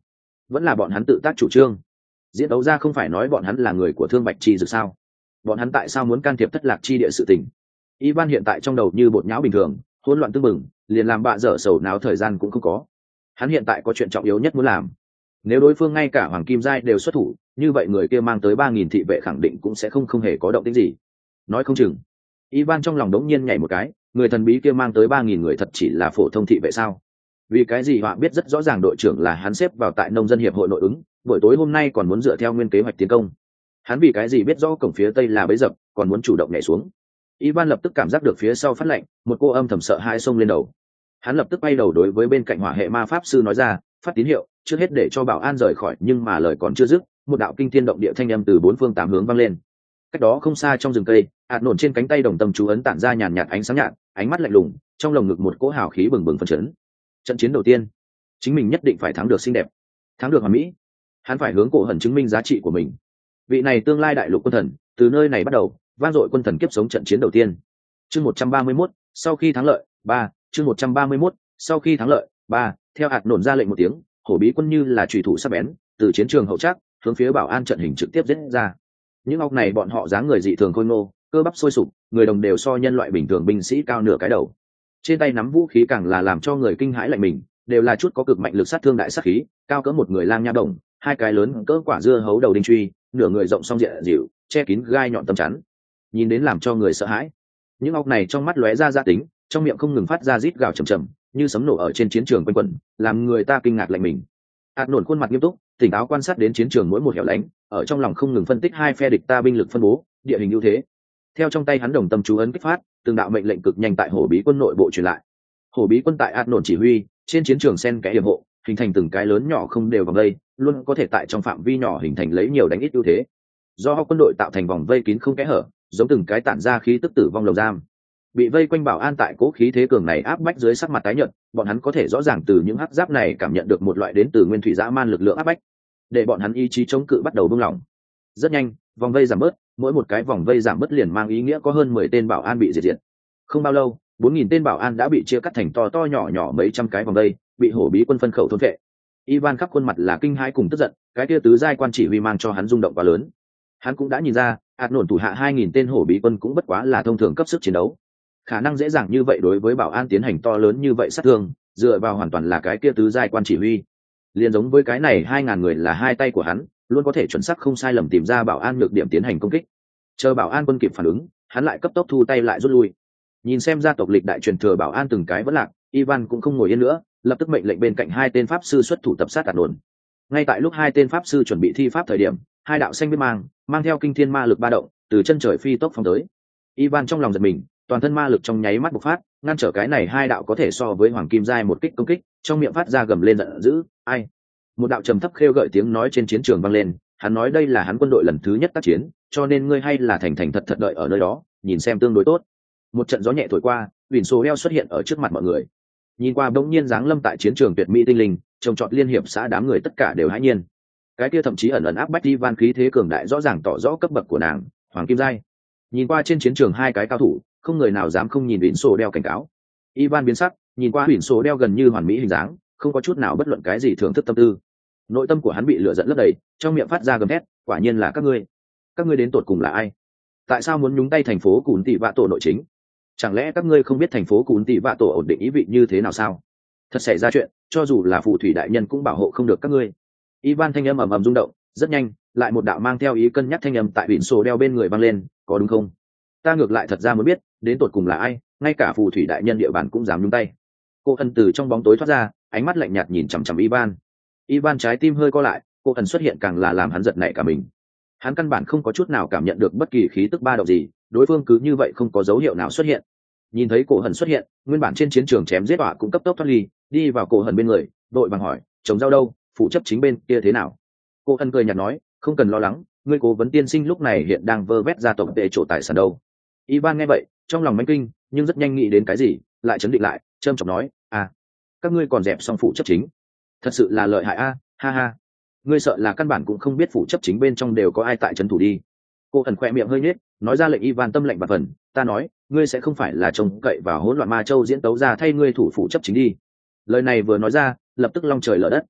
vẫn là bọn hắn tự tác chủ trương? Diễn đấu ra không phải nói bọn hắn là người của Thương Bạch Chi Dực sao? Bọn hắn tại sao muốn can thiệp Thất Lạc Chi địa sự tình? Ivan hiện tại trong đầu như bột nhão bình thường, hỗn loạn tương mừng, liền làm bạ dở sầu náo thời gian cũng không có. Hắn hiện tại có chuyện trọng yếu nhất muốn làm. Nếu đối phương ngay cả Hoàng Kim Giai đều xuất thủ, như vậy người kia mang tới 3.000 thị vệ khẳng định cũng sẽ không hề có động tĩnh gì. Nói không chừng. Ivan trong lòng đống nhiên nhảy một cái, người thần bí kia mang tới 3.000 người thật chỉ là phổ thông thị vệ sao? Vì cái gì họ biết rất rõ ràng đội trưởng là hắn xếp vào tại nông dân hiệp hội nội ứng, buổi tối hôm nay còn muốn dựa theo nguyên kế hoạch tiến công. Hắn vì cái gì biết rõ cổng phía tây là bẫy dập, còn muốn chủ động nhảy xuống? Ivan lập tức cảm giác được phía sau phát lạnh, một cô âm thầm sợ hãi xông lên đầu. Hắn lập tức quay đầu đối với bên cạnh hỏa hệ ma pháp sư nói ra, phát tín hiệu, trước hết để cho bảo an rời khỏi, nhưng mà lời còn chưa dứt, một đạo kinh thiên động địa thanh âm từ bốn phương tám hướng vang lên. Cách đó không xa trong rừng cây, hạt nổn trên cánh tay đồng tâm chú ấn tản ra nhàn nhạt ánh sáng nhạt, ánh mắt lạnh lùng, trong lồng ngực một cỗ hào khí bừng bừng phấn chấn. Trận chiến đầu tiên, chính mình nhất định phải thắng được xinh đẹp, thắng được hoàn mỹ. Hắn phải hướng Cổ Hẩn chứng minh giá trị của mình. Vị này tương lai đại lục quân thần, từ nơi này bắt đầu, vang dội quân thần kiếp sống trận chiến đầu tiên. Chương 131, sau khi thắng lợi, 3, chương 131, sau khi thắng lợi, 3, theo hạt nổn ra lệnh một tiếng, hổ bí quân như là chủy thủ sắc bén, từ chiến trường hậu trác, hướng phía bảo an trận hình trực tiếp giết ra. Những óc này bọn họ dáng người dị thường khôi ngô, cơ bắp sôi sục, người đồng đều so nhân loại bình thường binh sĩ cao nửa cái đầu. Trên tay nắm vũ khí càng là làm cho người kinh hãi lạnh mình, đều là chút có cực mạnh lực sát thương đại sát khí, cao cỡ một người lang nha đồng, hai cái lớn cỡ quả dưa hấu đầu đinh truy, nửa người rộng song diện dịu, che kín gai nhọn tấm chắn, nhìn đến làm cho người sợ hãi. Những óc này trong mắt lóe ra gia tính, trong miệng không ngừng phát ra rít gào trầm trầm, như sấm nổ ở trên chiến trường quanh quẩn, làm người ta kinh ngạc lạnh mình. Hạt nổn khuôn mặt nghiêm túc, tỉnh táo quan sát đến chiến trường mỗi một hẻo lánh, ở trong lòng không ngừng phân tích hai phe địch ta binh lực phân bố, địa hình ưu thế. Theo trong tay hắn đồng tâm chú ấn kích phát, từng đạo mệnh lệnh cực nhanh tại hổ bí quân nội bộ truyền lại. Hổ bí quân tại hạt nổn chỉ huy, trên chiến trường xen kẽ hiểm hộ, hình thành từng cái lớn nhỏ không đều vòng vây, luôn có thể tại trong phạm vi nhỏ hình thành lấy nhiều đánh ít ưu thế. Do quân đội tạo thành vòng vây kín không kẽ hở, giống từng cái tản ra khí tức tử vong lồng giam. Bị vây quanh bảo an tại cố khí thế cường này áp bách dưới sắc mặt tái nhợt, bọn hắn có thể rõ ràng từ những hắc giáp này cảm nhận được một loại đến từ nguyên thủy dã man lực lượng áp bách, để bọn hắn ý chí chống cự bắt đầu buông lỏng. Rất nhanh, vòng vây giảm bớt, mỗi một cái vòng vây giảm bớt liền mang ý nghĩa có hơn 10 tên bảo an bị diệt. Không bao lâu, 4.000 tên bảo an đã bị chia cắt thành to to nhỏ nhỏ mấy trăm cái vòng vây, bị hổ bí quân phân khẩu thôn phệ. Ivan khắp khuôn mặt là kinh hãi cùng tức giận, cái kia tứ giai quan chỉ huy mang cho hắn rung động quá lớn. Hắn cũng đã nhìn ra, hạt nổn thủ hạ 2.000 tên hổ bí quân cũng bất quá là thông thường cấp sức chiến đấu. Khả năng dễ dàng như vậy đối với bảo an tiến hành to lớn như vậy sát thương, dựa vào hoàn toàn là cái kia tứ giai quan chỉ huy. Liên giống với cái này 2.000 người là hai tay của hắn, luôn có thể chuẩn xác không sai lầm tìm ra bảo an nhược điểm tiến hành công kích. Chờ bảo an quân kịp phản ứng, hắn lại cấp tốc thu tay lại rút lui. Nhìn xem gia tộc lịch đại truyền thừa bảo an từng cái vẫn lạc, Ivan cũng không ngồi yên nữa, lập tức mệnh lệnh bên cạnh hai tên pháp sư xuất thủ tập sát hạt nổn. Ngay tại lúc hai tên pháp sư chuẩn bị thi pháp thời điểm, hai đạo xanh biết mang theo kinh thiên ma lực ba động, từ chân trời phi tốc phóng tới. Ivan trong lòng giật mình, toàn thân ma lực trong nháy mắt bộc phát, ngăn trở cái này hai đạo có thể so với hoàng kim giai một kích công kích, trong miệng phát ra gầm lên giận dữ, ai. Một đạo trầm thấp khêu gợi tiếng nói trên chiến trường vang lên, hắn nói đây là hắn quân đội lần thứ nhất tác chiến, cho nên ngươi hay là thành thành thật thật đợi ở nơi đó, nhìn xem tương đối tốt. Một trận gió nhẹ thổi qua, Vịn Sô đeo xuất hiện ở trước mặt mọi người. Nhìn qua bỗng nhiên giáng lâm tại chiến trường tuyệt mỹ tinh linh, trồng trọt liên hiệp xã đám người tất cả đều hãi nhiên. Cái kia thậm chí ẩn ẩn áp bách Ivan khí thế cường đại rõ ràng tỏ rõ cấp bậc của nàng, hoàng kim giai. Nhìn qua trên chiến trường hai cái cao thủ, không người nào dám không nhìn Vịn Sô đeo cảnh cáo. Ivan biến sắc, nhìn qua Vịn Sô đeo gần như hoàn mỹ hình dáng, không có chút nào bất luận cái gì thưởng thức tâm tư. Nội tâm của hắn bị lửa giận lấp đầy, trong miệng phát ra gầm thét, quả nhiên là các ngươi đến tột cùng là ai? Tại sao muốn nhúng tay thành phố Cún Tị Vạ Tổ nội chính? Chẳng lẽ các ngươi không biết thành phố Cún Tị Vạ Tổ ổn định ý vị như thế nào sao? Thật xảy ra chuyện, cho dù là phù thủy đại nhân cũng bảo hộ không được các ngươi. Ivan thanh âm ầm ầm rung động, rất nhanh, lại một đạo mang theo ý cân nhắc thanh âm tại Vịn Sô đeo bên người vang lên, có đúng không? Ta ngược lại thật ra muốn biết, đến tột cùng là ai, ngay cả phù thủy đại nhân địa bàn cũng dám nhúng tay. Cô ân từ trong bóng tối thoát ra, ánh mắt lạnh nhạt nhìn chằm chằm Ivan. Ivan trái tim hơi co lại, cô ân xuất hiện càng là làm hắn giật nảy cả mình. Hắn căn bản không có chút nào cảm nhận được bất kỳ khí tức ba động gì, đối phương cứ như vậy không có dấu hiệu nào xuất hiện. Nhìn thấy cổ hần xuất hiện, nguyên bản trên chiến trường chém giết họa cũng cấp tốc thoát ly, đi vào cổ hần bên người, đội bằng hỏi, trồng rau đâu, phụ chấp chính bên kia thế nào? Cô hần cười nhạt nói, không cần lo lắng, ngươi cố vấn tiên sinh lúc này hiện đang vơ vét gia tộc tệ chỗ tài sản đâu. Ivan nghe vậy, trong lòng manh kinh, nhưng rất nhanh nghĩ đến cái gì, lại chấn định lại, trâm trọng nói, các ngươi còn dẹp xong phụ chấp chính, thật sự là lợi hại ha ha. Ngươi sợ là căn bản cũng không biết phụ chấp chính bên trong đều có ai tại trấn thủ đi. Cô ẩn khoe miệng hơi nhếch, nói ra lệnh Ivan tâm lệnh bạt phần, ta nói, ngươi sẽ không phải là trông cậy vào hỗn loạn ma châu diễn tấu ra thay ngươi thủ phụ chấp chính đi. Lời này vừa nói ra, lập tức long trời lở đất.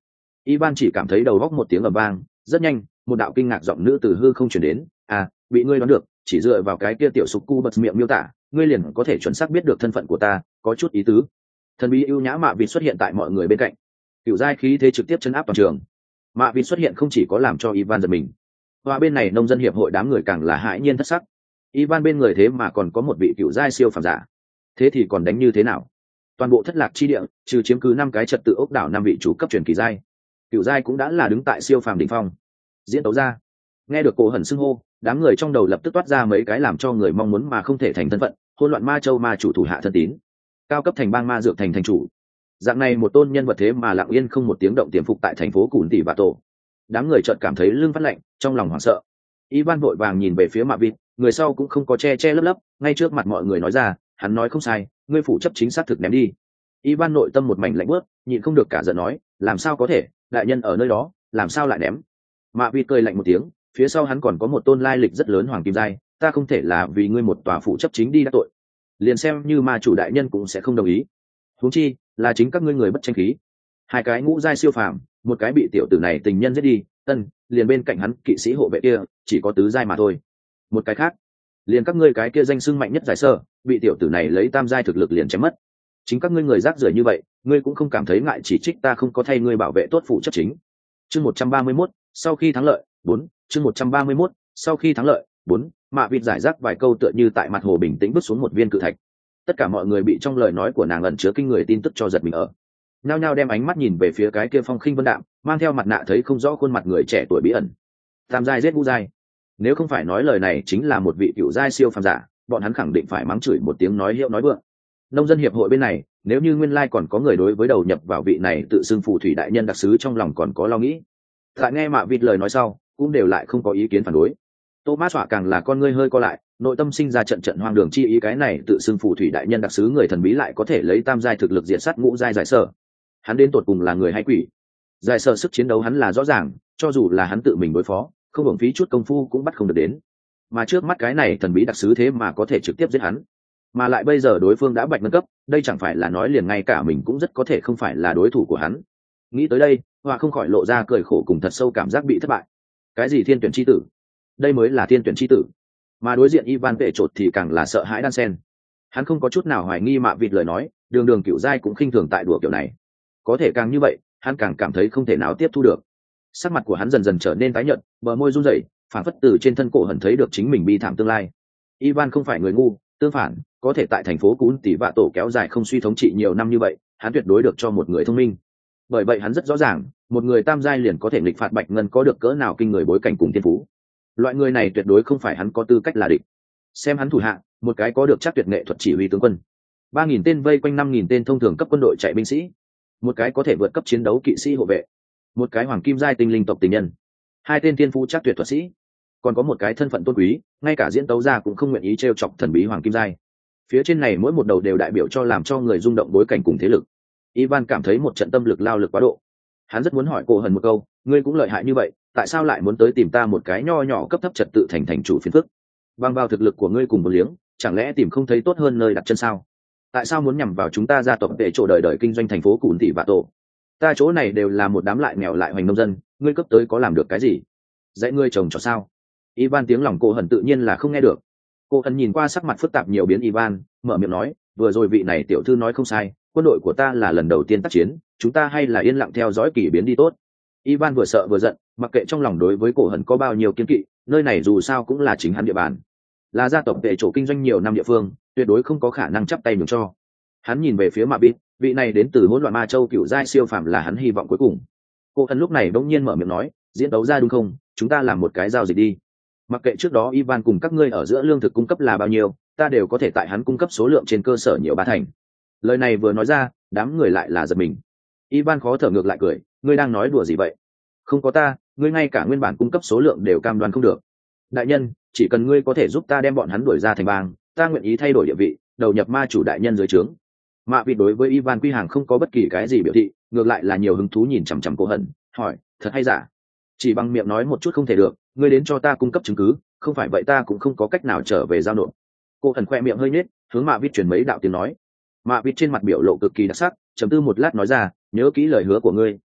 Ivan chỉ cảm thấy đầu góc một tiếng ầm vang, rất nhanh, một đạo kinh ngạc giọng nữ từ hư không truyền đến, "À, bị ngươi đoán được, chỉ dựa vào cái kia tiểu sục cu bật miệng miêu tả, ngươi liền có thể chuẩn xác biết được thân phận của ta, có chút ý tứ." Thần bí ưu nhã Mạ Vịt xuất hiện tại mọi người bên cạnh. Cửu giai khí thế trực tiếp chấn áp toàn trường. Mạ Vịt xuất hiện không chỉ có làm cho Ivan giật mình, và bên này nông dân hiệp hội đám người càng là hãi nhiên thất sắc. Ivan bên người thế mà còn có một vị cửu giai siêu phàm giả. Thế thì còn đánh như thế nào? Toàn bộ thất lạc chi địa, trừ chiếm cứ 5 cái trật tự ốc đảo 5 vị chủ cấp truyền kỳ giai, cửu giai cũng đã là đứng tại siêu phàm đỉnh phong. Diễn tấu ra. Nghe được Cổ Hẩn xưng hô, đám người trong đầu lập tức toát ra mấy cái làm cho người mong muốn mà không thể thành thân phận, hỗn loạn ma châu ma chủ thủ hạ thân tín, cao cấp thành bang ma dược thành thành chủ. Dạng này một tôn nhân vật thế mà lặng yên không một tiếng động tiềm phục tại thành phố Cùn Tỷ Bạ Tổ. Đám người chợt cảm thấy lưng phát lạnh, trong lòng hoảng sợ. Ivan vội vàng nhìn về phía Mạ Vịt, người sau cũng không có che che lấp lấp, ngay trước mặt mọi người nói ra, hắn nói không sai, ngươi phụ chấp chính xác thực ném đi. Ivan nội tâm một mảnh lạnh bước, nhịn không được cả giận nói, làm sao có thể, đại nhân ở nơi đó, làm sao lại ném? Mạ Vịt cười lạnh một tiếng, phía sau hắn còn có một tôn lai lịch rất lớn hoàng kim giai, ta không thể là vì ngươi một tòa phụ chấp chính đi đã tội, liền xem như ma chủ đại nhân cũng sẽ không đồng ý. Huống chi là chính các ngươi người bất tranh khí. Hai cái ngũ giai siêu phàm, một cái bị tiểu tử này tình nhân giết đi, liền bên cạnh hắn kỵ sĩ hộ vệ kia chỉ có tứ giai mà thôi. Một cái khác, liền các ngươi cái kia danh xưng mạnh nhất giải sơ, bị tiểu tử này lấy tam giai thực lực liền chém mất. Chính các ngươi người rác rưởi như vậy, ngươi cũng không cảm thấy ngại chỉ trích ta không có thay ngươi bảo vệ tốt phụ chấp chính. Chương 131, sau khi thắng lợi, 4, chương 131, sau khi thắng lợi, 4, Mạ Vịt giải rác vài câu tựa như tại mặt hồ bình tĩnh bước xuống một viên cự thạch. Tất cả mọi người bị trong lời nói của nàng ẩn chứa kinh người tin tức cho giật mình ở. Nhao nhao đem ánh mắt nhìn về phía cái kia phong khinh vân đạm, mang theo mặt nạ thấy không rõ khuôn mặt người trẻ tuổi bí ẩn. Tam giai giết ngũ giai. Nếu không phải nói lời này chính là một vị cựu giai siêu phàm giả, bọn hắn khẳng định phải mắng chửi một tiếng nói hiệu nói vượng. Nông dân hiệp hội bên này, nếu như nguyên lai còn có người đối với đầu nhập vào vị này tự xưng phù thủy đại nhân đặc sứ trong lòng còn có lo nghĩ. Tại nghe Mạ Vịt lời nói sau, cũng đều lại không có ý kiến phản đối. Thomas họa càng là con ngươi hơi co lại, nội tâm sinh ra trận trận hoang đường chi ý, cái này tự xưng phù thủy đại nhân đặc sứ người thần bí lại có thể lấy tam giai thực lực diệt sát ngũ giai giải sở. Hắn đến tột cùng là người hay quỷ? Giải sở sức chiến đấu hắn là rõ ràng, cho dù là hắn tự mình đối phó, không hưởng phí chút công phu cũng bắt không được đến. Mà trước mắt cái này thần bí đặc sứ thế mà có thể trực tiếp giết hắn. Mà lại bây giờ đối phương đã bạch nâng cấp, đây chẳng phải là nói liền ngay cả mình cũng rất có thể không phải là đối thủ của hắn. Nghĩ tới đây, Hoa không khỏi lộ ra cười khổ cùng thật sâu cảm giác bị thất bại. Cái gì thiên tuyển chi tử? Đây mới là thiên tuyển chi tử. Mà đối diện Ivan vệ trột thì càng là sợ hãi đan sen. Hắn không có chút nào hoài nghi Mạ Vịt lời nói, đường đường cựu giai cũng khinh thường tại đùa kiểu này. Có thể càng như vậy, hắn càng cảm thấy không thể nào tiếp thu được. Sắc mặt của hắn dần dần trở nên tái nhợt, bờ môi run rẩy, phản phất từ trên thân cổ hận thấy được chính mình bi thảm tương lai. Ivan không phải người ngu, tương phản, có thể tại thành phố Cún Tỷ Vạ Tổ kéo dài không suy thống trị nhiều năm như vậy, hắn tuyệt đối được cho một người thông minh. Bởi vậy hắn rất rõ ràng, một người tam giai liền có thể nghịch phạt Bạch Ngân có được cỡ nào kinh người bối cảnh cùng thiên phú. Loại người này tuyệt đối không phải hắn có tư cách là địch. Xem hắn thủ hạ, một cái có được chắc tuyệt nghệ thuật chỉ huy tướng quân, 3.000 tên vây quanh 5.000 tên thông thường cấp quân đội chạy binh sĩ, một cái có thể vượt cấp chiến đấu kỵ sĩ hộ vệ, một cái hoàng kim giai tinh linh tộc tình nhân, 2 tên thiên phú chắc tuyệt thuật sĩ, còn có một cái thân phận tôn quý, ngay cả diễn tấu gia cũng không nguyện ý trêu chọc thần bí hoàng kim giai. Phía trên này mỗi một đầu đều đại biểu cho làm cho người rung động bối cảnh cùng thế lực. Ivan cảm thấy một trận tâm lực lao lực quá độ. Hắn rất muốn hỏi Cổ Hần một câu, ngươi cũng lợi hại như vậy, tại sao lại muốn tới tìm ta một cái nho nhỏ cấp thấp trật tự thành chủ phiền phức? Bằng vào thực lực của ngươi cùng một liếng, chẳng lẽ tìm không thấy tốt hơn nơi đặt chân sao? Tại sao muốn nhằm vào chúng ta gia tộc để chỗ đời đời kinh doanh thành phố Cùn Tỷ Vạ Tổ? Ta chỗ này đều là một đám lại nghèo lại hoành nông dân, ngươi cấp tới có làm được cái gì? Dạy ngươi trồng trọt sao? Ivan tiếng lòng Cổ Hần tự nhiên là không nghe được. Cổ Hần nhìn qua sắc mặt phức tạp nhiều biến Ivan, mở miệng nói, vừa rồi vị này tiểu thư nói không sai, quân đội của ta là lần đầu tiên tác chiến, chúng ta hay là yên lặng theo dõi kỳ biến đi tốt. Ivan vừa sợ vừa giận, mặc kệ trong lòng đối với Cổ Hần có bao nhiêu kiên kỵ, nơi này dù sao cũng là chính hắn địa bàn, là gia tộc vệ chỗ kinh doanh nhiều năm địa phương, tuyệt đối không có khả năng chắp tay nhường cho. Hắn nhìn về phía Mạ Vịt, vị này đến từ hỗn loạn ma châu cựu giai siêu phàm là hắn hy vọng cuối cùng. Cổ Hần lúc này bỗng nhiên mở miệng nói, diễn đấu ra đúng không? Chúng ta làm một cái giao dịch đi. Mặc kệ trước đó Ivan cùng các ngươi ở giữa lương thực cung cấp là bao nhiêu, ta đều có thể tại hắn cung cấp số lượng trên cơ sở nhiều ba thành. Lời này vừa nói ra, đám người lại là giật mình. Ivan khó thở ngược lại cười, ngươi đang nói đùa gì vậy? Không có ta, ngươi ngay cả nguyên bản cung cấp số lượng đều cam đoan không được. Đại nhân, chỉ cần ngươi có thể giúp ta đem bọn hắn đuổi ra thành bang, ta nguyện ý thay đổi địa vị, đầu nhập ma chủ đại nhân dưới trướng. Mạ Vịt đối với Ivan Quy Hàng không có bất kỳ cái gì biểu thị, ngược lại là nhiều hứng thú nhìn chằm chằm Cổ Hần, hỏi, thật hay giả? Chỉ bằng miệng nói một chút không thể được, ngươi đến cho ta cung cấp chứng cứ, không phải vậy ta cũng không có cách nào trở về giao nộp. Cổ Hần khoe miệng hơi nhếch, hướng Mạ Vịt truyền mấy đạo tiếng nói. Mạ Vịt trên mặt biểu lộ cực kỳ đặc sắc, trầm tư một lát nói ra, nhớ kỹ lời hứa của ngươi,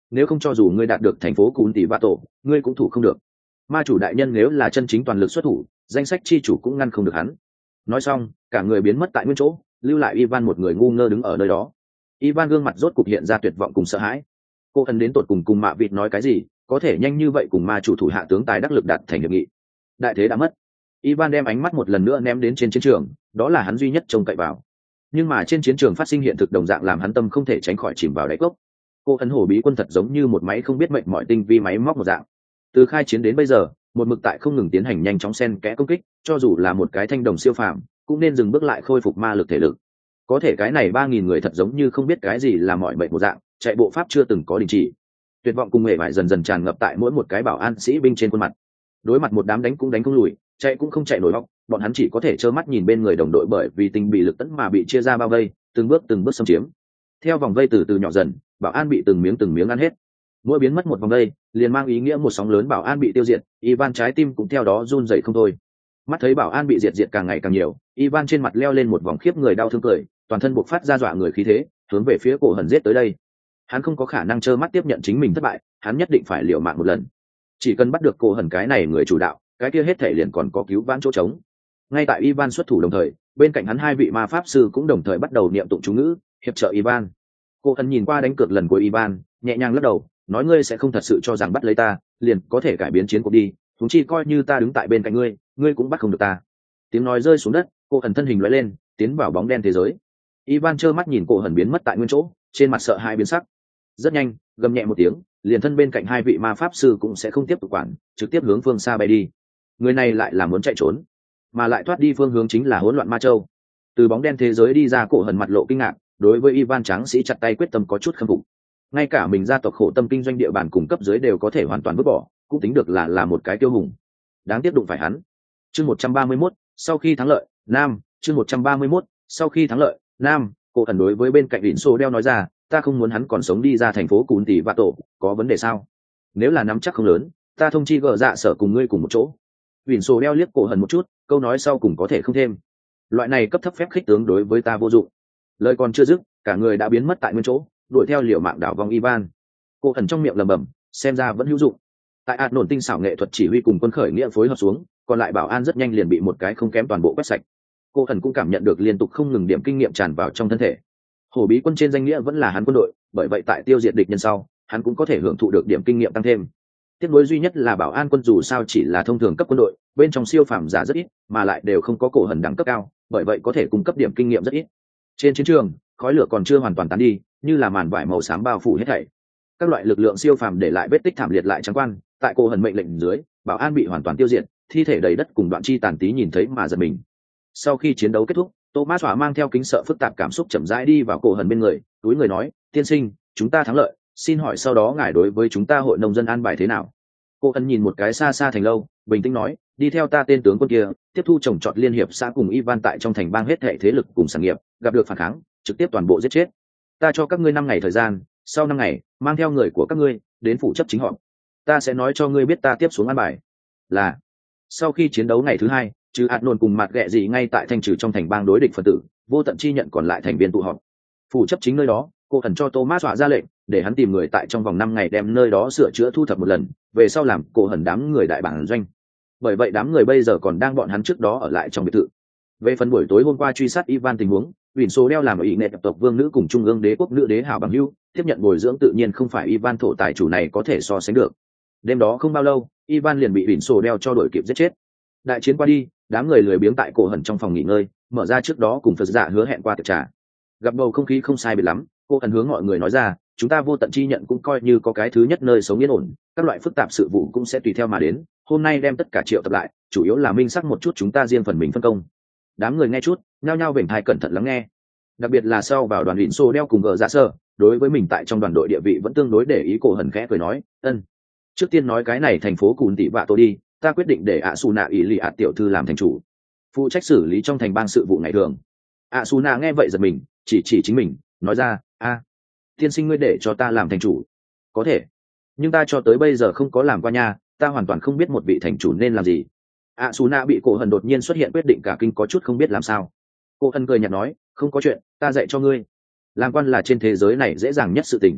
nếu không cho dù ngươi đạt được thành phố cún tỷ vạ tổ ngươi cũng thủ không được. Ma chủ đại nhân nếu là chân chính toàn lực xuất thủ, danh sách chi chủ cũng ngăn không được hắn. Nói xong cả người biến mất tại nguyên chỗ, lưu lại Ivan một người ngu ngơ đứng ở nơi đó. Ivan gương mặt rốt cục hiện ra tuyệt vọng cùng sợ hãi. Cô ẩn đến tột cùng Mạ Vịt nói cái gì có thể nhanh như vậy cùng ma chủ thủ hạ tướng tài đắc lực đạt thành hiệp nghị. Đại thế đã mất. Ivan đem ánh mắt một lần nữa ném đến trên chiến trường, đó là hắn duy nhất trông cậy vào. Nhưng mà trên chiến trường phát sinh hiện thực đồng dạng làm hắn tâm không thể tránh khỏi chìm vào đáy cốc. Cô ấn hổ bí quân thật giống như một máy không biết mệnh mọi tinh vi máy móc một dạng. Từ khai chiến đến bây giờ, một mực tại không ngừng tiến hành nhanh chóng xen kẽ công kích, cho dù là một cái thanh đồng siêu phàm, cũng nên dừng bước lại khôi phục ma lực thể lực. Có thể cái này 3.000 người thật giống như không biết cái gì là mọi mệnh một dạng, chạy bộ pháp chưa từng có đình chỉ. Tuyệt vọng cùng mệt mỏi dần dần tràn ngập tại mỗi một cái bảo an sĩ binh trên khuôn mặt. Đối mặt một đám đánh cũng đánh không lùi, chạy cũng không chạy nổi họng, bọn hắn chỉ có thể trơ mắt nhìn bên người đồng đội bởi vì tinh bị lực tấn mà bị chia ra bao vây, từng bước xâm chiếm. Theo vòng vây từ từ nhỏ dần, bảo an bị từng miếng ăn hết. Mỗi biến mất một vòng vây, liền mang ý nghĩa một sóng lớn bảo an bị tiêu diệt, Ivan trái tim cũng theo đó run rẩy không thôi. Mắt thấy bảo an bị diệt càng ngày càng nhiều, Ivan trên mặt leo lên một vòng khiếp người đau thương cười, toàn thân bộc phát ra dọa người khí thế, hướng về phía cổ hần giết tới đây. Hắn không có khả năng trơ mắt tiếp nhận chính mình thất bại, hắn nhất định phải liều mạng một lần. Chỉ cần bắt được cổ hần cái này người chủ đạo, cái kia hết thể liền còn có cứu vãn chỗ trống. Ngay tại Ivan xuất thủ đồng thời, bên cạnh hắn hai vị ma pháp sư cũng đồng thời bắt đầu niệm tụng chú ngữ, hiệp trợ Ivan. Cổ hần nhìn qua đánh cược lần của Ivan, nhẹ nhàng lắc đầu, nói ngươi sẽ không thật sự cho rằng bắt lấy ta, liền có thể cải biến chiến cuộc đi, huống chi coi như ta đứng tại bên cạnh ngươi, ngươi cũng bắt không được ta. Tiếng nói rơi xuống đất, cổ hần thân hình lóe lên, tiến vào bóng đen thế giới. Ivan trơ mắt nhìn cổ hần biến mất tại nguyên chỗ, trên mặt sợ hãi biến sắc. Rất nhanh, gầm nhẹ một tiếng, liền thân bên cạnh hai vị ma pháp sư cũng sẽ không tiếp tục quản, trực tiếp hướng phương xa bay đi. Người này lại là muốn chạy trốn, mà lại thoát đi phương hướng chính là hỗn loạn ma châu. Từ bóng đen thế giới đi ra, cổ hần mặt lộ kinh ngạc, đối với Ivan tráng sĩ chặt tay quyết tâm có chút khâm phục. Ngay cả mình gia tộc khổ tâm kinh doanh địa bàn cung cấp dưới đều có thể hoàn toàn vứt bỏ, cũng tính được là một cái tiêu hùng. Đáng tiếc đụng phải hắn. Chương 131, sau khi thắng lợi, nam. Chương 131, sau khi thắng lợi, nam. Cổ hần đối với bên cạnh Vịn Sô đeo nói ra, ta không muốn hắn còn sống đi ra thành phố Cún Tỷ Vạ Tổ, có vấn đề sao? Nếu là nắm chắc không lớn, ta thông chi gờ dạ sở cùng ngươi cùng một chỗ. Vịn Sô đeo liếc cổ hần một chút, câu nói sau cùng có thể không thêm. Loại này cấp thấp phép khích tướng đối với ta vô dụng. Lời còn chưa dứt, cả người đã biến mất tại nguyên chỗ, đuổi theo liều mạng đảo vòng Ivan. Cổ hần trong miệng lẩm bẩm, xem ra vẫn hữu dụng. Tại ạt nổn tinh xảo nghệ thuật chỉ huy cùng quân khởi nghĩa phối hợp xuống, còn lại bảo an rất nhanh liền bị một cái không kém toàn bộ quét sạch. Cổ hần cũng cảm nhận được liên tục không ngừng điểm kinh nghiệm tràn vào trong thân thể. Hổ bí quân trên danh nghĩa vẫn là hắn quân đội, bởi vậy tại tiêu diệt địch nhân sau, hắn cũng có thể hưởng thụ được điểm kinh nghiệm tăng thêm. Tiếc nuối duy nhất là bảo an quân dù sao chỉ là thông thường cấp quân đội, bên trong siêu phàm giả rất ít, mà lại đều không có cổ hần đẳng cấp cao, bởi vậy có thể cung cấp điểm kinh nghiệm rất ít. Trên chiến trường, khói lửa còn chưa hoàn toàn tán đi, như là màn vải màu xám bao phủ hết thảy. Các loại lực lượng siêu phàm để lại vết tích thảm liệt lại trắng quan, tại cổ hần mệnh lệnh dưới, bảo an bị hoàn toàn tiêu diệt, thi thể đầy đất cùng đoạn chi tàn tí nhìn thấy mà giật mình. Sau khi chiến đấu kết thúc, Thomas Hỏa mang theo kính sợ phức tạp cảm xúc chậm rãi đi vào cổ hần bên người, túi người nói, tiên sinh, chúng ta thắng lợi, xin hỏi sau đó ngài đối với chúng ta hội nông dân an bài thế nào? Cổ hần nhìn một cái xa xa thành lâu, bình tĩnh nói, đi theo ta tên tướng quân kia, tiếp thu trồng trọt liên hiệp xã cùng Ivan tại trong thành bang hết thảy thế lực cùng sản nghiệp, gặp được phản kháng, trực tiếp toàn bộ giết chết. Ta cho các ngươi 5 ngày thời gian, sau 5 ngày, mang theo người của các ngươi đến phủ chấp chính họp. Ta sẽ nói cho ngươi biết ta tiếp xuống an bài. Là. Sau khi chiến đấu ngày thứ 2, trừ hạt nôn cùng mặt ghẹ gì ngay tại thanh trừ trong thành bang đối địch phần tử, vô tận chi nhận còn lại thành viên tụ họp. Phủ chấp chính nơi đó, cô thần cho Thomas Hỏa ra lệnh để hắn tìm người tại trong vòng 5 ngày đem nơi đó sửa chữa thu thập một lần, về sau làm cổ hần đám người đại bản doanh. Bởi vậy đám người bây giờ còn đang bọn hắn trước đó ở lại trong biệt thự. Về phần buổi tối hôm qua truy sát Ivan tình huống, Vịn Số đeo làm ở ý nệ tộc vương nữ cùng trung ương đế quốc nữ đế hảo bằng hữu, tiếp nhận bồi dưỡng tự nhiên không phải Ivan thổ tài chủ này có thể so sánh được. Đêm đó không bao lâu, Ivan liền bị Vịn Số đeo cho đuổi kịp giết chết. Đại chiến qua đi, đám người lười biếng tại cổ hần trong phòng nghỉ ngơi, mở ra trước đó cùng Phật giả hứa hẹn qua tiệc trà. Gặp bầu không khí không sai biệt lắm, cô hần hướng mọi người nói ra, chúng ta vô tận chi nhận cũng coi như có cái thứ nhất nơi sống yên ổn, các loại phức tạp sự vụ cũng sẽ tùy theo mà đến. Hôm nay đem tất cả triệu tập lại, chủ yếu là minh xác một chút chúng ta riêng phần mình phân công. Đám người nghe chút, nhao nhao vểnh tai cẩn thận lắng nghe. Đặc biệt là sau vào đoàn Vịn Xô đeo cùng gờ dạ sơ, đối với mình tại trong đoàn đội địa vị vẫn tương đối để ý, cổ hần khẽ cười nói, ân. Trước tiên nói cái này thành phố Cún Tỷ Vạ Tổ đi, ta quyết định để ạ Su Nạ ý lì ạ tiểu thư làm thành chủ, phụ trách xử lý trong thành bang sự vụ ngày thường. ạ Su Nạ nghe vậy giật mình, chỉ chính mình, nói ra, tiên sinh ngươi để cho ta làm thành chủ? Có thể, nhưng ta cho tới bây giờ không có làm qua nha, ta hoàn toàn không biết một vị thành chủ nên làm gì. ạ Su Nạ bị cổ hần đột nhiên xuất hiện quyết định cả kinh, có chút không biết làm sao. Cổ hần cười nhạt nói, không có chuyện, ta dạy cho ngươi. Làm quan là trên thế giới này dễ dàng nhất sự tình.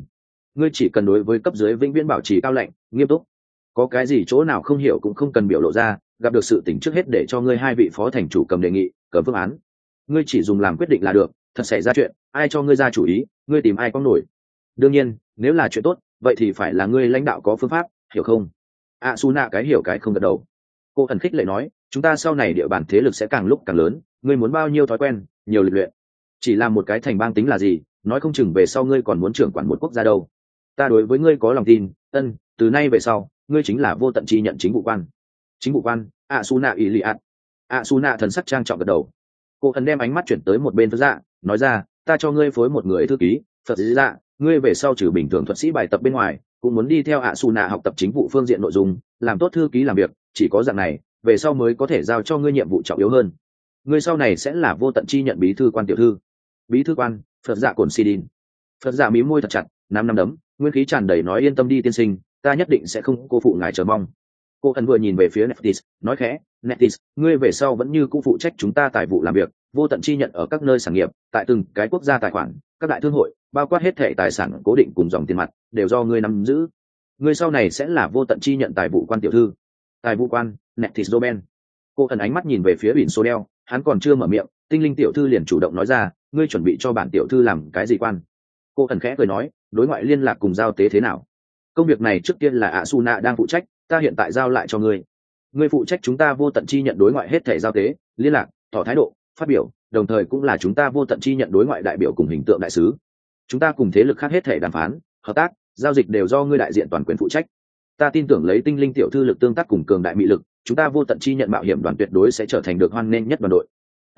ngươi chỉ cần đối với cấp dưới vĩnh viễn bảo trì cao lạnh nghiêm túc, có cái gì chỗ nào không hiểu cũng không cần biểu lộ ra, gặp được sự tỉnh trước hết để cho ngươi hai vị phó thành chủ cầm đề nghị cầm phương án, ngươi chỉ dùng làm quyết định là được. Thật xảy ra chuyện ai cho ngươi ra chủ ý, ngươi tìm ai có nổi. Đương nhiên nếu là chuyện tốt vậy thì phải là ngươi lãnh đạo có phương pháp, hiểu không? Suna cái hiểu cái không gật đầu. Cô thần khích lệ nói, chúng ta sau này địa bàn thế lực sẽ càng lúc càng lớn, ngươi muốn bao nhiêu thói quen nhiều lịch luyện. Chỉ là một cái thành bang tính là gì, nói không chừng về sau ngươi còn muốn trưởng quản một quốc gia đâu. Ta đối với ngươi có lòng tin, từ nay về sau ngươi chính là vô tận chi nhận chính vụ quan. Chính vụ quan? Suna ý lì ạ. Suna thần sắc trang trọng gật đầu. Cô thần đem ánh mắt chuyển tới một bên Phật Dạ, nói ra, ta cho ngươi phối một người thư ký. Phật Dạ, ngươi về sau trừ bình thường thuật sĩ bài tập bên ngoài cũng muốn đi theo Suna học tập chính vụ phương diện nội dung, làm tốt thư ký làm việc, chỉ có dạng này về sau mới có thể giao cho ngươi nhiệm vụ trọng yếu hơn. Ngươi sau này sẽ là vô tận chi nhận bí thư quan tiểu thư. Bí thư quan? Phật Dạ cồn si đin. Phật Dạ mí môi thật chặt, năm đấm nguyên khí tràn đầy nói, yên tâm đi tiên sinh, ta nhất định sẽ không cô phụ ngài chờ mong. Cô thần vừa nhìn về phía Netis, nói khẽ, Netis, ngươi về sau vẫn như cũ phụ trách chúng ta tài vụ làm việc, vô tận chi nhận ở các nơi sản nghiệp, tại từng cái quốc gia tài khoản, các đại thương hội, bao quát hết thảy tài sản cố định cùng dòng tiền mặt, đều do ngươi nắm giữ. Ngươi sau này sẽ là vô tận chi nhận tài vụ quan tiểu thư. Tài vụ quan? Netis Roben. Cô thần ánh mắt nhìn về phía Bỉn Số Đeo, hắn còn chưa mở miệng, tinh linh tiểu thư liền chủ động nói ra, ngươi chuẩn bị cho bản tiểu thư làm cái gì quan? Cô thần khẽ cười nói, đối ngoại liên lạc cùng giao tế thế nào? Công việc này trước tiên là Suna đang phụ trách, ta hiện tại giao lại cho ngươi. Ngươi phụ trách chúng ta vô tận chi nhận đối ngoại hết thể giao tế, liên lạc, tỏ thái độ, phát biểu, đồng thời cũng là chúng ta vô tận chi nhận đối ngoại đại biểu cùng hình tượng đại sứ. Chúng ta cùng thế lực khác hết thể đàm phán, hợp tác, giao dịch đều do ngươi đại diện toàn quyền phụ trách. Ta tin tưởng lấy tinh linh tiểu thư lực tương tác cùng cường đại mị lực, chúng ta vô tận chi nhận mạo hiểm đoàn tuyệt đối sẽ trở thành được hoan nghênh nhất đoàn đội.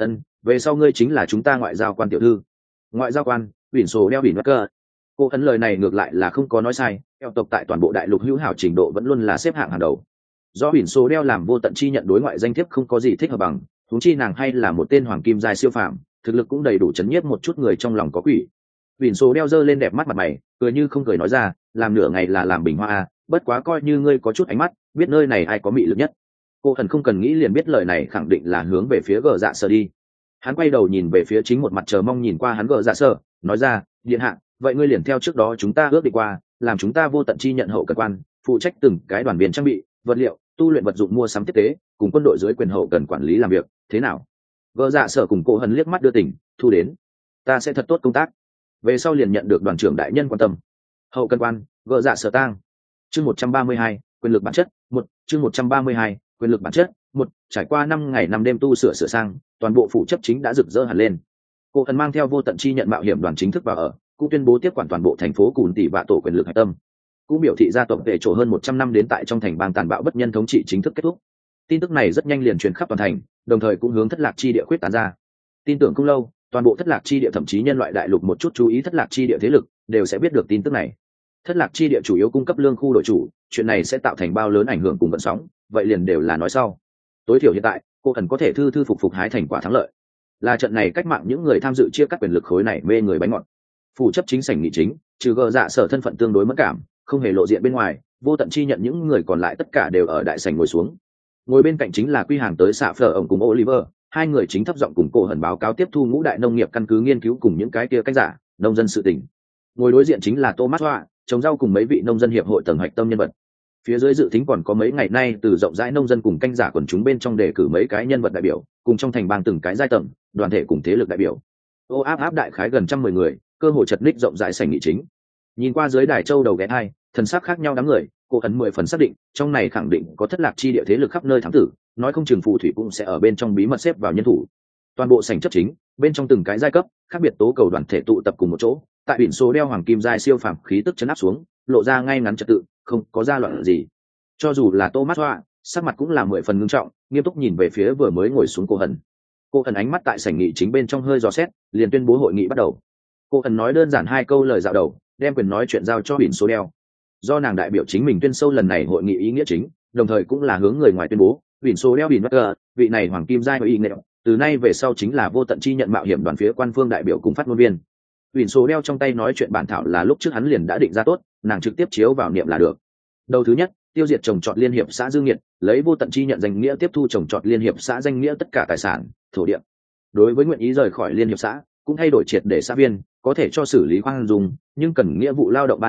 Về sau ngươi chính là chúng ta ngoại giao quan tiểu thư. Ngoại giao quan? Bỉn Sổ Đeo Bỉn Cơ. Cô ấn lời này ngược lại là không có nói sai, eo tộc tại toàn bộ đại lục hữu hảo trình độ vẫn luôn là xếp hạng hàng đầu. Do Bỉn Số Đeo làm vô tận chi nhận đối ngoại danh thiếp không có gì thích hợp bằng, huống chi nàng hay là một tên hoàng kim giai siêu phàm, thực lực cũng đầy đủ chấn nhiếp một chút người trong lòng có quỷ. Bỉn Số Đeo giơ lên đẹp mắt mặt mày, cười như không cười nói ra, làm nửa ngày là làm bình hoa a, bất quá coi như ngươi có chút ánh mắt, biết nơi này ai có mị lực nhất. Cô thần không cần nghĩ liền biết lời này khẳng định là hướng về phía Gờ Dạ Sở đi. Hắn quay đầu nhìn về phía chính một mặt chờ mong nhìn qua hắn Gờ Dạ Sở, nói ra, điện hạ, vậy ngươi liền theo trước đó chúng ta ước định qua, làm chúng ta vô tận chi nhận hậu cần quan, phụ trách từng cái đoàn viên trang bị, vật liệu, tu luyện vật dụng mua sắm tiếp tế, cùng quân đội dưới quyền hậu cần quản lý làm việc, thế nào? Gờ Dạ Sở cùng Cô Hân liếc mắt đưa tình, thu đến. Ta sẽ thật tốt công tác. Về sau liền nhận được đoàn trưởng đại nhân quan tâm. Hậu cần quan, Gờ Dạ Sở tang. Chương 132, quyền lực bản chất, 1, chương 132, quyền lực bản chất, 1, trải qua 5 ngày 5 đêm tu sửa sang, toàn bộ phụ chấp chính đã rực rỡ hẳn lên. Cô Hân mang theo vô tận chi nhận mạo hiểm đoàn chính thức vào ở, cũng tuyên bố tiếp quản toàn bộ thành phố Cùn Tỷ Vạ tổ quyền lực hạch tâm, cũng biểu thị gia tộc vệ trổ hơn 100 năm đến tại trong thành bang tàn bạo bất nhân thống trị chính thức kết thúc. Tin tức này rất nhanh liền truyền khắp toàn thành, đồng thời cũng hướng thất lạc chi địa khuyết tán ra. Tin tưởng không lâu, toàn bộ thất lạc chi địa thậm chí nhân loại đại lục một chút chú ý thất lạc chi địa thế lực đều sẽ biết được tin tức này. Thất lạc chi địa chủ yếu cung cấp lương khu đội chủ, chuyện này sẽ tạo thành bao lớn ảnh hưởng cùng vận sóng, vậy liền đều là nói sau. Tối thiểu hiện tại, cô thần có thể thư thư phục phục hái thành quả thắng lợi. Là trận này cách mạng những người tham dự chia cắt quyền lực khối này mê người bánh ngọt. Phủ chấp chính sảnh nghị chính, trừ Gờ Dạ Sở thân phận tương đối mất cảm, không hề lộ diện bên ngoài, vô tận chi nhận những người còn lại tất cả đều ở đại sảnh ngồi xuống. Ngồi bên cạnh chính là quy hàng tới xạ phở ổng cùng Oliver, hai người chính thấp giọng cùng Cô Hần báo cáo tiếp thu ngũ đại nông nghiệp căn cứ nghiên cứu cùng những cái kia cách giả, nông dân sự tình. Ngồi đối diện chính là Thomas Hoa, trồng rau cùng mấy vị nông dân hiệp hội tầng hạch tâm nhân vật. Phía dưới dự tính còn có mấy ngày nay từ rộng rãi nông dân cùng canh giả quần chúng bên trong đề cử mấy cái nhân vật đại biểu, cùng trong thành bang từng cái giai tầng, đoàn thể cùng thế lực đại biểu. Áp đại khái gần 110 người, cơ hội chật ních rộng rãi sảnh nghị chính. Nhìn qua dưới đài châu đầu ghé hai, thần sắc khác nhau đám người, Cô Ấn 10 phần xác định, trong này khẳng định có thất lạc chi địa thế lực khắp nơi thám tử, nói không chừng phù thủy cũng sẽ ở bên trong bí mật xếp vào nhân thủ. Toàn bộ sảnh chấp chính, bên trong từng cái giai cấp, khác biệt tố cầu đoàn thể tụ tập cùng một chỗ, tại biển số đeo hoàng kim giai siêu phàm khí tức chấn áp xuống, lộ ra ngay ngắn trật tự, không có ra loạn gì. Cho dù là Thomas Hoa, sắc mặt cũng là 10 phần ngưng trọng, nghiêm túc nhìn về phía vừa mới ngồi xuống Cô Hần. Cô Hần ánh mắt tại sảnh nghị chính bên trong hơi dò xét, liền tuyên bố hội nghị bắt đầu. Cô Hần nói đơn giản 2 câu lời dạo đầu, đem quyền nói chuyện giao cho biển số đeo. Do nàng đại biểu chính mình tuyên sâu lần này hội nghị ý nghĩa chính, đồng thời cũng là hướng người ngoài tuyên bố, biển số đeo biển Bắc, vị này hoàng kim giai ý nghĩa, từ nay về sau chính là vô tận chi nhận mạo hiểm đoàn phía quan phương đại biểu cùng phát ngôn viên. Biển số đeo trong tay nói chuyện bản thảo là lúc trước hắn liền đã định ra tốt, nàng trực tiếp chiếu vào niệm là được. Đầu thứ nhất, tiêu diệt trồng trọt liên hiệp xã Dương Nghiệt, lấy vô tận chi nhận danh nghĩa tiếp thu trồng trọt liên hiệp xã danh nghĩa tất cả tài sản, thổ địa. Đối với nguyện ý rời khỏi liên hiệp xã, cũng thay đổi triệt để xã viên, có thể cho xử lý khoan dung, nhưng cần nghĩa vụ lao động 3 năm,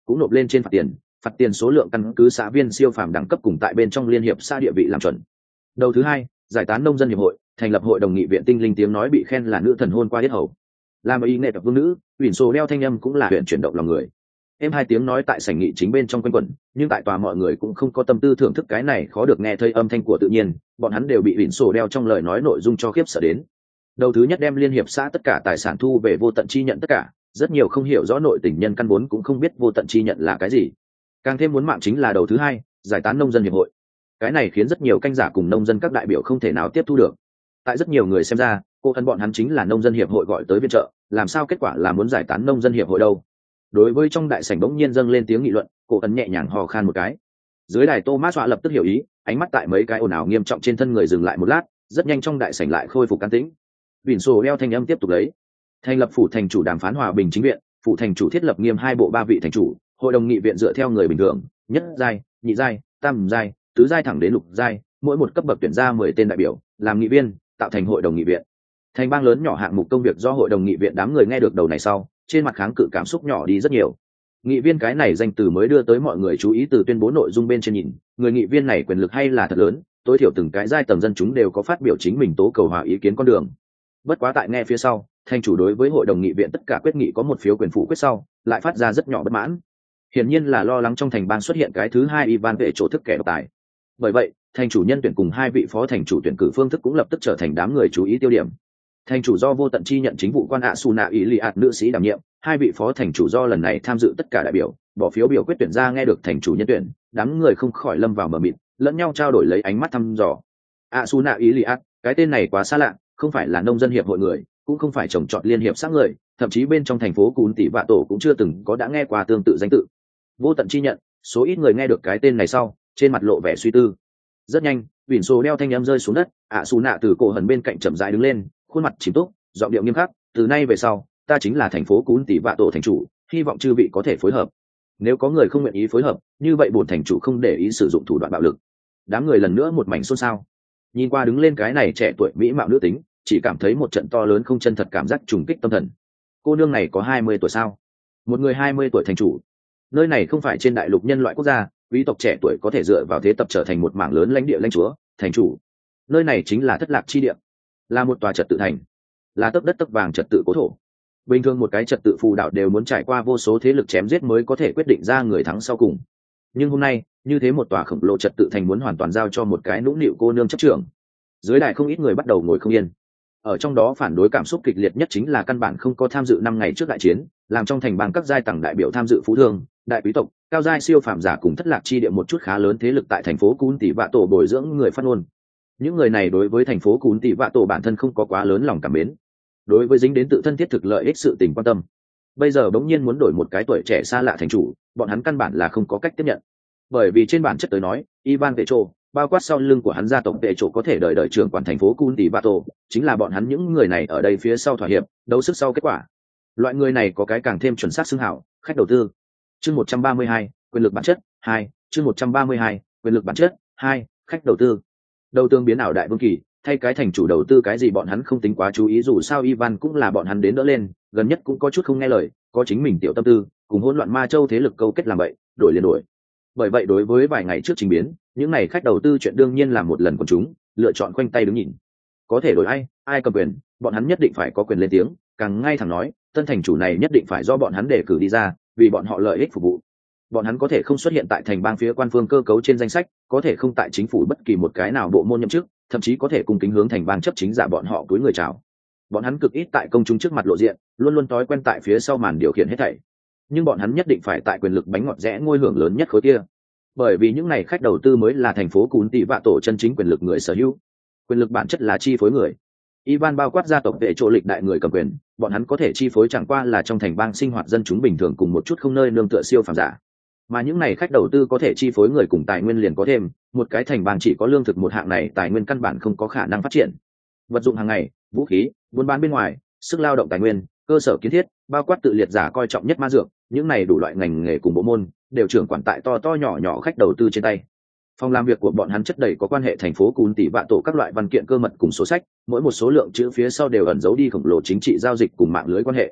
cũng nộp lên trên phạt tiền số lượng căn cứ xã viên siêu phàm đẳng cấp cùng tại bên trong liên hiệp xã địa vị làm chuẩn. Đầu thứ hai, giải tán nông dân hiệp hội, thành lập hội đồng nghị viện. Tinh linh tiếng nói bị khen là nữ thần hôn qua yết hầu. Làm ý nghệ tập vương nữ, uyển sổ đeo thanh âm cũng là huyện chuyển động lòng người. Em hai tiếng nói tại sảnh nghị chính bên trong quanh quẩn, nhưng tại tòa mọi người cũng không có tâm tư thưởng thức cái này khó được nghe thấy âm thanh của tự nhiên, bọn hắn đều bị uyển sổ đeo trong lời nói nội dung cho khiếp sợ đến. Đầu thứ nhất đem liên hiệp xã tất cả tài sản thu về vô tận chi nhận tất cả, rất nhiều không hiểu rõ nội tình nhân căn vốn cũng không biết vô tận chi nhận là cái gì. Càng thêm muốn mạng chính là đầu thứ hai, giải tán nông dân hiệp hội. Cái này khiến rất nhiều canh giả cùng nông dân các đại biểu không thể nào tiếp thu được. Tại rất nhiều người xem ra, cô thân bọn hắn chính là nông dân hiệp hội gọi tới viện trợ, làm sao kết quả là muốn giải tán nông dân hiệp hội đâu. Đối với trong đại sảnh bỗng nhiên dâng lên tiếng nghị luận, cô ấn nhẹ nhàng hò khan một cái. Dưới đài Thomas Họa lập tức hiểu ý, ánh mắt tại mấy cái ồn ào nghiêm trọng trên thân người dừng lại một lát, rất nhanh trong đại sảnh lại khôi phục an tĩnh. Vịn sổ đeo thanh âm tiếp tục lấy. Thành lập phủ thành chủ đàm phán hòa bình chính viện, phủ thành chủ thiết lập nghiêm 2 bộ 3 vị thành chủ, hội đồng nghị viện dựa theo người bình thường, nhất giai, nhị giai, tam giai, tứ giai thẳng đến lục giai, mỗi một cấp bậc tuyển ra 10 tên đại biểu, làm nghị viên, tạo thành hội đồng nghị viện. Thành bang lớn nhỏ hạng mục công việc do hội đồng nghị viện. Đám người nghe được đầu này sau, trên mặt kháng cự cảm xúc nhỏ đi rất nhiều. Nghị viên cái này danh từ mới đưa tới mọi người chú ý. Từ tuyên bố nội dung bên trên nhìn, người nghị viên này quyền lực hay là thật lớn, tối thiểu từng cái giai tầng dân chúng đều có phát biểu chính mình tố cầu hòa ý kiến con đường. Bất quá tại nghe phía sau, thành chủ đối với hội đồng nghị viện tất cả quyết nghị có một phiếu quyền phủ quyết sau, lại phát ra rất nhỏ bất mãn. Hiển nhiên là lo lắng trong thành bang xuất hiện cái thứ hai Ivan vệ chỗ thức kẻ độc tài. Bởi vậy, thành chủ nhân tuyển cùng 2 vị phó thành chủ tuyển cử phương thức cũng lập tức trở thành đám người chú ý tiêu điểm. Thành chủ do vô tận chi nhận chính vụ quan Asuna Iliad nữ sĩ đảm nhiệm, 2 vị phó thành chủ do lần này tham dự tất cả đại biểu, bỏ phiếu biểu quyết tuyển ra. Nghe được thành chủ nhân tuyển, đám người không khỏi lâm vào mờ mịt, lẫn nhau trao đổi lấy ánh mắt thăm dò. Asuna Iliad, cái tên này quá xa lạ, không phải là nông dân hiệp hội người, cũng không phải trồng trọt liên hiệp xã người, thậm chí bên trong thành phố Cún Tỷ Vạ Tổ cũng chưa từng có đã nghe qua tương tự danh tự. Vô tận chi nhận, số ít người nghe được cái tên này sau, trên mặt lộ vẻ suy tư. Rất nhanh, Vịn Sô đeo thanh âm rơi xuống đất, Asuna từ cổ hần bên cạnh chậm rãi đứng lên, khuôn mặt chìm túc, giọng điệu nghiêm khắc, từ nay về sau, ta chính là thành phố Cún Tỷ Vạ Tổ thành chủ, hy vọng chư vị có thể phối hợp. Nếu có người không nguyện ý phối hợp, như vậy bổn thành chủ không để ý sử dụng thủ đoạn bạo lực. Đám người lần nữa một mảnh xôn xao. Nhìn qua đứng lên cái này trẻ tuổi mỹ mạo nữ tính, chỉ cảm thấy một trận to lớn không chân thật cảm giác trùng kích tâm thần. Cô nương này có 20 tuổi sao? Một người 20 tuổi thành chủ. Nơi này không phải trên đại lục nhân loại quốc gia, quý tộc trẻ tuổi có thể dựa vào thế tập trở thành một mảng lớn lãnh địa lãnh chúa, thành chủ. Nơi này chính là thất lạc chi địa, là một tòa trật tự thành, là tấc đất tấc vàng trật tự cố thổ. Bình thường một cái trật tự phù đảo đều muốn trải qua vô số thế lực chém giết mới có thể quyết định ra người thắng sau cùng. Nhưng hôm nay, như thế một tòa khổng lồ trật tự thành muốn hoàn toàn giao cho một cái nũng nịu cô nương chấp trưởng. Dưới đài không ít người bắt đầu ngồi không yên. Ở trong đó phản đối cảm xúc kịch liệt nhất chính là căn bản không có tham dự 5 ngày trước đại chiến, làm trong thành bang các giai tầng đại biểu tham dự phú thương, đại quý tộc, cao giai siêu phàm giả cùng thất lạc chi địa một chút khá lớn thế lực tại thành phố Cún Tỷ Vạ Tổ bồi dưỡng người phát ngôn. Những người này đối với thành phố Cún Tỷ Vạ Tổ bản thân không có quá lớn lòng cảm mến, đối với dính đến tự thân thiết thực lợi ích sự tình quan tâm. Bây giờ bỗng nhiên muốn đổi một cái tuổi trẻ xa lạ thành chủ, bọn hắn căn bản là không có cách tiếp nhận. Bởi vì trên bản chất tới nói, Ivan Petro, bao quát sau lưng của hắn gia tộc Petro có thể đời đời trưởng quản thành phố Cún Tỷ Vạ Tổ, chính là bọn hắn những người này ở đây phía sau thỏa hiệp, đấu sức sau kết quả. Loại người này có cái càng thêm chuẩn xác xưng hảo, khách đầu tư. Chương 132, quyền lực bản chất 2, chương 132, quyền lực bản chất 2, khách đầu tư. Đầu tương biến ảo đại vương kỳ, thay cái thành chủ đầu tư cái gì bọn hắn không tính quá chú ý, dù sao Ivan cũng là bọn hắn đến đỡ lên, gần nhất cũng có chút không nghe lời, có chính mình tiểu tâm tư, cùng hỗn loạn ma châu thế lực câu kết làm vậy, đổi liền đổi. Bởi vậy đối với vài ngày trước trình biến, những này khách đầu tư chuyện đương nhiên là một lần của chúng, lựa chọn khoanh tay đứng nhìn. Có thể đổi ai cầm quyền, bọn hắn nhất định phải có quyền lên tiếng, càng ngay thẳng nói, tân thành chủ này nhất định phải do bọn hắn đề cử đi ra, vì bọn họ lợi ích phục vụ. Bọn hắn có thể không xuất hiện tại thành bang phía quan phương cơ cấu trên danh sách, có thể không tại chính phủ bất kỳ một cái nào bộ môn nhậm chức, thậm chí có thể cung kính hướng thành bang chấp chính giả bọn họ cúi người chào. Bọn hắn cực ít tại công chúng trước mặt lộ diện, luôn luôn thói quen tại phía sau màn điều khiển hết thảy. Nhưng bọn hắn nhất định phải tại quyền lực bánh ngọt rẽ ngôi hưởng lớn nhất khối kia. Bởi vì những này khách đầu tư mới là thành phố Cún Tỷ Vạ Tổ chân chính quyền lực người sở hữu. Quyền lực bản chất là chi phối người. Ivan bao quát gia tộc vệ chỗ lịch đại người cầm quyền, bọn hắn có thể chi phối chẳng qua là trong thành bang sinh hoạt dân chúng bình thường cùng một chút không nơi nương tựa siêu phàm giả. Mà những này khách đầu tư có thể chi phối người cùng tài nguyên liền có thêm, một cái thành bang chỉ có lương thực một hạng này tài nguyên căn bản không có khả năng phát triển. Vật dụng hàng ngày, vũ khí, buôn bán bên ngoài, sức lao động tài nguyên, cơ sở kiến thiết, bao quát tự liệt giả coi trọng nhất ma dược, những này đủ loại ngành nghề cùng bộ môn đều trưởng quản tại to nhỏ nhỏ khách đầu tư trên tay. Phòng làm việc của bọn hắn chất đầy có quan hệ thành phố Cún Tỷ Vạ Tổ các loại văn kiện cơ mật cùng số sách, mỗi một số lượng chữ phía sau đều ẩn giấu đi khổng lồ chính trị giao dịch cùng mạng lưới quan hệ.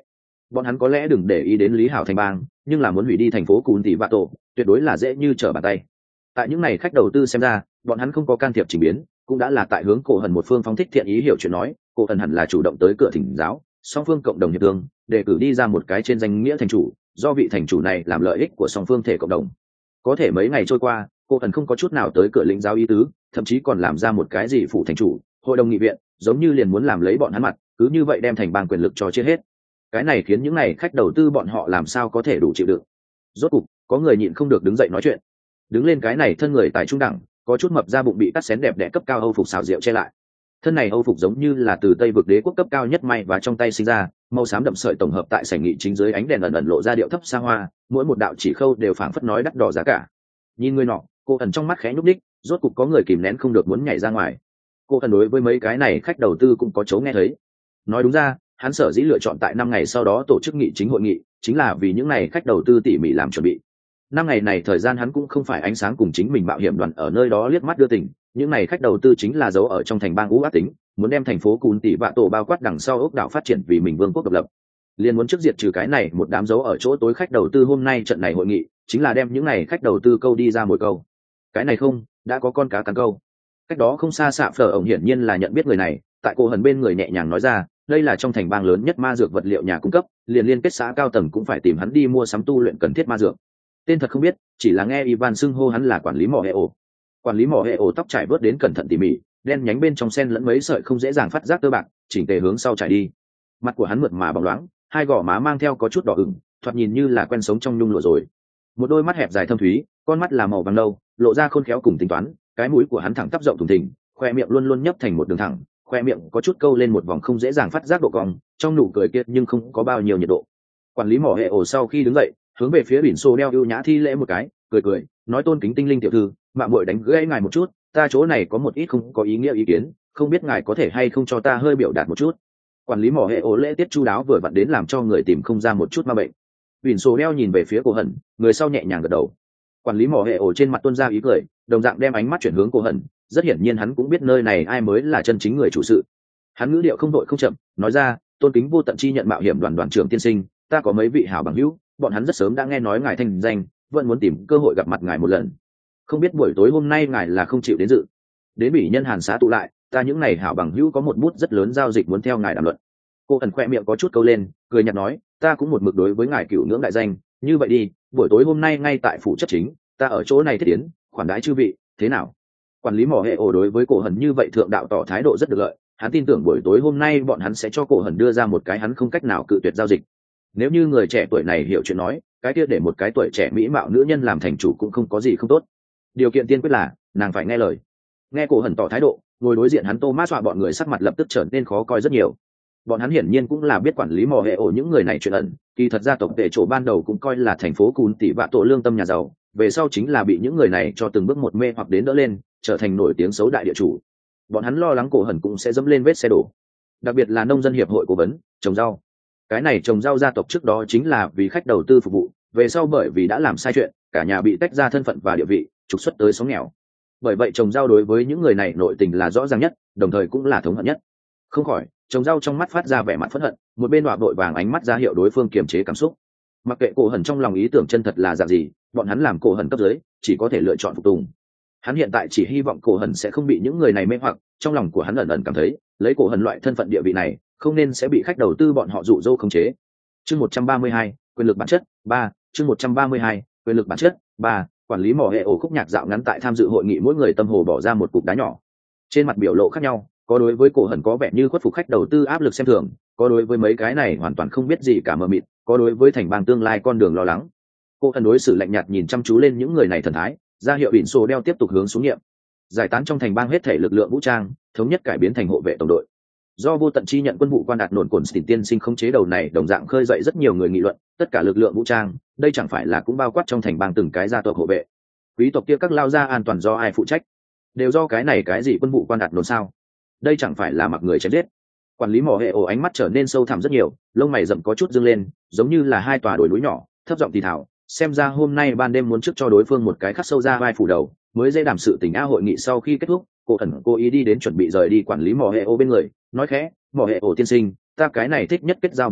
Bọn hắn có lẽ đừng để ý đến Lý Hảo thành bang, nhưng là muốn hủy đi thành phố Cún Tỷ Vạ Tổ, tuyệt đối là dễ như trở bàn tay. Tại những này khách đầu tư xem ra, bọn hắn không có can thiệp chỉnh biến, cũng đã là tại hướng Cổ Hần một phương phóng thích thiện ý hiểu chuyện nói, Cổ Hần hẳn là chủ động tới cửa thỉnh giáo, song phương cộng đồng hiệp thương, đề cử đi ra một cái trên danh nghĩa thành chủ, do vị thành chủ này làm lợi ích của song phương thể cộng đồng. Có thể mấy ngày trôi qua, Cổ Hần không có chút nào tới cửa lĩnh giáo ý tứ, thậm chí còn làm ra một cái gì phủ thành chủ, hội đồng nghị viện, giống như liền muốn làm lấy bọn hắn mặt, cứ như vậy đem thành bang quyền lực cho chia hết. Cái này khiến những này khách đầu tư bọn họ làm sao có thể đủ chịu đựng. Rốt cục có người nhịn không được đứng dậy nói chuyện. Đứng lên cái này thân người tại trung đẳng, có chút mập da bụng bị cắt xén đẹp đẽ cấp cao Âu phục xào rượu che lại. Thân này Âu phục giống như là từ Tây vực đế quốc cấp cao nhất may và trong tay sinh ra, màu xám đậm sợi tổng hợp tại sảnh nghị chính dưới ánh đèn ẩn ẩn lộ ra điệu thấp xa hoa, mỗi một đạo chỉ khâu đều phảng phất nói đắt đỏ giá cả. Nhìn người nọ, cô ẩn trong mắt khẽ nhúc nhích, rốt cục có người kìm nén không được muốn nhảy ra ngoài. Cô ẩn đối với mấy cái này khách đầu tư cũng có chấu nghe thấy. Nói đúng ra, hắn sở dĩ lựa chọn tại 5 ngày sau đó tổ chức nghị chính hội nghị, chính là vì những này khách đầu tư tỉ mỉ làm chuẩn bị. 5 ngày này thời gian hắn cũng không phải ánh sáng cùng chính mình mạo hiểm đoàn ở nơi đó liếc mắt đưa tình, những này khách đầu tư chính là giấu ở trong thành bang ú ác tính, muốn đem thành phố Cún Tỷ Vạ Tổ bao quát đằng sau ốc đảo phát triển vì mình vương quốc độc lập. Liên muốn trước diệt trừ cái này một đám giấu ở chỗ tối khách đầu tư hôm nay trận này hội nghị, chính là đem những này khách đầu tư câu đi ra một câu. Cái này không, đã có con cá cắn câu. Cách đó không xa Sạ Phở ổng hiển nhiên là nhận biết người này, tại Cổ Hần bên người nhẹ nhàng nói ra, đây là trong thành bang lớn nhất ma dược vật liệu nhà cung cấp, liền liên kết xã cao tầng cũng phải tìm hắn đi mua sắm tu luyện cần thiết ma dược. Tên thật không biết, chỉ là nghe Ivan xưng hô hắn là quản lý mỏ hệ ổ. Quản lý mỏ hệ ổ tóc trải bớt đến cẩn thận tỉ mỉ, đen nhánh bên trong sen lẫn mấy sợi không dễ dàng phát giác tơ bạc, chỉnh tề hướng sau trải đi. Mặt của hắn mượt mà bóng loáng, hai gò má mang theo có chút đỏ ửng, thoạt nhìn như là quen sống trong nhung lụa rồi. Một đôi mắt hẹp dài thâm thúy, con mắt là màu vàng nâu, lộ ra khôn khéo cùng tính toán, cái mũi của hắn thẳng tắp rộng thùng thình, khoe miệng luôn luôn nhấp thành một đường thẳng, khoe miệng có chút câu lên một vòng không dễ dàng phát giác độ cong, trong nụ cười kia nhưng không có bao nhiêu nhiệt độ. Quản lý mỏ hệ ổ sau khi đứng dậy, hướng về phía biển xô đeo ưu nhã thi lễ một cái, cười nói tôn kính tinh linh tiểu thư, mạng muội đánh gãy ngài một chút, ta chỗ này có một ít không có ý nghĩa ý kiến, không biết ngài có thể hay không cho ta hơi biểu đạt một chút. Quản lý mỏ hệ ổ lễ tiết chu đáo vừa vặn đến làm cho người tìm không ra một chút ma bệnh. Biển xô đeo nhìn về phía Cổ Hần, người sau nhẹ nhàng gật đầu. Quản lý mỏ hệ ổ trên mặt tuôn ra ý cười, đồng dạng đem ánh mắt chuyển hướng Cổ Hần, rất hiển nhiên hắn cũng biết nơi này ai mới là chân chính người chủ sự. Hắn ngữ điệu không đội không chậm, nói ra, tôn kính vô tận chi nhận mạo hiểm đoàn trưởng tiên sinh, ta có mấy vị hảo bằng hữu, bọn hắn rất sớm đã nghe nói ngài thành danh, vẫn muốn tìm cơ hội gặp mặt ngài một lần. Không biết buổi tối hôm nay ngài là không chịu đến dự. Đến bị nhân Hàn xã tụ lại, ta những này hảo bằng hữu có một bút rất lớn giao dịch muốn theo ngài đàm luận. Cô ẩn khoe miệng có chút câu lên, cười nhạt nói, ta cũng một mực đối với ngài cửu ngưỡng đại danh, như vậy đi, buổi tối hôm nay ngay tại phủ chất chính, ta ở chỗ này thiết tiến, khoản đãi chư vị, thế nào? Quản lý mỏ hệ ổ đối với Cổ Hần như vậy thượng đạo tỏ thái độ rất được lợi, hắn tin tưởng buổi tối hôm nay bọn hắn sẽ cho Cổ Hần đưa ra một cái hắn không cách nào cự tuyệt giao dịch. Nếu như người trẻ tuổi này hiểu chuyện nói, cái kia để một cái tuổi trẻ mỹ mạo nữ nhân làm thành chủ cũng không có gì không tốt. Điều kiện tiên quyết là nàng phải nghe lời. Nghe Cổ Hần tỏ thái độ, ngồi đối diện hắn Thomas dọa bọn người sắc mặt lập tức trở nên khó coi rất nhiều. Bọn hắn hiển nhiên cũng là biết quản lý mỏ hệ ổ những người này chuyện ẩn, kỳ thật gia tộc tệ chỗ ban đầu cũng coi là thành phố Cún Tỷ Vạ Tổ lương tâm nhà giàu, về sau chính là bị những người này cho từng bước một mê hoặc đến đỡ lên, trở thành nổi tiếng xấu đại địa chủ. Bọn hắn lo lắng Cổ Hần cũng sẽ dẫm lên vết xe đổ. Đặc biệt là nông dân hiệp hội cố vấn, trồng rau. Cái này trồng rau gia tộc trước đó chính là vì khách đầu tư phục vụ, về sau bởi vì đã làm sai chuyện, cả nhà bị tách ra thân phận và địa vị, trục xuất tới sống nghèo. Bởi vậy trồng rau đối với những người này nội tình là rõ ràng nhất, đồng thời cũng là thống hận nhất. Không khỏi, trồng rau trong mắt phát ra vẻ mặt phẫn hận, một bên đọa đội vàng ánh mắt ra hiệu đối phương kiềm chế cảm xúc. Mặc kệ Cổ Hần trong lòng ý tưởng chân thật là dạng gì, bọn hắn làm Cổ Hần cấp dưới chỉ có thể lựa chọn phục tùng. Hắn hiện tại chỉ hy vọng Cổ Hần sẽ không bị những người này mê hoặc, trong lòng của hắn ẩn ẩn cảm thấy, lấy Cổ Hần loại thân phận địa vị này, không nên sẽ bị khách đầu tư bọn họ dụ dỗ khống chế. Chương 132, quyền lực bản chất 3, chương 132, quyền lực bản chất 3, quản lý mỏ hệ ổ khúc nhạc dạo ngắn tại tham dự hội nghị mỗi người tâm hồ bỏ ra một cục đá nhỏ. Trên mặt biểu lộ khác nhau, có đối với Cổ Hần có vẻ như khuất phục khách đầu tư áp lực xem thường, có đối với mấy cái này hoàn toàn không biết gì cả mờ mịt, có đối với thành bang tương lai con đường lo lắng. Cổ Hần đối xử lạnh nhạt nhìn chăm chú lên những người này thần thái, ra hiệu biển sổ đeo tiếp tục hướng xuống nhiệm. Giải tán trong thành bang hết thể lực lượng vũ trang, thống nhất cải biến thành hộ vệ tổng đội. Do vô tận chi nhận quân vụ quan đạt nổn cồn xỉn tiên sinh không chế đầu này đồng dạng khơi dậy rất nhiều người nghị luận, tất cả lực lượng vũ trang, đây chẳng phải là cũng bao quát trong thành bang từng cái gia tộc hộ vệ. Quý tộc kia các lao gia an toàn do ai phụ trách? Đều do cái này cái gì quân vụ quan đạt nổn sao? Đây chẳng phải là mặc người chém giết. Quản lý mỏ hệ ổ ánh mắt trở nên sâu thẳm rất nhiều, lông mày rậm có chút dương lên, giống như là hai tòa đồi núi nhỏ, thấp giọng thì thào, xem ra hôm nay ban đêm muốn trước cho đối phương một cái khắc sâu ra vai phủ đầu, mới dễ đảm sự tình a. Hội nghị sau khi kết thúc, Cổ Hần cố ý đi đến chuẩn bị rời đi quản lý mỏ hệ ổ bên người, nói khẽ, mỏ hệ ổ tiên sinh, ta cái này thích nhất kết giao bằng hữu,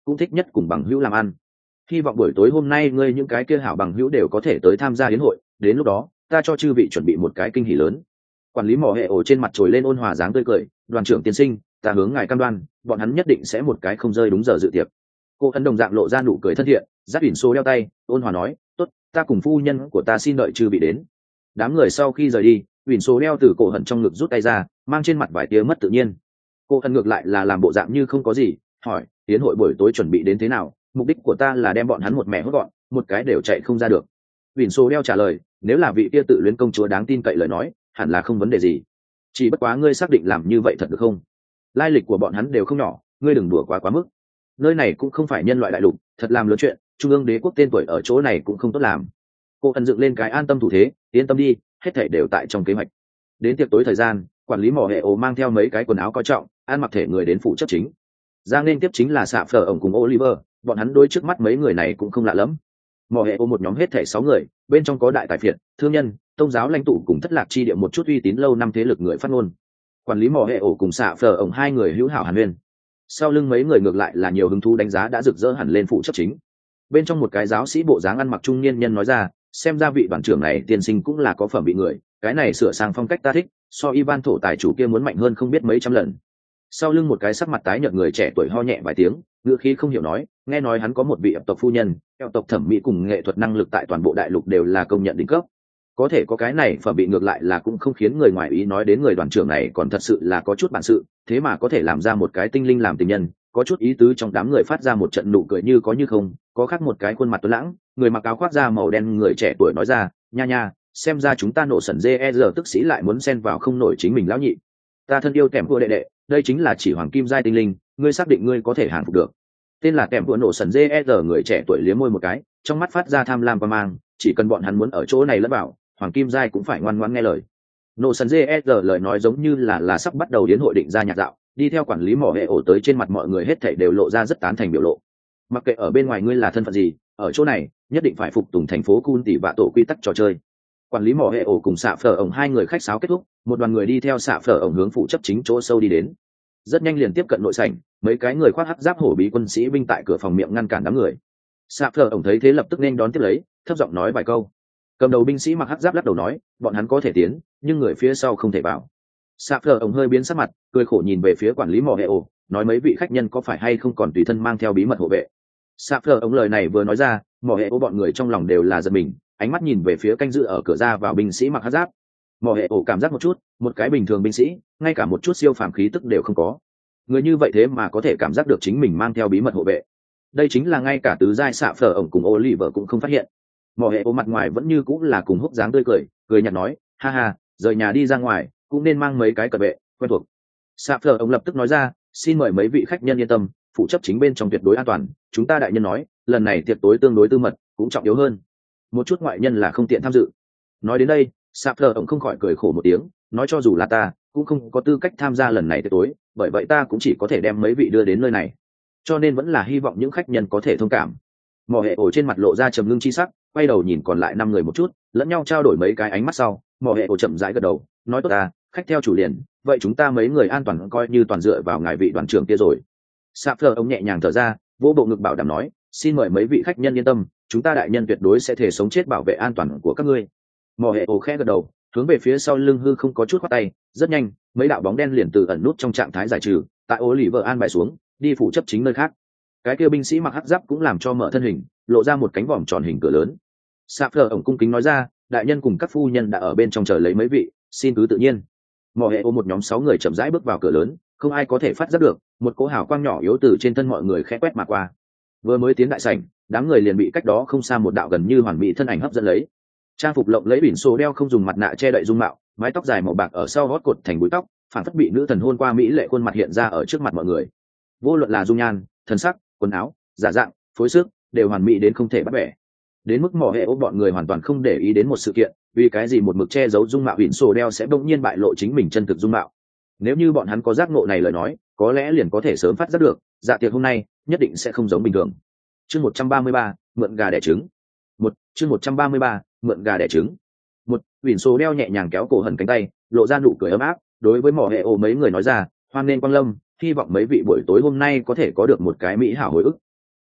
cũng thích nhất cùng bằng hữu làm ăn. Hy vọng buổi tối hôm nay ngươi những cái kia hảo bằng hữu đều có thể tới tham gia yến hội, đến lúc đó ta cho chư vị chuẩn bị một cái kinh hỉ lớn. Quản lý mỏ hệ ổ trên mặt trồi lên ôn hòa dáng tươi cười, đoàn trưởng tiên sinh, ta hướng ngài cam đoan bọn hắn nhất định sẽ một cái không rơi đúng giờ dự tiệc. Cô ấn đồng dạng lộ ra nụ cười thân thiện, dắt ỉn số đeo tay, ôn hòa nói, tốt, ta cùng phu nhân của ta xin đợi chư vị đến. Đám người sau khi rời đi, ỉn số đeo từ cổ hận trong ngực rút tay ra, mang trên mặt vài tia mất tự nhiên. Cô ấn ngược lại là làm bộ dạng như không có gì, hỏi, yến hội buổi tối chuẩn bị đến thế nào? Mục đích của ta là đem bọn hắn một mẹ hốt gọn, một cái đều chạy không ra được. ỉn số đeo trả lời, nếu là vị kia tự luyến công chúa đáng tin cậy lời nói, hẳn là không vấn đề gì. Chỉ bất quá ngươi xác định làm như vậy thật được không? Lai lịch của bọn hắn đều không nhỏ, ngươi đừng đùa quá mức. Nơi này cũng không phải nhân loại đại lục, thật làm lớn chuyện, trung ương đế quốc tên tuổi ở chỗ này cũng không tốt làm. Cô ẩn dựng lên cái an tâm thủ thế, yên tâm đi, hết thảy đều tại trong kế hoạch. Đến tiệc tối thời gian, quản lý mỏ hệ ổ mang theo mấy cái quần áo coi trọng, ăn mặc thể người đến phụ chấp chính. Giang nên tiếp chính là Sạ Phở ổng cùng Oliver, bọn hắn đối trước mắt mấy người này cũng không lạ lắm. Mỏ hệ ổ một nhóm hết thảy 6 người, bên trong có đại tài phiệt, thương nhân, tôn giáo lãnh tụ cùng thất lạc chi địa một chút uy tín lâu năm thế lực người phát ngôn. Quản lý mỏ hệ ổ cùng Sạ Phở ổng hai người hữu hảo hàn huyên. Sau lưng mấy người ngược lại là nhiều hứng thú đánh giá đã rực rỡ hẳn lên phụ chấp chính. Bên trong một cái giáo sĩ bộ dáng ăn mặc trung niên nhân nói ra, xem ra vị đoàn trưởng này tiên sinh cũng là có phẩm bị người, cái này sửa sang phong cách ta thích, so Ivan thổ tài chủ kia muốn mạnh hơn không biết mấy trăm lần. Sau lưng một cái sắc mặt tái nhợt người trẻ tuổi ho nhẹ vài tiếng, ngựa khí không hiểu nói, nghe nói hắn có một vị ập tộc phu nhân, eo tộc thẩm mỹ cùng nghệ thuật năng lực tại toàn bộ đại lục đều là công nhận đỉnh cấp. Có thể có cái này phẩm bị ngược lại là cũng không khiến người ngoài ý nói đến người đoàn trưởng này còn thật sự là có chút bản sự, thế mà có thể làm ra một cái tinh linh làm tình nhân, có chút ý tứ trong đám người phát ra một trận nụ cười như có như không, có khác một cái khuôn mặt tuấn lãng, người mặc áo khoác da màu đen người trẻ tuổi nói ra, nha nha, xem ra chúng ta nổ sẩn GER tức sĩ lại muốn xen vào không nổi chính mình lão nhị. Ta thân yêu kèm vua đệ đệ, đây chính là chỉ hoàng kim giai tinh linh, ngươi xác định ngươi có thể hàng phục được. Tên là kèm vua nổ sẩn GER người trẻ tuổi liếm môi một cái, trong mắt phát ra tham lam và mang, chỉ cần bọn hắn muốn ở chỗ này lẫn bảo, hoàng kim giai cũng phải ngoan ngoãn nghe lời. Nổ sẩn GER lời nói giống như là sắp bắt đầu đến hội định ra nhạc dạo, đi theo quản lý mỏ hệ ổ tới trên mặt mọi người hết thảy đều lộ ra rất tán thành biểu lộ. Mặc kệ ở bên ngoài ngươi là thân phận gì, ở chỗ này nhất định phải phục tùng thành phố Cun tỷ vạ tổ quy tắc trò chơi. Quản lý mỏ hệ ổ cùng Sạ Phở ổng hai người khách sáo kết thúc, một đoàn người đi theo Sạ Phở ổng hướng phụ chấp chính chỗ sâu đi đến. Rất nhanh liền tiếp cận nội sảnh, mấy cái người khoác hắc giáp hổ bí quân sĩ binh tại cửa phòng miệng ngăn cản đám người. Sạ Phở ổng thấy thế lập tức nên đón tiếp lấy, thấp giọng nói vài câu. Cầm đầu binh sĩ mặc hắc giáp lắc đầu nói, bọn hắn có thể tiến, nhưng người phía sau không thể vào. Sạ Phở ổng hơi biến sắc mặt, cười khổ nhìn về phía quản lý mỏ hệ ổ, nói mấy vị khách nhân có phải hay không còn tùy thân mang theo bí mật hộ vệ. Sạ Phở ổng lời này vừa nói ra, mỏ hệ ổ bọn người trong lòng đều là giật mình, ánh mắt nhìn về phía canh giữ ở cửa ra vào binh sĩ mặc hắc giáp. Mỏ hệ ổ cảm giác một chút, một cái bình thường binh sĩ, ngay cả một chút siêu phàm khí tức đều không có. Người như vậy thế mà có thể cảm giác được chính mình mang theo bí mật hộ vệ. Đây chính là ngay cả tứ giai Sạ Phở ổng cùng Oliver cũng không phát hiện. Mỏ hệ ổ mặt ngoài vẫn như cũng là cùng húc dáng tươi cười, cười nhạt nói, ha ha, rời nhà đi ra ngoài, cũng nên mang mấy cái cờ vệ quen thuộc. Sạ Phở ổng lập tức nói ra, xin mời mấy vị khách nhân yên tâm, phụ chấp chính bên trong tuyệt đối an toàn, chúng ta đại nhân nói, lần này tiệc tối tương đối tư mật, cũng trọng yếu hơn. Một chút ngoại nhân là không tiện tham dự. Nói đến đây, Sạ Phở ổng không khỏi cười khổ một tiếng, nói cho dù là ta, cũng không có tư cách tham gia lần này tiệc tối, bởi vậy ta cũng chỉ có thể đem mấy vị đưa đến nơi này. Cho nên vẫn là hy vọng những khách nhân có thể thông cảm. Mỏ hệ ổ trên mặt lộ ra trầm ngưng chi sắc, quay đầu nhìn còn lại 5 người một chút, lẫn nhau trao đổi mấy cái ánh mắt sau, mỏ hệ ổ chậm rãi gật đầu, nói tốt ta, khách theo chủ liền, vậy chúng ta mấy người an toàn coi như toàn dựa vào ngài vị đoàn trưởng kia rồi. Sạ Phở ổng nhẹ nhàng thở ra, vỗ bộ ngực bảo đảm nói, xin mời mấy vị khách nhân yên tâm, chúng ta đại nhân tuyệt đối sẽ thể sống chết bảo vệ an toàn của các ngươi. Mỏ hệ ổ khẽ gật đầu, hướng về phía sau lưng hư không có chút khoát tay, rất nhanh, mấy đạo bóng đen liền từ ẩn nút trong trạng thái giải trừ, tại Oliver an bài xuống, đi phụ chấp chính nơi khác. Cái kia binh sĩ mặc hắc giáp cũng làm cho mở thân hình, lộ ra một cánh vòm tròn hình cửa lớn. Sạ Phở ổng cung kính nói ra, đại nhân cùng các phu nhân đã ở bên trong chờ lấy mấy vị, xin cứ tự nhiên. Mỏ hệ ổ một nhóm 6 người chậm rãi bước vào cửa lớn, không ai có thể phát giác được, một cỗ hào quang nhỏ yếu từ trên thân mọi người khẽ quét mà qua. Vừa mới tiến đại sảnh, đám người liền bị cách đó không xa một đạo gần như hoàn mỹ thân ảnh hấp dẫn lấy. Trang phục lộng lẫy bỉn xô đeo không dùng mặt nạ che đậy dung mạo, mái tóc dài màu bạc ở sau gót cột thành búi tóc, phản phất bị nữ thần hôn qua mỹ lệ khuôn mặt hiện ra ở trước mặt mọi người. Vô luận là dung nhan, thân sắc, quần áo, giả dạng, phối sức, đều hoàn mỹ đến không thể bắt bẻ. Đến mức mỏ hệ ố bọn người hoàn toàn không để ý đến một sự kiện, vì cái gì một mực che giấu dung mạo bỉn xô đeo sẽ bỗng nhiên bại lộ chính mình chân thực dung mạo. Nếu như bọn hắn có giác ngộ này lời nói, có lẽ liền có thể sớm phát giác được, dạ tiệc hôm nay nhất định sẽ không giống bình thường. Chương 133, mượn gà đẻ trứng. Chương 133, mượn gà đẻ trứng. Bỉn xô đeo nhẹ nhàng kéo cổ hần cánh tay, lộ ra nụ cười ấm áp, đối với mỏ hệ ố mấy người nói ra, hoan nên quang lâm, hy vọng mấy vị buổi tối hôm nay có thể có được một cái mỹ hảo hồi ức,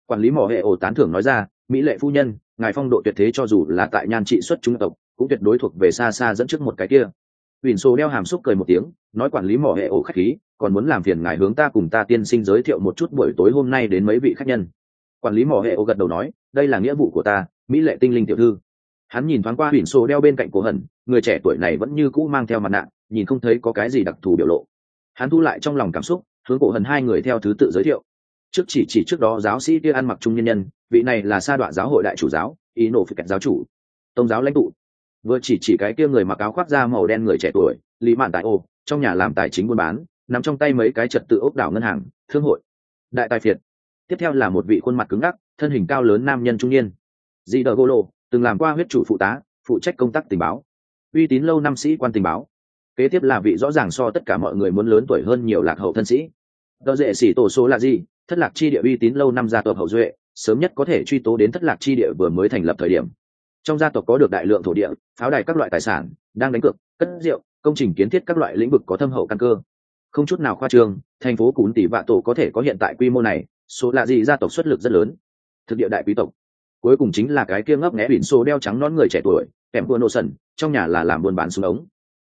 Quản lý mỏ hệ ổ tán thưởng nói ra, mỹ lệ phu nhân, ngài phong độ tuyệt thế cho dù là tại nhan trị xuất chúng tộc cũng tuyệt đối thuộc về xa xa dẫn trước một cái kia. Huỳnh Sô đeo hàm xúc cười một tiếng, nói quản lý mỏ hệ ổ khách khí, còn muốn làm phiền ngài hướng ta cùng ta tiên sinh giới thiệu một chút buổi tối hôm nay đến mấy vị khách nhân. Quản lý mỏ hệ ổ gật đầu nói, đây là nghĩa vụ của ta, mỹ lệ tinh linh tiểu thư. Hắn nhìn thoáng qua Huỳnh Sô đeo bên cạnh Cổ Hẩn, người trẻ tuổi này vẫn như cũ mang theo mặt nạ, nhìn không thấy có cái gì đặc thù biểu lộ. Hắn thu lại trong lòng cảm xúc, hướng Cổ Hẩn hai người theo thứ tự giới thiệu. Trước đó giáo sĩ kia ăn mặc trung nhân nhân, vị này là sa đọa giáo hội đại chủ giáo, ý nổ phải kẹt giáo chủ, tông giáo lãnh tụ. Vừa chỉ cái kia người mặc áo khoác da màu đen người trẻ tuổi, Lý Mạn Tại Ô, trong nhà làm tài chính buôn bán, nắm trong tay mấy cái trật tự ốc đảo ngân hàng, thương hội, đại tài phiệt. Tiếp theo là một vị khuôn mặt cứng ngắc, thân hình cao lớn nam nhân trung niên, Di Đờ Golo, từng làm qua huyết chủ phụ tá, phụ trách công tác tình báo, uy tín lâu năm sĩ quan tình báo. Kế tiếp là vị rõ ràng so tất cả mọi người muốn lớn tuổi hơn nhiều lạc hậu thân sĩ. Đỡ dễ xỉ tổ số là gì? Thất lạc chi địa uy tín lâu năm gia tộc hậu duệ, sớm nhất có thể truy tố đến thất lạc chi địa vừa mới thành lập thời điểm. Trong gia tộc có được đại lượng thổ địa, pháo đài các loại tài sản, đang đánh cược, cất rượu, công trình kiến thiết các loại lĩnh vực có thâm hậu căn cơ. Không chút nào khoa trương, thành phố Cún Tỷ Vạ Tổ có thể có hiện tại quy mô này, số là gì gia tộc xuất lực rất lớn. Thực địa đại quý tộc. Cuối cùng chính là cái kia ngấp nghé biển xô đeo trắng nón người trẻ tuổi, kèm vua nô sần, trong nhà là làm buôn bán súng ống.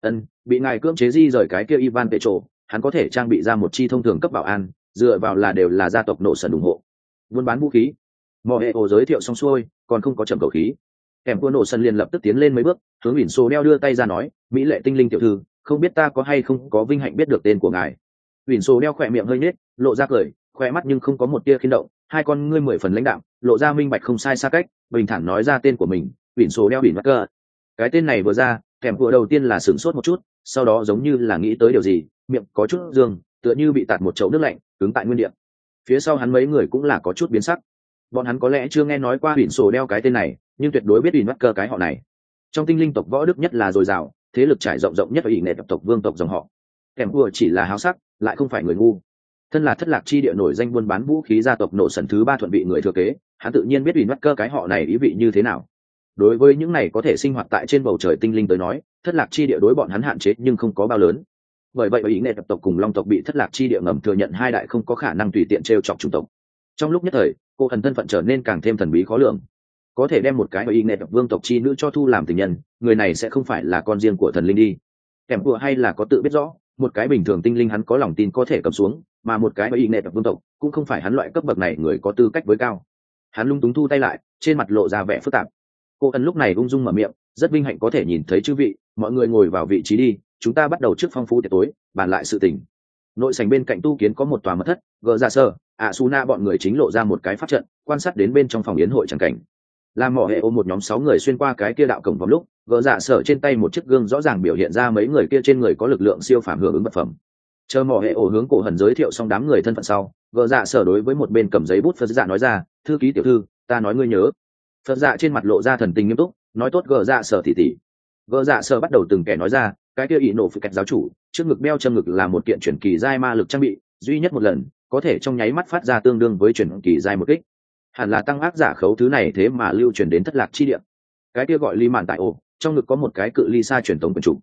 Bị ngài cưỡng chế di rời cái kia Ivan Petro, hắn có thể trang bị ra một chi thông thường cấp bảo an, dựa vào là đều là gia tộc nô sần ủng hộ. Buôn bán vũ khí. Mò hệ ổ giới thiệu xong xuôi, còn không có trầm cầu khí. Kèm vua nô sần liền lập tức tiến lên mấy bước, hướng biển xô đeo đưa tay ra nói, mỹ lệ tinh linh tiểu thư, không biết ta có hay không có vinh hạnh biết được tên của ngài. Biển xô đeo khỏe miệng hơi nhếch, lộ ra cười, khỏe mắt nhưng không có một tia khiên động, hai con ngươi mười phần lãnh đạm, lộ ra minh bạch không sai xa cách, bình thản nói ra tên của mình, biển số đeo biển mắc cơ. Cái tên này vừa ra, kèm vừa đầu tiên là sửng sốt một chút, sau đó giống như là nghĩ tới điều gì, miệng có chút dương, tựa như bị tạt một chậu nước lạnh, cứng tại nguyên địa. Phía sau hắn mấy người cũng là có chút biến sắc. Bọn hắn có lẽ chưa nghe nói qua biển số đeo cái tên này, nhưng tuyệt đối biết biển mắc cơ cái họ này. Trong tinh linh tộc võ đức nhất là dồi dào, thế lực trải rộng nhất ở ỷ nệ tộc vương tộc dòng họ. Kèm vừa chỉ là háo sắc, lại không phải người ngu. Thân là thất lạc chi địa nổi danh buôn bán vũ khí gia tộc nổ sần thứ 3 thuận vị người thừa kế, hắn tự nhiên biết ủy mắt cơ cái họ này ý vị như thế nào. Đối với những này có thể sinh hoạt tại trên bầu trời tinh linh tới nói, thất lạc chi địa đối bọn hắn hạn chế nhưng không có bao lớn. Bởi vậy ý nghệ tộc cùng long tộc bị thất lạc chi địa ngầm thừa nhận hai đại không có khả năng tùy tiện trêu chọc chủng tộc. Trong lúc nhất thời, cô thần thân phận trở nên càng thêm thần bí khó lường. Có thể đem một cái ý nghệ tộc vương tộc chi nữ cho thu làm tình nhân, người này sẽ không phải là con riêng của thần linh đi. Kèm vừa hay là có tự biết rõ, một cái bình thường tinh linh hắn có lòng tin có thể cầm xuống, mà một cái ý nghệ tộc vương tộc cũng không phải hắn loại cấp bậc này người có tư cách với cao. Hắn lung túng thu tay lại, trên mặt lộ ra vẻ phức tạp. Cô ân lúc này ung dung mở miệng, rất vinh hạnh có thể nhìn thấy chư vị, mọi người ngồi vào vị trí đi, chúng ta bắt đầu trước phong phú tiệc tối, bàn lại sự tình. Nội sảnh bên cạnh tu kiến có một tòa mật thất, gờ ra sơ, Asuna bọn người chính lộ ra một cái pháp trận, quan sát đến bên trong phòng yến hội chẳng cảnh. Làm mỏ hệ ôm một nhóm 6 người xuyên qua cái kia đạo cổng vòng lúc, gờ dạ sở trên tay một chiếc gương rõ ràng biểu hiện ra mấy người kia trên người có lực lượng siêu phàm hưởng ứng vật phẩm. Chờ mỏ hệ ổ hướng cổ hần giới thiệu xong đám người thân phận sau, gờ dạ sở đối với một bên cầm giấy bút phật dạ nói ra, thư ký tiểu thư, ta nói ngươi nhớ. Phật dạ trên mặt lộ ra thần tình nghiêm túc, nói tốt gờ dạ sở tỉ. Gờ dạ sở bắt đầu từng kẻ nói ra, cái kia ý nổ phụ kẹt giáo chủ, trước ngực đeo châm ngực là một kiện chuyển kỳ giai ma lực trang bị, duy nhất một lần, có thể trong nháy mắt phát ra tương đương với chuyển kỳ giai một kích. Hẳn là tăng ác giả khấu thứ này thế mà lưu truyền đến thất lạc chi địa. Cái kia gọi ly mạn tại ổ, trong ngực có một cái cự ly xa truyền tống quyền trục,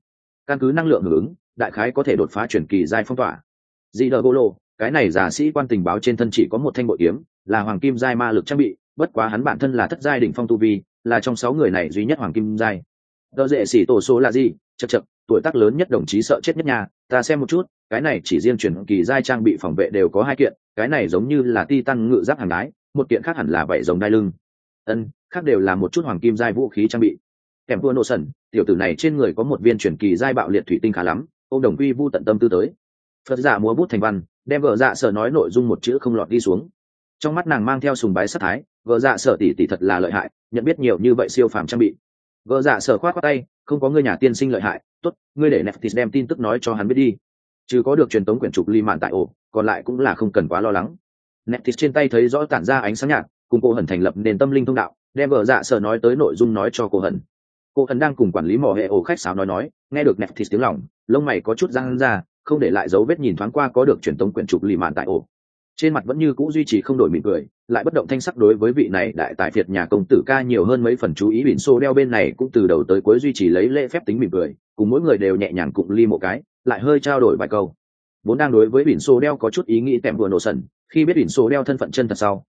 căn cứ năng lượng hưởng ứng, đại khái có thể đột phá chuyển kỳ giai phong tỏa. Di đờ Golo, cái này giả sĩ quan tình báo trên thân chỉ có một thanh bội kiếm, là hoàng kim giai ma lực trang bị, bất quá hắn bản thân là thất giai đỉnh phong tu vi, là trong 6 người này duy nhất hoàng kim giai. Đỡ dễ xỉ tổ số là gì? Chậc, tuổi tác lớn nhất đồng chí sợ chết nhất nhà, ta xem một chút, cái này chỉ riêng chuyển kỳ giai trang bị phòng vệ đều có 2 kiện, cái này giống như là titan ngự giáp hàng đái, một kiện khác hẳn là vảy rồng đai lưng. Khác đều là một chút hoàng kim giai vũ khí trang bị. Kèm vua nô sần, tiểu tử này trên người có một viên chuyển kỳ giai bạo liệt thủy tinh khá lắm, ông đồng quy vu tận tâm tư tới. Phật giả múa bút thành văn, đem vợ dạ sở nói nội dung một chữ không lọt đi xuống. Trong mắt nàng mang theo sùng bái sát thái, vợ dạ sở tỷ thật là lợi hại, nhận biết nhiều như vậy siêu phàm trang bị. Vợ dạ sở khoát tay, không có ngươi nhà tiên sinh lợi hại, tốt, ngươi để Neftis đem tin tức nói cho hắn biết đi. Chứ có được truyền tống quyển trục ly mạn tại ổ, còn lại cũng là không cần quá lo lắng. Neftis trên tay thấy rõ tản ra ánh sáng nhạt, cùng cô hẩn thành lập nền tâm linh thông đạo, đem vợ dạ sở nói tới nội dung nói cho cô hẩn. Cô hẩn đang cùng quản lý mỏ hệ ổ khách sáo nói, nghe được Neftis tiếng lòng, lông mày có chút răng ra, không để lại dấu vết nhìn thoáng qua có được truyền tống quyển trục ly mạn tại ổ. Trên mặt vẫn như cũ duy trì không đổi mỉm cười, lại bất động thanh sắc đối với vị này đại tài phiệt nhà công tử ca nhiều hơn mấy phần chú ý. Biển xô đeo bên này cũng từ đầu tới cuối duy trì lấy lễ phép tính mỉm cười, cùng mỗi người đều nhẹ nhàng cụng ly một cái, lại hơi trao đổi vài câu. Vốn đang đối với biển xô đeo có chút ý nghĩ tèm vừa nổ sần, khi biết biển xô đeo thân phận chân thật sau,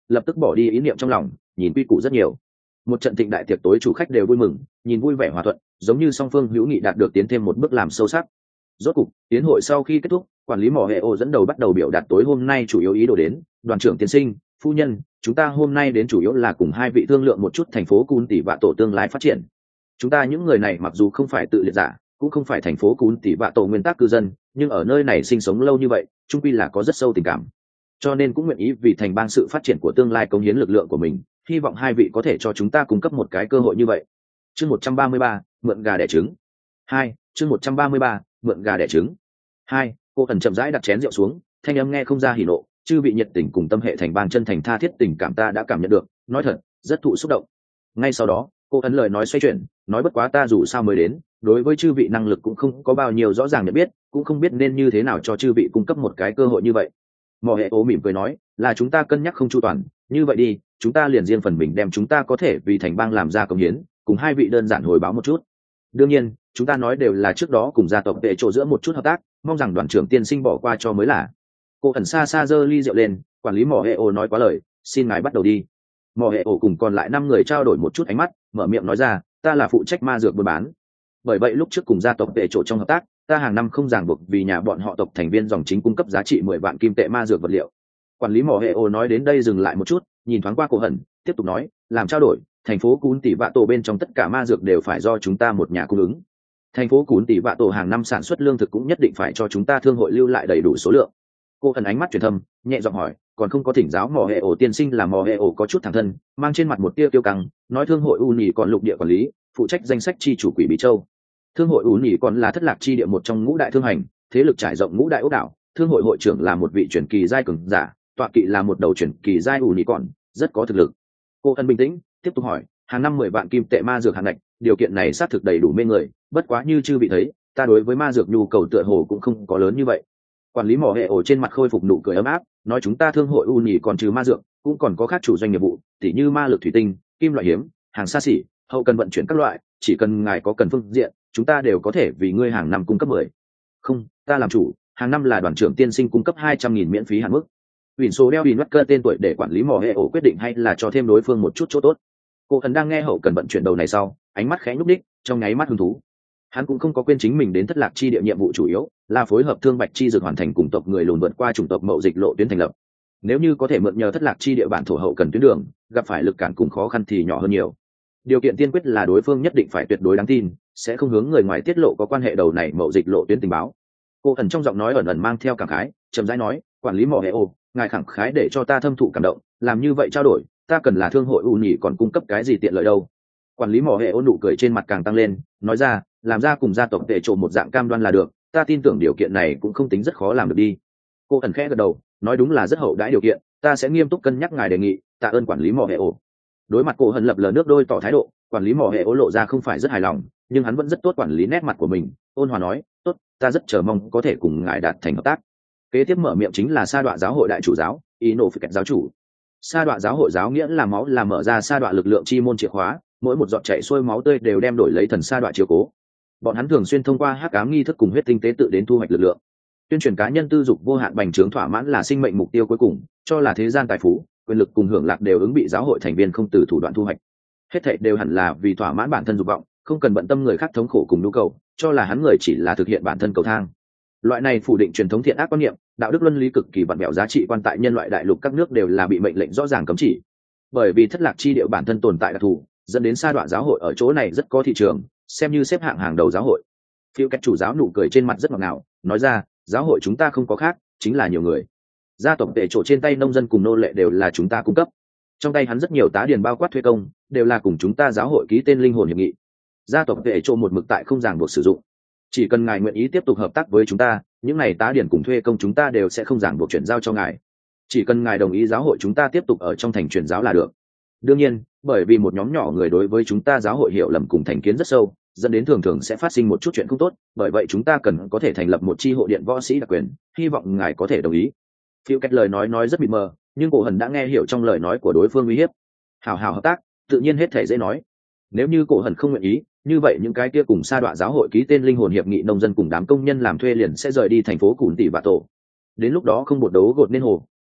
lập tức bỏ đi ý niệm trong lòng, nhìn quy củ rất nhiều. Một trận thịnh đại tiệc tối chủ khách đều vui mừng, nhìn vui vẻ hòa thuận, giống như song phương hữu nghị đạt được tiến thêm một bước làm sâu sắc. Rốt cục tiến hội sau khi kết thúc, quản lý mỏ hệ ô dẫn đầu bắt đầu biểu đạt tối hôm nay chủ yếu ý đồ đến. Đoàn trưởng tiên sinh, phu nhân, chúng ta hôm nay đến chủ yếu là cùng hai vị thương lượng một chút thành phố Cún Tỷ Vạ Tổ tương lai phát triển. Chúng ta những người này mặc dù không phải tự liệt giả, cũng không phải thành phố Cún Tỷ Vạ Tổ nguyên tắc cư dân, nhưng ở nơi này sinh sống lâu như vậy, chung quy là có rất sâu tình cảm, cho nên cũng nguyện ý vì thành bang sự phát triển của tương lai cống hiến lực lượng của mình. Hy vọng hai vị có thể cho chúng ta cung cấp một cái cơ hội như vậy. Chương 133, mượn gà đẻ trứng. 2. Chương 133, mượn gà đẻ trứng. 2. Cô ẩn chậm rãi đặt chén rượu xuống, thanh âm nghe không ra hỉ nộ, chư vị nhiệt tình cùng tâm hệ thành bang chân thành tha thiết tình cảm ta đã cảm nhận được, nói thật, rất thụ xúc động. Ngay sau đó, cô ẩn lời nói xoay chuyển, nói bất quá ta dù sao mới đến, đối với chư vị năng lực cũng không có bao nhiêu rõ ràng nhận biết, cũng không biết nên như thế nào cho chư vị cung cấp một cái cơ hội như vậy. Mỏ hệ ố mỉm cười nói, là chúng ta cân nhắc không chu toàn, như vậy đi, chúng ta liền riêng phần mình đem chúng ta có thể vì thành bang làm ra công hiến, cùng hai vị đơn giản hồi báo một chút. Đương nhiên, chúng ta nói đều là trước đó cùng gia tộc vệ chỗ giữa một chút hợp tác, mong rằng đoàn trưởng tiên sinh bỏ qua cho mới là. Cô ẩn xa xa giơ ly rượu lên, quản lý mỏ hệ ố nói quá lời, xin ngài bắt đầu đi. Mỏ hệ ố cùng còn lại 5 người trao đổi một chút ánh mắt, mở miệng nói ra, ta là phụ trách ma dược buôn bán. Bởi vậy lúc trước cùng gia tộc vệ chỗ trong hợp tác, ta hàng năm không ràng buộc vì nhà bọn họ tộc thành viên dòng chính cung cấp giá trị 10 vạn kim tệ ma dược vật liệu. Quản lý mỏ hệ ồ nói đến đây dừng lại một chút, nhìn thoáng qua Cổ Hẩn, tiếp tục nói, làm trao đổi, thành phố Cún Tỷ Vạ Tổ bên trong tất cả ma dược đều phải do chúng ta một nhà cung ứng. Thành phố Cún Tỷ Vạ Tổ hàng năm sản xuất lương thực cũng nhất định phải cho chúng ta thương hội lưu lại đầy đủ số lượng. Cô Hẩn ánh mắt truyền thâm, nhẹ giọng hỏi, còn không có thỉnh giáo mỏ hệ ồ tiên sinh, là mỏ hệ ồ có chút thẳng thân, mang trên mặt một tia tiêu căng, nói thương hội U Nhì còn lục địa quản lý, phụ trách danh sách chi chủ Quỷ Bí Châu. Thương hội U Nhì còn là thất lạc chi địa một trong ngũ đại thương hành, thế lực trải rộng ngũ đại ốc đảo, thương hội hội trưởng là một vị truyền kỳ giai cường giả, tọa kỵ là một đầu truyền kỳ giai U Nhì còn, rất có thực lực. Cô Ân bình tĩnh tiếp tục hỏi, hàng năm 10 vạn kim tệ ma dược hàng ngạch, điều kiện này xác thực đầy đủ mê người, bất quá như chư vị thấy, ta đối với ma dược nhu cầu tựa hồ cũng không có lớn như vậy. Quản lý mỏ hệ ổ trên mặt khôi phục nụ cười ấm áp, nói chúng ta thương hội U Nhì còn trừ ma dược, cũng còn có các chủ doanh nghiệp vụ, tỉ như ma lực thủy tinh, kim loại hiếm, hàng xa xỉ, hậu cần vận chuyển các loại, chỉ cần ngài có cần phương diện, chúng ta đều có thể vì ngươi hàng năm cung cấp 10. Không, ta làm chủ, hàng năm là đoàn trưởng tiên sinh cung cấp 200.000 miễn phí hạn mức. Vịn số đeo Vịn Walker tên tuổi để quản lý mỏ hệ ổ quyết định hay là cho thêm đối phương một chút chỗ tốt. Cô Ẩn đang nghe hậu cần vận chuyển đầu này sau, ánh mắt khẽ nhúc đích, trong nháy mắt hứng thú. Hắn cũng không có quên chính mình đến thất lạc chi địa nhiệm vụ chủ yếu là phối hợp thương bạch chi dược hoàn thành cùng tộc người lùn vượt qua chủng tộc mậu dịch lộ tuyến thành lập. Nếu như có thể mượn nhờ thất lạc chi địa bản thổ hậu cần tuyến đường, gặp phải lực cản cùng khó khăn thì nhỏ hơn nhiều. Điều kiện tiên quyết là đối phương nhất định phải tuyệt đối đáng tin, sẽ không hướng người ngoài tiết lộ có quan hệ đầu này mậu dịch lộ tuyến tình báo. Cô Ẩn trong giọng nói ẩn ẩn mang theo cảm khái, chậm rãi nói, quản lý mỏ hệ ô, ngài khẳng khái để cho ta thâm thụ cảm động, làm như vậy trao đổi, ta cần là thương hội U Nhì còn cung cấp cái gì tiện lợi đâu. Quản lý mỏ hệ ô nụ cười trên mặt càng tăng lên, nói ra, làm ra cùng gia tộc tệ trộm một dạng cam đoan là được, ta tin tưởng điều kiện này cũng không tính rất khó làm được đi. Cô Ẩn khẽ gật đầu, nói đúng là rất hậu đãi điều kiện, ta sẽ nghiêm túc cân nhắc ngài đề nghị, tạ ơn quản lý mỏ hệ ô. Đối mặt Cô Ẩn lập lờ nước đôi tỏ thái độ, quản lý mỏ hệ ô lộ ra không phải rất hài lòng, nhưng hắn vẫn rất tốt quản lý nét mặt của mình, ôn hòa nói, tốt, ta rất chờ mong có thể cùng ngài đạt thành hợp tác. Kế tiếp mở miệng chính là Sa Đoạ giáo hội đại chủ giáo, Ino Phật giáo chủ. Sa Đoạ giáo hội giáo nghĩa là máu, là mở ra Sa Đoạ lực lượng chi môn chìa khóa, mỗi một giọt chảy xuôi máu tươi đều đem đổi lấy thần Sa Đoạ chiếu cố. Bọn hắn thường xuyên thông qua hắc ám nghi thức cùng huyết tinh tế tự đến thu hoạch lực lượng. Tuyên truyền cá nhân tư dục vô hạn bành trướng thỏa mãn là sinh mệnh mục tiêu cuối cùng, cho là thế gian tài phú, quyền lực cùng hưởng lạc đều ứng bị giáo hội thành viên không từ thủ đoạn thu hoạch. Hết thảy đều hẳn là vì thỏa mãn bản thân dục vọng, không cần bận tâm người khác thống khổ cùng nhu cầu, cho là hắn người chỉ là thực hiện bản thân cầu thang. Loại này phủ định truyền thống thiện ác quan niệm, đạo đức luân lý cực kỳ vặn vẹo giá trị quan tại nhân loại đại lục các nước đều là bị mệnh lệnh rõ ràng cấm chỉ. Bởi vì thất lạc chi địa bản thân tồn tại đặc thù, dẫn đến Sa Đoạ giáo hội ở chỗ này rất có thị trường, xem như xếp hạng hàng đầu giáo hội. Phiêu Cách chủ giáo nụ cười trên mặt rất ngọt ngào, nói ra, giáo hội chúng ta không có khác, chính là nhiều người. Gia tộc tệ chỗ trên tay nông dân cùng nô lệ đều là chúng ta cung cấp. Trong tay hắn rất nhiều tá điền bao quát thuê công, đều là cùng chúng ta giáo hội ký tên linh hồn hiệp nghị. Gia tộc tệ chỗ một mực tại không ràng buộc sử dụng. Chỉ cần ngài nguyện ý tiếp tục hợp tác với chúng ta, những này tá điền cùng thuê công chúng ta đều sẽ không ràng buộc chuyển giao cho ngài. Chỉ cần ngài đồng ý giáo hội chúng ta tiếp tục ở trong thành truyền giáo là được. Đương nhiên, bởi vì một nhóm nhỏ người đối với chúng ta giáo hội hiểu lầm cùng thành kiến rất sâu, dẫn đến thường thường sẽ phát sinh một chút chuyện không tốt, bởi vậy chúng ta cần có thể thành lập một chi hộ điện võ sĩ đặc quyền, hy vọng ngài có thể đồng ý. Phiêu Cách lời nói rất mịt mờ, nhưng Cổ Hẩn đã nghe hiểu trong lời nói của đối phương uy hiếp. Hảo hảo hợp tác, tự nhiên hết thể dễ nói. Nếu như Cổ Hẩn không nguyện ý, như vậy những cái kia cùng Sa Đoạ giáo hội ký tên linh hồn hiệp nghị nông dân cùng đám công nhân làm thuê liền sẽ rời đi thành phố Cún Tỷ Vạ Tổ. Đến lúc đó không một đấu gột nên hồ,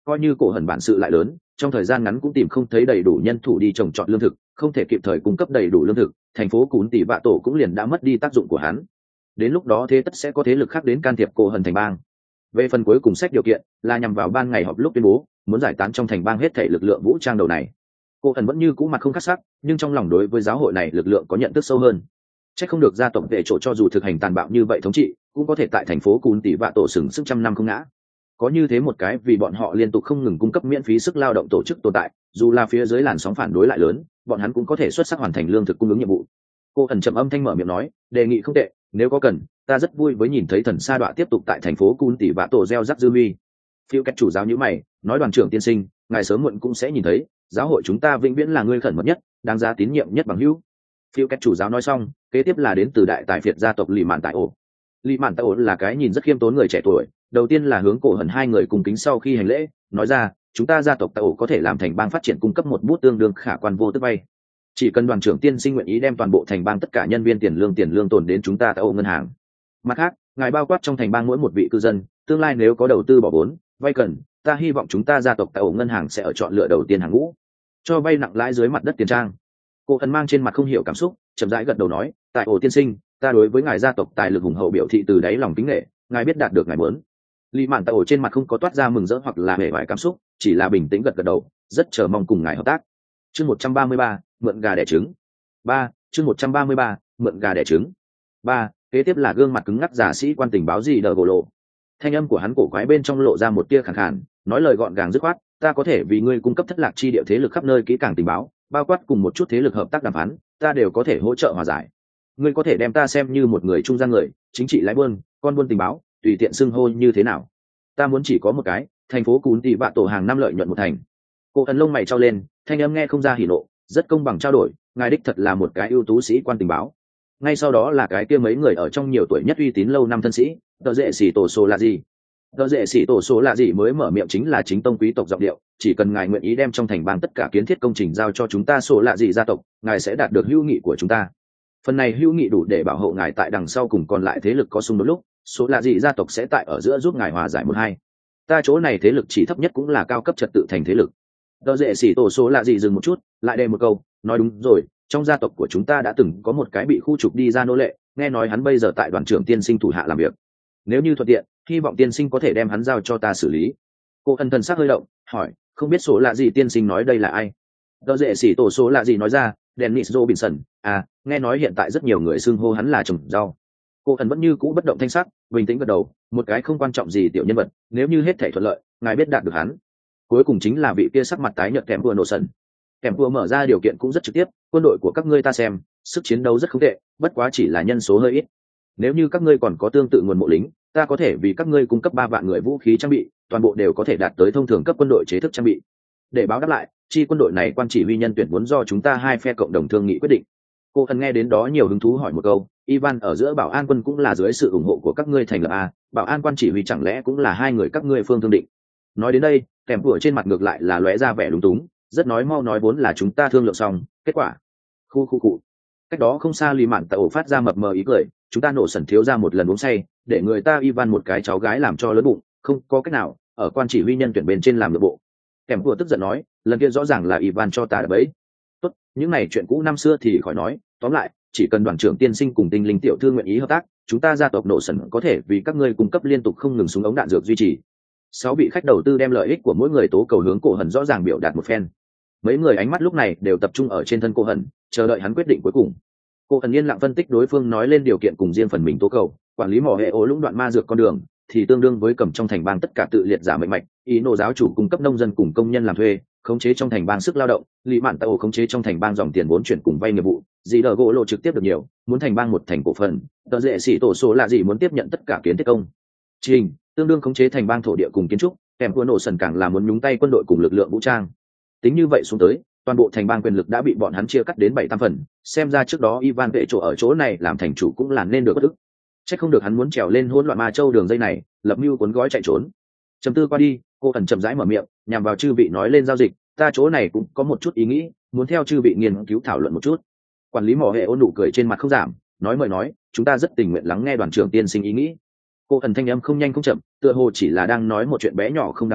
coi như cổ hẩn bản sự lại lớn, trong thời gian ngắn cũng tìm không thấy đầy đủ nhân thủ đi trồng trọt lương thực, không thể kịp thời cung cấp đầy đủ lương thực, thành phố Cún Tỷ Vạ Tổ cũng liền đã mất đi tác dụng của hắn. Đến lúc đó thế tất sẽ có thế lực khác đến can thiệp cổ hẩn thành bang. Về phần cuối cùng sách điều kiện là nhằm vào ban ngày họp lúc tuyên bố muốn giải tán trong thành bang hết thảy lực lượng vũ trang đầu này. Cổ hẩn vẫn như cũ mặt không khắc sắc, nhưng trong lòng đối với giáo hội này lực lượng có nhận thức sâu hơn. Chắc không được gia tộc vệ chỗ cho dù thực hành tàn bạo như vậy thống trị, cũng có thể tại thành phố Cún Tỷ Vạ Tổ sừng sức trăm năm không ngã. Có như thế một cái vì bọn họ liên tục không ngừng cung cấp miễn phí sức lao động tổ chức tồn tại, dù là phía dưới làn sóng phản đối lại lớn, bọn hắn cũng có thể xuất sắc hoàn thành lương thực cung ứng nhiệm vụ. Cô ẩn trầm âm thanh mở miệng nói, đề nghị không tệ, nếu có cần, ta rất vui với nhìn thấy thần sa đọa tiếp tục tại thành phố Cún Tỷ Vạ Tổ gieo rắc dư huy. Phiêu cách chủ giáo như mày, nói đoàn trưởng tiên sinh, ngài sớm muộn cũng sẽ nhìn thấy, giáo hội chúng ta vĩnh viễn là người khẩn mật nhất, đáng giá tín nhiệm nhất bằng hữu. Phiêu cách chủ giáo nói xong, kế tiếp là đến từ đại tài phiệt gia tộc Lì Mạn Tại Ổ. Lì Mạn Tại Ổ là cái nhìn rất khiêm tốn người trẻ tuổi, đầu tiên là hướng cổ hẩn hai người cùng kính sau khi hành lễ, nói ra, chúng ta gia tộc Tại Ổ có thể làm thành bang phát triển cung cấp một bút tương đương khả quan vô tức vay. Chỉ cần đoàn trưởng tiên sinh nguyện ý đem toàn bộ thành bang tất cả nhân viên tiền lương tồn đến chúng ta Tại Ổ ngân hàng. Mặt khác, ngài bao quát trong thành bang mỗi một vị cư dân, tương lai nếu có đầu tư bỏ vốn, vay cần, ta hy vọng chúng ta gia tộc Tại Ổ ngân hàng sẽ ở chọn lựa đầu tiên hàng ngũ, cho vay nặng lãi dưới mặt đất tiền trang. Cô ẩn mang trên mặt không hiểu cảm xúc, chậm rãi gật đầu nói, Tại Ổ tiên sinh, ta đối với ngài gia tộc tài lực hùng hậu biểu thị từ đáy lòng kính nể, ngài biết đạt được ngài muốn. Lý Mạn Tại Ổ trên mặt không có toát ra mừng rỡ hoặc là hề vải cảm xúc, chỉ là bình tĩnh gật gật đầu, rất chờ mong cùng ngài hợp tác. Chương 133, mượn gà đẻ trứng. 3, chương 133, mượn gà đẻ trứng. 3, kế tiếp là gương mặt cứng ngắc giả sĩ quan tình báo gì đờ gỗ lộ. Thanh âm của hắn cổ quái bên trong lộ ra một tia khàn khàn, nói lời gọn gàng dứt khoát, ta có thể vì ngươi cung cấp thất lạc chi địa thế lực khắp nơi kỹ càng tình báo, bao quát cùng một chút thế lực hợp tác đàm phán, ta đều có thể hỗ trợ hòa giải. Ngươi có thể đem ta xem như một người trung gian người, chính trị lái buôn, con buôn tình báo, tùy tiện xưng hô như thế nào. Ta muốn chỉ có một cái, thành phố Cún Tỷ Vạ Tổ hàng năm lợi nhuận một thành. Cô ẩn lông mày trao lên, thanh âm nghe không ra hỉ nộ, rất công bằng trao đổi, ngài đích thật là một cái ưu tú sĩ quan tình báo. Ngay sau đó là cái kia mấy người ở trong nhiều tuổi nhất uy tín lâu năm thân sĩ, tờ dễ xỉ tổ số là gì? Tờ dễ xỉ tổ số là gì mới mở miệng chính là chính tông quý tộc giọng điệu, chỉ cần ngài nguyện ý đem trong thành bang tất cả kiến thiết công trình giao cho chúng ta số là gì gia tộc, ngài sẽ đạt được hữu nghị của chúng ta. Phần này hữu nghị đủ để bảo hộ ngài tại đằng sau cùng còn lại thế lực có xung đột lúc, số là gì gia tộc sẽ tại ở giữa giúp ngài hòa giải một hai. Ta chỗ này thế lực chỉ thấp nhất cũng là cao cấp trật tự thành thế lực. Tờ dễ xỉ tổ số là gì dừng một chút, lại đề một câu, nói đúng rồi, trong gia tộc của chúng ta đã từng có một cái bị khu trục đi ra nô lệ, nghe nói hắn bây giờ tại đoàn trưởng tiên sinh thủ hạ làm việc. Nếu như thuận tiện, hy vọng tiên sinh có thể đem hắn giao cho ta xử lý. Cô ân thần sắc hơi động, hỏi, không biết số là gì tiên sinh nói đây là ai? Tờ dễ xỉ tổ số là gì nói ra, Dennis Robinson, à, nghe nói hiện tại rất nhiều người xưng hô hắn là trồng rau. Cô ẩn vẫn như cũ bất động thanh sắc, bình tĩnh gật đầu, một cái không quan trọng gì tiểu nhân vật, nếu như hết thảy thuận lợi, ngài biết đạt được hắn. Cuối cùng chính là vị kia sắc mặt tái nhợt kèm vừa nổ sần. Kèm vừa mở ra điều kiện cũng rất trực tiếp, quân đội của các ngươi ta xem, sức chiến đấu rất không tệ, bất quá chỉ là nhân số hơi ít. Nếu như các ngươi còn có tương tự nguồn mộ lính, ta có thể vì các ngươi cung cấp 3 vạn người vũ khí trang bị, toàn bộ đều có thể đạt tới thông thường cấp quân đội chế thức trang bị. Để báo đáp lại, chi quân đội này quan chỉ huy nhân tuyển muốn do chúng ta hai phe cộng đồng thương nghị quyết định. Cô thần nghe đến đó nhiều hứng thú hỏi một câu, Ivan ở giữa bảo an quân cũng là dưới sự ủng hộ của các ngươi thành lập a, bảo an quan chỉ huy chẳng lẽ cũng là hai người các ngươi phương thương định? Nói đến đây, kèm vừa trên mặt ngược lại là lóe ra vẻ lúng túng, rất nói mau nói vốn là chúng ta thương lượng xong, kết quả khu. Cách đó không xa Lý Mạn Tại Ổ phát ra mập mờ ý cười, chúng ta nổ sẩn thiếu ra một lần uống say, để người ta Ivan một cái cháu gái làm cho lớn bụng, không có cách nào, ở quan chỉ huy nhân tuyển bên trên làm nội bộ. Kèm vừa tức giận nói, lần kia rõ ràng là Ivan cho ta đã bẫy. Tốt, những này chuyện cũ năm xưa thì khỏi nói, tóm lại, chỉ cần đoàn trưởng tiên sinh cùng tinh linh tiểu thư nguyện ý hợp tác, chúng ta gia tộc nổ sẩn có thể vì các ngươi cung cấp liên tục không ngừng súng ống đạn dược duy trì. 6 vị khách đầu tư đem lợi ích của mỗi người tố cầu hướng cổ hần rõ ràng biểu đạt một phen. Mấy người ánh mắt lúc này đều tập trung ở trên thân cô hần, chờ đợi hắn quyết định cuối cùng. Cô hần yên lặng phân tích đối phương nói lên điều kiện cùng riêng phần mình tố cầu, quản lý mỏ hệ ố lũng đoạn ma dược con đường thì tương đương với cầm trong thành bang tất cả tự liệt giả mệnh mạch, ý nô giáo chủ cung cấp nông dân cùng công nhân làm thuê, khống chế trong thành bang sức lao động, Lý Mạn Tại Ổ khống chế trong thành bang dòng tiền vốn chuyển cùng vay nghiệp vụ, dì đờ gỗ lộ trực tiếp được nhiều, muốn thành bang một thành cổ phần, tờ dễ xỉ tổ số là gì muốn tiếp nhận tất cả kiến thiết công trình, tương đương khống chế thành bang thổ địa cùng kiến trúc, kèm quân nổ sần càng là muốn nhúng tay quân đội cùng lực lượng vũ trang. Tính như vậy xuống tới, toàn bộ thành bang quyền lực đã bị bọn hắn chia cắt đến 7-8 phần, xem ra trước đó Ivan vệ chỗ ở chỗ này làm thành chủ cũng là nên được bất ức. Chắc không được hắn muốn trèo lên hỗn loạn ma châu đường dây này, lập mưu cuốn gói chạy trốn. Trầm tư qua đi, cô ẩn chậm rãi mở miệng, nhằm vào chư vị nói lên giao dịch, ta chỗ này cũng có một chút ý nghĩ, muốn theo chư vị nghiên cứu thảo luận một chút. Quản lý mỏ hệ ôn nụ cười trên mặt không giảm, nói, chúng ta rất tình nguyện lắng nghe đoàn trưởng tiên sinh ý nghĩ. Cô ẩn thanh âm không nhanh không chậm, tựa hồ chỉ là đang nói một chuyện bé nhỏ không đáng kể,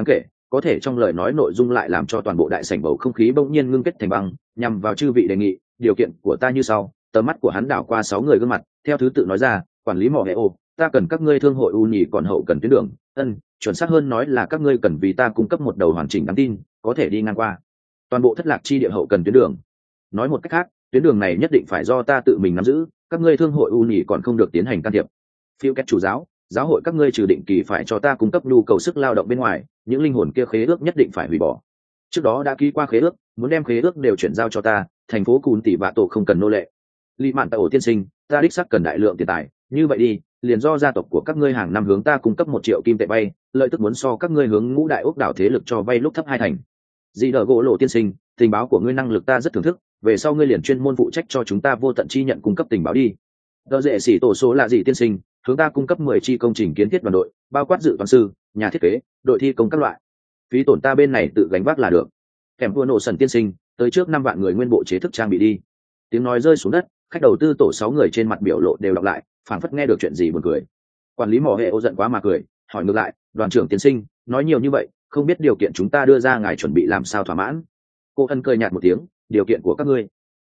có thể trong lời nói nội dung lại làm cho toàn bộ đại sảnh bầu không khí bỗng nhiên ngưng kết thành băng. Nhằm vào chư vị đề nghị, điều kiện của ta như sau. Tầm mắt của hắn đảo qua 6 người gương mặt, theo thứ tự nói ra. Quản lý mỏ hệ ô, ta cần các ngươi thương hội u nhì còn hậu cần tuyến đường. Chuẩn xác hơn nói là các ngươi cần vì ta cung cấp một đầu hoàn chỉnh đáng tin, có thể đi ngang qua toàn bộ thất lạc chi địa hậu cần tuyến đường. Nói một cách khác, tuyến đường này nhất định phải do ta tự mình nắm giữ, các ngươi thương hội u nhì còn không được tiến hành can thiệp. Phiêu kết chủ giáo hội các ngươi trừ định kỳ phải cho ta cung cấp nhu cầu sức lao động bên ngoài, những linh hồn kia khế ước nhất định phải hủy bỏ. Trước đó đã ký qua khế ước, muốn đem khế ước đều chuyển giao cho ta. Thành phố Cún Tỷ Vạ Tổ không cần nô lệ. Lý Mạn Tạo tiên sinh, ta đích xác cần đại lượng tiền tài, như vậy đi, liền do gia tộc của các ngươi hàng năm hướng ta cung cấp 1 triệu kim tệ vay, lợi tức muốn so các ngươi hướng Ngũ Đại Ốc đảo thế lực cho vay lúc thấp 2 thành. Dị Đở Gỗ Lộ tiên sinh, tình báo của ngươi năng lực ta rất thưởng thức, về sau ngươi liền chuyên môn phụ trách cho chúng ta vô tận chi nhận cung cấp tình báo đi. Đỡ dễ xỉ tổ số là gì tiên sinh, hướng ta cung cấp 10 chi công trình kiến thiết đoàn đội, bao quát dự toán sư, nhà thiết kế, đội thi công các loại. Phí tổn ta bên này tự gánh vác là được. Kèm vua nổ sần tiên sinh, tới trước 5 vạn người nguyên bộ chế thức trang bị đi. Tiếng nói rơi xuống đất, khách đầu tư tổ 6 người trên mặt biểu lộ đều đọc lại, phảng phất nghe được chuyện gì buồn cười. Quản lý mỏ hệ ô giận quá mà cười, hỏi ngược lại, đoàn trưởng tiên sinh, nói nhiều như vậy, không biết điều kiện chúng ta đưa ra ngài chuẩn bị làm sao thỏa mãn. Cô ân cười nhạt một tiếng, điều kiện của các ngươi.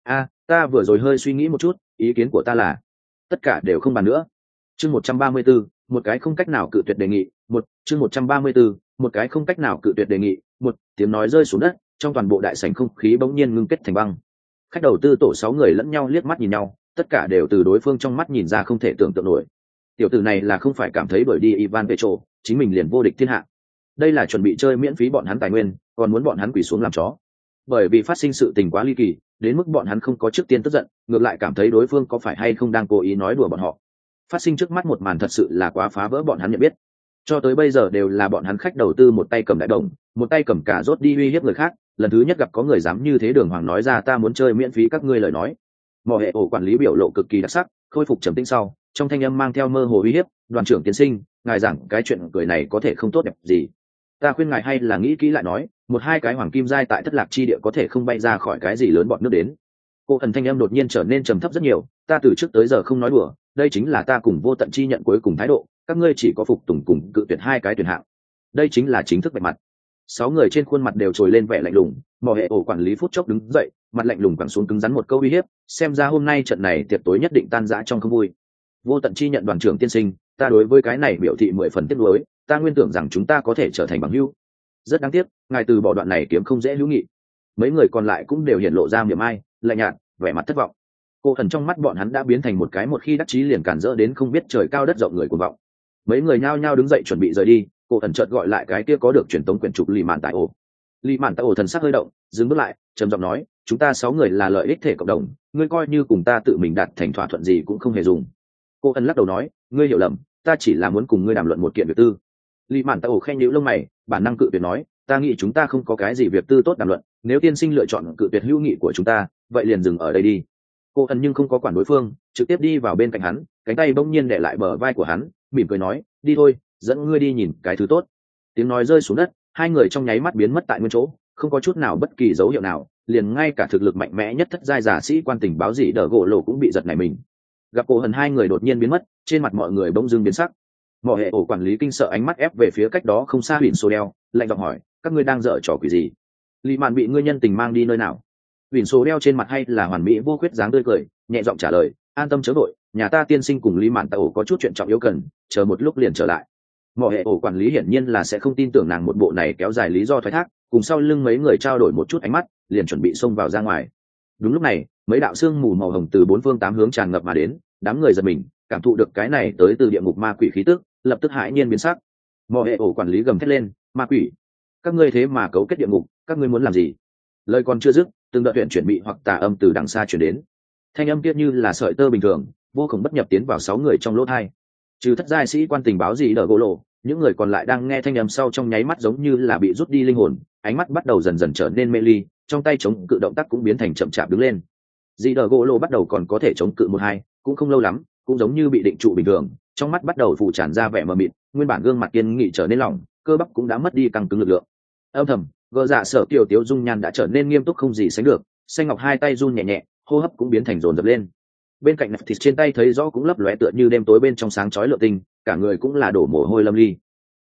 Ta vừa rồi hơi suy nghĩ một chút, ý kiến của ta là tất cả đều không bàn nữa. Chương 134, một cái không cách nào cự tuyệt đề nghị. Chương 134, một cái không cách nào cự tuyệt đề nghị. Tiếng nói rơi xuống đất, trong toàn bộ đại sảnh không khí bỗng nhiên ngưng kết thành băng. Khách đầu tư tổ 6 người lẫn nhau liếc mắt nhìn nhau, tất cả đều từ đối phương trong mắt nhìn ra không thể tưởng tượng nổi. Tiểu tử này là không phải cảm thấy đuổi đi Ivan Petro, chính mình liền vô địch thiên hạ. Đây là chuẩn bị chơi miễn phí bọn hắn tài nguyên, còn muốn bọn hắn quỳ xuống làm chó. Bởi vì phát sinh sự tình quá ly kỳ, đến mức bọn hắn không có trước tiên tức giận, ngược lại cảm thấy đối phương có phải hay không đang cố ý nói đùa bọn họ. Phát sinh trước mắt một màn thật sự là quá phá vỡ bọn hắn nhận biết. Cho tới bây giờ đều là bọn hắn khách đầu tư một tay cầm đại đồng, một tay cầm cả rốt đi uy hiếp người khác, lần thứ nhất gặp có người dám như thế đường hoàng nói ra ta muốn chơi miễn phí các ngươi lời nói. Mỏ hệ ổ quản lý biểu lộ cực kỳ đặc sắc, khôi phục trầm tĩnh sau, trong thanh âm mang theo mơ hồ uy hiếp, đoàn trưởng tiến sinh, ngài giảng cái chuyện cười này có thể không tốt đẹp gì. Ta khuyên ngài hay là nghĩ kỹ lại nói, 1-2 cái hoàng kim giai tại thất lạc chi địa có thể không bay ra khỏi cái gì lớn bọn nước đến. Cô thần thanh âm đột nhiên trở nên trầm thấp rất nhiều, ta từ trước tới giờ không nói đùa, đây chính là ta cùng vô tận chi nhận cuối cùng thái độ, các ngươi chỉ có phục tùng cùng cự tuyệt 2 cái tuyển hạng. Đây chính là chính thức vạch mặt. 6 người trên khuôn mặt đều trồi lên vẻ lạnh lùng, mỏ hệ ổ quản lý phút chốc đứng dậy, mặt lạnh lùng quẳng xuống cứng rắn một câu uy hiếp, xem ra hôm nay trận này tiệc tối nhất định tan rã trong không vui. Vô tận chi nhận đoàn trưởng tiên sinh, ta đối với cái này biểu thị 10 phần tiếc nuối, ta nguyên tưởng rằng chúng ta có thể trở thành bằng hữu. Rất đáng tiếc, ngài từ bỏ đoạn này kiếm không dễ hữu nghị. Mấy người còn lại cũng đều hiển lộ ra miệng ai, lạnh nhạt, vẻ mặt thất vọng. Cô thần trong mắt bọn hắn đã biến thành một cái một khi đắc chí liền cản rỡ đến không biết trời cao đất rộng người cuồng vọng. Mấy người nhao nhao đứng dậy chuẩn bị rời đi, cô thần chợt gọi lại cái kia có được truyền tống quyển trục Lý Mạn Tại Ổ. Lý Mạn Tại Ổ thần sắc hơi động, dừng bước lại, trầm giọng nói, chúng ta 6 người là lợi ích thể cộng đồng, ngươi coi như cùng ta tự mình đạt thành thỏa thuận gì cũng không hề dùng. Cô thần lắc đầu nói, ngươi hiểu lầm, ta chỉ là muốn cùng ngươi đàm luận một kiện việc tư. Lý Mạn Tại Ổ khen nhíu lông mày, bản năng cự tuyệt nói, ta nghĩ chúng ta không có cái gì việc tư tốt đàm luận, nếu tiên sinh lựa chọn cự tuyệt hữu nghị của chúng ta, vậy liền dừng ở đây đi. Cô thần nhưng không có quản đối phương, trực tiếp đi vào bên cạnh hắn, cánh tay bỗng nhiên để lại bờ vai của hắn, mỉm cười nói, đi thôi, dẫn ngươi đi nhìn cái thứ tốt. Tiếng nói rơi xuống đất, 2 người trong nháy mắt biến mất tại nguyên chỗ, không có chút nào bất kỳ dấu hiệu nào, liền ngay cả thực lực mạnh mẽ nhất thất giai giả sĩ quan tình báo gì Đờ Gỗ Lộ cũng bị giật nảy mình. Gặp cô hần 2 người đột nhiên biến mất, trên mặt mọi người bỗng dưng biến sắc. Mỏ hệ ổ quản lý kinh sợ ánh mắt ép về phía cách đó không xa Huyền Sô Đeo, lạnh giọng hỏi, các ngươi đang dở trò quỷ gì? Lý Mạn bị ngươi nhân tình mang đi nơi nào? Huyền Sô Đeo trên mặt hay là hoàn mỹ vô khuyết dáng tươi cười, nhẹ giọng trả lời, an tâm chớ vội, nhà ta tiên sinh cùng Lý Mạn Tạo có chút chuyện trọng yếu cần, chờ một lúc liền trở lại. Mỏ hệ ổ quản lý hiển nhiên là sẽ không tin tưởng nàng một bộ này kéo dài lý do thoái thác, cùng sau lưng mấy người trao đổi một chút ánh mắt, liền chuẩn bị xông vào ra ngoài. Đúng lúc này, mấy đạo xương mù màu hồng từ 4 phương 8 hướng tràn ngập mà đến, đám người giật mình, cảm thụ được cái này tới từ địa ngục ma quỷ khí tức, lập tức hãi nhiên biến sắc. Mỏ hệ ổ quản lý gầm thét lên, ma quỷ, các ngươi thế mà cấu kết địa ngục, các ngươi muốn làm gì? Lời còn chưa dứt, từng đợt chuyện chuyển bị hoặc tà âm từ đằng xa chuyển đến. Thanh âm kia như là sợi tơ bình thường, vô cùng bất nhập tiến vào 6 người trong lỗ tai. Trừ thất giai sĩ quan tình báo gì Đờ Gỗ Lộ, những người còn lại đang nghe thanh âm sau trong nháy mắt giống như là bị rút đi linh hồn, ánh mắt bắt đầu dần dần trở nên mê ly, trong tay chống cự động tác cũng biến thành chậm chạp đứng lên. Dì Đờ Gỗ Lộ bắt đầu còn có thể chống cự 1-2, cũng không lâu lắm, cũng giống như bị định trụ bình thường, trong mắt bắt đầu phủ tràn ra vẻ mờ mịt, nguyên bản gương mặt kiên nghị trở nên lỏng, cơ bắp cũng đã mất đi căng cứng lực lượng. Âm thầm, gờ dạ Sở Kiều Tiếu dung nhan đã trở nên nghiêm túc không gì sánh được, xanh ngọc 2 tay run nhẹ nhẹ, hô hấp cũng biến thành dồn dập lên. Bên cạnh nạp thịt trên tay thấy rõ cũng lấp lóe tựa như đêm tối bên trong sáng chói lượn tinh, cả người cũng là đổ mồ hôi lâm ly.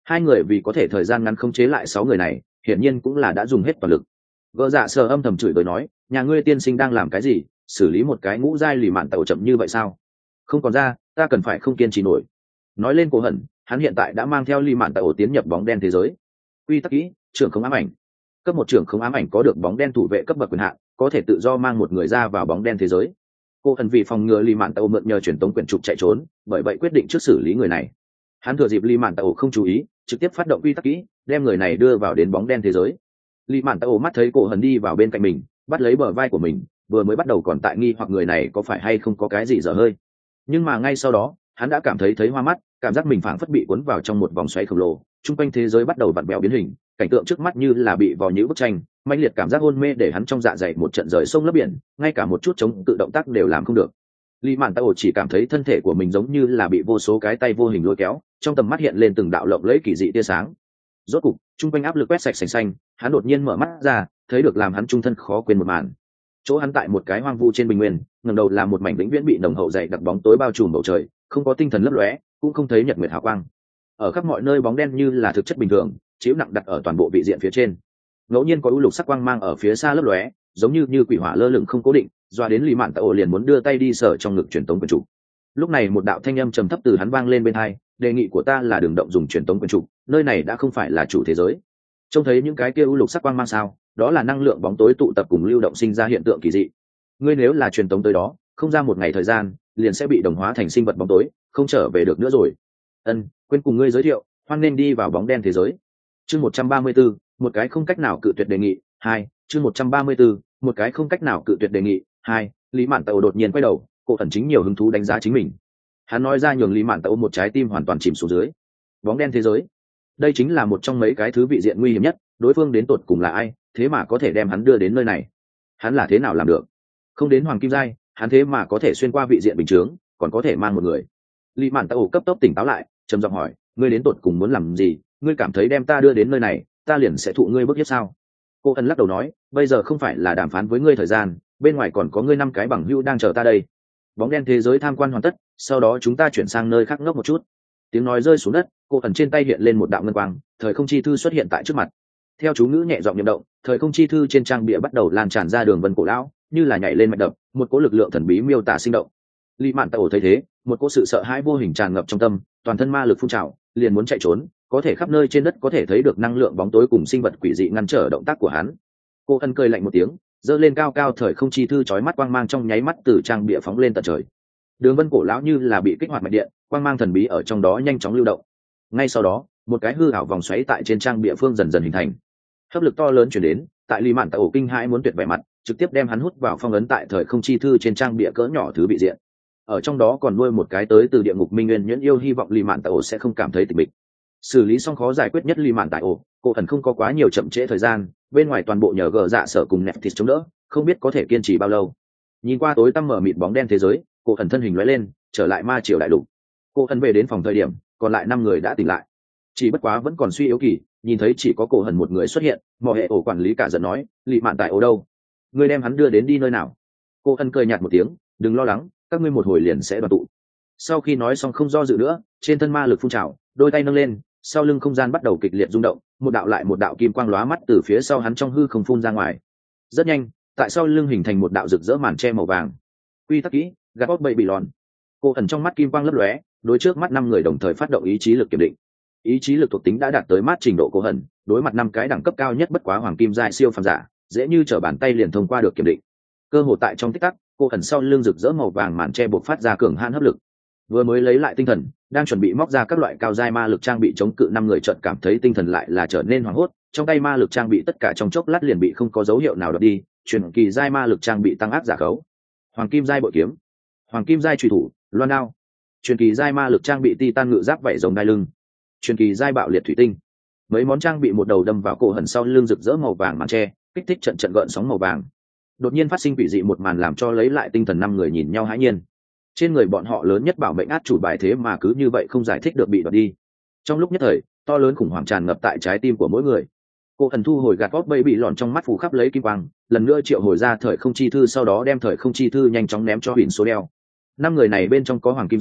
Hai người vì có thể thời gian ngắn khống chế lại 6 người này, hiển nhiên cũng là đã dùng hết toàn lực. Gỡ dạ sờ âm thầm chửi bới nói, nhà ngươi tiên sinh đang làm cái gì, xử lý một cái ngũ giai lì mạn tàu chậm như vậy sao? Không còn ra, ta cần phải không kiên trì nổi. Nói lên Cổ Hận, hắn hiện tại đã mang theo lì mạn tàu tiến nhập bóng đen thế giới. Quy tắc kỹ, trưởng không ám ảnh. Cấp một trưởng không ám ảnh có được bóng đen thủ vệ cấp bậc quyền hạn, có thể tự do mang một người ra vào bóng đen thế giới. Cổ Hận vì phòng ngừa lì mạn tàu mượn nhờ truyền tống quyển trục chạy trốn, bởi vậy quyết định trước xử lý người này. Hắn thừa dịp lì mạn tàu không chú ý, trực tiếp phát động quy tắc kỹ, đem người này đưa vào đến bóng đen thế giới. Lì mạn tàu mắt thấy Cổ Hận đi vào bên cạnh mình, bắt lấy bờ vai của mình, vừa mới bắt đầu còn tại nghi hoặc người này có phải hay không có cái gì dở hơi, nhưng mà ngay sau đó hắn đã cảm thấy hoa mắt, cảm giác mình phảng phất bị cuốn vào trong một vòng xoáy khổng lồ, chung quanh thế giới bắt đầu vặn vẹo biến hình, cảnh tượng trước mắt như là bị vò nhũ bức tranh, mãnh liệt cảm giác hôn mê để hắn trong dạ dày một trận rời sông lấp biển, ngay cả một chút chống tự động tác đều làm không được. Lý Mạn Tao chỉ cảm thấy thân thể của mình giống như là bị vô số cái tay vô hình lôi kéo, trong tầm mắt hiện lên từng đạo lộng lẫy kỳ dị tia sáng. Rốt cục, chung quanh áp lực quét sạch sành xanh, hắn đột nhiên mở mắt ra, thấy được làm hắn trung thân khó quên một màn. Chỗ hắn tại một cái hoang vu trên bình nguyên, ngẩng đầu là một mảnh vĩnh viễn bị nồng hậu dày đặc bóng tối bao trùm bầu trời, không có tinh thần lấp lóe, cũng không thấy nhật nguyệt hào quang. Ở khắp mọi nơi bóng đen như là thực chất bình thường, chiếu nặng đặt ở toàn bộ vị diện phía trên. Ngẫu nhiên có u lục sắc quang mang ở phía xa lấp lóe, giống như quỷ hỏa lơ lửng không cố định, doa đến Lý Mạn Tao liền muốn đưa tay đi sờ trong ngực truyền tống quyền trục. Lúc này một đạo thanh âm trầm thấp từ hắn vang lên bên tai, đề nghị của ta là đừng động dùng truyền tống quyền trục, nơi này đã không phải là chủ thế giới. Trông thấy những cái kia u lục sắc quang mang sao, đó là năng lượng bóng tối tụ tập cùng lưu động sinh ra hiện tượng kỳ dị. Ngươi nếu là truyền tống tới đó, không ra một ngày thời gian, liền sẽ bị đồng hóa thành sinh vật bóng tối, không trở về được nữa rồi. Quên cùng ngươi giới thiệu, hoan nên đi vào bóng đen thế giới. Chương 134, một cái không cách nào cự tuyệt đề nghị. 2, chương 134, một cái không cách nào cự tuyệt đề nghị. 2, Lý Mạn Tao đột nhiên quay đầu, Cổ Thần chính nhiều hứng thú đánh giá chính mình. Hắn nói ra nhường Lý Mạn Tao một trái tim hoàn toàn chìm xuống dưới. Bóng đen thế giới, đây chính là một trong mấy cái thứ vị diện nguy hiểm nhất, đối phương đến tột cùng là ai, thế mà có thể đem hắn đưa đến nơi này? Hắn là thế nào làm được? Không đến hoàng kim giai, hắn thế mà có thể xuyên qua vị diện bình thường, còn có thể mang một người. Lý Mạn Tao cấp tốc tỉnh táo lại, trầm giọng hỏi, ngươi đến tột cùng muốn làm gì? Ngươi cảm thấy đem ta đưa đến nơi này, ta liền sẽ thụ ngươi bức hiếp sao? Cô Ân lắc đầu nói, bây giờ không phải là đàm phán với ngươi thời gian, bên ngoài còn có ngươi 5 cái bằng hữu đang chờ ta đây. Bóng đen thế giới tham quan hoàn tất, sau đó chúng ta chuyển sang nơi khác ngốc một chút. Tiếng nói rơi xuống đất, Cô Ân trên tay hiện lên một đạo ngân quang, thời không chi thư xuất hiện tại trước mặt. Theo chú ngữ nhẹ giọng niệm động, thời không chi thư trên trang bìa bắt đầu lan tràn ra đường vân cổ lão, như là nhảy lên mạch đập, một cỗ lực lượng thần bí miêu tả sinh động. Lý Mạn Tao thấy thế, một cỗ sự sợ hãi vô hình tràn ngập trong tâm, toàn thân ma lực phun trào, liền muốn chạy trốn, có thể khắp nơi trên đất có thể thấy được năng lượng bóng tối cùng sinh vật quỷ dị ngăn trở động tác của hắn. Cô Ân cười lạnh một tiếng, giơ lên cao cao thời không chi thư chói mắt quang mang trong nháy mắt từ trang bìa phóng lên tận trời. Đường vân cổ lão như là bị kích hoạt mạch điện, quang mang thần bí ở trong đó nhanh chóng lưu động. Ngay sau đó, một cái hư ảo vòng xoáy tại trên trang bìa phương dần dần hình thành. Hấp lực to lớn truyền đến, tại Lý Mạn Tao kinh hãi muốn tuyệt vẻ mặt, trực tiếp đem hắn hút vào phong ấn tại thời không chi thư trên trang bìa cỡ nhỏ thứ bị diện. Ở trong đó còn nuôi một cái tới từ địa ngục minh nguyên nhẫn yêu, hy vọng Lý Mạn Tao sẽ không cảm thấy tịch mịch. Xử lý xong khó giải quyết nhất Lý Mạn Tao, Cổ Thần không có quá nhiều chậm trễ thời gian, bên ngoài toàn bộ nhờ gờ dạ sở cùng nẹt thịt chống đỡ, không biết có thể kiên trì bao lâu. Nhìn qua tối tăm mở mịt bóng đen thế giới, Cổ Thần thân hình lóe lên, trở lại ma triều đại lục. Cổ Thần về đến phòng thời điểm, còn lại 5 người đã tỉnh lại. Chỉ bất quá vẫn còn suy yếu kỳ, nhìn thấy chỉ có Cổ Thần một người xuất hiện, mọ hệ ổ quản lý cả giận nói, Lý Mạn Tao đâu? Ngươi đem hắn đưa đến đi nơi nào? Cổ Thần cười nhạt một tiếng, đừng lo lắng, các ngươi một hồi liền sẽ đoàn tụ. Sau khi nói xong không do dự nữa, trên thân ma lực phun trào, đôi tay nâng lên, sau lưng không gian bắt đầu kịch liệt rung động, một đạo lại một đạo kim quang lóa mắt từ phía sau hắn trong hư không phun ra ngoài. Rất nhanh, tại sau lưng hình thành một đạo rực rỡ màn che màu vàng. Quy tắc kỹ, Gapot Babylon. Cô Ẩn trong mắt kim quang lấp lóe, đối trước mắt 5 người đồng thời phát động ý chí lực kiểm định. Ý chí lực thuộc tính đã đạt tới mát trình độ Cô Ẩn, đối mặt 5 cái đẳng cấp cao nhất bất quá hoàng kim giai siêu phàm giả, dễ như trở bàn tay liền thông qua được kiểm định. Cơ hội tại trong tích tắc, Cô Ẩn sau lưng rực rỡ màu vàng màn che bộc phát ra cường hãn hấp lực. Vừa mới lấy lại tinh thần, đang chuẩn bị móc ra các loại cao giai ma lực trang bị chống cự 5 người chợt cảm thấy tinh thần lại là trở nên hoảng hốt, trong tay ma lực trang bị tất cả trong chốc lát liền bị không có dấu hiệu nào đoạt đi, truyền kỳ giai ma lực trang bị tăng áp giả khấu. Hoàng kim giai bội kiếm, hoàng kim giai chùy thủ, loan đao, truyền kỳ giai ma lực trang bị titan ngự giáp vảy rồng đai lưng, truyền kỳ giai bạo liệt thủy tinh. Mấy món trang bị một đầu đâm vào cổ hận sau lưng rực rỡ màu vàng màn che, kích thích trận gợn sóng màu vàng. Đột nhiên phát sinh quỷ dị một màn làm cho lấy lại tinh thần 5 người nhìn nhau hãi nhiên. Trên người bọn họ lớn nhất bảo mệnh át chủ bài thế mà cứ như vậy không giải thích được bị đoạt đi. Trong lúc nhất thời, to lớn khủng hoảng tràn ngập tại trái tim của mỗi người. Cô Thần thu hồi gạt vót bay bị lọn trong mắt phủ khắp lấy kim quang, lần nữa triệu hồi ra thời không chi thư, sau đó đem thời không chi thư nhanh chóng ném cho Huỳnh số đeo. 5 người này bên trong có hoàng kim giai,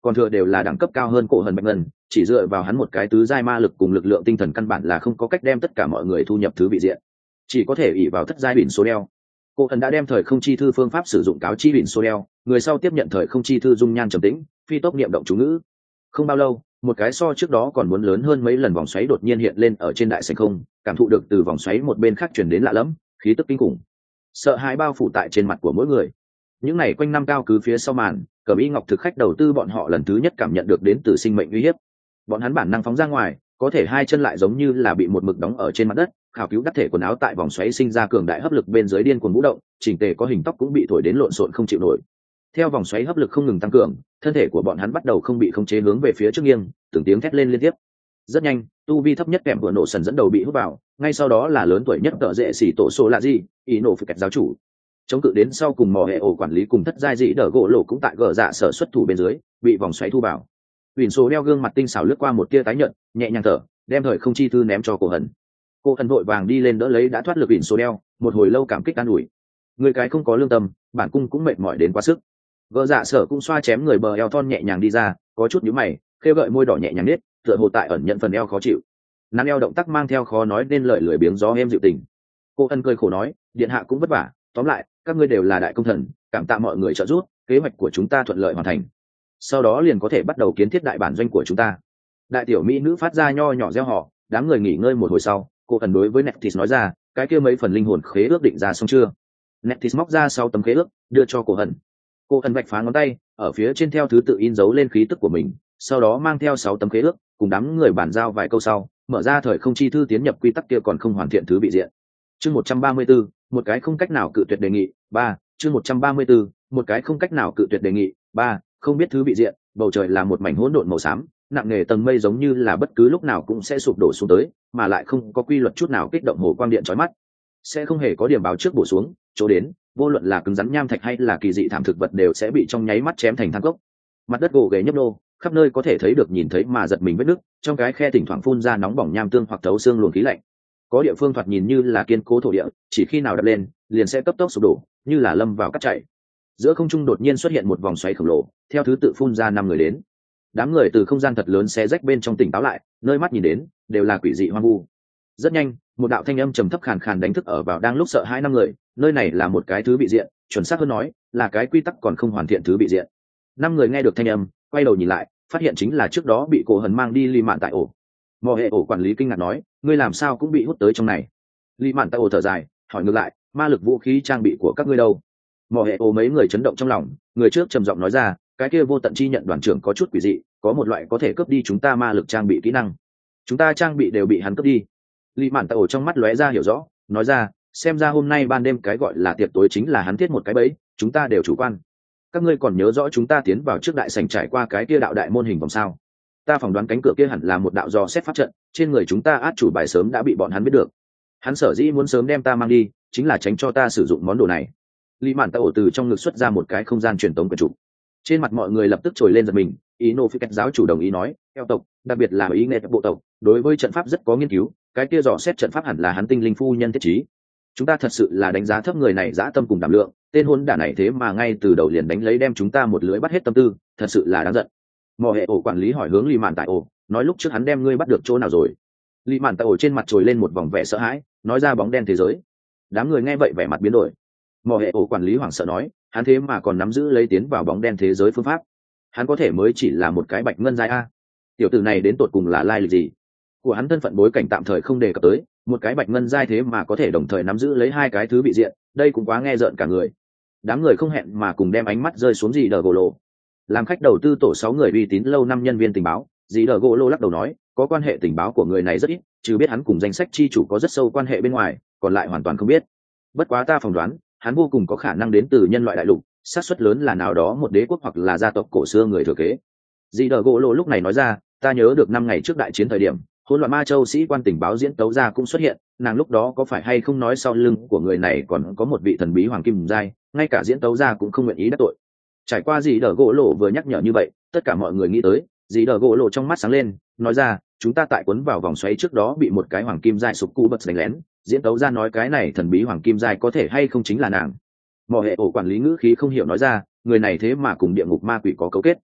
còn thừa đều là đẳng cấp cao hơn cổ hần bạch ngân, chỉ dựa vào hắn một cái tứ giai ma lực cùng lực lượng tinh thần căn bản là không có cách đem tất cả mọi người thu nhập thứ vị diện, chỉ có thể ỷ vào thất giai bỉn số đeo. Cổ hần đã đem thời không chi thư phương pháp sử dụng cáo chi bỉn số đeo, người sau tiếp nhận thời không chi thư dung nhan trầm tĩnh, phi tốc niệm động chú ngữ. Không bao lâu, một cái so trước đó còn muốn lớn hơn mấy lần vòng xoáy đột nhiên hiện lên ở trên đại sảnh không, cảm thụ được từ vòng xoáy một bên khác truyền đến lạ lẫm khí tức kinh khủng, sợ hãi bao phủ tại trên mặt của mỗi người. Những này quanh năm cao cứ phía sau màn, Cẩm Y Ngọc thực khách đầu tư bọn họ lần thứ nhất cảm nhận được đến từ sinh mệnh uy hiếp. Bọn hắn bản năng phóng ra ngoài, có thể hai chân lại giống như là bị một mực đóng ở trên mặt đất, khảo cứu đắc thể quần áo tại vòng xoáy sinh ra cường đại hấp lực bên dưới điên cuồng vũ động, chỉnh tề có hình tóc cũng bị thổi đến lộn xộn không chịu nổi. Theo vòng xoáy hấp lực không ngừng tăng cường, thân thể của bọn hắn bắt đầu không bị khống chế hướng về phía trước nghiêng, từng tiếng thét lên liên tiếp. Rất nhanh, tu vi thấp nhất kèm vừa nổ sần dẫn đầu bị hút vào, ngay sau đó là lớn tuổi nhất tợ dễ xỉ tổ số là gì, ý nổ phải kẹt giáo chủ. Chống cự đến sau cùng mò hệ ổ quản lý cùng thất giai dĩ đỡ gỗ lộ cũng tại gờ dạ sở xuất thủ bên dưới, bị vòng xoáy thu vào. Huyền số đeo gương mặt tinh xảo lướt qua một tia tái nhợt, nhẹ nhàng thở, đem thời không chi thư ném cho cổ hần. Cổ hần vội vàng đi lên đỡ lấy đã thoát lực huyền số đeo, một hồi lâu cảm kích an ủi. Người cái không có lương tâm, bản cung cũng mệt mỏi đến quá sức. Gờ dạ sở cũng xoa chém người bờ eo thon nhẹ nhàng đi ra, có chút nhíu mày, khêu gợi môi đỏ nhẹ nhàng nết, tựa hồ tại ẩn nhận phần eo khó chịu. Nắn eo động tác mang theo khó nói nên lời lười biếng gió êm dịu tình. Cô ân cười khổ nói, điện hạ cũng vất vả, tóm lại các ngươi đều là đại công thần, cảm tạ mọi người trợ giúp, kế hoạch của chúng ta thuận lợi hoàn thành, sau đó liền có thể bắt đầu kiến thiết đại bản doanh của chúng ta. Đại tiểu mỹ nữ phát ra nho nhỏ reo hò, đám người nghỉ ngơi một hồi sau, cô ân đối với Netis nói ra, cái kia mấy phần linh hồn khế ước định ra xong chưa? Netis móc ra 6 tấm khế ước, đưa cho cô ân. Cô ân vạch phá ngón tay, ở phía trên theo thứ tự in dấu lên khí tức của mình, sau đó mang theo 6 tấm khế ước, cùng đám người bàn giao vài câu sau, mở ra thời không chi thư tiến nhập quy tắc kia còn không hoàn thiện thứ bị diện. Chương 134, một cái không cách nào cự tuyệt đề nghị. 3, chương 134, một cái không cách nào cự tuyệt đề nghị. 3, không biết thứ bị diện, bầu trời là một mảnh hỗn độn màu xám, nặng nề tầng mây giống như là bất cứ lúc nào cũng sẽ sụp đổ xuống tới, mà lại không có quy luật chút nào kích động hồ quang điện chói mắt. Sẽ không hề có điểm báo trước bổ xuống, chỗ đến, vô luận là cứng rắn nham thạch hay là kỳ dị thảm thực vật đều sẽ bị trong nháy mắt chém thành than gốc. Mặt đất gồ ghề nhấp nô, khắp nơi có thể thấy được nhìn thấy mà giật mình vết nứt, trong cái khe thỉnh thoảng phun ra nóng bỏng nham tương hoặc thấu xương luồng khí lạnh. Có địa phương thoạt nhìn như là kiên cố thổ địa, chỉ khi nào đập lên, liền sẽ cấp tốc sụp đổ, như là lâm vào cát chảy. Giữa không trung đột nhiên xuất hiện một vòng xoáy khổng lồ, theo thứ tự phun ra 5 người đến. Đám người từ không gian thật lớn xé rách bên trong tỉnh táo lại, nơi mắt nhìn đến đều là quỷ dị hoang vu. Rất nhanh, một đạo thanh âm trầm thấp khàn khàn đánh thức ở vào đang lúc sợ hãi 5 người, nơi này là một cái thứ bị diện, chuẩn xác hơn nói, là cái quy tắc còn không hoàn thiện thứ bị diện. 5 người nghe được thanh âm, quay đầu nhìn lại, phát hiện chính là trước đó bị cổ hần mang đi Ly Mạn tại ổ. Mò hệ ổ quản lý kinh ngạc nói, ngươi làm sao cũng bị hút tới trong này? Ly Mạn tại ổ thở dài, hỏi ngược lại, ma lực vũ khí trang bị của các ngươi đâu? Mò hệ ổ mấy người chấn động trong lòng, người trước trầm giọng nói ra, cái kia vô tận chi nhận đoàn trưởng có chút quỷ dị, có một loại có thể cướp đi chúng ta ma lực trang bị kỹ năng, chúng ta trang bị đều bị hắn cướp đi. Ly Mạn tại ổ trong mắt lóe ra hiểu rõ, nói ra, xem ra hôm nay ban đêm cái gọi là tiệc tối chính là hắn thiết một cái bẫy, chúng ta đều chủ quan. Các ngươi còn nhớ rõ chúng ta tiến vào trước đại sảnh trải qua cái kia đạo đại môn hình vòng sao? Ta phỏng đoán cánh cửa kia hẳn là một đạo do xét pháp trận, trên người chúng ta át chủ bài sớm đã bị bọn hắn biết được. Hắn sở dĩ muốn sớm đem ta mang đi, chính là tránh cho ta sử dụng món đồ này. Lý Mạn Tạo từ trong ngực xuất ra một cái không gian truyền tống quyển trục. Trên mặt mọi người lập tức trồi lên giật mình, ý nô phi cách giáo chủ đồng ý nói, theo tộc, đặc biệt là ý nghe bộ tộc, đối với trận pháp rất có nghiên cứu, cái kia dò xét trận pháp hẳn là hắn tinh linh phu nhân thiết trí. Chúng ta thật sự là đánh giá thấp người này dã tâm cùng đảm lượng, tên hôn đản này thế mà ngay từ đầu liền đánh lấy đem chúng ta một lưới bắt hết tâm tư, thật sự là đáng giận. Mò hệ ổ quản lý hỏi hướng Lý Mạn tại ổ, nói lúc trước hắn đem ngươi bắt được chỗ nào rồi? Lý Mạn tại ổ trên mặt trồi lên một vòng vẻ sợ hãi, nói ra bóng đen thế giới. Đám người nghe vậy vẻ mặt biến đổi. Mò hệ ổ quản lý hoảng sợ nói, hắn thế mà còn nắm giữ lấy tiến vào bóng đen thế giới phương pháp. Hắn có thể mới chỉ là một cái bạch ngân giai a. Tiểu tử này đến tột cùng là lai lịch gì? Của hắn thân phận bối cảnh tạm thời không đề cập tới, một cái bạch ngân giai thế mà có thể đồng thời nắm giữ lấy 2 cái thứ bị diện, đây cũng quá nghe rợn cả người. Đám người không hẹn mà cùng đem ánh mắt rơi xuống dì đờ gỗ lộ. Làm khách đầu tư tổ 6 người uy tín lâu năm nhân viên tình báo, dì đờ gỗ lộ lắc đầu nói, có quan hệ tình báo của người này rất ít, chứ biết hắn cùng danh sách chi chủ có rất sâu quan hệ bên ngoài, còn lại hoàn toàn không biết. Bất quá ta phỏng đoán, hắn vô cùng có khả năng đến từ nhân loại đại lục, xác suất lớn là nào đó một đế quốc hoặc là gia tộc cổ xưa người thừa kế. Dì đờ gỗ lộ lúc này nói ra, ta nhớ được 5 ngày trước đại chiến thời điểm, hỗn loạn ma châu sĩ quan tình báo diễn tấu ra cũng xuất hiện, nàng lúc đó có phải hay không nói sau lưng của người này còn có một vị thần bí hoàng kim giai, ngay cả diễn tấu ra cũng không nguyện ý đắc tội. Trải qua dì đờ gỗ lộ vừa nhắc nhở như vậy, tất cả mọi người nghĩ tới, dì đờ gỗ lộ trong mắt sáng lên, nói ra, chúng ta tại cuốn vào vòng xoáy trước đó bị một cái hoàng kim giai sụp cú bật đánh lén, diễn tấu ra nói cái này thần bí hoàng kim giai có thể hay không chính là nàng. Mò hệ ổ quản lý ngữ khí không hiểu nói ra, người này thế mà cùng địa ngục ma quỷ có cấu kết.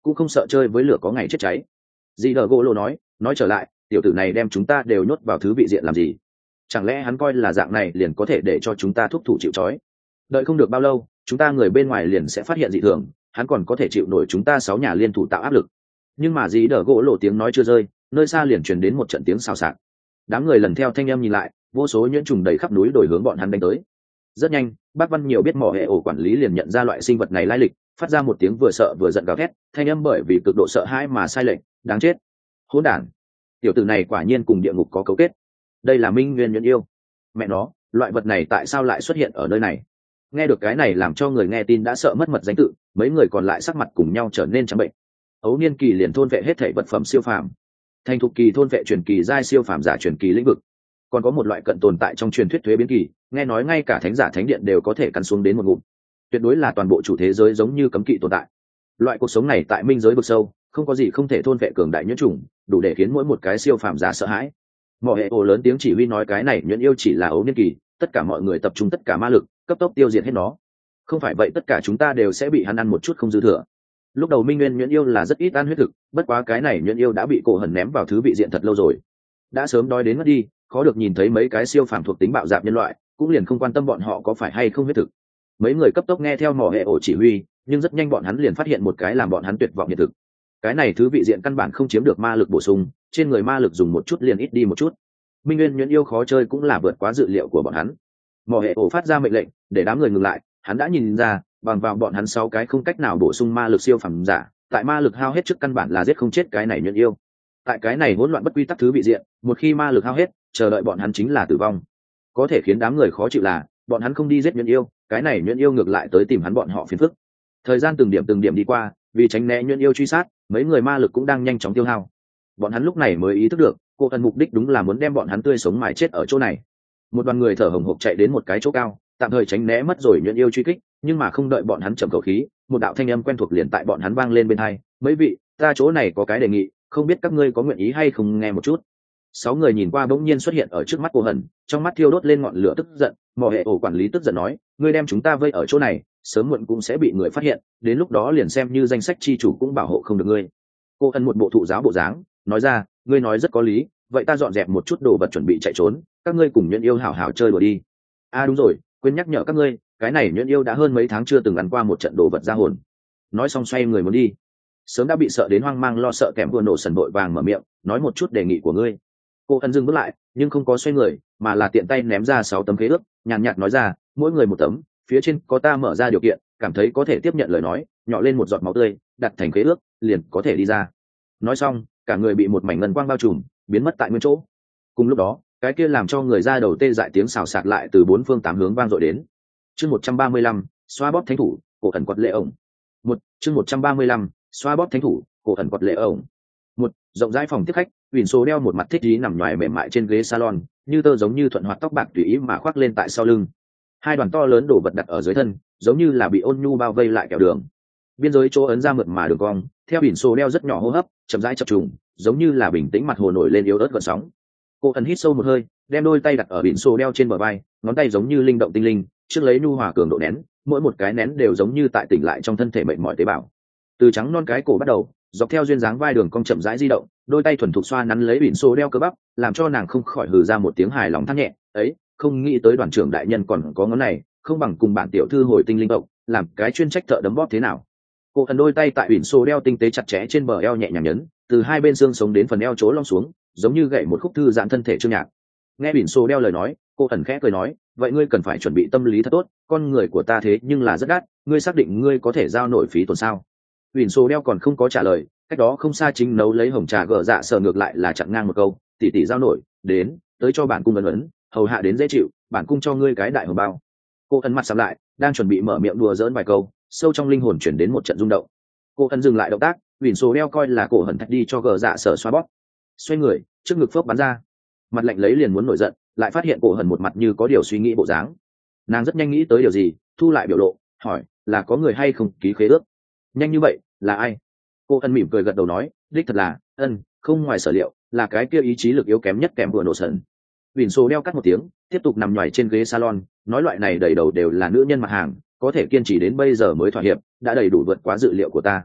cũng không sợ chơi với lửa có ngày chết cháy. Dì đờ gỗ lộ nói trở lại, tiểu tử này đem chúng ta đều nhốt vào thứ vị diện làm gì? Chẳng lẽ hắn coi là dạng này liền có thể để cho chúng ta thúc thủ chịu trói? Đợi không được bao lâu, chúng ta người bên ngoài liền sẽ phát hiện dị thường, hắn còn có thể chịu nổi chúng ta 6 nhà liên thủ tạo áp lực. Nhưng mà dì đờ gỗ lộ tiếng nói chưa rơi, nơi xa liền truyền đến một trận tiếng xào xạc. Đám người lần theo thanh âm nhìn lại, vô số nhuyễn trùng đầy khắp núi đổi hướng bọn hắn đánh tới. Rất nhanh, bác Văn nhiều biết mỏ hệ ổ quản lý liền nhận ra loại sinh vật này lai lịch, phát ra một tiếng vừa sợ vừa giận gào thét, thanh âm bởi vì cực độ sợ hãi mà sai lệch, đáng chết, hỗn đản, tiểu tử này quả nhiên cùng địa ngục có cấu kết. Đây là minh nguyên nhuyễn yêu. Mẹ nó, loại vật này tại sao lại xuất hiện ở nơi này? Nghe được cái này làm cho người nghe tin đã sợ mất mật danh tự, mấy người còn lại sắc mặt cùng nhau trở nên trắng bệnh. Ấu niên kỳ liền thôn vệ hết thảy vật phẩm siêu phàm, thành thục kỳ thôn vệ truyền kỳ giai siêu phàm giả truyền kỳ lĩnh vực, còn có một loại cận tồn tại trong truyền thuyết thuế biến kỳ, nghe nói ngay cả thánh giả thánh điện đều có thể cắn xuống đến một ngụm, tuyệt đối là toàn bộ chủ thế giới giống như cấm kỵ tồn tại. Loại cuộc sống này tại minh giới vực sâu, không có gì không thể thôn vệ cường đại nhuyễn trùng, đủ để khiến mỗi một cái siêu phàm giả sợ hãi. Mỏ hệ ồ lớn tiếng chỉ huy nói cái này nhuyễn yêu chỉ là ấu niên kỳ, tất cả mọi người tập trung tất cả ma lực, cấp tốc tiêu diệt hết nó. Không phải vậy tất cả chúng ta đều sẽ bị hắn ăn một chút không dư thừa. Lúc đầu minh nguyên nhuyễn yêu là rất ít ăn huyết thực, bất quá cái này nhuyễn yêu đã bị cổ hẩn ném vào thứ vị diện thật lâu rồi, đã sớm đói đến mất đi, khó được nhìn thấy mấy cái siêu phàm thuộc tính bạo dạn nhân loại, cũng liền không quan tâm bọn họ có phải hay không huyết thực. Mấy người cấp tốc nghe theo mỏ hệ ổ chỉ huy, nhưng rất nhanh bọn hắn liền phát hiện một cái làm bọn hắn tuyệt vọng hiện thực. Cái này thứ vị diện căn bản không chiếm được ma lực bổ sung, trên người ma lực dùng một chút liền ít đi một chút. Minh nguyên nhuyễn yêu khó chơi cũng là vượt quá dự liệu của bọn hắn. Mỏ hệ ổ phát ra mệnh lệnh để đám người ngừng lại, hắn đã nhìn ra bằng vào bọn hắn 6 cái không cách nào bổ sung ma lực siêu phàm giả, tại ma lực hao hết trước căn bản là giết không chết cái này nhuyễn yêu. Tại cái này hỗn loạn bất quy tắc thứ vị diện, một khi ma lực hao hết, chờ đợi bọn hắn chính là tử vong. Có thể khiến đám người khó chịu là bọn hắn không đi giết nhuyễn yêu, cái này nhuyễn yêu ngược lại tới tìm hắn bọn họ phiền phức. Thời gian từng điểm đi qua, vì tránh né nhuyễn yêu truy sát, mấy người ma lực cũng đang nhanh chóng tiêu hao. Bọn hắn lúc này mới ý thức được cô thần mục đích đúng là muốn đem bọn hắn tươi sống mài chết ở chỗ này. Một đoàn người thở hổn hộc chạy đến một cái chỗ cao, tạm thời tránh né mất rồi nhuyễn yêu truy kích, nhưng mà không đợi bọn hắn trầm khẩu khí, một đạo thanh âm quen thuộc liền tại bọn hắn vang lên bên tai. Mấy vị, ta chỗ này có cái đề nghị, không biết các ngươi có nguyện ý hay không nghe một chút. 6 người nhìn qua bỗng nhiên xuất hiện ở trước mắt cô hẩn, trong mắt thiêu đốt lên ngọn lửa tức giận. Mỏ hệ ổ quản lý tức giận nói, ngươi đem chúng ta vây ở chỗ này, sớm muộn cũng sẽ bị người phát hiện, đến lúc đó liền xem như danh sách chi chủ cũng bảo hộ không được ngươi. Cô hẩn một bộ thụ giáo bộ dáng nói ra, ngươi nói rất có lý, vậy ta dọn dẹp một chút đồ vật chuẩn bị chạy trốn, các ngươi cùng nhuyễn yêu hảo hảo chơi đùa đi. Đúng rồi, quên nhắc nhở các ngươi, cái này nhuyễn yêu đã hơn mấy tháng chưa từng ăn qua một trận đồ vật ra hồn. Nói xong xoay người muốn đi, sớm đã bị sợ đến hoang mang lo sợ kèm vừa nổ sần vội vàng mở miệng nói một chút đề nghị của ngươi. Cô ân dừng bước lại nhưng không có xoay người, mà là tiện tay ném ra 6 tấm khế ước, nhàn nhạt nói ra, mỗi người một tấm, phía trên có ta mở ra điều kiện, cảm thấy có thể tiếp nhận lời nói, nhỏ lên một giọt máu tươi đặt thành khế ước, liền có thể đi ra. Nói xong cả người bị một mảnh ngân quang bao trùm, biến mất tại nguyên chỗ. Cùng lúc đó cái kia làm cho người ra đầu tê dại tiếng xào xạc lại từ 4 phương 8 hướng vang dội đến. Chương 135, xoa bóp thánh thủ, cổ ẩn quật lệ ổng. Chương 135, xoa bóp thánh thủ, cổ ẩn quật lệ ổng. Rộng rãi phòng tiếp khách, Huỳnh Số đeo một mặt thích ý nằm nhoài mềm mại trên ghế salon, như tơ giống như thuận hoạt tóc bạc tùy ý mà khoác lên tại sau lưng. 2 đoàn to lớn đổ vật đặt ở dưới thân, giống như là bị ôn nhu bao vây lại kẹo đường. Biên giới chỗ ấn ra mượt mà đường cong, theo Huỳnh Số đeo rất nhỏ hô hấp, chậm rãi chập trùng, giống như là bình tĩnh mặt hồ nổi lên yếu ớt gợn sóng. Cô ẩn hít sâu một hơi, đem đôi tay đặt ở Huỳnh Số đeo trên bờ vai, ngón tay giống như linh động tinh linh, trước lấy nhu hòa cường độ nén, mỗi một cái nén đều giống như tại tỉnh lại trong thân thể mệt mỏi tế bào. Từ trắng non cái cổ bắt đầu, dọc theo duyên dáng vai đường cong chậm rãi di động, đôi tay thuần thục xoa nắn lấy Huỳnh Số đeo cơ bắp, làm cho nàng không khỏi hừ ra một tiếng hài lòng than nhẹ, ấy, không nghĩ tới đoàn trưởng đại nhân còn có ngón này, không bằng cùng bản tiểu thư hồi tinh linh động, làm cái chuyên trách thợ đấm bóp thế nào. Cô ẩn đôi tay tại Huỳnh Số đeo tinh tế chặt chẽ trên bờ eo nhẹ nhàng nhấn, từ hai bên xương sống đến phần eo chỗ lom xuống, giống như gậy một khúc thư giãn thân thể trương nhạc. Nghe Huỳnh Số đeo lời nói, cô ẩn khẽ cười nói, vậy ngươi cần phải chuẩn bị tâm lý thật tốt, con người của ta thế nhưng là rất đắt, ngươi xác định ngươi có thể giao nổi phí tổn sao? Huỳnh Số đeo còn không có trả lời, cách đó không xa chính nấu lấy hồng trà gờ dạ sở ngược lại là chặn ngang một câu, tỷ tỷ giao nổi, đến, tới cho bản cung ấn, hầu hạ đến dễ chịu, bản cung cho ngươi cái đại hồng bao. Cô ẩn mặt sầm lại, đang chuẩn bị mở miệng đùa giỡn vài câu, sâu trong linh hồn chuyển đến một trận rung động. Cô ẩn dừng lại động tác, Huỳnh Số đeo coi là cổ hẩn thạch đi cho gờ dạ sở xoa bóp, xoay người, trước ngực phớp bắn ra, mặt lạnh lấy liền muốn nổi giận, lại phát hiện cổ hẩn một mặt như có điều suy nghĩ bộ dáng. Nàng rất nhanh nghĩ tới điều gì, thu lại biểu lộ, hỏi, là có người hay không ký khế ước? Nhanh như vậy, là ai? Cô ân mỉm cười gật đầu nói, đích thật là không ngoài sở liệu, là cái kia ý chí lực yếu kém nhất kèm vừa nổ sần. Huỳnh Số đeo cắt một tiếng, tiếp tục nằm nhoài trên ghế salon, nói loại này đầy đầu đều là nữ nhân mặt hàng, có thể kiên trì đến bây giờ mới thỏa hiệp, đã đầy đủ vượt quá dự liệu của ta.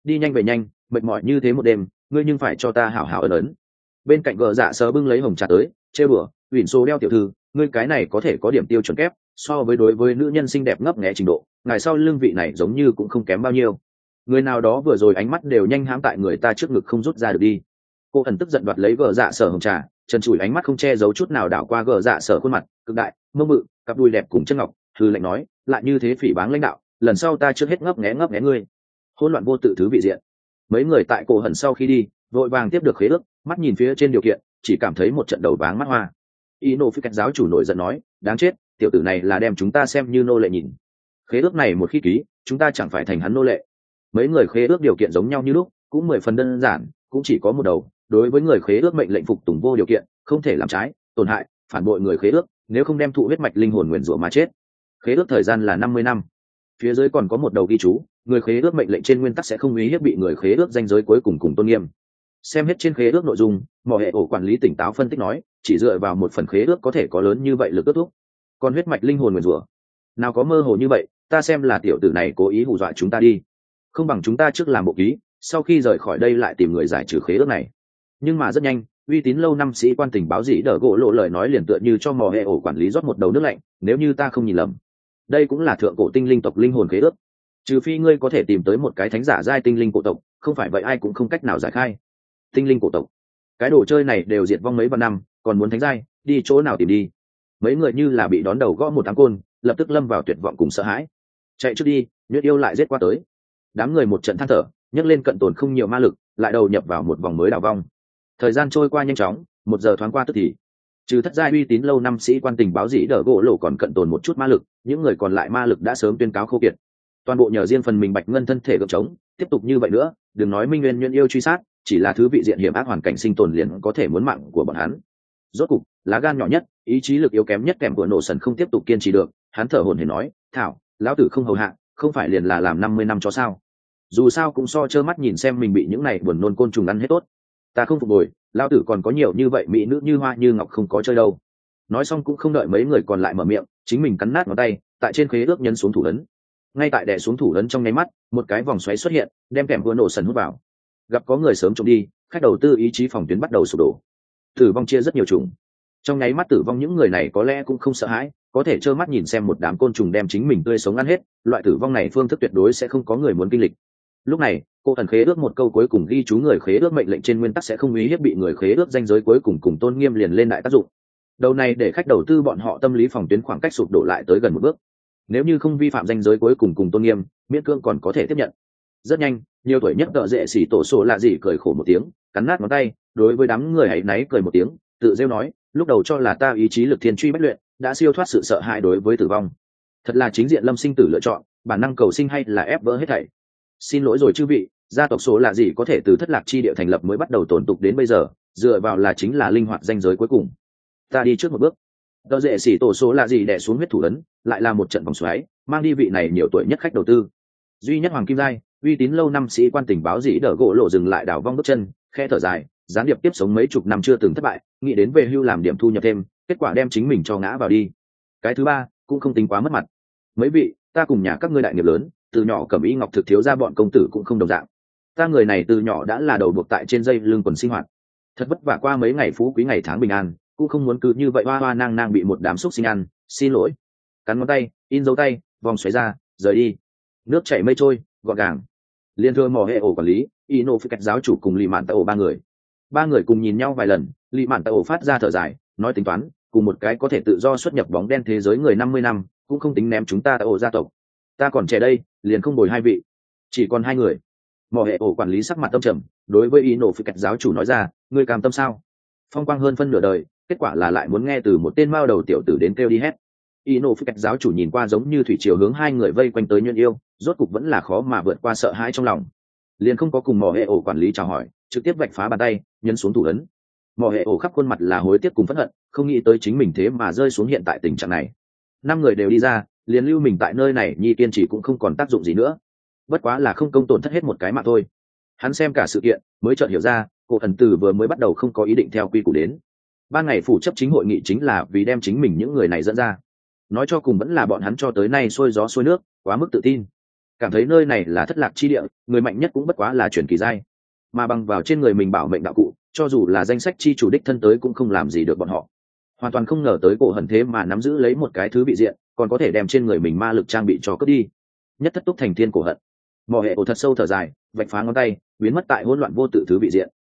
đi nhanh về nhanh, mệt mỏi như thế một đêm, ngươi nhưng phải cho ta hảo hảo ấn ấn. Bên cạnh gờ dạ sờ bưng lấy hồng trà tới, chê bừa, uyển số đeo tiểu thư, ngươi cái này có thể có điểm tiêu chuẩn kép, so với đối với nữ nhân xinh đẹp ngấp nghé trình độ, ngài sau lưng vị này giống như cũng không kém bao nhiêu. Người nào đó vừa rồi ánh mắt đều nhanh hãm tại người ta trước ngực không rút ra được đi. Cô ẩn tức giận đoạt lấy gờ dạ sở hồng trà, trần trụi ánh mắt không che giấu chút nào đảo qua gờ dạ sở khuôn mặt cực đại mơ mự, cặp đùi đẹp cùng chân ngọc, thư lệnh nói lại như thế phỉ báng lãnh đạo, lần sau ta trước hết ngấp nghé ngươi. Hỗn loạn vô tự thứ vị diện. Mấy người tại cổ hận sau khi đi vội vàng tiếp được khế ước, mắt nhìn phía trên điều kiện chỉ cảm thấy một trận đầu váng mắt hoa. Ino phi cách giáo chủ nổi giận nói đáng chết, tiểu tử này là đem chúng ta xem như nô lệ nhìn. Khế ước này một khi ký chúng ta chẳng phải thành hắn nô lệ. Mấy người khế ước điều kiện giống nhau như lúc, cũng 10 phần đơn giản, cũng chỉ có một đầu, đối với người khế ước mệnh lệnh phục tùng vô điều kiện, không thể làm trái, tổn hại, phản bội người khế ước, nếu không đem thụ huyết mạch linh hồn nguyền rủa mà chết. Khế ước thời gian là 50 năm. Phía dưới còn có một đầu ghi chú, người khế ước mệnh lệnh trên nguyên tắc sẽ không uy hiếp bị người khế ước danh giới cuối cùng cùng tôn nghiêm. Xem hết trên khế ước nội dung, mỏ hệ ổ quản lý tỉnh táo phân tích nói, chỉ dựa vào một phần khế ước có thể có lớn như vậy lực ước thúc. Còn huyết mạch linh hồn nguyền rủa, nào có mơ hồ như vậy, ta xem là tiểu tử này cố ý hù dọa chúng ta đi. Không bằng chúng ta trước làm bộ ký, sau khi rời khỏi đây lại tìm người giải trừ khế ước này. Nhưng mà rất nhanh, uy tín lâu năm sĩ quan tình báo dĩ đỡ gỗ lộ lời nói liền tựa như cho mò hệ ổ quản lý rót một đầu nước lạnh, nếu như ta không nhìn lầm, đây cũng là thượng cổ tinh linh tộc linh hồn khế ước, trừ phi ngươi có thể tìm tới một cái thánh giả giai tinh linh cổ tộc, không phải vậy ai cũng không cách nào giải khai. Tinh linh cổ tộc, cái đồ chơi này đều diệt vong mấy vạn năm, còn muốn thánh giai, đi chỗ nào tìm đi? Mấy người như là bị đón đầu gõ một áng côn, lập tức lâm vào tuyệt vọng cùng sợ hãi. Chạy trước đi, nhuyễn yêu lại giết qua tới. Đám người một trận than thở, nhấc lên cận tồn không nhiều ma lực, lại đầu nhập vào một vòng mới đảo vong. Thời gian trôi qua nhanh chóng, 1 giờ thoáng qua tức thì. Trừ thất giai uy tín lâu năm sĩ quan tình báo dĩ đỡ gỗ lộ còn cận tồn một chút ma lực, những người còn lại ma lực đã sớm tuyên cáo khô kiệt. Toàn bộ nhờ riêng phần mình bạch ngân thân thể gượng chống, tiếp tục như vậy nữa, đừng nói minh nguyên nhuyễn yêu truy sát, chỉ là thứ vị diện hiểm ác hoàn cảnh sinh tồn liền có thể muốn mạng của bọn hắn. Rốt cục, lá gan nhỏ nhất, ý chí lực yếu kém nhất kèm của nổ sần không tiếp tục kiên trì được, hắn thở hổn hển nói, "Thảo, lão tử không hầu hạ, không phải liền là làm 50 năm cho sao? Dù sao cũng so trơ mắt nhìn xem mình bị những này buồn nôn côn trùng ăn hết tốt. Ta không phục hồi, lão tử còn có nhiều như vậy mỹ nữ như hoa như ngọc không có chơi đâu." Nói xong cũng không đợi mấy người còn lại mở miệng, chính mình cắn nát ngón tay, tại trên khế ước nhấn xuống thủ ấn. Ngay tại đè xuống thủ ấn trong nháy mắt, một cái vòng xoáy xuất hiện, đem kèm vừa nổ sần hút vào. Gặp có người sớm trộm đi, khách đầu tư ý chí phòng tuyến bắt đầu sụp đổ. Tử vong chia rất nhiều chủng. Trong nháy mắt tử vong những người này có lẽ cũng không sợ hãi, có thể trơ mắt nhìn xem một đám côn trùng đem chính mình tươi sống ăn hết, loại tử vong này phương thức tuyệt đối sẽ không có người muốn kinh lịch. Lúc này, cô thần khế ước một câu cuối cùng ghi chú người khế ước mệnh lệnh trên nguyên tắc sẽ không uy hiếp bị người khế ước danh giới cuối cùng cùng tôn nghiêm liền lên đại tác dụng. Đầu này để khách đầu tư bọn họ tâm lý phòng tuyến khoảng cách sụp đổ lại tới gần một bước. Nếu như không vi phạm danh giới cuối cùng cùng tôn nghiêm, miễn cưỡng còn có thể tiếp nhận. Rất nhanh, nhiều tuổi nhất tợ dễ xỉ tổ sổ lạ gì cười khổ một tiếng, cắn nát ngón tay, đối với đám người hãy náy cười một tiếng, tự rêu nói, lúc đầu cho là ta ý chí lực thiên truy bách luyện, đã siêu thoát sự sợ hãi đối với tử vong. Thật là chính diện lâm sinh tử lựa chọn, bản năng cầu sinh hay là ép vỡ hết thảy. Xin lỗi rồi chư vị, gia tộc số là gì có thể từ thất lạc chi địa thành lập mới bắt đầu tồn tục đến bây giờ, dựa vào là chính là linh hoạt danh giới cuối cùng. Ta đi trước một bước. Tợ dễ xỉ tổ số là gì đè xuống huyết thủ ấn, lại là một trận vòng xoáy, mang đi vị này nhiều tuổi nhất khách đầu tư. Duy nhất hoàng kim giai, uy tín lâu năm sĩ quan tình báo dĩ đỡ gỗ lộ dừng lại đảo vong bước chân, khe thở dài, gián điệp tiếp sống mấy chục năm chưa từng thất bại, nghĩ đến về hưu làm điểm thu nhập thêm, kết quả đem chính mình cho ngã vào đi. Cái thứ ba cũng không tính quá mất mặt. Mấy vị, ta cùng nhà các ngươi đại nghiệp lớn, từ nhỏ cẩm y ngọc thực thiếu ra bọn công tử cũng không đồng dạng. Ta người này từ nhỏ đã là đầu buộc tại trên dây lưng quần sinh hoạt, thật vất vả qua mấy ngày phú quý ngày tháng bình an, cũng không muốn cứ như vậy hoa hoa nang nang bị một đám xúc sinh ăn. Xin lỗi. Cắn ngón tay, in dấu tay, vòng xoáy ra, rời đi. Nước chảy mây trôi, gọn gàng. Liên thương mò hệ ổ quản lý, Ino phi cách giáo chủ cùng lì mạn tàu ba người cùng nhìn nhau vài lần, lì mạn tàu phát ra thở dài, nói tính toán, cùng một cái có thể tự do xuất nhập bóng đen thế giới người 50 năm, cũng không tính ném chúng ta tại ổ gia tộc. Ta còn trẻ đây, liền không bồi hai vị, chỉ còn hai người. Mò hệ ổ quản lý sắc mặt tâm trầm, đối với Ino phi cách giáo chủ nói ra, ngươi cam tâm sao? Phong quang hơn phân nửa đời, kết quả là lại muốn nghe từ một tên mao đầu tiểu tử đến kêu đi hét. Ino phi cách giáo chủ nhìn qua giống như thủy triều hướng hai người vây quanh tới nhuyễn yêu, rốt cục vẫn là khó mà vượt qua sợ hãi trong lòng, liền không có cùng mò hệ ổ quản lý chào hỏi, trực tiếp vạch phá bàn tay, nhấn xuống thủ ấn. Mò hệ ổ khắp khuôn mặt là hối tiếc cùng phẫn hận, không nghĩ tới chính mình thế mà rơi xuống hiện tại tình trạng này. 5 người đều đi ra, liền lưu mình tại nơi này nhi kiên trì cũng không còn tác dụng gì nữa, bất quá là không công tổn thất hết một cái mà thôi. Hắn xem cả sự kiện mới chợt hiểu ra, cổ thần tử vừa mới bắt đầu không có ý định theo quy củ đến. Ban ngày phủ chấp chính hội nghị chính là vì đem chính mình những người này dẫn ra, nói cho cùng vẫn là bọn hắn cho tới nay xuôi gió xuôi nước, quá mức tự tin. cảm thấy nơi này là thất lạc chi địa, người mạnh nhất cũng bất quá là chuyển kỳ giai, mà bằng vào trên người mình bảo mệnh đạo cụ, cho dù là danh sách chi chủ đích thân tới cũng không làm gì được bọn họ. Hoàn toàn không ngờ tới Cổ Hận thế mà nắm giữ lấy một cái thứ vị diện, còn có thể đem trên người mình ma lực trang bị cho cướp đi. Nhất thất túc thành thiên Cổ Hận. Mộ Hệ Ổ thật sâu thở dài, vạch phá ngón tay, biến mất tại hỗn loạn vô tự thứ vị diện.